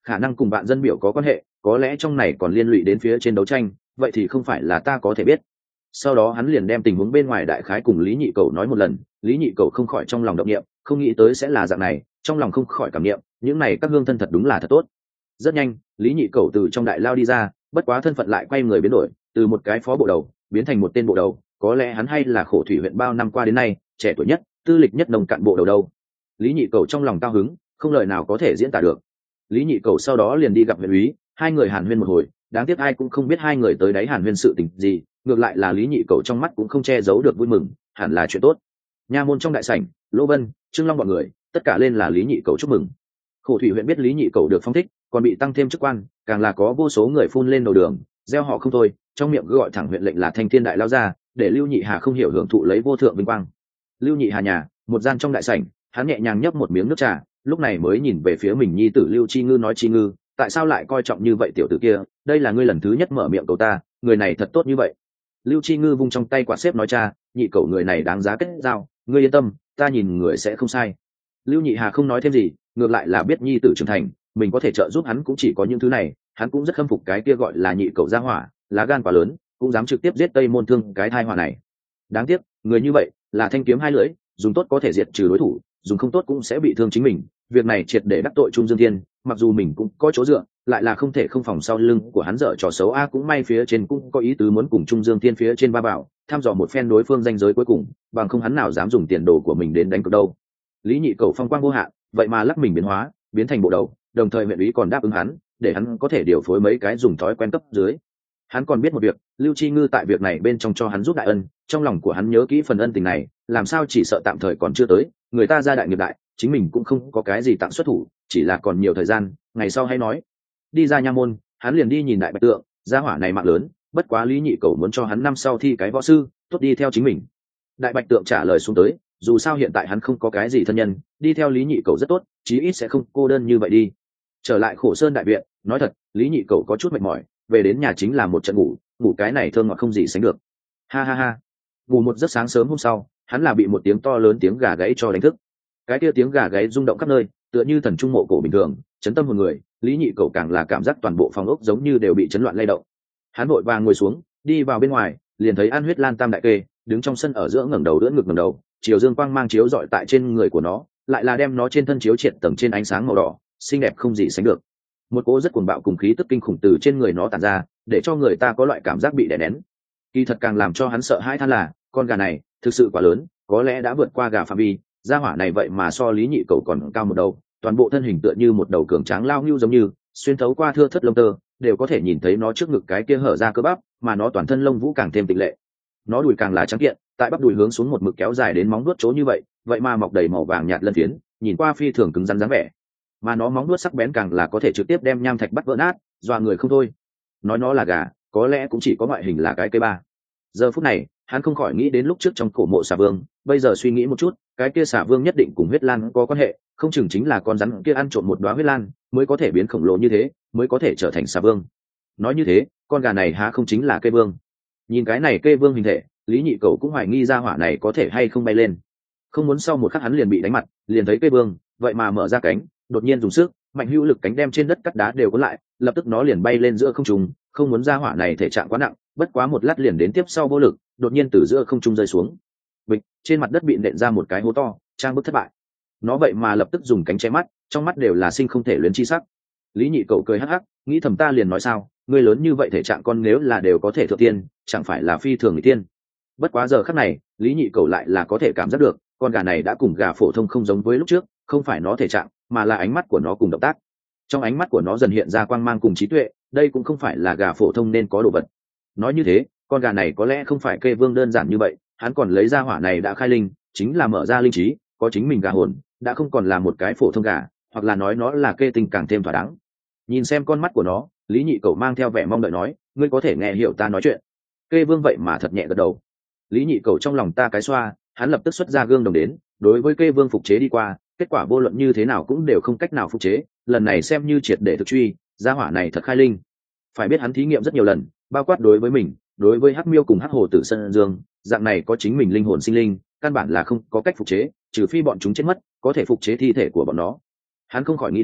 khả năng cùng bạn dân biểu có quan hệ, có lẽ trong này còn liên lụy đến phía trên đấu tranh, vậy thì không phải là ta có thể biết. Sau đó hắn liền đem tình huống bên ngoài đại khái cùng Lý Nhị Cầu nói một lần. Lý Nhị Cầu không khỏi trong lòng động niệm, không nghĩ tới sẽ là dạng này, trong lòng không khỏi cảm niệm, những này các hương thân thật đúng là thật tốt. Rất nhanh, Lý Nhị Cầu từ trong đại lao đi ra, bất quá thân phận lại quay người biến đổi, từ một cái phó bộ đầu biến thành một tên bộ đầu, có lẽ hắn hay là khổ thủy huyện bao năm qua đến nay trẻ tuổi nhất, tư lịch nhất nông cạn bộ đầu đâu. Lý Nhị Cầu trong lòng cao hứng, không lời nào có thể diễn tả được. Lý Nhị Cầu sau đó liền đi gặp huyện úy, hai người hàn huyên một hồi, đáng tiếc ai cũng không biết hai người tới đấy hàn huyên sự tình gì, ngược lại là Lý Nhị Cầu trong mắt cũng không che giấu được vui mừng, hẳn là chuyện tốt. Nha môn trong đại sảnh, Lỗ Vân, Trương Long bọn người, tất cả lên là Lý Nhị Cầu chúc mừng. Khổ thủy huyện biết Lý Nhị Cầu được phong thích, còn bị tăng thêm chức quan, càng là có vô số người phun lên đầu đường, gieo họ không thôi, trong miệng gọi thẳng huyện lệnh là Thanh Thiên đại lao ra, để Lưu Nhị Hà không hiểu hưởng thụ lấy vô thượng vinh quang. Lưu Nhị Hà nhà, một gian trong đại sảnh, hắn nhẹ nhàng nhấp một miếng nước trà, lúc này mới nhìn về phía mình nhi tử Lưu Chi Ngư nói: Chi Ngư, tại sao lại coi trọng như vậy tiểu tử kia, đây là ngươi lần thứ nhất mở miệng cầu ta, người này thật tốt như vậy. Lưu Chi Ngư vung trong tay quạt xếp nói: Cha, nhị cậu người này đáng giá kết giao, ngươi yên tâm, ta nhìn người sẽ không sai. Lưu Nhị Hà không nói thêm gì, ngược lại là biết nhi tử trưởng thành, mình có thể trợ giúp hắn cũng chỉ có những thứ này. Hắn cũng rất khâm phục cái kia gọi là nhị cậu gia hỏa, lá gan quá lớn, cũng dám trực tiếp giết Tây Môn Thương cái thai họa này. Đáng tiếc, người như vậy là thanh kiếm hai lưỡi, dùng tốt có thể diệt trừ đối thủ, dùng không tốt cũng sẽ bị thương chính mình. Việc này triệt để đắc tội Trung Dương Thiên, mặc dù mình cũng có chỗ dựa, lại là không thể không phòng sau lưng của hắn dở trò xấu. Cũng may phía trên cũng có ý tứ muốn cùng Trung Dương Thiên phía trên ba bảo thăm dò một phen đối phương danh giới cuối cùng, bằng không hắn nào dám dùng tiền đồ của mình đến đánh cược đâu. Lý Nhị Cầu phong quang vô hạn, vậy mà lắc mình biến hóa, biến thành bộ đầu, đồng thời huyện úy còn đáp ứng hắn, để hắn có thể điều phối mấy cái dùng thói quen cấp dưới. Hắn còn biết một việc, Lưu Chi Ngư tại việc này bên trong cho hắn giúp đại ân, trong lòng của hắn nhớ kỹ phần ân tình này, làm sao chỉ sợ tạm thời còn chưa tới, người ta ra đại nghiệp đại, chính mình cũng không có cái gì tặng xuất thủ, chỉ là còn nhiều thời gian, ngày sau hay nói. Đi ra nha môn, hắn liền đi nhìn Đại Bạch Tượng, gia hỏa này mạng lớn, bất quá Lý Nhị Cầu muốn cho hắn năm sau thi cái võ sư, tốt đi theo chính mình. Đại Bạch Tượng trả lời xuống tới, dù sao hiện tại hắn không có cái gì thân nhân, đi theo Lý Nhị Cầu rất tốt, chí ít sẽ không cô đơn như vậy đi. Trở lại Khổ Sơn đại viện, nói thật, Lý Nhị Cầu có chút mệt mỏi, về đến nhà chính là một trận ngủ, ngủ cái này thơm ngọt không gì sánh được. Ha ha ha. Ngủ một giấc sáng sớm hôm sau, hắn là bị một tiếng to lớn tiếng gà gáy cho đánh thức. Cái kia tiếng gà gáy rung động khắp nơi, tựa như thần trung mộ cổ bình thường, chấn tâm hồn người. Lý Nhị Cầu càng là cảm giác toàn bộ phòng ốc giống như đều bị chấn loạn lay động. Hắn vội vàng ngồi xuống, đi vào bên ngoài, liền thấy An Huyết Lan Tam đại kê đứng trong sân ở giữa, ngẩng đầu đỡ ngực ngẩng đầu, chiều dương quang mang chiếu rọi tại trên người của nó, lại là đem nó trên thân chiếu triệt tầng trên ánh sáng màu đỏ, xinh đẹp không gì sánh được. Một cỗ rất cuồng bạo cùng khí tức kinh khủng từ trên người nó tản ra, để cho người ta có loại cảm giác bị đè nén. Kỳ thật càng làm cho hắn sợ hãi than là, con gà này thực sự quá lớn, có lẽ đã vượt qua gà phạm vi, gia hỏa này vậy mà so Lý Nhị Cầu còn cao một đầu, toàn bộ thân hình tựa như một đầu cường tráng lao ngưu giống như, xuyên thấu qua thưa thớt lông tơ, đều có thể nhìn thấy nó trước ngực cái kia hở ra cơ bắp, mà nó toàn thân lông vũ càng thêm tịnh lệ. Nó đùi càng là trắng kiện, tại bắp đùi hướng xuống một mực kéo dài đến móng vuốt chỗ như vậy, vậy mà mọc đầy màu vàng nhạt lân phiến, nhìn qua phi thường cứng rắn dáng vẻ. Mà nó móng vuốt sắc bén càng là có thể trực tiếp đem nham thạch bắt vỡ nát, dọa người không thôi. Nói nó là gà, có lẽ cũng chỉ có ngoại hình là cái cây ba. Giờ phút này, hắn không khỏi nghĩ đến lúc trước trong cổ mộ xà vương, bây giờ suy nghĩ một chút, cái kia xà vương nhất định cùng huyết lan có quan hệ, không chừng chính là con rắn kia ăn trộm một đóa huyết lan, mới có thể biến khổng lồ như thế, mới có thể trở thành xà vương. Nói như thế, con gà này há không chính là cây vương? Nhìn cái này cây vương hình thể, Lý Nhị Cầu cũng hoài nghi ra hỏa này có thể hay không bay lên. Không muốn sau một khắc hắn liền bị đánh mặt, liền thấy cây vương, vậy mà mở ra cánh, đột nhiên dùng sức, mạnh hữu lực cánh đem trên đất cắt đá đều cuốn lại, lập tức nó liền bay lên giữa không trung, không muốn ra hỏa này thể trạng quá nặng, bất quá một lát liền đến tiếp sau vô lực, đột nhiên từ giữa không trung rơi xuống. Bịch, trên mặt đất bị nện ra một cái hố to, trang bức thất bại. Nó vậy mà lập tức dùng cánh che mắt, trong mắt đều là sinh không thể luyến chi sắc. Lý Nhị Cầu cười hắc hắc, nghĩ thầm ta liền nói sao, ngươi lớn như vậy thể trạng con nếu là đều có thể thượng tiên, chẳng phải là phi thường người tiên. Bất quá giờ khắc này, Lý Nhị Cầu lại là có thể cảm giác được, con gà này đã cùng gà phổ thông không giống với lúc trước, không phải nó thể trạng, mà là ánh mắt của nó cùng động tác. Trong ánh mắt của nó dần hiện ra quang mang cùng trí tuệ, đây cũng không phải là gà phổ thông nên có đồ vật. Nói như thế, con gà này có lẽ không phải kê vương đơn giản như vậy, hắn còn lấy ra hỏa này đã khai linh, chính là mở ra linh trí, có chính mình gà hồn, đã không còn là một cái phổ thông gà, hoặc là nói nó là kê tinh càng thêm thỏa đáng. Nhìn xem con mắt của nó, Lý Nhị Cầu mang theo vẻ mong đợi nói, ngươi có thể nghe hiểu ta nói chuyện. Kê vương vậy mà thật nhẹ gật đầu. Lý Nhị Cầu trong lòng ta cái xoa, hắn lập tức xuất ra gương đồng đến, đối với kê vương phục chế đi qua, kết quả vô luận như thế nào cũng đều không cách nào phục chế, lần này xem như triệt để thực truy, gia hỏa này thật khai linh. Phải biết hắn thí nghiệm rất nhiều lần, bao quát đối với mình, đối với hắc miêu cùng hắc hồ tử sơn dương, dạng này có chính mình linh hồn sinh linh, căn bản là không có cách phục chế, trừ phi bọn chúng chết mất, có thể phục chế thi thể của bọn nó. Hắn không khỏi nghĩ đến,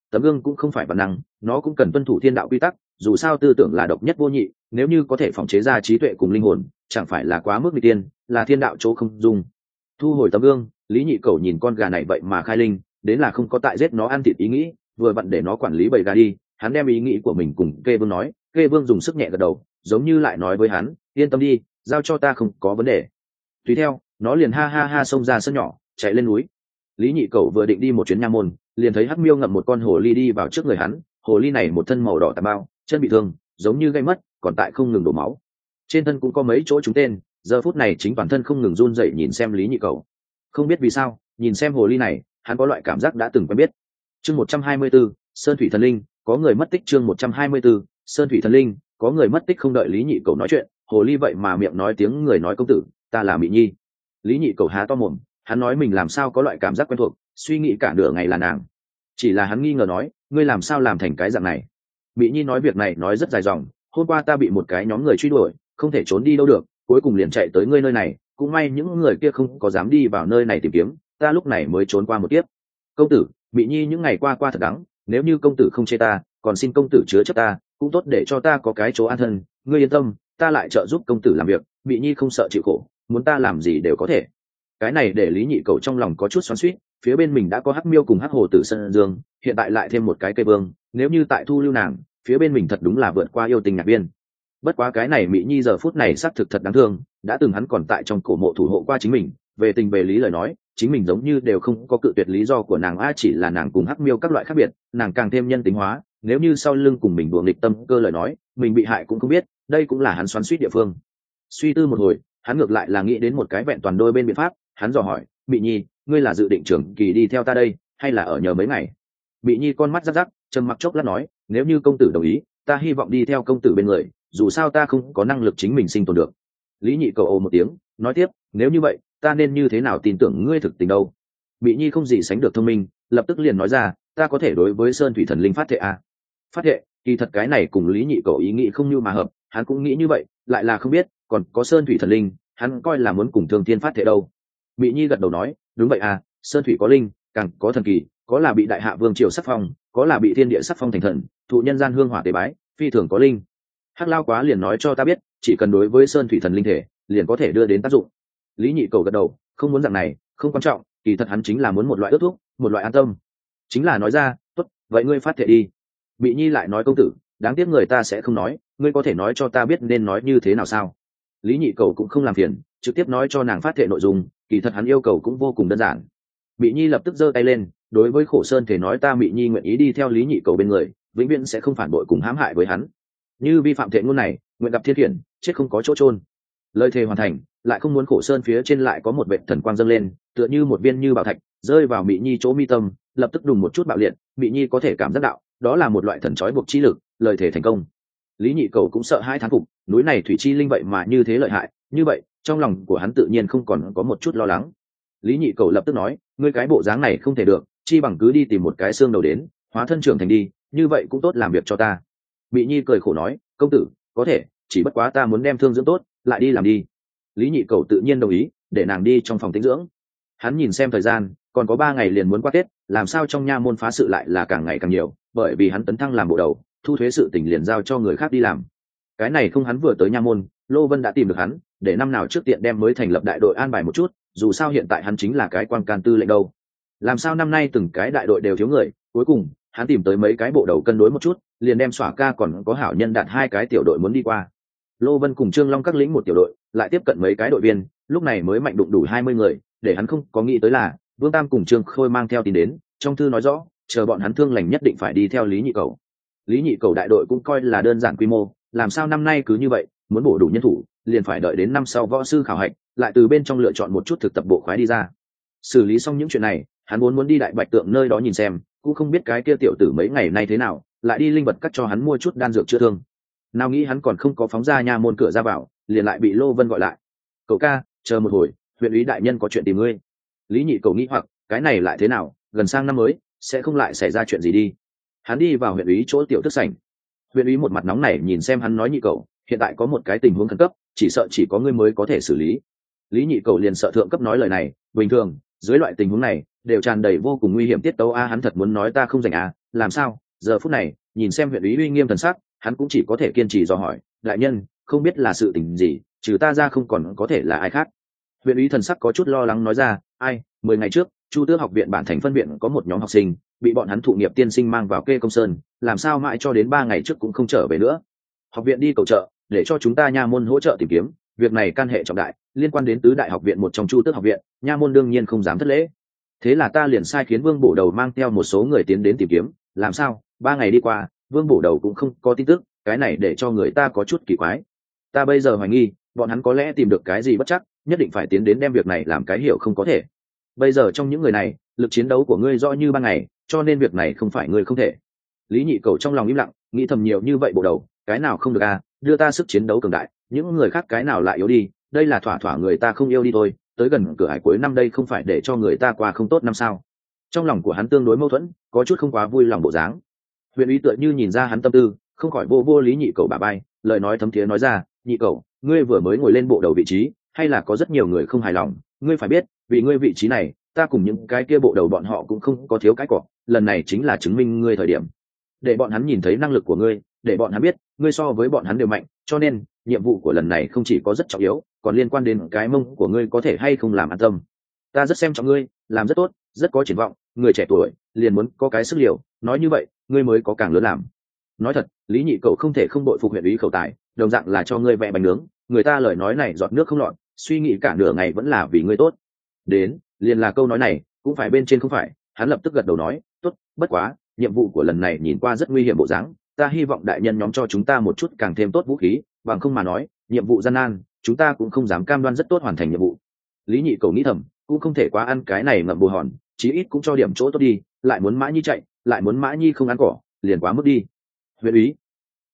tấm gương cũng không phải bản năng, nó cũng cần tuân thủ thiên đạo quy tắc, dù sao tư tưởng là độc nhất vô nhị, nếu như có thể phòng chế ra trí tuệ cùng linh hồn, chẳng phải là quá mức nghịch tiên, là thiên đạo chỗ không dung. Thu hồi tấm gương, Lý Nhị Cẩu nhìn con gà này vậy mà khai linh, đến là không có tại giết nó ăn thịt ý nghĩ, vừa vặn để nó quản lý bầy gà đi. Hắn đem ý nghĩ của mình cùng Kê Vương nói, Kê Vương dùng sức nhẹ gật đầu, giống như lại nói với hắn, yên tâm đi, giao cho ta không có vấn đề. Tùy theo, nó liền ha ha ha xông ra sân nhỏ, chạy lên núi. Lý Nhị Cẩu vừa định đi một chuyến nha môn, liền thấy Hắc Miêu ngậm một con hồ ly đi vào trước người hắn. Hồ ly này một thân màu đỏ tà bao, chân bị thương, giống như gây mất, còn tại không ngừng đổ máu. Trên thân cũng có mấy chỗ trúng tên, giờ phút này chính bản thân không ngừng run rẩy nhìn xem Lý Nhị Cẩu. Không biết vì sao, nhìn xem hồ ly này, hắn có loại cảm giác đã từng quen biết. Chương 124, Sơn Thủy Thần Linh, có người mất tích. Chương 124, Sơn Thủy Thần Linh, có người mất tích. Không đợi Lý Nhị Cẩu nói chuyện, hồ ly vậy mà miệng nói tiếng người nói, công tử, ta là Mị Nhi. Lý Nhị Cẩu há to mồm, hắn nói mình làm sao có loại cảm giác quen thuộc, suy nghĩ cả nửa ngày là nàng. Chỉ là hắn nghi ngờ nói, ngươi làm sao làm thành cái dạng này? Mị Nhi nói việc này nói rất dài dòng, hôm qua ta bị một cái nhóm người truy đuổi, không thể trốn đi đâu được, cuối cùng liền chạy tới ngươi nơi này, cũng may những người kia không có dám đi vào nơi này tìm kiếm, ta lúc này mới trốn qua một kiếp. Công tử, Mị Nhi những ngày qua thật đắng, nếu như công tử không chê ta, còn xin công tử chứa chấp ta, cũng tốt để cho ta có cái chỗ an thân, ngươi yên tâm, ta lại trợ giúp công tử làm việc, Mị Nhi không sợ chịu khổ, muốn ta làm gì đều có thể. Cái này để Lý Nhị Cẩu trong lòng có chút xoắn xuýt, phía bên mình đã có Hắc Miêu cùng Hắc Hồ Tử Sơn Dương, hiện tại lại thêm một cái Cây Vương, nếu như tại thu lưu nàng, phía bên mình thật đúng là vượt qua yêu tình nhạc viên. Bất quá cái này Mị Nhi giờ phút này xác thực thật đáng thương, đã từng hắn còn tại trong cổ mộ thủ hộ qua chính mình, về tình về lý lời nói, chính mình giống như đều không có cự tuyệt lý do của nàng, chỉ là nàng cùng Hắc Miêu các loại khác biệt, nàng càng thêm nhân tính hóa, nếu như sau lưng cùng mình đùa nghịch tâm cơ lời nói, mình bị hại cũng không biết, đây cũng là hắn xoắn xuýt địa phương. Suy tư một hồi, hắn ngược lại là nghĩ đến một cái vẹn toàn đôi bên biện pháp, hắn dò hỏi, Mị Nhi, ngươi là dự định trưởng kỳ đi theo ta đây, hay là ở nhờ mấy ngày? Mị Nhi con mắt rắc rắc, trầm mặc chốc lát nói, nếu như công tử đồng ý, ta hy vọng đi theo công tử bên người, dù sao ta không có năng lực chính mình sinh tồn được. Lý Nhị Cẩu ồ một tiếng, nói tiếp, nếu như vậy, ta nên như thế nào tin tưởng ngươi thực tình đâu? Mị Nhi không gì sánh được thông minh, lập tức liền nói ra, ta có thể đối với Sơn Thủy Thần Linh phát thệ à? Phát thệ? Kỳ thật cái này cùng Lý Nhị Cẩu ý nghĩ không như mà hợp, hắn cũng nghĩ như vậy, lại là không biết, còn có Sơn Thủy Thần Linh, hắn coi là muốn cùng Thương Thiên phát thệ đâu. Mị Nhi gật đầu nói, đúng vậy à, Sơn Thủy có linh, càng có thần kỳ, có là bị Đại Hạ Vương triều sắc phong, có là bị thiên địa sắc phong thành thần, thụ nhân gian hương hỏa tế bái, phi thường có linh. Hắc Lao Quá liền nói cho ta biết, chỉ cần đối với Sơn Thủy Thần Linh thể, liền có thể đưa đến tác dụng. Lý Nhị Cẩu gật đầu, không muốn dạng này, không quan trọng, kỳ thật hắn chính là muốn một loại ước thuốc, một loại an tâm. Chính là nói ra, tốt, vậy ngươi phát thệ đi. Mị Nhi lại nói, công tử, đáng tiếc người ta sẽ không nói, ngươi có thể nói cho ta biết nên nói như thế nào sao? Lý Nhị Cẩu cũng không làm phiền, trực tiếp nói cho nàng phát thệ nội dung, kỳ thật hắn yêu cầu cũng vô cùng đơn giản. Mị Nhi lập tức giơ tay lên, đối với Khổ Sơn thể nói, ta Mị Nhi nguyện ý đi theo Lý Nhị Cẩu bên người, vĩnh viễn sẽ không phản bội cùng hãm hại với hắn. Như vi phạm thệ ngôn này, nguyện gặp thiên khiển, chết không có chỗ chôn. Lời thề hoàn thành, lại không muốn Khổ Sơn phía trên lại có một vệt thần quang dâng lên, tựa như một viên như bảo thạch, rơi vào Mị Nhi chỗ mi tâm, lập tức đùng một chút bạo liệt, Mị Nhi có thể cảm giác đạo, đó là một loại thần trói buộc chi lực, lời thề thành công. Lý Nhị Cẩu cũng sợ hai thán phục, núi này thủy chi linh vậy mà như thế lợi hại, như vậy, trong lòng của hắn tự nhiên không còn có một chút lo lắng. Lý Nhị Cẩu lập tức nói, ngươi cái bộ dáng này không thể được, chi bằng cứ đi tìm một cái xương đầu đến, hóa thân trưởng thành đi, như vậy cũng tốt làm việc cho ta. Mị Nhi cười khổ nói, công tử, có thể, chỉ bất quá ta muốn đem thương dưỡng tốt, lại đi làm đi. Lý Nhị Cẩu tự nhiên đồng ý, để nàng đi trong phòng tĩnh dưỡng. Hắn nhìn xem thời gian, còn có 3 ngày liền muốn qua Tết, làm sao trong nha môn phá sự lại là càng ngày càng nhiều, bởi vì hắn tấn thăng làm bộ đầu, thu thuế sự tình liền giao cho người khác đi làm. Cái này không hắn vừa tới nha môn, Lô Vân đã tìm được hắn, để năm nào trước tiện đem mới thành lập đại đội an bài một chút, dù sao hiện tại hắn chính là cái quan can tư lệnh đâu. Làm sao năm nay từng cái đại đội đều thiếu người, cuối cùng hắn tìm tới mấy cái bộ đầu cân đối một chút, liền đem Xỏa Ca còn có Hảo Nhân Đạt 2 cái tiểu đội muốn đi qua. Lô Vân cùng Trương Long các lĩnh một tiểu đội, lại tiếp cận mấy cái đội viên, lúc này mới mạnh đụng đủ 20 người, để hắn không có nghĩ tới là Vương Tam cùng Trương Khôi mang theo tin đến, trong thư nói rõ, chờ bọn hắn thương lành nhất định phải đi theo Lý Nhị Cẩu. Lý Nhị Cẩu đại đội cũng coi là đơn giản quy mô, làm sao năm nay cứ như vậy, muốn bổ đủ nhân thủ, liền phải đợi đến năm sau võ sư khảo hạch, lại từ bên trong lựa chọn một chút thực tập bộ khoái đi ra. Xử lý xong những chuyện này, hắn muốn đi Đại Bạch Tượng nơi đó nhìn xem, cũng không biết cái kia tiểu tử mấy ngày nay thế nào, lại đi linh vật cắt cho hắn mua chút đan dược chữa thương. Nào nghĩ hắn còn không có phóng ra nha môn cửa ra vào, liền lại bị Lô Vân gọi lại. Cậu ca, chờ một hồi, huyện úy đại nhân có chuyện tìm ngươi. Lý Nhị Cẩu nghĩ hoặc, cái này lại thế nào, gần sang năm mới, sẽ không lại xảy ra chuyện gì đi. Hắn đi vào huyện úy chỗ tiểu thức sảnh. Huyện úy một mặt nóng nảy nhìn xem hắn nói, Nhị Cẩu, hiện tại có một cái tình huống khẩn cấp, chỉ sợ chỉ có ngươi mới có thể xử lý. Lý Nhị Cẩu liền sợ thượng cấp nói lời này, bình thường dưới loại tình huống này đều tràn đầy vô cùng nguy hiểm tiết tấu. Hắn thật muốn nói ta không rảnh làm sao giờ phút này nhìn xem huyện úy uy nghiêm thần sắc, hắn cũng chỉ có thể kiên trì dò hỏi, đại nhân không biết là sự tình gì, trừ ta ra không còn có thể là ai khác. Huyện úy thần sắc có chút lo lắng nói ra, ai 10 ngày trước Chu Tước học viện bản thành phân viện có một nhóm học sinh bị bọn hắn thụ nghiệp tiên sinh mang vào Kê Công Sơn, làm sao mãi cho đến 3 ngày trước cũng không trở về nữa. Học viện đi cầu trợ để cho chúng ta nha môn hỗ trợ tìm kiếm, việc này can hệ trọng đại, liên quan đến tứ đại học viện một trong Chu Tước học viện, nha môn đương nhiên không dám thất lễ. Thế là ta liền sai khiến Vương Bổ Đầu mang theo một số người tiến đến tìm kiếm, làm sao 3 ngày đi qua Vương Bổ Đầu cũng không có tin tức, cái này để cho người ta có chút kỳ quái. Ta bây giờ hoài nghi bọn hắn có lẽ tìm được cái gì bất chắc, nhất định phải tiến đến đem việc này làm cái hiểu không có thể. Bây giờ trong những người này lực chiến đấu của ngươi rõ như ban ngày, cho nên việc này không phải ngươi không thể. Lý Nhị Cầu trong lòng im lặng, nghĩ thầm nhiều như vậy bộ đầu cái nào không được à, đưa ta sức chiến đấu cường đại, những người khác cái nào lại yếu đi, đây là thỏa thỏa người ta không yêu đi thôi, tới gần cửa hải cuối năm đây không phải để cho người ta qua không tốt năm sao. Trong lòng của hắn tương đối mâu thuẫn, có chút không quá vui lòng bộ dáng. Huyện úy tựa như nhìn ra hắn tâm tư, không khỏi vô vô Lý Nhị Cầu bả bay, lời nói thấm thiế nói ra, Nhị Cầu, ngươi vừa mới ngồi lên bộ đầu vị trí, hay là có rất nhiều người không hài lòng, ngươi phải biết vì ngươi vị trí này ta cùng những cái kia bộ đầu bọn họ cũng không có thiếu cái cọ, lần này chính là chứng minh ngươi thời điểm, để bọn hắn nhìn thấy năng lực của ngươi, để bọn hắn biết ngươi so với bọn hắn đều mạnh, cho nên nhiệm vụ của lần này không chỉ có rất trọng yếu, còn liên quan đến cái mông của ngươi có thể hay không làm an tâm. Ta rất xem trọng ngươi, làm rất tốt, rất có triển vọng, người trẻ tuổi liền muốn có cái sức liều, nói như vậy ngươi mới có càng lớn làm. Nói thật, Lý Nhị Cầu không thể không đội phục huyện úy khẩu tài, đồng dạng là cho ngươi vẽ bánh nướng, người ta lời nói này giọt nước không lọt, suy nghĩ cả nửa ngày vẫn là vì ngươi tốt. Đến liền là câu nói này cũng phải bên trên không phải. Hắn lập tức gật đầu nói, tốt, bất quá nhiệm vụ của lần này nhìn qua rất nguy hiểm bộ dáng, ta hy vọng đại nhân nhóm cho chúng ta một chút càng thêm tốt vũ khí, bằng không mà nói nhiệm vụ gian nan, chúng ta cũng không dám cam đoan rất tốt hoàn thành nhiệm vụ. Lý Nhị Cầu nghĩ thầm, cũng không thể quá ăn cái này ngậm bù hòn, chí ít cũng cho điểm chỗ tốt đi, lại muốn Mã Nhi chạy, lại muốn Mã Nhi không ăn cỏ, liền quá mức đi. Huyện úy,